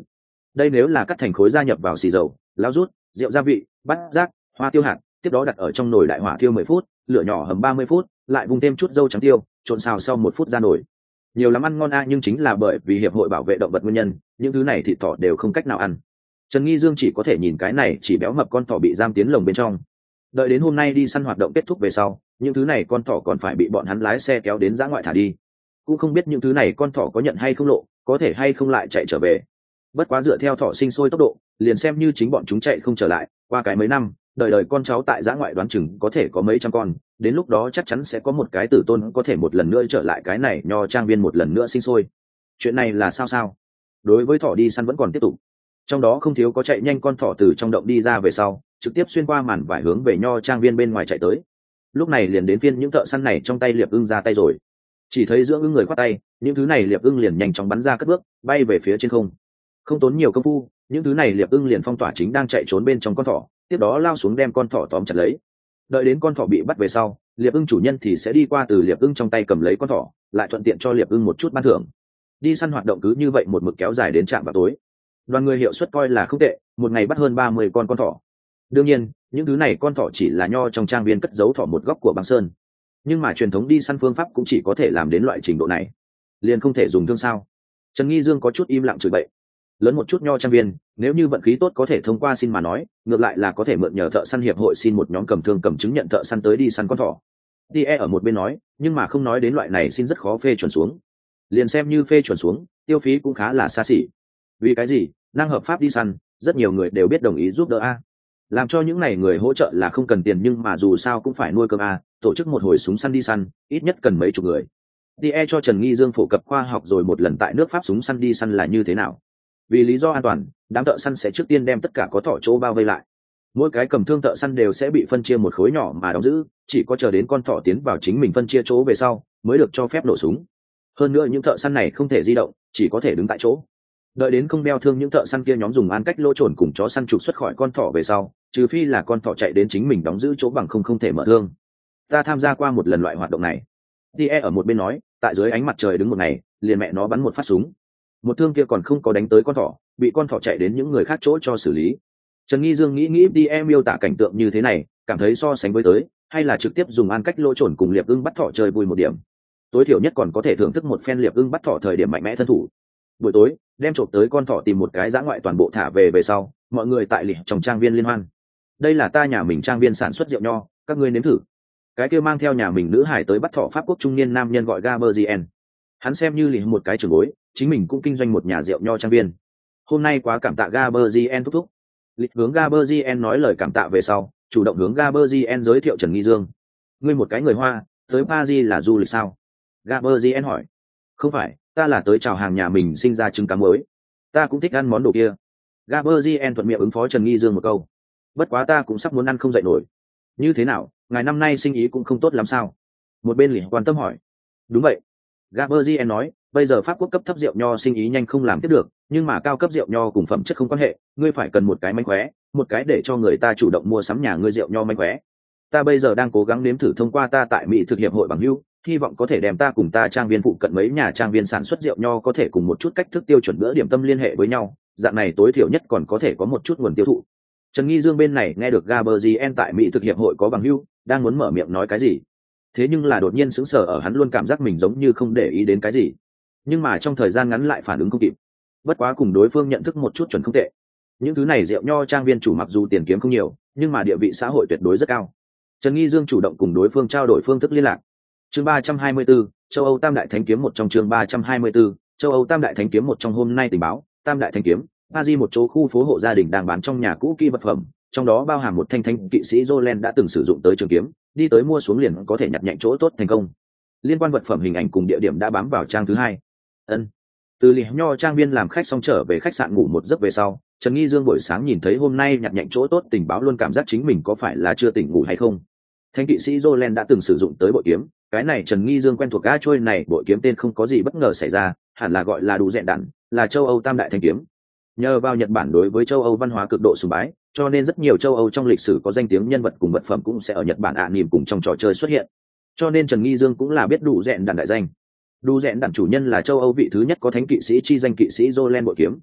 Đây nếu là cắt thành khối gia nhập vào xì dầu, lao rút, rượu gia vị, bát giác, hoa tiêu hạt, tiếp đó đặt ở trong nồi đại hỏa thiêu mười phút, lửa nhỏ hầm ba mươi phút, lại vung thêm chút dâu trắng tiêu, trộn xào sau một phút ra nồi. Nhiều lắm ăn ngon a, nhưng chính là bởi vì hiệp hội bảo vệ động vật nguyên nhân, những thứ này thịt thỏ đều không cách nào ăn. Trần Nghi Dương chỉ có thể nhìn cái này chỉ béo mập con thỏ bị giam tiến lồng bên trong. Đợi đến hôm nay đi săn hoạt động kết thúc về sau, những thứ này con thỏ còn phải bị bọn hắn lái xe kéo đến dã ngoại thả đi. Cũng không biết những thứ này con thỏ có nhận hay không lộ, có thể hay không lại chạy trở về. Bất quá dựa theo thỏ sinh sôi tốc độ, liền xem như chính bọn chúng chạy không trở lại, qua cái mấy năm, đời đời con cháu tại dã ngoại đoán chừng có thể có mấy trăm con, đến lúc đó chắc chắn sẽ có một cái tử tôn có thể một lần nữa trở lại cái này nho trang viên một lần nữa sinh sôi. Chuyện này là sao sao? Đối với thỏ đi săn vẫn còn tiếp tục. Trong đó không thiếu có chạy nhanh con thỏ từ trong động đi ra về sau, trực tiếp xuyên qua màn vải hướng về nho trang viên bên ngoài chạy tới. Lúc này liền đến phiên những thợ săn này trong tay liệp ưng ra tay rồi. Chỉ thấy giữa ưng người khoát tay, những thứ này liệp ưng liền nhanh chóng bắn ra cất bước, bay về phía trên không. Không tốn nhiều công phu, những thứ này liệp ưng liền phong tỏa chính đang chạy trốn bên trong con thỏ, tiếp đó lao xuống đem con thỏ tóm chặt lấy. Đợi đến con thỏ bị bắt về sau, liệp ưng chủ nhân thì sẽ đi qua từ liệp ưng trong tay cầm lấy con thỏ, lại thuận tiện cho liệp ưng một chút ban thưởng. Đi săn hoạt động cứ như vậy một mực kéo dài đến trạm vào tối. Đoàn người hiệu suất coi là không tệ, một ngày bắt hơn ba mươi con con thỏ. Đương nhiên, những thứ này con thỏ chỉ là nho trong trang viên cất giấu thỏ một góc của băng sơn. Nhưng mà truyền thống đi săn phương pháp cũng chỉ có thể làm đến loại trình độ này, liền không thể dùng thương sao? Trần Nghi Dương có chút im lặng chửi bậy. Lớn một chút nho trang viên, nếu như vận khí tốt có thể thông qua xin mà nói, ngược lại là có thể mượn nhờ thợ săn hiệp hội xin một nhóm cầm thương cầm chứng nhận thợ săn tới đi săn con thỏ. Die ở một bên nói, nhưng mà không nói đến loại này xin rất khó phê chuẩn xuống. Liền xem như phê chuẩn xuống, tiêu phí cũng khá là xa xỉ. Vì cái gì? Năng hợp pháp đi săn, rất nhiều người đều biết đồng ý giúp đỡ a. Làm cho những này người hỗ trợ là không cần tiền, nhưng mà dù sao cũng phải nuôi cơm a, tổ chức một hồi súng săn đi săn, ít nhất cần mấy chục người. Die cho Trần Nghi Dương phổ cập khoa học rồi một lần tại nước Pháp súng săn đi săn là như thế nào. Vì lý do an toàn, đám thợ săn sẽ trước tiên đem tất cả có thỏ chỗ bao vây lại. Mỗi cái cầm thương thợ săn đều sẽ bị phân chia một khối nhỏ mà đóng giữ, chỉ có chờ đến con thỏ tiến vào chính mình phân chia chỗ về sau, mới được cho phép nổ súng. Hơn nữa những thợ săn này không thể di động, chỉ có thể đứng tại chỗ. Đợi đến không đeo thương, những thợ săn kia nhóm dùng an cách lỗ trồn cùng chó săn trục xuất khỏi con thỏ về sau, trừ phi là con thỏ chạy đến chính mình đóng giữ chỗ bằng không không thể mở thương. Ta tham gia qua một lần loại hoạt động này. Die ở một bên nói, tại dưới ánh mặt trời đứng một ngày, liền mẹ nó bắn một phát súng. Một thương kia còn không có đánh tới con thỏ, bị con thỏ chạy đến những người khác chỗ cho xử lý. Trần Nghi Dương nghĩ nghĩ Die miêu tả cảnh tượng như thế này, cảm thấy so sánh với tới, hay là trực tiếp dùng an cách lỗ trồn cùng liệp ưng bắt thỏ chơi vui một điểm. Tối thiểu nhất còn có thể thưởng thức một phen liệp ưng bắt thỏ thời điểm mạnh mẽ thân thủ. Buổi tối, đem trộm tới con thỏ tìm một cái dã ngoại toàn bộ thả về về sau, mọi người tại lì trong trang viên liên hoan. Đây là ta nhà mình trang viên sản xuất rượu nho, các ngươi nếm thử. Cái kia mang theo nhà mình nữ hải tới bắt thỏ Pháp quốc trung niên nam nhân gọi Gaberzien. Hắn xem như lì một cái trưởng bối, chính mình cũng kinh doanh một nhà rượu nho trang viên. Hôm nay quá cảm tạ Gaberzien thúc thúc. Lịch hướng Gaberzien nói lời cảm tạ về sau, chủ động hướng Gaberzien giới thiệu Trần Nghi Dương. Ngươi một cái người Hoa, tới Paris là du lịch sao? Gaberzien hỏi. Không phải, ta là tới chào hàng nhà mình sinh ra trứng cá mới. Ta cũng thích ăn món đồ kia. Gaberzien thuận miệng ứng phó Trần Nghi Dương một câu. Bất quá ta cũng sắp muốn ăn không dậy nổi. Như thế nào, ngày năm nay sinh ý cũng không tốt lắm sao? Một bên lì quan tâm hỏi. Đúng vậy. Gaberzien nói, bây giờ Pháp quốc cấp thấp rượu nho sinh ý nhanh không làm tiếp được, nhưng mà cao cấp rượu nho cùng phẩm chất không quan hệ, ngươi phải cần một cái mánh khóe, một cái để cho người ta chủ động mua sắm nhà ngươi rượu nho mánh khóe. Ta bây giờ đang cố gắng nếm thử thông qua ta tại Mỹ thực hiệp hội bằng hữu, hy vọng có thể đem ta cùng ta trang viên phụ cận mấy nhà trang viên sản xuất rượu nho có thể cùng một chút cách thức tiêu chuẩn bữa điểm tâm liên hệ với nhau, dạng này tối thiểu nhất còn có thể có một chút nguồn tiêu thụ. Trần Nghi Dương bên này nghe được Gaberzien tại Mỹ thực hiệp hội có bằng hữu, đang muốn mở miệng nói cái gì, thế nhưng là đột nhiên sững sờ ở, hắn luôn cảm giác mình giống như không để ý đến cái gì, nhưng mà trong thời gian ngắn lại phản ứng không kịp. Bất quá cùng đối phương nhận thức một chút chuẩn không tệ. Những thứ này rượu nho trang viên chủ mặc dù tiền kiếm không nhiều, nhưng mà địa vị xã hội tuyệt đối rất cao. Trần Nghi Dương chủ động cùng đối phương trao đổi phương thức liên lạc. Chương ba trăm hai mươi 34, châu Âu Tam đại thánh kiếm một trong chương ba trăm hai mươi 34, châu Âu Tam đại thánh kiếm một trong hôm nay tình báo, Tam đại thánh kiếm, Paris một chỗ khu phố hộ gia đình đang bán trong nhà cũ kỹ vật phẩm, trong đó bao hàm một thanh thanh kỵ sĩ Jolen đã từng sử dụng tới trường kiếm, đi tới mua xuống liền có thể nhặt nhạnh chỗ tốt thành công. Liên quan vật phẩm hình ảnh cùng địa điểm đã bám vào trang thứ hai. Ân. Từ Lý Nho trang viên làm khách xong trở về khách sạn ngủ một giấc về sau, Trần Nghi Dương buổi sáng nhìn thấy hôm nay nhặt nhạnh chỗ tốt tình báo, luôn cảm giác chính mình có phải là chưa tỉnh ngủ hay không. Thanh kỵ sĩ Jolen đã từng sử dụng tới bội kiếm, cái này Trần Nghi Dương quen thuộc ga trôi này, bội kiếm tên không có gì bất ngờ xảy ra, hẳn là gọi là đủ dẹn đạn, là châu Âu Tam đại thanh kiếm. Nhờ vào Nhật Bản đối với châu Âu văn hóa cực độ sùng bái, cho nên rất nhiều châu Âu trong lịch sử có danh tiếng nhân vật cùng vật phẩm cũng sẽ ở Nhật Bản ạ niềm cùng trong trò chơi xuất hiện. Cho nên Trần Nghi Dương cũng là biết đủ dẹn đạn đại danh. Đủ dẹn đạn chủ nhân là châu Âu vị thứ nhất có thánh kỵsĩ chi danh kỵsĩ Jolen bội kiếm.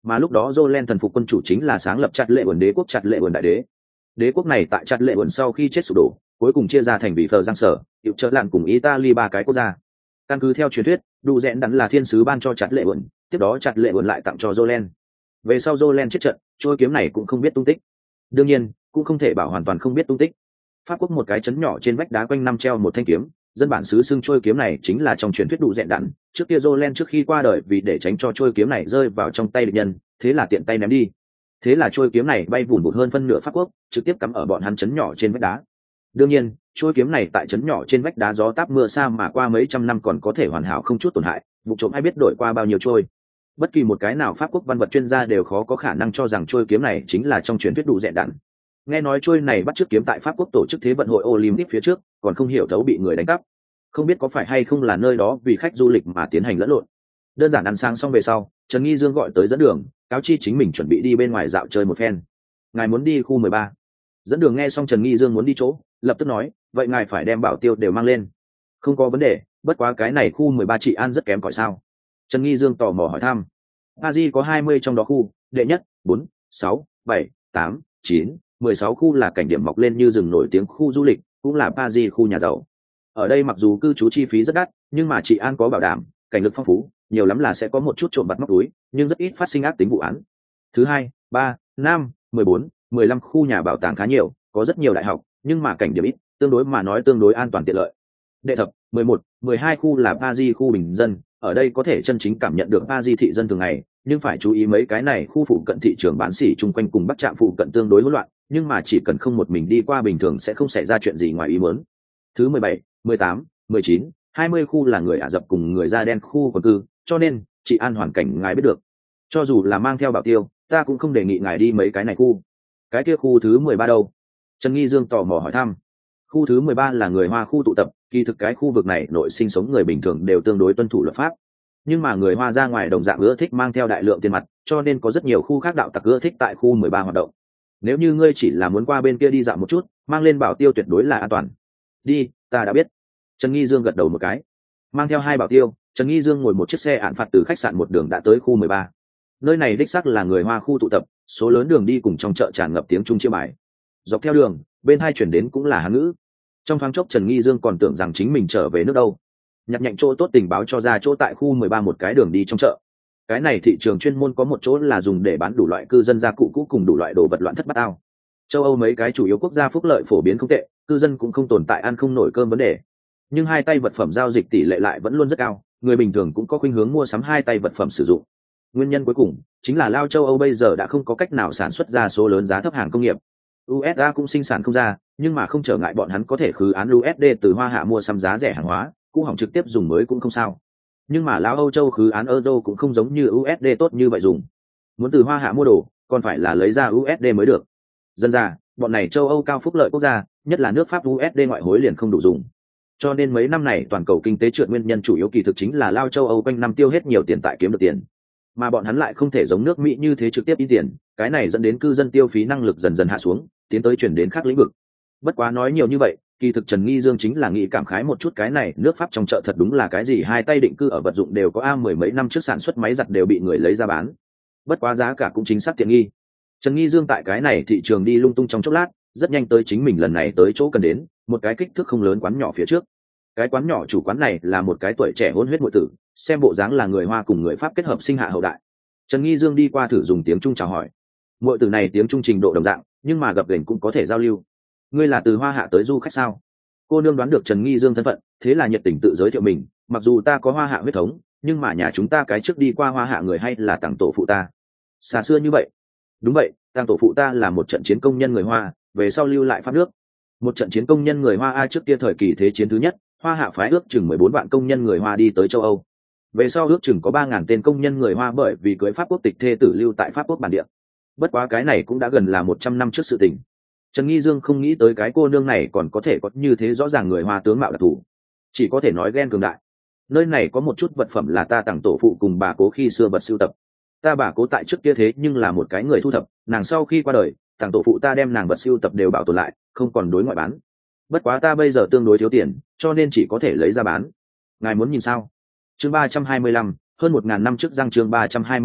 Mà lúc đó Jolen thần phục quân chủ chính là sáng lập chặt lệ quần đế quốc chặt lệ quần đại đế. Đế quốc này tại chặt lệ quần sau khi chết sụp đổ, cuối cùng chia ra thành vị phờ giang sở, hiệu trợ lạn cùng Italy ba cái quốc gia. Căn cứ theo truyền thuyết, đủ rẽn đắn là thiên sứ ban cho chặt lệ quần, tiếp đó chặt lệ quần lại tặng cho Jolen. Về sau Jolen chết trận, trôi kiếm này cũng không biết tung tích. Đương nhiên, cũng không thể bảo hoàn toàn không biết tung tích. Pháp quốc một cái trấn nhỏ trên vách đá quanh năm treo một thanh kiếm, dân bản xứ xưng trôi kiếm này chính là trong truyền thuyết đủ rẽn đắn. Trước kia Jolen trước khi qua đời vì để tránh cho trôi kiếm này rơi vào trong tay địch nhân, thế là tiện tay ném đi. Thế là trôi kiếm này bay vụn vụt hơn phân nửa Pháp quốc, trực tiếp cắm ở bọn hắn trấn nhỏ trên vách đá. Đương nhiên, trôi kiếm này tại trấn nhỏ trên vách đá gió táp mưa sa mà qua mấy trăm năm còn có thể hoàn hảo không chút tổn hại, vụ trộm ai biết đổi qua bao nhiêu trôi. Bất kỳ một cái nào Pháp quốc văn vật chuyên gia đều khó có khả năng cho rằng trôi kiếm này chính là trong truyền thuyết đủ rẽn đắn. Nghe nói trôi này bắt chước kiếm tại Pháp quốc tổ chức thế vận hội Olympic phía trước, còn không hiểu thấu bị người đánh cắp. Không biết có phải hay không là nơi đó vì khách du lịch mà tiến hành lẫn lộn. Đơn giản ăn sáng xong về sau, Trần Nghi Dương gọi tới dẫn đường, cáo chi chính mình chuẩn bị đi bên ngoài dạo chơi một phen. Ngài muốn đi khu mười ba. Dẫn đường nghe xong Trần Nghi Dương muốn đi chỗ, lập tức nói, vậy ngài phải đem bảo tiêu đều mang lên. Không có vấn đề, bất quá cái này khu mười ba trị an rất kém cỏi sao? Trần Nghi Dương tò mò hỏi thăm. Paris có hai mươi trong đó khu, đệ nhất, bốn, sáu, bảy, tám, chín, mười sáu khu là cảnh điểm mọc lên như rừng nổi tiếng khu du lịch, cũng là Paris khu nhà giàu. Ở đây mặc dù cư trú chi phí rất đắt, nhưng mà trị an có bảo đảm, cảnh lực phong phú, nhiều lắm là sẽ có một chút trộm vặt móc túi, nhưng rất ít phát sinh ác tính vụ án. Thứ hai, ba, năm, mười bốn, mười lăm khu nhà bảo tàng khá nhiều, có rất nhiều đại học, nhưng mà cảnh điểm ít, tương đối mà nói tương đối an toàn tiện lợi. Đệ thập, mười một, mười hai khu là Paris khu bình dân, ở đây có thể chân chính cảm nhận được Paris thị dân thường ngày, nhưng phải chú ý mấy cái này khu phụ cận thị trường bán sỉ chung quanh cùng Bắc trạm phụ cận tương đối hỗn loạn, nhưng mà chỉ cần không một mình đi qua bình thường sẽ không xảy ra chuyện gì ngoài ý muốn. Thứ mười bảy, mười tám, mười chín, hai mươi khu là người Ả Rập cùng người da đen khu quần cư, cho nên chị an hoàn cảnh ngài biết được. Cho dù là mang theo bảo tiêu, ta cũng không đề nghị ngài đi mấy cái này khu. Cái kia khu thứ mười ba đâu? Trần Nghi Dương tò mò hỏi thăm. Khu thứ mười ba là người Hoa khu tụ tập, kỳ thực cái khu vực này nội sinh sống người bình thường đều tương đối tuân thủ luật pháp. Nhưng mà người Hoa ra ngoài đồng dạng ưa thích mang theo đại lượng tiền mặt, cho nên có rất nhiều khu khác đạo tặc ưa thích tại khu mười ba hoạt động. Nếu như ngươi chỉ là muốn qua bên kia đi dạo một chút, mang lên bảo tiêu tuyệt đối là an toàn. Đi, ta đã biết. Trần Nghi Dương gật đầu một cái. Mang theo hai bảo tiêu, Trần Nghi Dương ngồi một chiếc xe án phạt từ khách sạn một đường đã tới khu mười ba. Nơi này đích xác là người Hoa khu tụ tập, số lớn đường đi cùng trong chợ tràn ngập tiếng Trung chia bài. Dọc theo đường, bên hai chuyển đến cũng là Hán ngữ. Trong thoáng chốc Trần Nghi Dương còn tưởng rằng chính mình trở về nước đâu. Nhặt nhạnh chỗ tốt tình báo cho ra chỗ tại khu mười ba một cái đường đi trong chợ. Cái này thị trường chuyên môn có một chỗ là dùng để bán đủ loại cư dân gia cụ cũ cùng đủ loại đồ vật loạn thất bát ao. Châu Âu mấy cái chủ yếu quốc gia phúc lợi phổ biến không tệ, cư dân cũng không tồn tại ăn không nổi cơm vấn đề. Nhưng hai tay vật phẩm giao dịch tỷ lệ lại vẫn luôn rất cao, người bình thường cũng có khuynh hướng mua sắm hai tay vật phẩm sử dụng. Nguyên nhân cuối cùng chính là Lao châu Âu bây giờ đã không có cách nào sản xuất ra số lớn giá thấp hàng công nghiệp. u ét a cũng sinh sản không ra, nhưng mà không trở ngại bọn hắn có thể khứ án u ét đê từ Hoa Hạ mua sắm giá rẻ hàng hóa, cũ hỏng trực tiếp dùng mới cũng không sao. Nhưng mà Lao Âu châu khứ án euro cũng không giống như u ét đê tốt như vậy dùng. Muốn từ Hoa Hạ mua đồ, còn phải là lấy ra u ét đê mới được. Dân ra, bọn này châu Âu cao phúc lợi quốc gia, nhất là nước Pháp u ét đê ngoại hối liền không đủ dùng. Cho nên mấy năm này toàn cầu kinh tế trượt nguyên nhân chủ yếu kỳ thực chính là Lao châu Âu quanh năm tiêu hết nhiều tiền tại kiếm được tiền. Mà bọn hắn lại không thể giống nước Mỹ như thế trực tiếp in tiền, cái này dẫn đến cư dân tiêu phí năng lực dần dần hạ xuống, tiến tới chuyển đến khác lĩnh vực. Bất quá nói nhiều như vậy, kỳ thực Trần Nghi Dương chính là nghĩ cảm khái một chút cái này, nước Pháp trong chợ thật đúng là cái gì hai tay định cư ở vật dụng đều có a mười mấy năm trước sản xuất máy giặt đều bị người lấy ra bán. Bất quá giá cả cũng chính xác tiện nghi. Trần Nghi Dương tại cái này thị trường đi lung tung trong chốc lát, rất nhanh tới chính mình lần này tới chỗ cần đến, một cái kích thước không lớn quán nhỏ phía trước. Cái quán nhỏ chủ quán này là một cái tuổi trẻ hôn huyết muội tử, xem bộ dáng là người Hoa cùng người Pháp kết hợp sinh hạ hậu đại. Trần Nghi Dương đi qua thử dùng tiếng Trung chào hỏi. Muội tử này tiếng Trung trình độ đồng dạng, nhưng mà gập ghềnh cũng có thể giao lưu. Ngươi là từ Hoa Hạ tới du khách sao? Cô nương đoán được Trần Nghi Dương thân phận, thế là nhiệt tình tự giới thiệu mình. Mặc dù ta có Hoa Hạ huyết thống, nhưng mà nhà chúng ta cái trước đi qua Hoa Hạ người hay là tàng tổ phụ ta. Xa xưa như vậy. Đúng vậy, tàng tổ phụ ta là một trận chiến công nhân người Hoa, về sau lưu lại Pháp nước. Một trận chiến công nhân người Hoa a trước kia thời kỳ thế chiến thứ nhất, Hoa Hạ phái ước chừng mười bốn vạn công nhân người Hoa đi tới châu Âu. Về sau ước chừng có ba ngàn tên công nhân người Hoa bởi vì cưới Pháp quốc tịch thê tử lưu tại Pháp quốc bản địa. Bất quá cái này cũng đã gần là một trăm năm trước sự tình. Trần Nghi Dương không nghĩ tới cái cô nương này còn có thể có như thế rõ ràng người Hoa tướng mạo đặc thù, chỉ có thể nói ghen cường đại. Nơi này có một chút vật phẩm là ta tặng tổ phụ cùng bà cố khi xưa vật sưu tập. Ta bà cố tại trước kia thế nhưng là một cái người thu thập, nàng sau khi qua đời, tặng tổ phụ ta đem nàng vật sưu tập đều bảo tồn lại, không còn đối ngoại bán. Bất quá ta bây giờ tương đối thiếu tiền, cho nên chỉ có thể lấy ra bán. Ngài muốn nhìn sao? Chương ba trăm hai mươi lăm, hơn một ngàn năm trước răng chương ba trăm hai mươi lăm,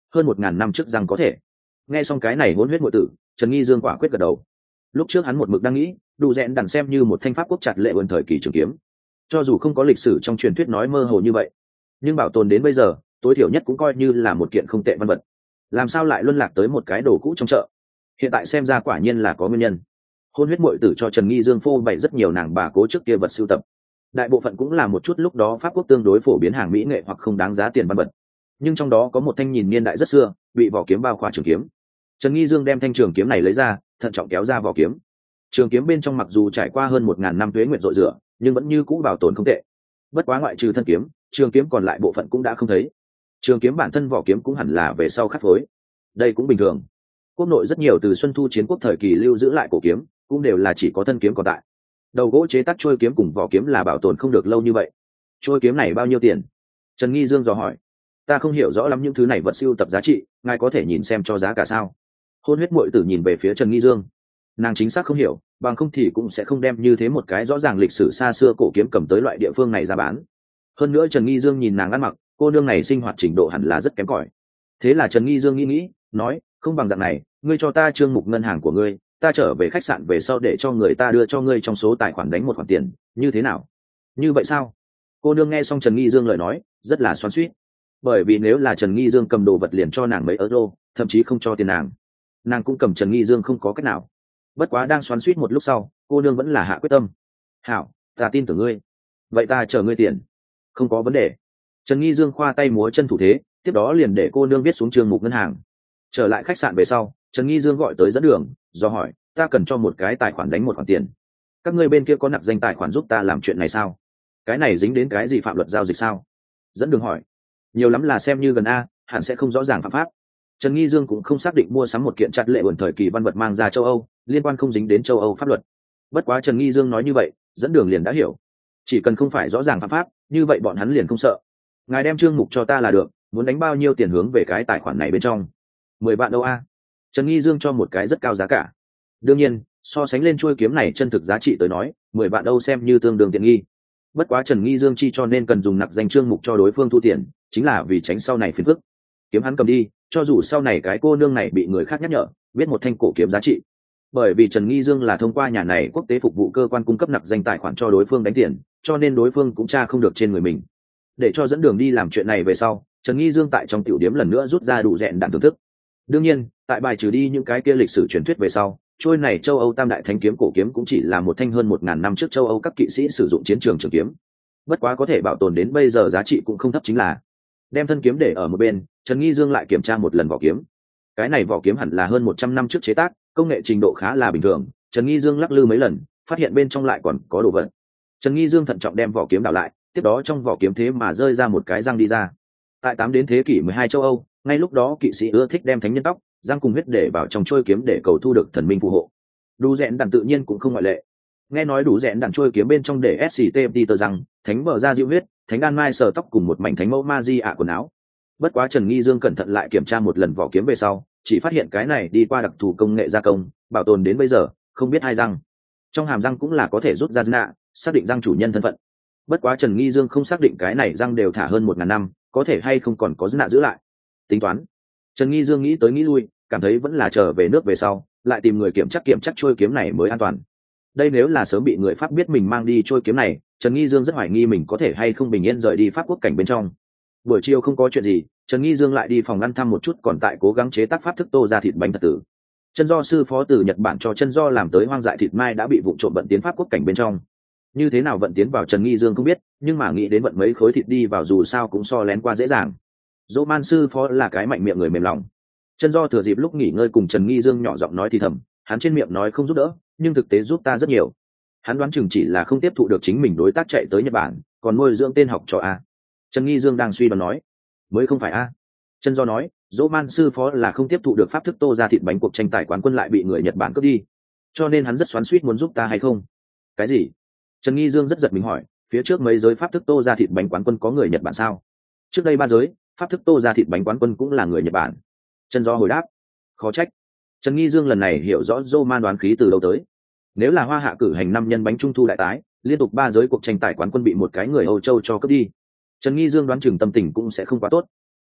hơn một ngàn năm trước rằng có thể. Nghe xong cái này hỗn huyết muội tử, Trần Nghi Dương quả quyết gật đầu. Lúc trước hắn một mực đang nghĩ, đủ rẽn đàn xem như một thanh pháp quốc chặt lệ ẩn thời kỳ trường kiếm, cho dù không có lịch sử trong truyền thuyết nói mơ hồ như vậy, nhưng bảo tồn đến bây giờ tối thiểu nhất cũng coi như là một kiện không tệ văn vật. Làm sao lại luân lạc tới một cái đồ cũ trong chợ? Hiện tại xem ra quả nhiên là có nguyên nhân. Hôn huyết muội tử cho Trần Nghi Dương phô bày rất nhiều nàng bà cố trước kia vật sưu tập, đại bộ phận cũng là một chút lúc đó pháp quốc tương đối phổ biến hàng mỹ nghệ hoặc không đáng giá tiền văn vật, nhưng trong đó có một thanh nhìn niên đại rất xưa, bị vỏ kiếm bao khỏa trường kiếm. Trần Nghi Dương đem thanh trường kiếm này lấy ra, thận trọng kéo ra vỏ kiếm. Trường kiếm bên trong mặc dù trải qua hơn một ngàn năm tuế nguyệt rội rửa, nhưng vẫn như cũ bảo tồn không tệ. Bất quá ngoại trừ thân kiếm, trường kiếm còn lại bộ phận cũng đã không thấy. Trường kiếm bản thân vỏ kiếm cũng hẳn là về sau khắc phối. Đây cũng bình thường. Quốc nội rất nhiều từ Xuân Thu chiến quốc thời kỳ lưu giữ lại cổ kiếm, cũng đều là chỉ có thân kiếm còn tại. Đầu gỗ chế tác trôi kiếm cùng vỏ kiếm là bảo tồn không được lâu như vậy. Trôi kiếm này bao nhiêu tiền? Trần Nghi Dương dò hỏi. Ta không hiểu rõ lắm những thứ này vật sưu tập giá trị, ngài có thể nhìn xem cho giá cả sao? Hôn huyết muội tử nhìn về phía Trần Nghi Dương. Nàng chính xác không hiểu, bằng không thì cũng sẽ không đem như thế một cái rõ ràng lịch sử xa xưa cổ kiếm cầm tới loại địa phương này ra bán. Hơn nữa Trần Nghi Dương nhìn nàng ăn mặc, cô nương này sinh hoạt trình độ hẳn là rất kém cỏi. Thế là Trần Nghi Dương nghĩ nghĩ, nói, không bằng dạng này, ngươi cho ta trương mục ngân hàng của ngươi, ta trở về khách sạn về sau để cho người ta đưa cho ngươi trong số tài khoản đánh một khoản tiền, như thế nào? Như vậy sao? Cô nương nghe xong Trần Nghi Dương lời nói, rất là xoắn xuýt. Bởi vì nếu là Trần Nghi Dương cầm đồ vật liền cho nàng mấy euro, thậm chí không cho tiền nàng, nàng cũng cầm Trần Nghi Dương không có cách nào. Bất quá đang xoắn xuýt một lúc sau, cô nương vẫn là hạ quyết tâm. Hảo, ta tin tưởng ngươi. Vậy ta chờ ngươi tiền. Không có vấn đề. Trần Nghi Dương khoa tay múa chân thủ thế, tiếp đó liền để cô nương viết xuống chương mục ngân hàng. Trở lại khách sạn về sau, Trần Nghi Dương gọi tới dẫn đường, do hỏi, ta cần cho một cái tài khoản đánh một khoản tiền. Các ngươi bên kia có nặc danh tài khoản giúp ta làm chuyện này sao? Cái này dính đến cái gì phạm luật giao dịch sao? Dẫn đường hỏi. Nhiều lắm là xem như gần a, hẳn sẽ không rõ ràng phạm pháp. Trần Nghi Dương cũng không xác định mua sắm một kiện chặt lệ ẩn thời kỳ văn vật mang ra châu Âu, liên quan không dính đến châu Âu pháp luật. Bất quá Trần Nghi Dương nói như vậy, dẫn đường liền đã hiểu. Chỉ cần không phải rõ ràng phạm pháp, như vậy bọn hắn liền không sợ. Ngài đem chương mục cho ta là được, muốn đánh bao nhiêu tiền hướng về cái tài khoản này bên trong? Mười vạn đâu a? Trần Nghi Dương cho một cái rất cao giá cả. Đương nhiên, so sánh lên chuôi kiếm này chân thực giá trị tới nói, mười vạn đâu xem như tương đương tiện nghi. Bất quá Trần Nghi Dương chi cho nên cần dùng nặc danh chương mục cho đối phương thu tiền, chính là vì tránh sau này phiền phức. Kiếm hắn cầm đi, cho dù sau này cái cô nương này bị người khác nhắc nhở, biết một thanh cổ kiếm giá trị. Bởi vì Trần Nghi Dương là thông qua nhà này quốc tế phục vụ cơ quan cung cấp nặc danh tài khoản cho đối phương đánh tiền, cho nên đối phương cũng tra không được trên người mình. Để cho dẫn đường đi làm chuyện này về sau, Trần Nghi Dương tại trong tiểu điếm lần nữa rút ra đủ rẹn đạn thưởng thức. Đương nhiên, tại bài trừ đi những cái kia lịch sử truyền thuyết về sau, trôi này châu Âu tam đại thánh kiếm cổ kiếm cũng chỉ là một thanh hơn một ngàn năm trước châu Âu các kỵ sĩ sử dụng chiến trường trường kiếm. Bất quá có thể bảo tồn đến bây giờ giá trị cũng không thấp, chính là đem thân kiếm để ở một bên. Trần Nghi Dương lại kiểm tra một lần vỏ kiếm. Cái này vỏ kiếm hẳn là hơn một trăm năm trước chế tác, công nghệ trình độ khá là bình thường. Trần Nghi Dương lắc lư mấy lần, phát hiện bên trong lại còn có đồ vật. Trần Nghi Dương thận trọng đem vỏ kiếm đảo lại, tiếp đó trong vỏ kiếm thế mà rơi ra một cái răng đi ra. Tại tám đến thế kỷ mười hai châu Âu, ngay lúc đó kỵ sĩ ưa thích đem thánh nhân tóc, răng cùng huyết để vào trong trôi kiếm để cầu thu được thần minh phù hộ. Đủ rẽn đàn tự nhiên cũng không ngoại lệ. Nghe nói đủ rẽn đàn trôi kiếm bên trong để ét xê tê tơ răng, thánh bờ ra diệu huyết, thánh đan mai sờ tóc cùng một mảnh thánh mẫu ma di ạ quần áo. Bất quá Trần Nghi Dương cẩn thận lại kiểm tra một lần vỏ kiếm về sau, chỉ phát hiện cái này đi qua đặc thù công nghệ gia công, bảo tồn đến bây giờ không biết hai răng. Trong hàm răng cũng là có thể rút ra nạ, xác định răng chủ nhân thân phận. Bất quá Trần Nghi Dương không xác định cái này răng đều thả hơn một ngàn năm, có thể hay không còn có nạ giữ lại. Tính toán. Trần Nghi Dương nghĩ tới nghĩ lui, cảm thấy vẫn là trở về nước về sau, lại tìm người kiểm chắc kiểm chắc trôi kiếm này mới an toàn. Đây nếu là sớm bị người Pháp biết mình mang đi trôi kiếm này, Trần Nghi Dương rất hoài nghi mình có thể hay không bình yên rời đi Pháp quốc cảnh bên trong. Buổi chiều không có chuyện gì, Trần Nghi Dương lại đi phòng ăn thăm một chút, còn tại cố gắng chế tác pháp thức tô ra thịt bánh thật tử. Chân do sư phó từ Nhật Bản cho chân do làm tới hoang dại thịt mai đã bị vụ trộm vận tiến Pháp quốc cảnh bên trong. Như thế nào vận tiến vào Trần Nghi Dương không biết, nhưng mà nghĩ đến vận mấy khối thịt đi vào dù sao cũng so lén qua dễ dàng. Dỗ man sư phó là cái mạnh miệng người mềm lòng. Chân do thừa dịp lúc nghỉ ngơi cùng Trần Nghi Dương nhỏ giọng nói thì thầm, hắn trên miệng nói không giúp đỡ, nhưng thực tế giúp ta rất nhiều. Hắn đoán chừng chỉ là không tiếp thụ được chính mình đối tác chạy tới Nhật Bản, còn nuôi dưỡng tên học trò a. Trần Nghi Dương đang suy đoán nói, mới không phải a. Chân do nói, dỗ man sư phó là không tiếp thụ được pháp thức tô ra thịt bánh cuộc tranh tài quán quân lại bị người Nhật Bản cướp đi, cho nên hắn rất xoắn xuýt muốn giúp ta hay không. Cái gì? Trần Nghi Dương rất giật mình hỏi, phía trước mấy giới pháp thức tô ra thịt bánh quán quân có người Nhật Bản sao? Trước đây ba giới pháp thức tô ra thịt bánh quán quân cũng là người Nhật Bản. Chân do hồi đáp, khó trách. Trần Nghi Dương lần này hiểu rõ dô man đoán khí từ đâu tới. Nếu là Hoa Hạ cử hành năm nhân bánh trung thu đại tái, liên tục ba giới cuộc tranh tài quán quân bị một cái người Âu Châu cho cướp đi, Trần Nghi Dương đoán chừng tâm tình cũng sẽ không quá tốt.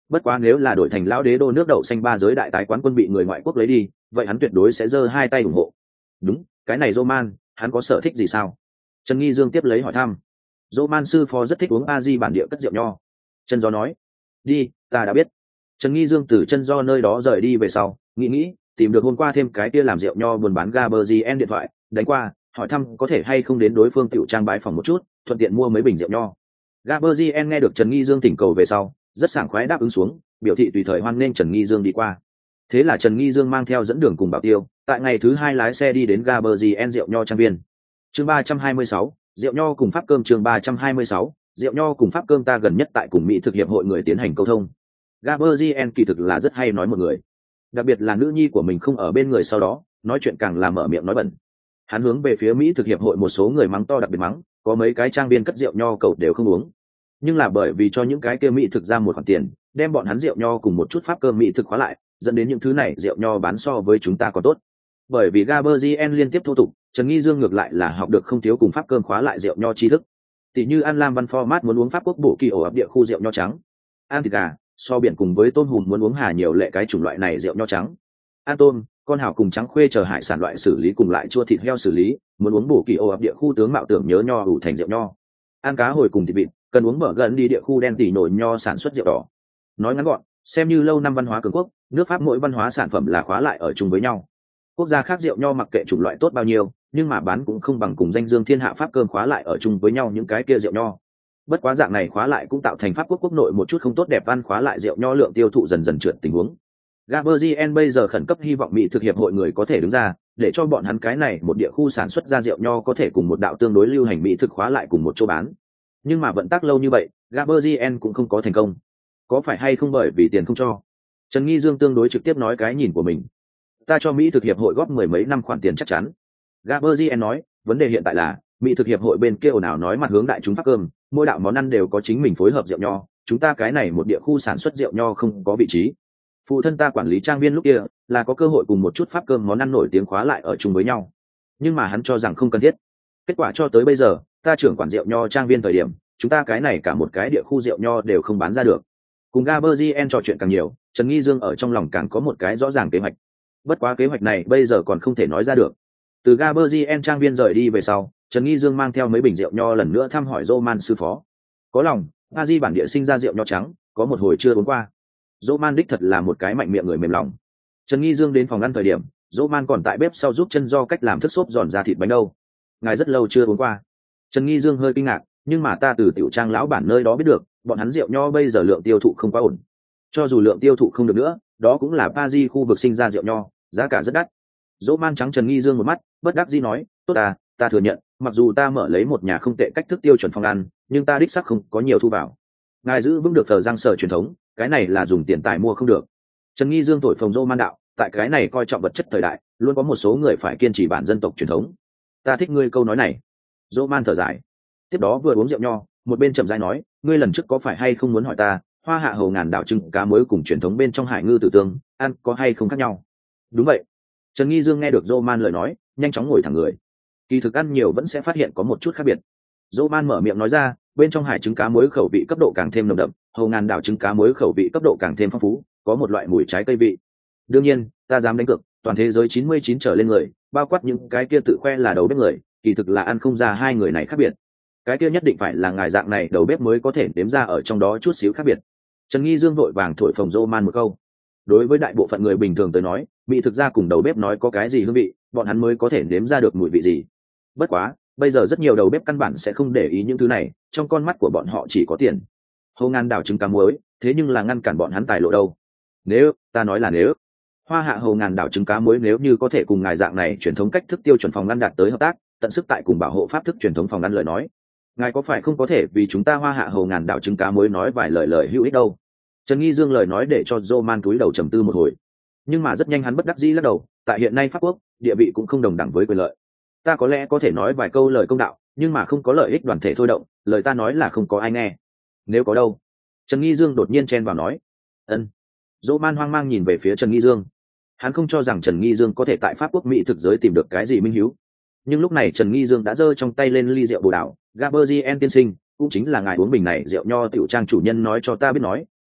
Bất quá nếu là đổi thành lão đế đô nước đậu xanh ba giới đại tái quán quân bị người ngoại quốc lấy đi, vậy hắn tuyệt đối sẽ giơ hai tay ủng hộ. Đúng, cái này Roman, hắn có sở thích gì sao? Trần Nghi Dương tiếp lấy hỏi thăm. Roman sư phó rất thích uống a di bản địa cất rượu nho. Trần Do nói. Đi, ta đã biết. Trần Nghi Dương từ Chân Do nơi đó rời đi về sau, nghĩ nghĩ, tìm được hôm qua thêm cái kia làm rượu nho buôn bán Gaberzien điện thoại, đánh qua, hỏi thăm có thể hay không đến đối phương tiểu trang bái phòng một chút, thuận tiện mua mấy bình rượu nho. Gaberzien nghe được Trần Nghi Dương thỉnh cầu về sau, rất sảng khoái đáp ứng xuống, biểu thị tùy thời hoan nghênh Trần Nghi Dương đi qua. Thế là Trần Nghi Dương mang theo dẫn đường cùng Bảo Tiêu, tại ngày thứ hai lái xe đi đến Gaberzien rượu nho trang viên. Chương ba trăm hai mươi sáu, rượu nho cùng pháp cơm. Chương ba trăm hai mươi sáu, rượu nho cùng pháp cơm. Ta gần nhất tại cùng Mỹ thực hiệp hội người tiến hành câu thông. Gaberzien kỳ thực là rất hay nói một người, đặc biệt là nữ nhi của mình không ở bên người, sau đó nói chuyện càng là mở miệng nói bẩn. Hắn hướng về phía Mỹ thực hiệp hội một số người mắng to, đặc biệt mắng, có mấy cái trang viên cất rượu nho cầu đều không uống. Nhưng là bởi vì cho những cái kia Mỹ thực ra một khoản tiền, đem bọn hắn rượu nho cùng một chút pháp cơm Mỹ thực khóa lại, dẫn đến những thứ này rượu nho bán so với chúng ta còn tốt. Bởi vì Gaberzien liên tiếp thô tục, Trần Nghi Dương ngược lại là học được không thiếu cùng pháp cơm khóa lại rượu nho tri thức. Tỷ như An Lam Văn Format muốn uống pháp quốc bổ kỳ ổ ập địa khu rượu nho trắng, An thịt gà, so biển cùng với tôm hùm muốn uống Hà nhiều lệ cái chủng loại này rượu nho trắng, An tôm, con hào cùng trắng khuê chờ hải sản loại xử lý cùng lại chua thịt heo xử lý, muốn uống bổ kỳ ổ ập địa khu tướng mạo tưởng nhớ nho ủ thành rượu nho, An cá hồi cùng thịt vịt, cần uống mở gần đi địa khu đen tỉ nổi nho sản xuất rượu đỏ. Nói ngắn gọn, xem như lâu năm văn hóa cường quốc, nước Pháp mỗi văn hóa sản phẩm là khóa lại ở chung với nhau. Quốc gia khác rượu nho mặc kệ chủng loại tốt bao nhiêu, nhưng mà bán cũng không bằng cùng danh dương thiên hạ Pháp cơm khóa lại ở chung với nhau những cái kia rượu nho. Bất quá dạng này khóa lại cũng tạo thành Pháp quốc quốc nội một chút không tốt đẹp, ăn khóa lại rượu nho lượng tiêu thụ dần dần trượt tình huống. Gaberzien bây giờ khẩn cấp hy vọng Mỹ thực hiệp hội người có thể đứng ra, để cho bọn hắn cái này một địa khu sản xuất ra rượu nho có thể cùng một đạo tương đối lưu hành Mỹ thực khóa lại cùng một chỗ bán. Nhưng mà vận tác lâu như vậy, Gaberzien cũng không có thành công. Có phải hay không bởi vì tiền không cho? Trần Nghi Dương tương đối trực tiếp nói cái nhìn của mình. Ta cho Mỹ thực hiệp hội góp mười mấy năm khoản tiền chắc chắn. Gaberzien nói, vấn đề hiện tại là Mỹ thực hiệp hội bên kia ồn ào nói mặt hướng đại chúng pháp cơm, mỗi đạo món ăn đều có chính mình phối hợp rượu nho, chúng ta cái này một địa khu sản xuất rượu nho không có vị trí. Phụ thân ta quản lý trang viên lúc kia là có cơ hội cùng một chút pháp cơm món ăn nổi tiếng khóa lại ở chung với nhau, nhưng mà hắn cho rằng không cần thiết. Kết quả cho tới bây giờ, ta trưởng quản rượu nho trang viên thời điểm, chúng ta cái này cả một cái địa khu rượu nho đều không bán ra được. Cùng Gaberzien trò chuyện càng nhiều, Trần Nghi Dương ở trong lòng càng có một cái rõ ràng kế hoạch. Bất quá kế hoạch này bây giờ còn không thể nói ra được. Từ Gaberzien trang viên rời đi về sau, Trần Nghi Dương mang theo mấy bình rượu nho lần nữa thăm hỏi Roman sư phó. Có lòng, a di bản địa sinh ra rượu nho trắng, có một hồi chưa uống qua. Roman đích thật là một cái mạnh miệng người mềm lòng. Trần Nghi Dương đến phòng ăn thời điểm, Roman còn tại bếp sau giúp Chân Do cách làm thức xốp giòn ra thịt bánh đâu. Ngài rất lâu chưa uống qua. Trần Nghi Dương hơi kinh ngạc, nhưng mà ta từ tiểu trang lão bản nơi đó biết được, bọn hắn rượu nho bây giờ lượng tiêu thụ không quá ổn. Cho dù lượng tiêu thụ không được nữa, đó cũng là Paris khu vực sinh ra rượu nho, giá cả rất đắt. Roman trắng Trần Nghi Dương một mắt, bất đắc dĩ nói, tốt à, ta thừa nhận, mặc dù ta mở lấy một nhà không tệ cách thức tiêu chuẩn phòng ăn, nhưng ta đích xác không có nhiều thu vào. Ngài giữ vững được thờ giang sở truyền thống, cái này là dùng tiền tài mua không được. Trần Nghi Dương thổi phồng Roman đạo, tại cái này coi trọng vật chất thời đại, luôn có một số người phải kiên trì bản dân tộc truyền thống. Ta thích ngươi câu nói này. Roman thở dài. Tiếp đó vừa uống rượu nho, một bên chậm rãi nói, ngươi lần trước có phải hay không muốn hỏi ta, hoa hạ hầu ngàn đảo trứng cá muối cùng truyền thống bên trong hải ngư tử tương, ăn có hay không khác nhau? Đúng vậy. Trần Nghi Dương nghe được Roman lời nói, nhanh chóng ngồi thẳng người. Kỳ thực ăn nhiều vẫn sẽ phát hiện có một chút khác biệt. Roman mở miệng nói ra, bên trong hải trứng cá muối khẩu vị cấp độ càng thêm nồng đậm, hầu ngàn đảo trứng cá muối khẩu vị cấp độ càng thêm phong phú, có một loại mùi trái cây vị. Đương nhiên, ta dám đánh cược, toàn thế giới chín mươi chín trở lên người, bao quát những cái kia tự khoe là đầu bếp người, kỳ thực là ăn không ra hai người này khác biệt. Cái kia nhất định phải là ngài dạng này đầu bếp mới có thể đếm ra ở trong đó chút xíu khác biệt. Trần Nghi Dương vội vàng thổi phồng Roman một câu. Đối với đại bộ phận người bình thường tới nói, bị thực ra cùng đầu bếp nói có cái gì hương vị, bọn hắn mới có thể nếm ra được mùi vị gì. Bất quá, bây giờ rất nhiều đầu bếp căn bản sẽ không để ý những thứ này, trong con mắt của bọn họ chỉ có tiền. Hồ ngàn đảo trứng cá muối, thế nhưng là ngăn cản bọn hắn tài lộ đâu. Nếu, ta nói là nếu, hoa hạ hồ ngàn đảo trứng cá muối nếu như có thể cùng ngài dạng này truyền thống cách thức tiêu chuẩn phòng ngăn đạt tới hợp tác, tận sức tại cùng bảo hộ pháp thức truyền thống phòng ngăn lời nói, ngài có phải không có thể vì chúng ta hoa hạ hồ ngàn đảo trứng cá muối nói vài lời lời hữu ích đâu. Trần Nghi Dương lời nói để cho Roman túi đầu trầm tư một hồi, nhưng mà rất nhanh hắn bất đắc dĩ lắc đầu, tại hiện nay pháp quốc địa vị cũng không đồng đẳng với quyền lợi. Ta có lẽ có thể nói vài câu lời công đạo, nhưng mà không có lợi ích đoàn thể thôi động, lời ta nói là không có ai nghe. Nếu có đâu? Trần Nghi Dương đột nhiên chen vào nói. Ân. Roman hoang mang nhìn về phía Trần Nghi Dương. Hắn không cho rằng Trần Nghi Dương có thể tại pháp quốc mỹ thực giới tìm được cái gì minh hiếu. Nhưng lúc này Trần Nghi Dương đã giơ trong tay lên ly rượu bồ đào, Gaberzien tiên sinh, cũng chính là ngài uống bình này rượu nho tiểu trang chủ nhân nói cho ta biết nói,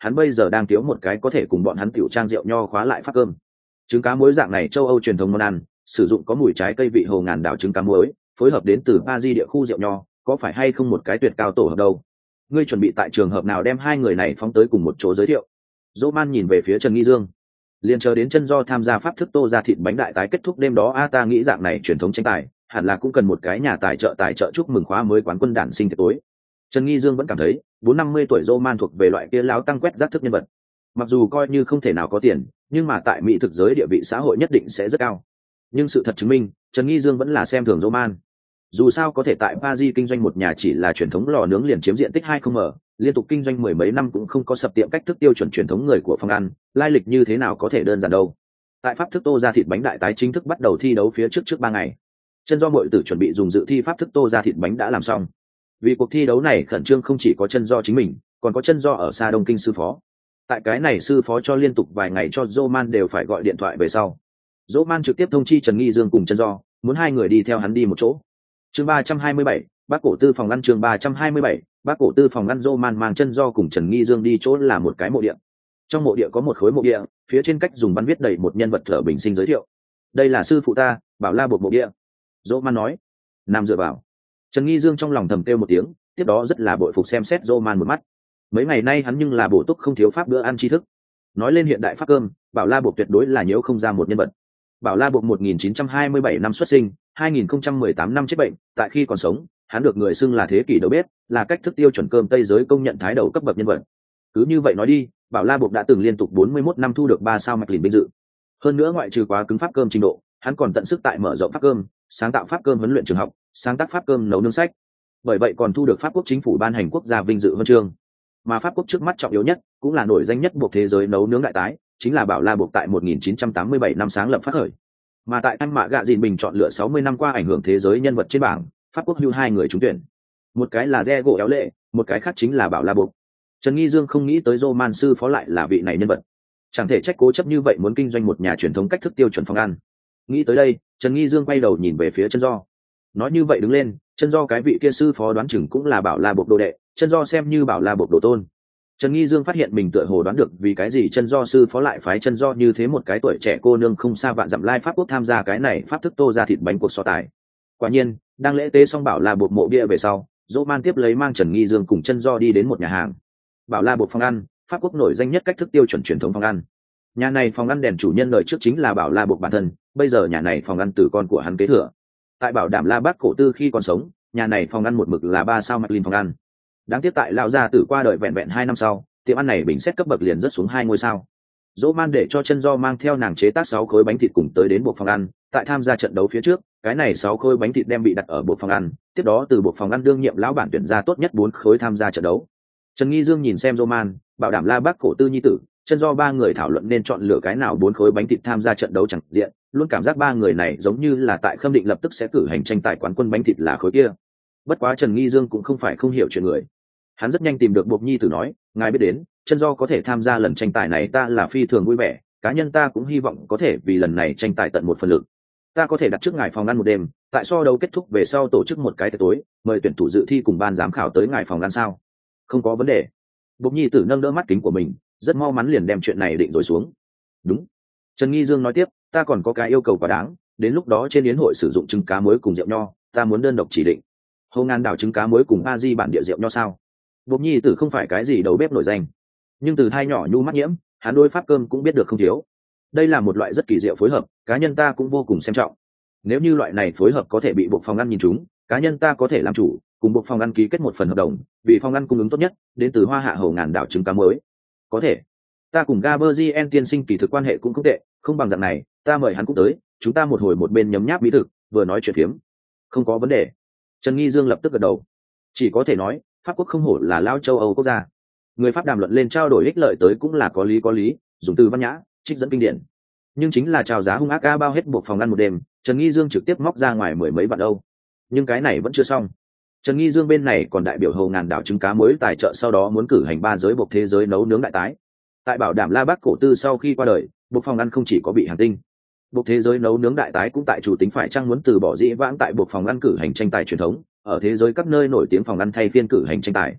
hắn bây giờ đang thiếu một cái có thể cùng bọn hắn tiểu trang rượu nho khóa lại pháp cơm. Trứng cá muối dạng này châu Âu truyền thống món ăn, sử dụng có mùi trái cây vị hồ ngàn đảo trứng cá muối, phối hợp đến từ Paris địa khu rượu nho, có phải hay không một cái tuyệt cao tổ hợp đâu? Ngươi chuẩn bị tại trường hợp nào đem hai người này phóng tới cùng một chỗ giới thiệu? Roman nhìn về phía Trần Nghi Dương. Liên chờ đến chân do tham gia pháp thức tô ra thịt bánh đại tái kết thúc đêm đó a ta nghĩ dạng này truyền thống tranh tài, hẳn là cũng cần một cái nhà tài trợ tài trợ chúc mừng khóa mới quán quân đản sinh tiệc tối. Trần Nghi Dương vẫn cảm thấy, bốn năm mươi tuổi Roman thuộc về loại kia láo tăng quét rác thức nhân vật. Mặc dù coi như không thể nào có tiền, nhưng mà tại mỹ thực giới địa vị xã hội nhất định sẽ rất cao. Nhưng sự thật chứng minh, Trần Nghi Dương vẫn là xem thường Roman. Dù sao có thể tại Paris kinh doanh một nhà chỉ là truyền thống lò nướng liền chiếm diện tích hai không m, liên tục kinh doanh mười mấy năm cũng không có sập tiệm cách thức tiêu chuẩn truyền thống người của phòng ăn, lai lịch như thế nào có thể đơn giản đâu. Tại pháp thức tô ra thịt bánh đại tái chính thức bắt đầu thi đấu phía trước trước ba ngày. Chân do muội tử chuẩn bị dùng dự thi pháp thức tô ra thịt bánh đã làm xong. Vì cuộc thi đấu này khẩn trương không chỉ có chân do chính mình, còn có chân do ở xa Đông Kinh sư phó. Tại cái này sư phó cho liên tục vài ngày cho Roman đều phải gọi điện thoại về sau. Roman trực tiếp thông chi Trần Nghi Dương cùng chân do, muốn hai người đi theo hắn đi một chỗ. Chương ba trăm hai mươi bảy, Bác cổ tư phòng ăn chương ba trăm hai mươi bảy, Bác cổ tư phòng ăn Roman mang chân do cùng Trần Nghi Dương đi chỗ là một cái mộ địa. Trong mộ địa có một khối mộ địa, phía trên cách dùng văn viết đầy một nhân vật thở bình sinh giới thiệu. Đây là sư phụ ta, Bảo La Bột mộ địa. Roman nói. Nam dựa vào. Trần Nghi Dương trong lòng thầm kêu một tiếng, tiếp đó rất là bội phục xem xét Roman một mắt. Mấy ngày nay hắn nhưng là bổ túc không thiếu pháp bữa ăn tri thức. Nói lên hiện đại pháp cơm, Bảo La Bột tuyệt đối là nhớ không ra một nhân vật. Bảo La Bột một nghìn chín trăm hai mươi bảy năm xuất sinh, hai nghìn không trăm mười tám năm chết bệnh, tại khi còn sống, hắn được người xưng là thế kỷ đầu bếp, là cách thức tiêu chuẩn cơm Tây giới công nhận thái đầu cấp bậc nhân vật. Cứ như vậy nói đi, Bảo La Bột đã từng liên tục bốn mươi mốt năm thu được ba sao Michelin vinh dự. Hơn nữa ngoại trừ quá cứng pháp cơm trình độ, hắn còn tận sức tại mở rộng pháp cơm, sáng tạo pháp cơm huấn luyện trường học, sáng tác pháp cơm nấu nướng sách. Bởi vậy còn thu được Pháp quốc chính phủ ban hành quốc gia vinh dự huân chương. Mà Pháp quốc trước mắt trọng yếu nhất, cũng là nổi danh nhất buộc thế giới nấu nướng đại tái, chính là Bảo La buộc tại một nghìn chín trăm tám mươi bảy năm sáng lập phát khởi. Mà tại anh mạ gạ dìn bình chọn lựa sáu mươi năm qua ảnh hưởng thế giới nhân vật trên bảng, Pháp quốc lưu hai người trúng tuyển. Một cái là Diego Éo Lệ, một cái khác chính là Bảo La buộc. Trần Nghi Dương không nghĩ tới Roman sư phó lại là vị này nhân vật. Chẳng thể trách cố chấp như vậy muốn kinh doanh một nhà truyền thống cách thức tiêu chuẩn phòng ăn. Nghĩ tới đây, Trần Nghi Dương quay đầu nhìn về phía Chân Do. Nói như vậy đứng lên, Chân Do cái vị kia sư phó đoán chừng cũng là Bảo La buộc đồ đệ, Chân Do xem như Bảo La buộc đồ tôn. Trần Nghi Dương phát hiện mình tựa hồ đoán được vì cái gì Chân Do sư phó lại phái Chân Do như thế một cái tuổi trẻ cô nương không xa vạn dặm lai Pháp quốc tham gia cái này pháp thức tô ra thịt bánh cuộc so tài. Quả nhiên, đang lễ tế xong Bảo La buộc mộ bia về sau, Roman tiếp lấy mang Trần Nghi Dương cùng Chân Do đi đến một nhà hàng. Bảo La buộc phòng ăn, Pháp quốc nổi danh nhất cách thức tiêu chuẩn truyền thống phòng ăn. Nhà này phòng ăn đèn chủ nhân đời trước chính là Bảo La buộc bản thân, bây giờ nhà này phòng ăn từ con của hắn kế thừa. Tại Bảo Đảm La Bác cổ tư khi còn sống, nhà này phòng ăn một mực là ba sao Michelin phòng ăn. Đáng tiếc tại lão gia tử qua đời vẹn vẹn hai năm sau, tiệm ăn này bình xét cấp bậc liền rất xuống hai ngôi sao. Roman để cho Chân Do mang theo nàng chế tác sáu khối bánh thịt cùng tới đến buộc phòng ăn, tại tham gia trận đấu phía trước, cái này sáu khối bánh thịt đem bị đặt ở buộc phòng ăn, tiếp đó từ buộc phòng ăn đương nhiệm lão bản tuyển ra tốt nhất bốn khối tham gia trận đấu. Trần Nghi Dương nhìn xem Roman, Bảo Đảm La Bác cổ tư nhi tử, Chân Do ba người thảo luận nên chọn lựa cái nào bốn khối bánh thịt tham gia trận đấu chẳng diện, luôn cảm giác ba người này giống như là tại Khâm Định lập tức sẽ cử hành tranh tài quán quân bánh thịt là khối kia. Bất quá Trần Nghi Dương cũng không phải không hiểu chuyện người. Hắn rất nhanh tìm được Bộc Nhi tử nói, ngài biết đến, Chân Do có thể tham gia lần tranh tài này ta là phi thường vui vẻ, cá nhân ta cũng hy vọng có thể vì lần này tranh tài tận một phần lực. Ta có thể đặt trước ngài phòng ăn một đêm, tại so đấu kết thúc về sau tổ chức một cái tiệc tối, mời tuyển thủ dự thi cùng ban giám khảo tới ngài phòng ăn sao? Không có vấn đề. Bộc Nhi tử nâng đỡ mắt kính của mình, rất mau mắn liền đem chuyện này định rồi xuống. Đúng. Trần Nghi Dương nói tiếp, ta còn có cái yêu cầu quá đáng, đến lúc đó trên yến hội sử dụng trứng cá muối cùng rượu nho, ta muốn đơn độc chỉ định. Hồ Ngàn đảo trứng cá muối cùng a di bản địa rượu nho sao? Bộc Nhi tử không phải cái gì đầu bếp nổi danh, nhưng từ thai nhỏ nhu mắt nhiễm, hắn đối pháp cơm cũng biết được không thiếu. Đây là một loại rất kỳ diệu phối hợp, cá nhân ta cũng vô cùng xem trọng. Nếu như loại này phối hợp có thể bị buộc phòng ăn nhìn trúng, cá nhân ta có thể làm chủ, cùng buộc phòng ăn ký kết một phần hợp đồng, vì phòng ăn cung ứng tốt nhất, đến từ Hoa Hạ Hồ Ngàn đảo trứng cá muối. Có thể. Ta cùng Gaberzien tiên sinh kỳ thực quan hệ cũng không tệ, không bằng dạng này, ta mời hắn cũng tới, chúng ta một hồi một bên nhấm nháp mỹ thực, vừa nói chuyện phiếm. Không có vấn đề. Trần Nghi Dương lập tức gật đầu. Chỉ có thể nói, Pháp quốc không hổ là lao châu Âu quốc gia. Người Pháp đàm luận lên trao đổi ích lợi tới cũng là có lý có lý, dùng từ văn nhã, trích dẫn kinh điển. Nhưng chính là chào giá hung ác ga bao hết buộc phòng ăn một đêm, Trần Nghi Dương trực tiếp móc ra ngoài mười mấy vạn Âu. Nhưng cái này vẫn chưa xong. Trần Nghi Dương bên này còn đại biểu Hồ Ngàn đảo trứng cá muối tài trợ sau đó muốn cử hành ba giới buộc thế giới nấu nướng đại tái. Tại Bảo Đảm La Bác cổ tư sau khi qua đời, buộc phòng ăn không chỉ có bị hàng tinh. Buộc thế giới nấu nướng đại tái cũng tại chủ tính phải chăng muốn từ bỏ dĩ vãng tại buộc phòng ăn cử hành tranh tài truyền thống, ở thế giới các nơi nổi tiếng phòng ăn thay phiên cử hành tranh tài.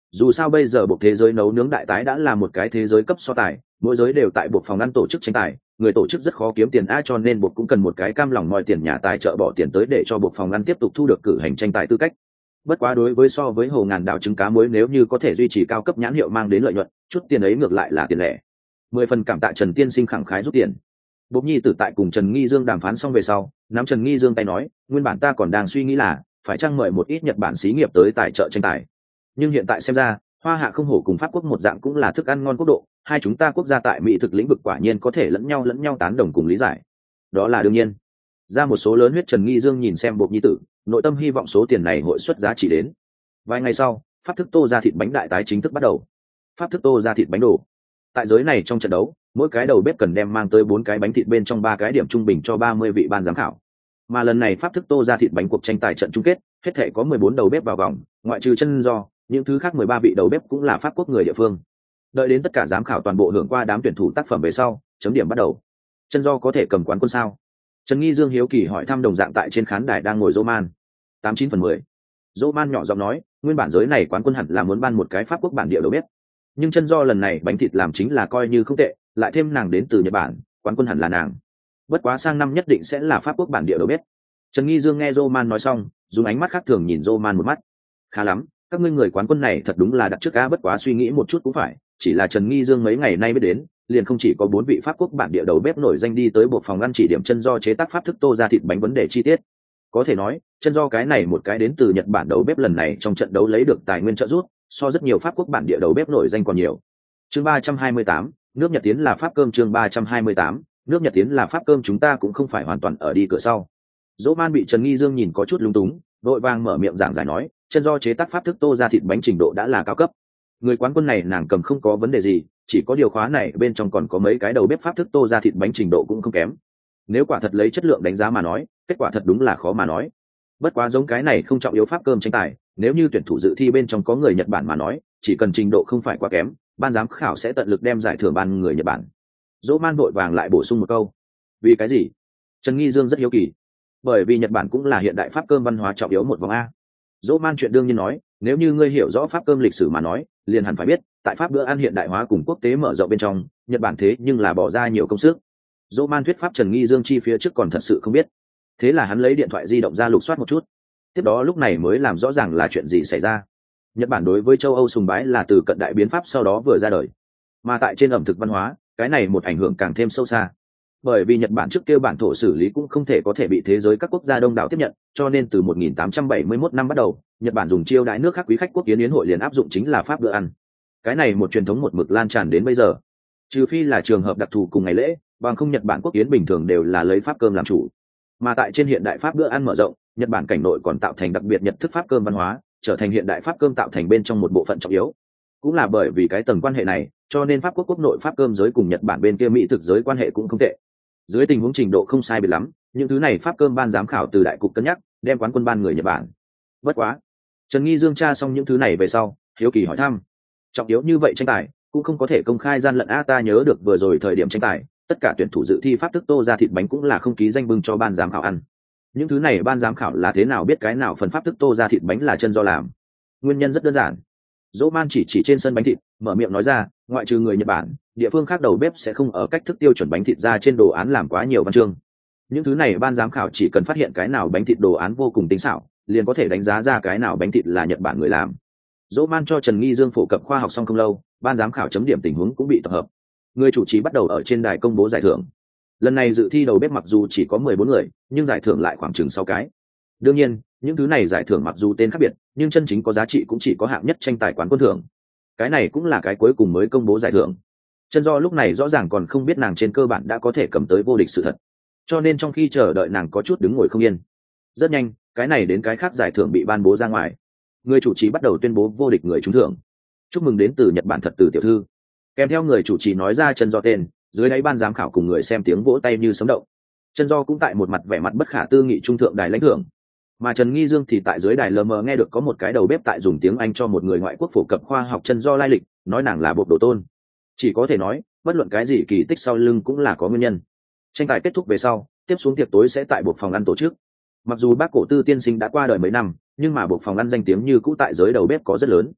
Dù sao bây giờ buộc thế giới nấu nướng đại tái đã là một cái thế giới cấp so tài, mỗi giới đều tại buộc phòng ăn tổ chức tranh tài, người tổ chức rất khó kiếm tiền a, cho nên buộc cũng cần một cái cam lòng mọi tiền nhà tài trợ bỏ tiền tới để cho buộc phòng ăn tiếp tục thu được cử hành tranh tài tư cách. Bất quá đối với so với hồ ngàn đảo trứng cá muối, nếu như có thể duy trì cao cấp nhãn hiệu mang đến lợi nhuận, chút tiền ấy ngược lại là tiền lẻ. Mười phần cảm tạ Trần tiên sinh khẳng khái rút tiền. Bộc Nhi Tử tại cùng Trần Nghi Dương đàm phán xong về sau, nắm Trần Nghi Dương tay nói, nguyên bản ta còn đang suy nghĩ là phải chăng mời một ít Nhật Bản xí nghiệp tới tài trợ tranh tài, nhưng hiện tại xem ra Hoa Hạ không hổ cùng Pháp quốc một dạng cũng là thức ăn ngon quốc độ, hai chúng ta quốc gia tại mỹ thực lĩnh vực quả nhiên có thể lẫn nhau lẫn nhau tán đồng cùng lý giải. Đó là đương nhiên. Ra một số lớn huyết, Trần Nghi Dương nhìn xem Bộc Nhi Tử, nội tâm hy vọng số tiền này hội xuất giá trị đến. Vài ngày sau, pháp thức tô ra thịt bánh đại tái chính thức bắt đầu. Pháp thức tô ra thịt bánh đồ. Tại giới này trong trận đấu, mỗi cái đầu bếp cần đem mang tới bốn cái bánh thịt bên trong ba cái điểm trung bình cho ba mươi vị ban giám khảo. Mà lần này pháp thức tô ra thịt bánh cuộc tranh tài trận chung kết, hết thể có mười bốn đầu bếp vào vòng, ngoại trừ Chân Do, những thứ khác mười ba vị đầu bếp cũng là Pháp quốc người địa phương. Đợi đến tất cả giám khảo toàn bộ hưởng qua đám tuyển thủ tác phẩm về sau, chấm điểm bắt đầu. Chân Do có thể cầm quán quân sao? Trần Nghi Dương hiếu kỳ hỏi thăm đồng dạng tại trên khán đài đang ngồi Roman. tám chín phần mười. Roman nhỏ giọng nói, nguyên bản giới này quán quân hẳn là muốn ban một cái Pháp quốc bản địa đầu bếp. Nhưng Chân Do lần này bánh thịt làm chính là coi như không tệ, lại thêm nàng đến từ Nhật Bản, quán quân hẳn là nàng. Bất quá sang năm nhất định sẽ là Pháp quốc bản địa đầu bếp. Trần Nghi Dương nghe Roman nói xong, dùng ánh mắt khác thường nhìn Roman một mắt. Khá lắm, các ngươi người quán quân này thật đúng là đặt trước á, bất quá suy nghĩ một chút cũng phải, chỉ là Trần Nghi Dương mấy ngày nay biết đến, liền không chỉ có bốn vị Pháp quốc bản địa đầu bếp nổi danh đi tới buộc phòng ăn chỉ điểm Chân Do chế tác pháp thức tô ra thịt bánh vấn đề chi tiết. Có thể nói, Chân Do cái này một cái đến từ Nhật Bản đầu bếp lần này trong trận đấu lấy được tài nguyên trợ giúp, so rất nhiều Pháp quốc bản địa đầu bếp nổi danh còn nhiều. Chương ba trăm hai mươi tám, nước Nhật tiến là Pháp cơm. Chương ba trăm hai mươi tám, nước Nhật tiến là Pháp cơm. Chúng ta cũng không phải hoàn toàn ở đi cửa sau. Dỗ Man bị Trần Nghi Dương nhìn có chút lung túng, đội vàng mở miệng giảng giải nói, Chân Do chế tác pháp thức tô ra thịt bánh trình độ đã là cao cấp. Người quán quân này nàng cầm không có vấn đề gì, chỉ có điều khóa này bên trong còn có mấy cái đầu bếp pháp thức tô ra thịt bánh trình độ cũng không kém. Nếu quả thật lấy chất lượng đánh giá mà nói, kết quả thật đúng là khó mà nói. Bất quá giống cái này không trọng yếu pháp cơm tranh tài, nếu như tuyển thủ dự thi bên trong có người Nhật Bản mà nói, chỉ cần trình độ không phải quá kém, ban giám khảo sẽ tận lực đem giải thưởng ban người Nhật Bản. Dỗ Man vội vàng lại bổ sung một câu. Vì cái gì? Trần Nghi Dương rất hiếu kỳ. Bởi vì Nhật Bản cũng là hiện đại pháp cơm văn hóa trọng yếu một vòng a. Dỗ Man chuyện đương nhiên nói, nếu như ngươi hiểu rõ pháp cơm lịch sử mà nói, liền hẳn phải biết, tại pháp bữa ăn hiện đại hóa cùng quốc tế mở rộng bên trong, Nhật Bản thế nhưng là bỏ ra nhiều công sức. Dỗ Man thuyết pháp Trần Nghi Dương chi phía trước còn thật sự không biết. Thế là hắn lấy điện thoại di động ra lục soát một chút. Tiếp đó lúc này mới làm rõ ràng là chuyện gì xảy ra. Nhật Bản đối với châu Âu sùng bái là từ cận đại biến pháp sau đó vừa ra đời. Mà tại trên ẩm thực văn hóa, cái này một ảnh hưởng càng thêm sâu xa. Bởi vì Nhật Bản trước kêu bản thổ xử lý cũng không thể có thể bị thế giới các quốc gia đông đảo tiếp nhận, cho nên từ một nghìn tám trăm bảy mươi mốt năm bắt đầu, Nhật Bản dùng chiêu đãi nước khác quý khách quốc yến yến hội liền áp dụng chính là pháp bữa ăn. Cái này một truyền thống một mực lan tràn đến bây giờ. Trừ phi là trường hợp đặc thù cùng ngày lễ, bằng không Nhật Bản quốc yến bình thường đều là lấy pháp cơm làm chủ. Mà tại trên hiện đại pháp bữa ăn mở rộng, Nhật Bản cảnh nội còn tạo thành đặc biệt nhật thức pháp cơm văn hóa, trở thành hiện đại pháp cơm tạo thành bên trong một bộ phận trọng yếu. Cũng là bởi vì cái tầng quan hệ này, cho nên pháp quốc quốc nội pháp cơm giới cùng Nhật Bản bên kia mỹ thực giới quan hệ cũng không tệ. Dưới tình huống trình độ không sai biệt lắm, những thứ này pháp cơm ban giám khảo từ đại cục cân nhắc, đem quán quân ban người Nhật Bản. Bất quá, Trần Nghi Dương tra xong những thứ này về sau, hiếu kỳ hỏi thăm, trọng yếu như vậy tranh tài cũng không có thể công khai gian lận a? Ta nhớ được vừa rồi thời điểm tranh tài, tất cả tuyển thủ dự thi pháp thức tô ra thịt bánh cũng là không ký danh bưng cho ban giám khảo ăn. Những thứ này ban giám khảo là thế nào biết cái nào phần pháp thức tô ra thịt bánh là Chân Do làm? Nguyên nhân rất đơn giản. Dỗ Man chỉ chỉ trên sân bánh thịt, mở miệng nói ra, ngoại trừ người Nhật Bản, địa phương khác đầu bếp sẽ không ở cách thức tiêu chuẩn bánh thịt ra trên đồ án làm quá nhiều văn chương. Những thứ này ban giám khảo chỉ cần phát hiện cái nào bánh thịt đồ án vô cùng tinh xảo, liền có thể đánh giá ra cái nào bánh thịt là Nhật Bản người làm. Dỗ Man cho Trần Nghi Dương phổ cập khoa học xong không lâu, ban giám khảo chấm điểm tình huống cũng bị tập hợp. Người chủ trì bắt đầu ở trên đài công bố giải thưởng. Lần này dự thi đầu bếp mặc dù chỉ có mười bốn người, nhưng giải thưởng lại khoảng chừng sáu cái. Đương nhiên, những thứ này giải thưởng mặc dù tên khác biệt, nhưng chân chính có giá trị cũng chỉ có hạng nhất tranh tài quán quân thưởng. Cái này cũng là cái cuối cùng mới công bố giải thưởng. Chân Do lúc này rõ ràng còn không biết nàng trên cơ bản đã có thể cầm tới vô địch sự thật, cho nên trong khi chờ đợi nàng có chút đứng ngồi không yên. Rất nhanh, cái này đến cái khác giải thưởng bị ban bố ra ngoài. Người chủ trì bắt đầu tuyên bố vô địch người trúng thưởng. Chúc mừng đến từ Nhật Bản thật từ tiểu thư. Kèm theo người chủ trì nói ra Chân Do tên, dưới đáy ban giám khảo cùng người xem tiếng vỗ tay như sấm động. Chân Do cũng tại một mặt vẻ mặt bất khả tư nghị trung thượng đài lãnh thưởng. Mà Trần Nghi Dương thì tại dưới đài lờ mờ nghe được có một cái đầu bếp tại dùng tiếng Anh cho một người ngoại quốc phổ cập khoa học Chân Do lai lịch, nói nàng là bộc đồ tôn. Chỉ có thể nói, bất luận cái gì kỳ tích sau lưng cũng là có nguyên nhân. Tranh tài kết thúc về sau, tiếp xuống tiệc tối sẽ tại buộc phòng ăn tổ chức. Mặc dù bác cổ tư tiên sinh đã qua đời mấy năm, nhưng mà buộc phòng ăn danh tiếng như cũ tại giới đầu bếp có rất lớn.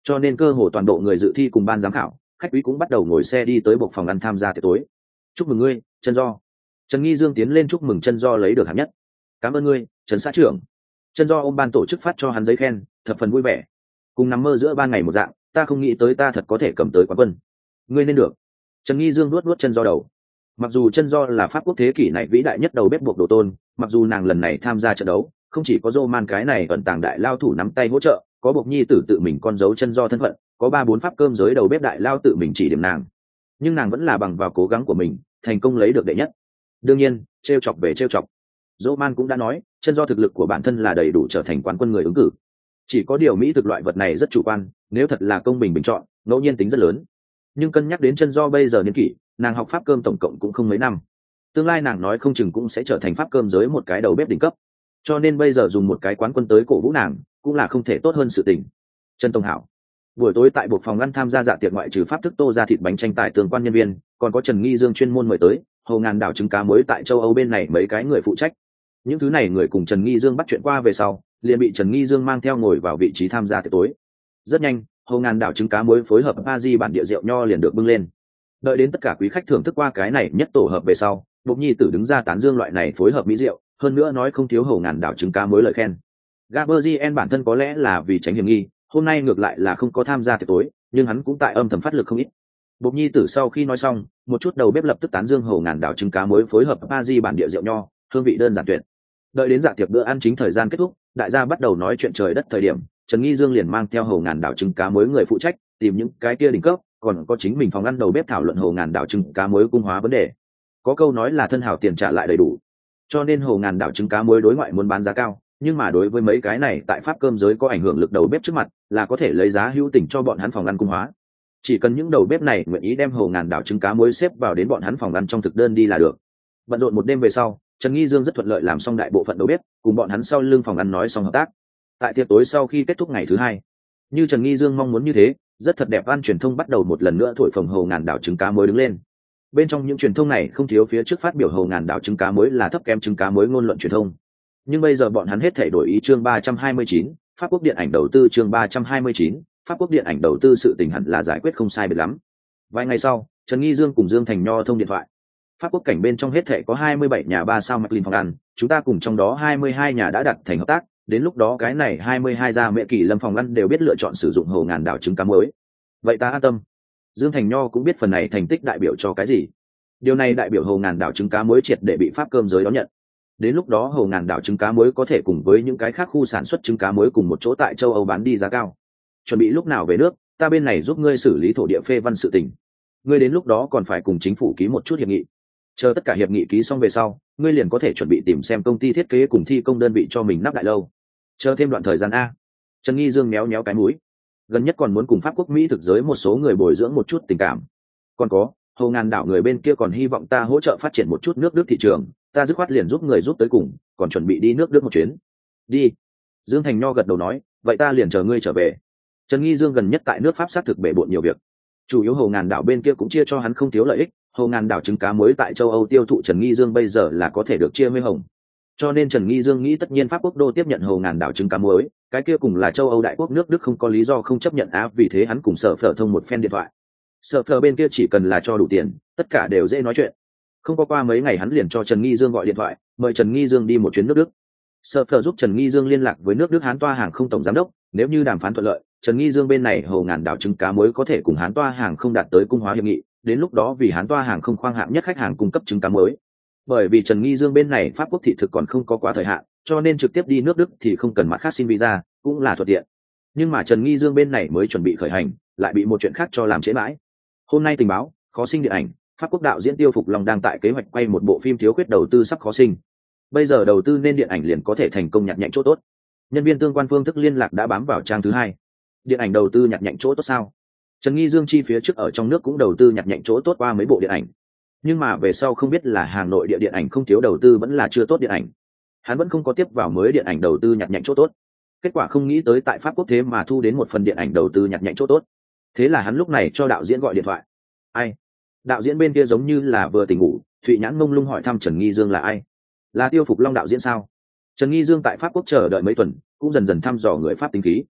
cho nên cơ hồ toàn bộ người dự thi cùng ban giám khảo khách quý cũng bắt đầu ngồi xe đi tới buộc phòng ăn tham gia tiệc tối. Chúc mừng ngươi, Chân Do. Trần Nghi Dương tiến lên chúc mừng Chân Do lấy được hạng nhất. Cảm ơn ngươi, Trần xã trưởng. Chân Do ôm ban tổ chức phát cho hắn giấy khen, thập phần vui vẻ. Cùng nằm mơ giữa ban ngày một dạng, ta không nghĩ tới ta thật có thể cầm tới quán quân. Ngươi nên được. Trần Nghi Dương nuốt nuốt Chân Do đầu. Mặc dù Chân Do là Pháp quốc thế kỷ này vĩ đại nhất đầu bếp buộc đồ tôn, mặc dù nàng lần này tham gia trận đấu, không chỉ có Roman cái này ẩn tàng đại lao thủ nắm tay hỗ trợ, có Bộc Nhi tử tự mình con dấu Chân Do thân phận, có ba bốn pháp cơm giới đầu bếp đại lao tự mình chỉ điểm nàng, nhưng nàng vẫn là bằng vào cố gắng của mình, thành công lấy được đệ nhất. Đương nhiên, trêu chọc về trêu chọc, Roman cũng đã nói, Chân Do thực lực của bản thân là đầy đủ trở thành quán quân người ứng cử. Chỉ có điều mỹ thực loại vật này rất chủ quan, nếu thật là công bình bình chọn, ngẫu nhiên tính rất lớn. Nhưng cân nhắc đến Chân Do bây giờ niên kỷ, nàng học pháp cơm tổng cộng cũng không mấy năm, tương lai nàng nói không chừng cũng sẽ trở thành pháp cơm giới một cái đầu bếp đỉnh cấp, cho nên bây giờ dùng một cái quán quân tới cổ vũ nàng cũng là không thể tốt hơn sự tình. Trần Tông Hảo. Buổi tối tại buộc phòng ăn tham gia dạ tiệc ngoại trừ pháp thức tô ra thịt bánh tranh tài tương quan nhân viên, còn có Trần Nghi Dương chuyên môn mời tới Hồ Ngàn đảo trứng cá mới tại châu Âu bên này mấy cái người phụ trách. Những thứ này người cùng Trần Nghi Dương bắt chuyện qua về sau, liền bị Trần Nghi Dương mang theo ngồi vào vị trí tham gia tiệc tối. Rất nhanh, Hồ Ngàn đảo trứng cá mới phối hợp a di bản địa rượu nho liền được bưng lên. Đợi đến tất cả quý khách thưởng thức qua cái này nhất tổ hợp về sau, Bộc Nhi tử đứng ra tán dương loại này phối hợp mỹ rượu, hơn nữa nói không thiếu Hồ Ngàn đảo trứng cá mới lời khen. Gaberzien bản thân có lẽ là vì tránh hiểm nghi, hôm nay ngược lại là không có tham gia tiệc tối, nhưng hắn cũng tại âm thầm phát lực không ít. Bộc Nhi tử sau khi nói xong, một chút đầu bếp lập tức tán dương Hồ Ngàn đảo trứng cá mới phối hợp a di bản địa rượu nho, hương vị đơn giản tuyệt. Đợi đến dạ tiệc bữa ăn chính thời gian kết thúc, đại gia bắt đầu nói chuyện trời đất thời điểm, Trần Nghi Dương liền mang theo Hồ Ngàn đảo trứng cá mới người phụ trách tìm những cái kia đỉnh cấp, còn có chính mình phòng ăn đầu bếp thảo luận Hồ Ngàn đảo trứng cá mới cung hóa vấn đề. Có câu nói là thân hào tiền trả lại đầy đủ, cho nên Hồ Ngàn đảo trứng cá mới đối ngoại muốn bán giá cao, nhưng mà đối với mấy cái này tại pháp cơm giới có ảnh hưởng lực đầu bếp trước mặt, là có thể lấy giá hữu tình cho bọn hắn phòng ăn cung hóa. Chỉ cần những đầu bếp này nguyện ý đem Hồ Ngàn đảo trứng cá mới xếp vào đến bọn hắn phòng ăn trong thực đơn đi là được. Bận rộn một đêm về sau, Trần Nghi Dương rất thuận lợi làm xong đại bộ phận đầu bếp, cùng bọn hắn sau lưng phòng ăn nói xong hợp tác. Tại tiệc tối sau khi kết thúc ngày thứ hai, như Trần Nghi Dương mong muốn như thế, rất thật đẹp ăn truyền thông bắt đầu một lần nữa thổi phồng Hồ Ngàn đảo trứng cá mới đứng lên. Bên trong những truyền thông này không thiếu phía trước phát biểu Hồ Ngàn đảo trứng cá mới là thấp kém trứng cá mới ngôn luận truyền thông. Nhưng bây giờ bọn hắn hết thể đổi ý chương ba trăm hai mươi chín, Pháp quốc điện ảnh đầu tư chương ba trăm hai mươi chín, Pháp quốc điện ảnh đầu tư sự tình hẳn là giải quyết không sai biệt lắm. Vài ngày sau, Trần Nghi Dương cùng Dương Thành Nho thông điện thoại. Pháp quốc cảnh bên trong hết thể có hai mươi bảy nhà ba sao Michelin phòng ăn, chúng ta cùng trong đó hai mươi hai nhà đã đặt thành hợp tác, đến lúc đó cái này hai mươi hai gia Mẹ Kỳ Lâm phòng ăn đều biết lựa chọn sử dụng Hồ Ngàn đảo trứng cá mới. Vậy ta an tâm. Dương Thành Nho cũng biết phần này thành tích đại biểu cho cái gì. Điều này đại biểu Hồ Ngàn đảo trứng cá mới triệt để bị pháp cơm giới đón nhận. Đến lúc đó Hồ Ngàn đảo trứng cá mới có thể cùng với những cái khác khu sản xuất trứng cá mới cùng một chỗ tại châu Âu bán đi giá cao. Chuẩn bị lúc nào về nước, ta bên này giúp ngươi xử lý thổ địa phê văn sự tình. Ngươi đến lúc đó còn phải cùng chính phủ ký một chút hiệp nghị. Chờ tất cả hiệp nghị ký xong về sau, ngươi liền có thể chuẩn bị tìm xem công ty thiết kế cùng thi công đơn vị cho mình nắp đại lâu. Chờ thêm đoạn thời gian a. Trần Nghi Dương méo méo cái mũi. Gần nhất còn muốn cùng pháp quốc Mỹ thực giới một số người bồi dưỡng một chút tình cảm. Còn có, Hồ Ngàn đảo người bên kia còn hy vọng ta hỗ trợ phát triển một chút nước Đức thị trường, ta dứt khoát liền giúp người giúp tới cùng, còn chuẩn bị đi nước Đức một chuyến. Đi. Dương Thành Nho gật đầu nói, vậy ta liền chờ ngươi trở về. Trần Nghi Dương gần nhất tại nước Pháp xác thực bể bộn nhiều việc. Chủ yếu Hồ Ngàn đảo bên kia cũng chia cho hắn không thiếu lợi ích, Hồ Ngàn đảo trứng cá mới tại châu Âu tiêu thụ Trần Nghi Dương bây giờ là có thể được chia mê hồng. Cho nên Trần Nghi Dương nghĩ tất nhiên Pháp quốc đô tiếp nhận Hồ Ngàn đảo trứng cá mới, cái kia cùng là châu Âu đại quốc nước Đức không có lý do không chấp nhận á, vì thế hắn cùng Sở Phở thông một phen điện thoại. Sở Phở bên kia chỉ cần là cho đủ tiền, tất cả đều dễ nói chuyện. Không có qua mấy ngày hắn liền cho Trần Nghi Dương gọi điện thoại, mời Trần Nghi Dương đi một chuyến nước Đức. Sở Phở giúp Trần Nghi Dương liên lạc với nước Đức Hán Toa hàng không tổng giám đốc, nếu như đàm phán thuận lợi, Trần Nghi Dương bên này Hồ Ngàn đảo trứng cá mới có thể cùng Hán Toa hàng không đạt tới cung hóa hiệp nghị, đến lúc đó vì Hán Toa hàng không khoang hạng nhất khách hàng cung cấp trứng cá mới. Bởi vì Trần Nghi Dương bên này Pháp quốc thị thực còn không có quá thời hạn, cho nên trực tiếp đi nước Đức thì không cần mặt khác xin visa, cũng là thuận tiện. Nhưng mà Trần Nghi Dương bên này mới chuẩn bị khởi hành, lại bị một chuyện khác cho làm trễ mãi. Hôm nay tình báo, khó sinh điện ảnh, Pháp quốc đạo diễn Tiêu Phục Long đang tại kế hoạch quay một bộ phim thiếu khuyết đầu tư sắp khó sinh. Bây giờ đầu tư nên điện ảnh liền có thể thành công nhặt nhạnh chỗ tốt. Nhân viên tương quan phương thức liên lạc đã bám vào trang thứ hai. Điện ảnh đầu tư nhặt nhạnh chỗ tốt sao? Trần Nghi Dương chi phía trước ở trong nước cũng đầu tư nhặt nhạnh chỗ tốt qua mấy bộ điện ảnh. Nhưng mà về sau không biết là Hà Nội địa điện ảnh không thiếu đầu tư vẫn là chưa tốt điện ảnh. Hắn vẫn không có tiếp vào mới điện ảnh đầu tư nhặt nhạnh chỗ tốt. Kết quả không nghĩ tới tại Pháp quốc thế mà thu đến một phần điện ảnh đầu tư nhặt nhạnh chỗ tốt. Thế là hắn lúc này cho đạo diễn gọi điện thoại. Ai? Đạo diễn bên kia giống như là vừa tỉnh ngủ, Thụy Nhãn mông lung hỏi thăm Trần Nghi Dương là ai. Là Tiêu Phục Long đạo diễn sao? Trần Nghi Dương tại Pháp quốc chờ đợi mấy tuần, cũng dần dần thăm dò người Pháp tính khí.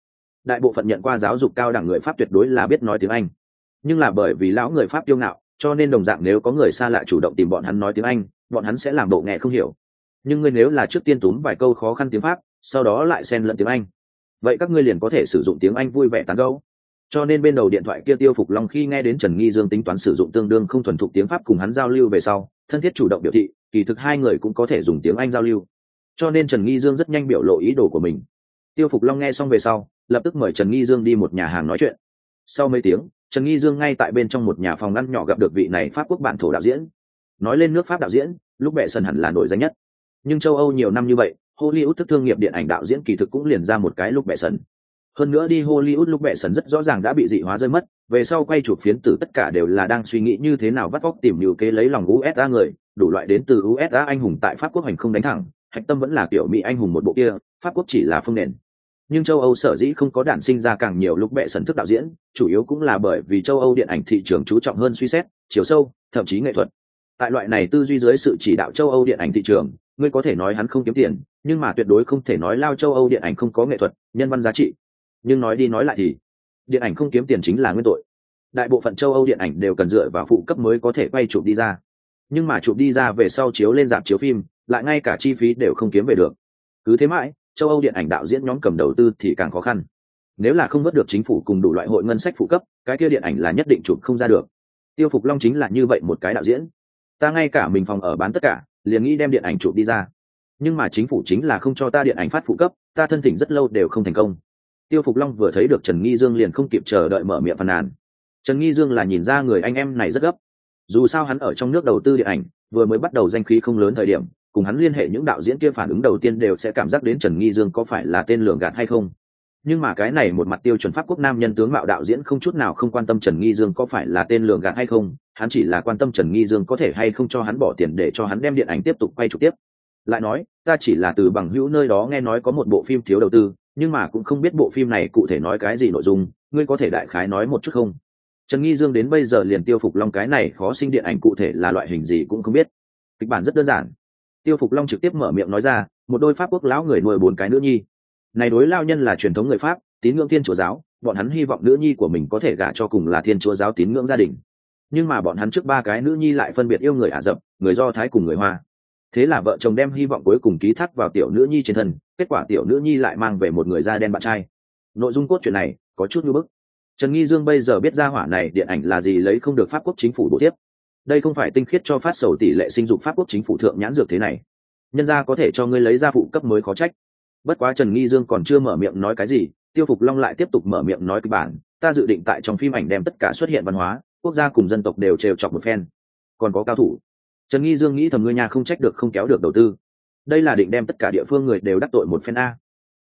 đại bộ phận nhận qua giáo dục cao đẳng người Pháp tuyệt đối là biết nói tiếng Anh, nhưng là bởi vì lão người Pháp kiêu ngạo, cho nên đồng dạng nếu có người xa lạ chủ động tìm bọn hắn nói tiếng Anh, bọn hắn sẽ làm bộ nghe không hiểu. Nhưng ngươi nếu là trước tiên túm vài câu khó khăn tiếng Pháp, sau đó lại xen lẫn tiếng Anh, vậy các ngươi liền có thể sử dụng tiếng Anh vui vẻ tán gẫu. Cho nên bên đầu điện thoại kia Tiêu Phục Long khi nghe đến Trần Nghi Dương tính toán sử dụng tương đương không thuần thục tiếng Pháp cùng hắn giao lưu về sau, thân thiết chủ động biểu thị, kỳ thực hai người cũng có thể dùng tiếng Anh giao lưu. Cho nên Trần Nghi Dương rất nhanh biểu lộ ý đồ của mình. Tiêu Phục Long nghe xong về sau, lập tức mời Trần Nghi Dương đi một nhà hàng nói chuyện. Sau mấy tiếng, Trần Nghi Dương ngay tại bên trong một nhà phòng ăn nhỏ gặp được vị này Pháp quốc bản thổ đạo diễn. Nói lên nước Pháp đạo diễn, lúc bệ sần hẳn là nổi danh nhất. Nhưng châu Âu nhiều năm như vậy, Hollywood thức thương nghiệp điện ảnh đạo diễn kỳ thực cũng liền ra một cái lúc bệ sần. Hơn nữa đi Hollywood lúc bệ sần rất rõ ràng đã bị dị hóa rơi mất, về sau quay chụp phiến tử tất cả đều là đang suy nghĩ như thế nào vắt óc tìm nhiều kế lấy lòng u ét a người, đủ loại đến từ u ét a anh hùng tại Pháp quốc hành không đánh thẳng, hạch tâm vẫn là kiểu Mỹ anh hùng một bộ kia, Pháp quốc chỉ là phương nền. Nhưng châu Âu sở dĩ không có đản sinh ra càng nhiều lúc bệ sần thức đạo diễn, chủ yếu cũng là bởi vì châu Âu điện ảnh thị trường chú trọng hơn suy xét, chiều sâu, thậm chí nghệ thuật. Tại loại này tư duy dưới sự chỉ đạo châu Âu điện ảnh thị trường, ngươi có thể nói hắn không kiếm tiền, nhưng mà tuyệt đối không thể nói lao châu Âu điện ảnh không có nghệ thuật, nhân văn giá trị. Nhưng nói đi nói lại thì, điện ảnh không kiếm tiền chính là nguyên tội. Đại bộ phận châu Âu điện ảnh đều cần dựa vào phụ cấp mới có thể quay chụp đi ra. Nhưng mà chụp đi ra về sau chiếu lên rạp chiếu phim, lại ngay cả chi phí đều không kiếm về được. Cứ thế mãi, châu Âu điện ảnh đạo diễn nhóm cầm đầu tư thì càng khó khăn. Nếu là không vớt được chính phủ cùng đủ loại hội ngân sách phụ cấp, cái kia điện ảnh là nhất định chụp không ra được. Tiêu Phục Long chính là như vậy một cái đạo diễn. Ta ngay cả mình phòng ở bán tất cả, liền nghĩ đem điện ảnh chụp đi ra. Nhưng mà chính phủ chính là không cho ta điện ảnh phát phụ cấp, ta thân thỉnh rất lâu đều không thành công. Tiêu Phục Long vừa thấy được Trần Nghi Dương liền không kịp chờ đợi mở miệng phàn nàn. Trần Nghi Dương là nhìn ra người anh em này rất gấp. Dù sao hắn ở trong nước đầu tư điện ảnh, vừa mới bắt đầu danh khí không lớn thời điểm, cùng hắn liên hệ những đạo diễn kia phản ứng đầu tiên đều sẽ cảm giác đến Trần Nghi Dương có phải là tên lường gạt hay không. Nhưng mà cái này một mặt tiêu chuẩn Pháp quốc nam nhân tướng mạo đạo diễn không chút nào không quan tâm Trần Nghi Dương có phải là tên lường gạt hay không, hắn chỉ là quan tâm Trần Nghi Dương có thể hay không cho hắn bỏ tiền để cho hắn đem điện ảnh tiếp tục quay chụp tiếp. Lại nói, ta chỉ là từ bằng hữu nơi đó nghe nói có một bộ phim thiếu đầu tư, nhưng mà cũng không biết bộ phim này cụ thể nói cái gì nội dung, ngươi có thể đại khái nói một chút không? Trần Nghi Dương đến bây giờ liền Tiêu Phục Long cái này khó sinh điện ảnh cụ thể là loại hình gì cũng không biết. Kịch bản rất đơn giản. Tiêu Phục Long trực tiếp mở miệng nói ra, một đôi Pháp quốc lão người nuôi bốn cái nữ nhi. Này đối lao nhân là truyền thống người Pháp, tín ngưỡng Thiên Chúa giáo, bọn hắn hy vọng nữ nhi của mình có thể gả cho cùng là Thiên Chúa giáo tín ngưỡng gia đình. Nhưng mà bọn hắn trước ba cái nữ nhi lại phân biệt yêu người Ả Rập, người Do Thái cùng người Hoa. Thế là vợ chồng đem hy vọng cuối cùng ký thác vào tiểu nữ nhi trên thân, kết quả tiểu nữ nhi lại mang về một người da đen bạn trai. Nội dung cốt truyện này có chút như bức. Trần Nghi Dương bây giờ biết ra hỏa này điện ảnh là gì lấy không được Pháp quốc chính phủ bổ tiếp. Đây không phải tinh khiết cho phát sầu tỷ lệ sinh dục Pháp quốc chính phủ thượng nhãn dược thế này. Nhân ra có thể cho ngươi lấy ra phụ cấp mới khó trách. Bất quá Trần Nghi Dương còn chưa mở miệng nói cái gì, Tiêu Phục Long lại tiếp tục mở miệng nói kịch bản, ta dự định tại trong phim ảnh đem tất cả xuất hiện văn hóa, quốc gia cùng dân tộc đều trêu chọc một phen. Còn có cao thủ. Trần Nghi Dương nghĩ thầm ngươi nhà không trách được không kéo được đầu tư. Đây là định đem tất cả địa phương người đều đắc tội một phen a.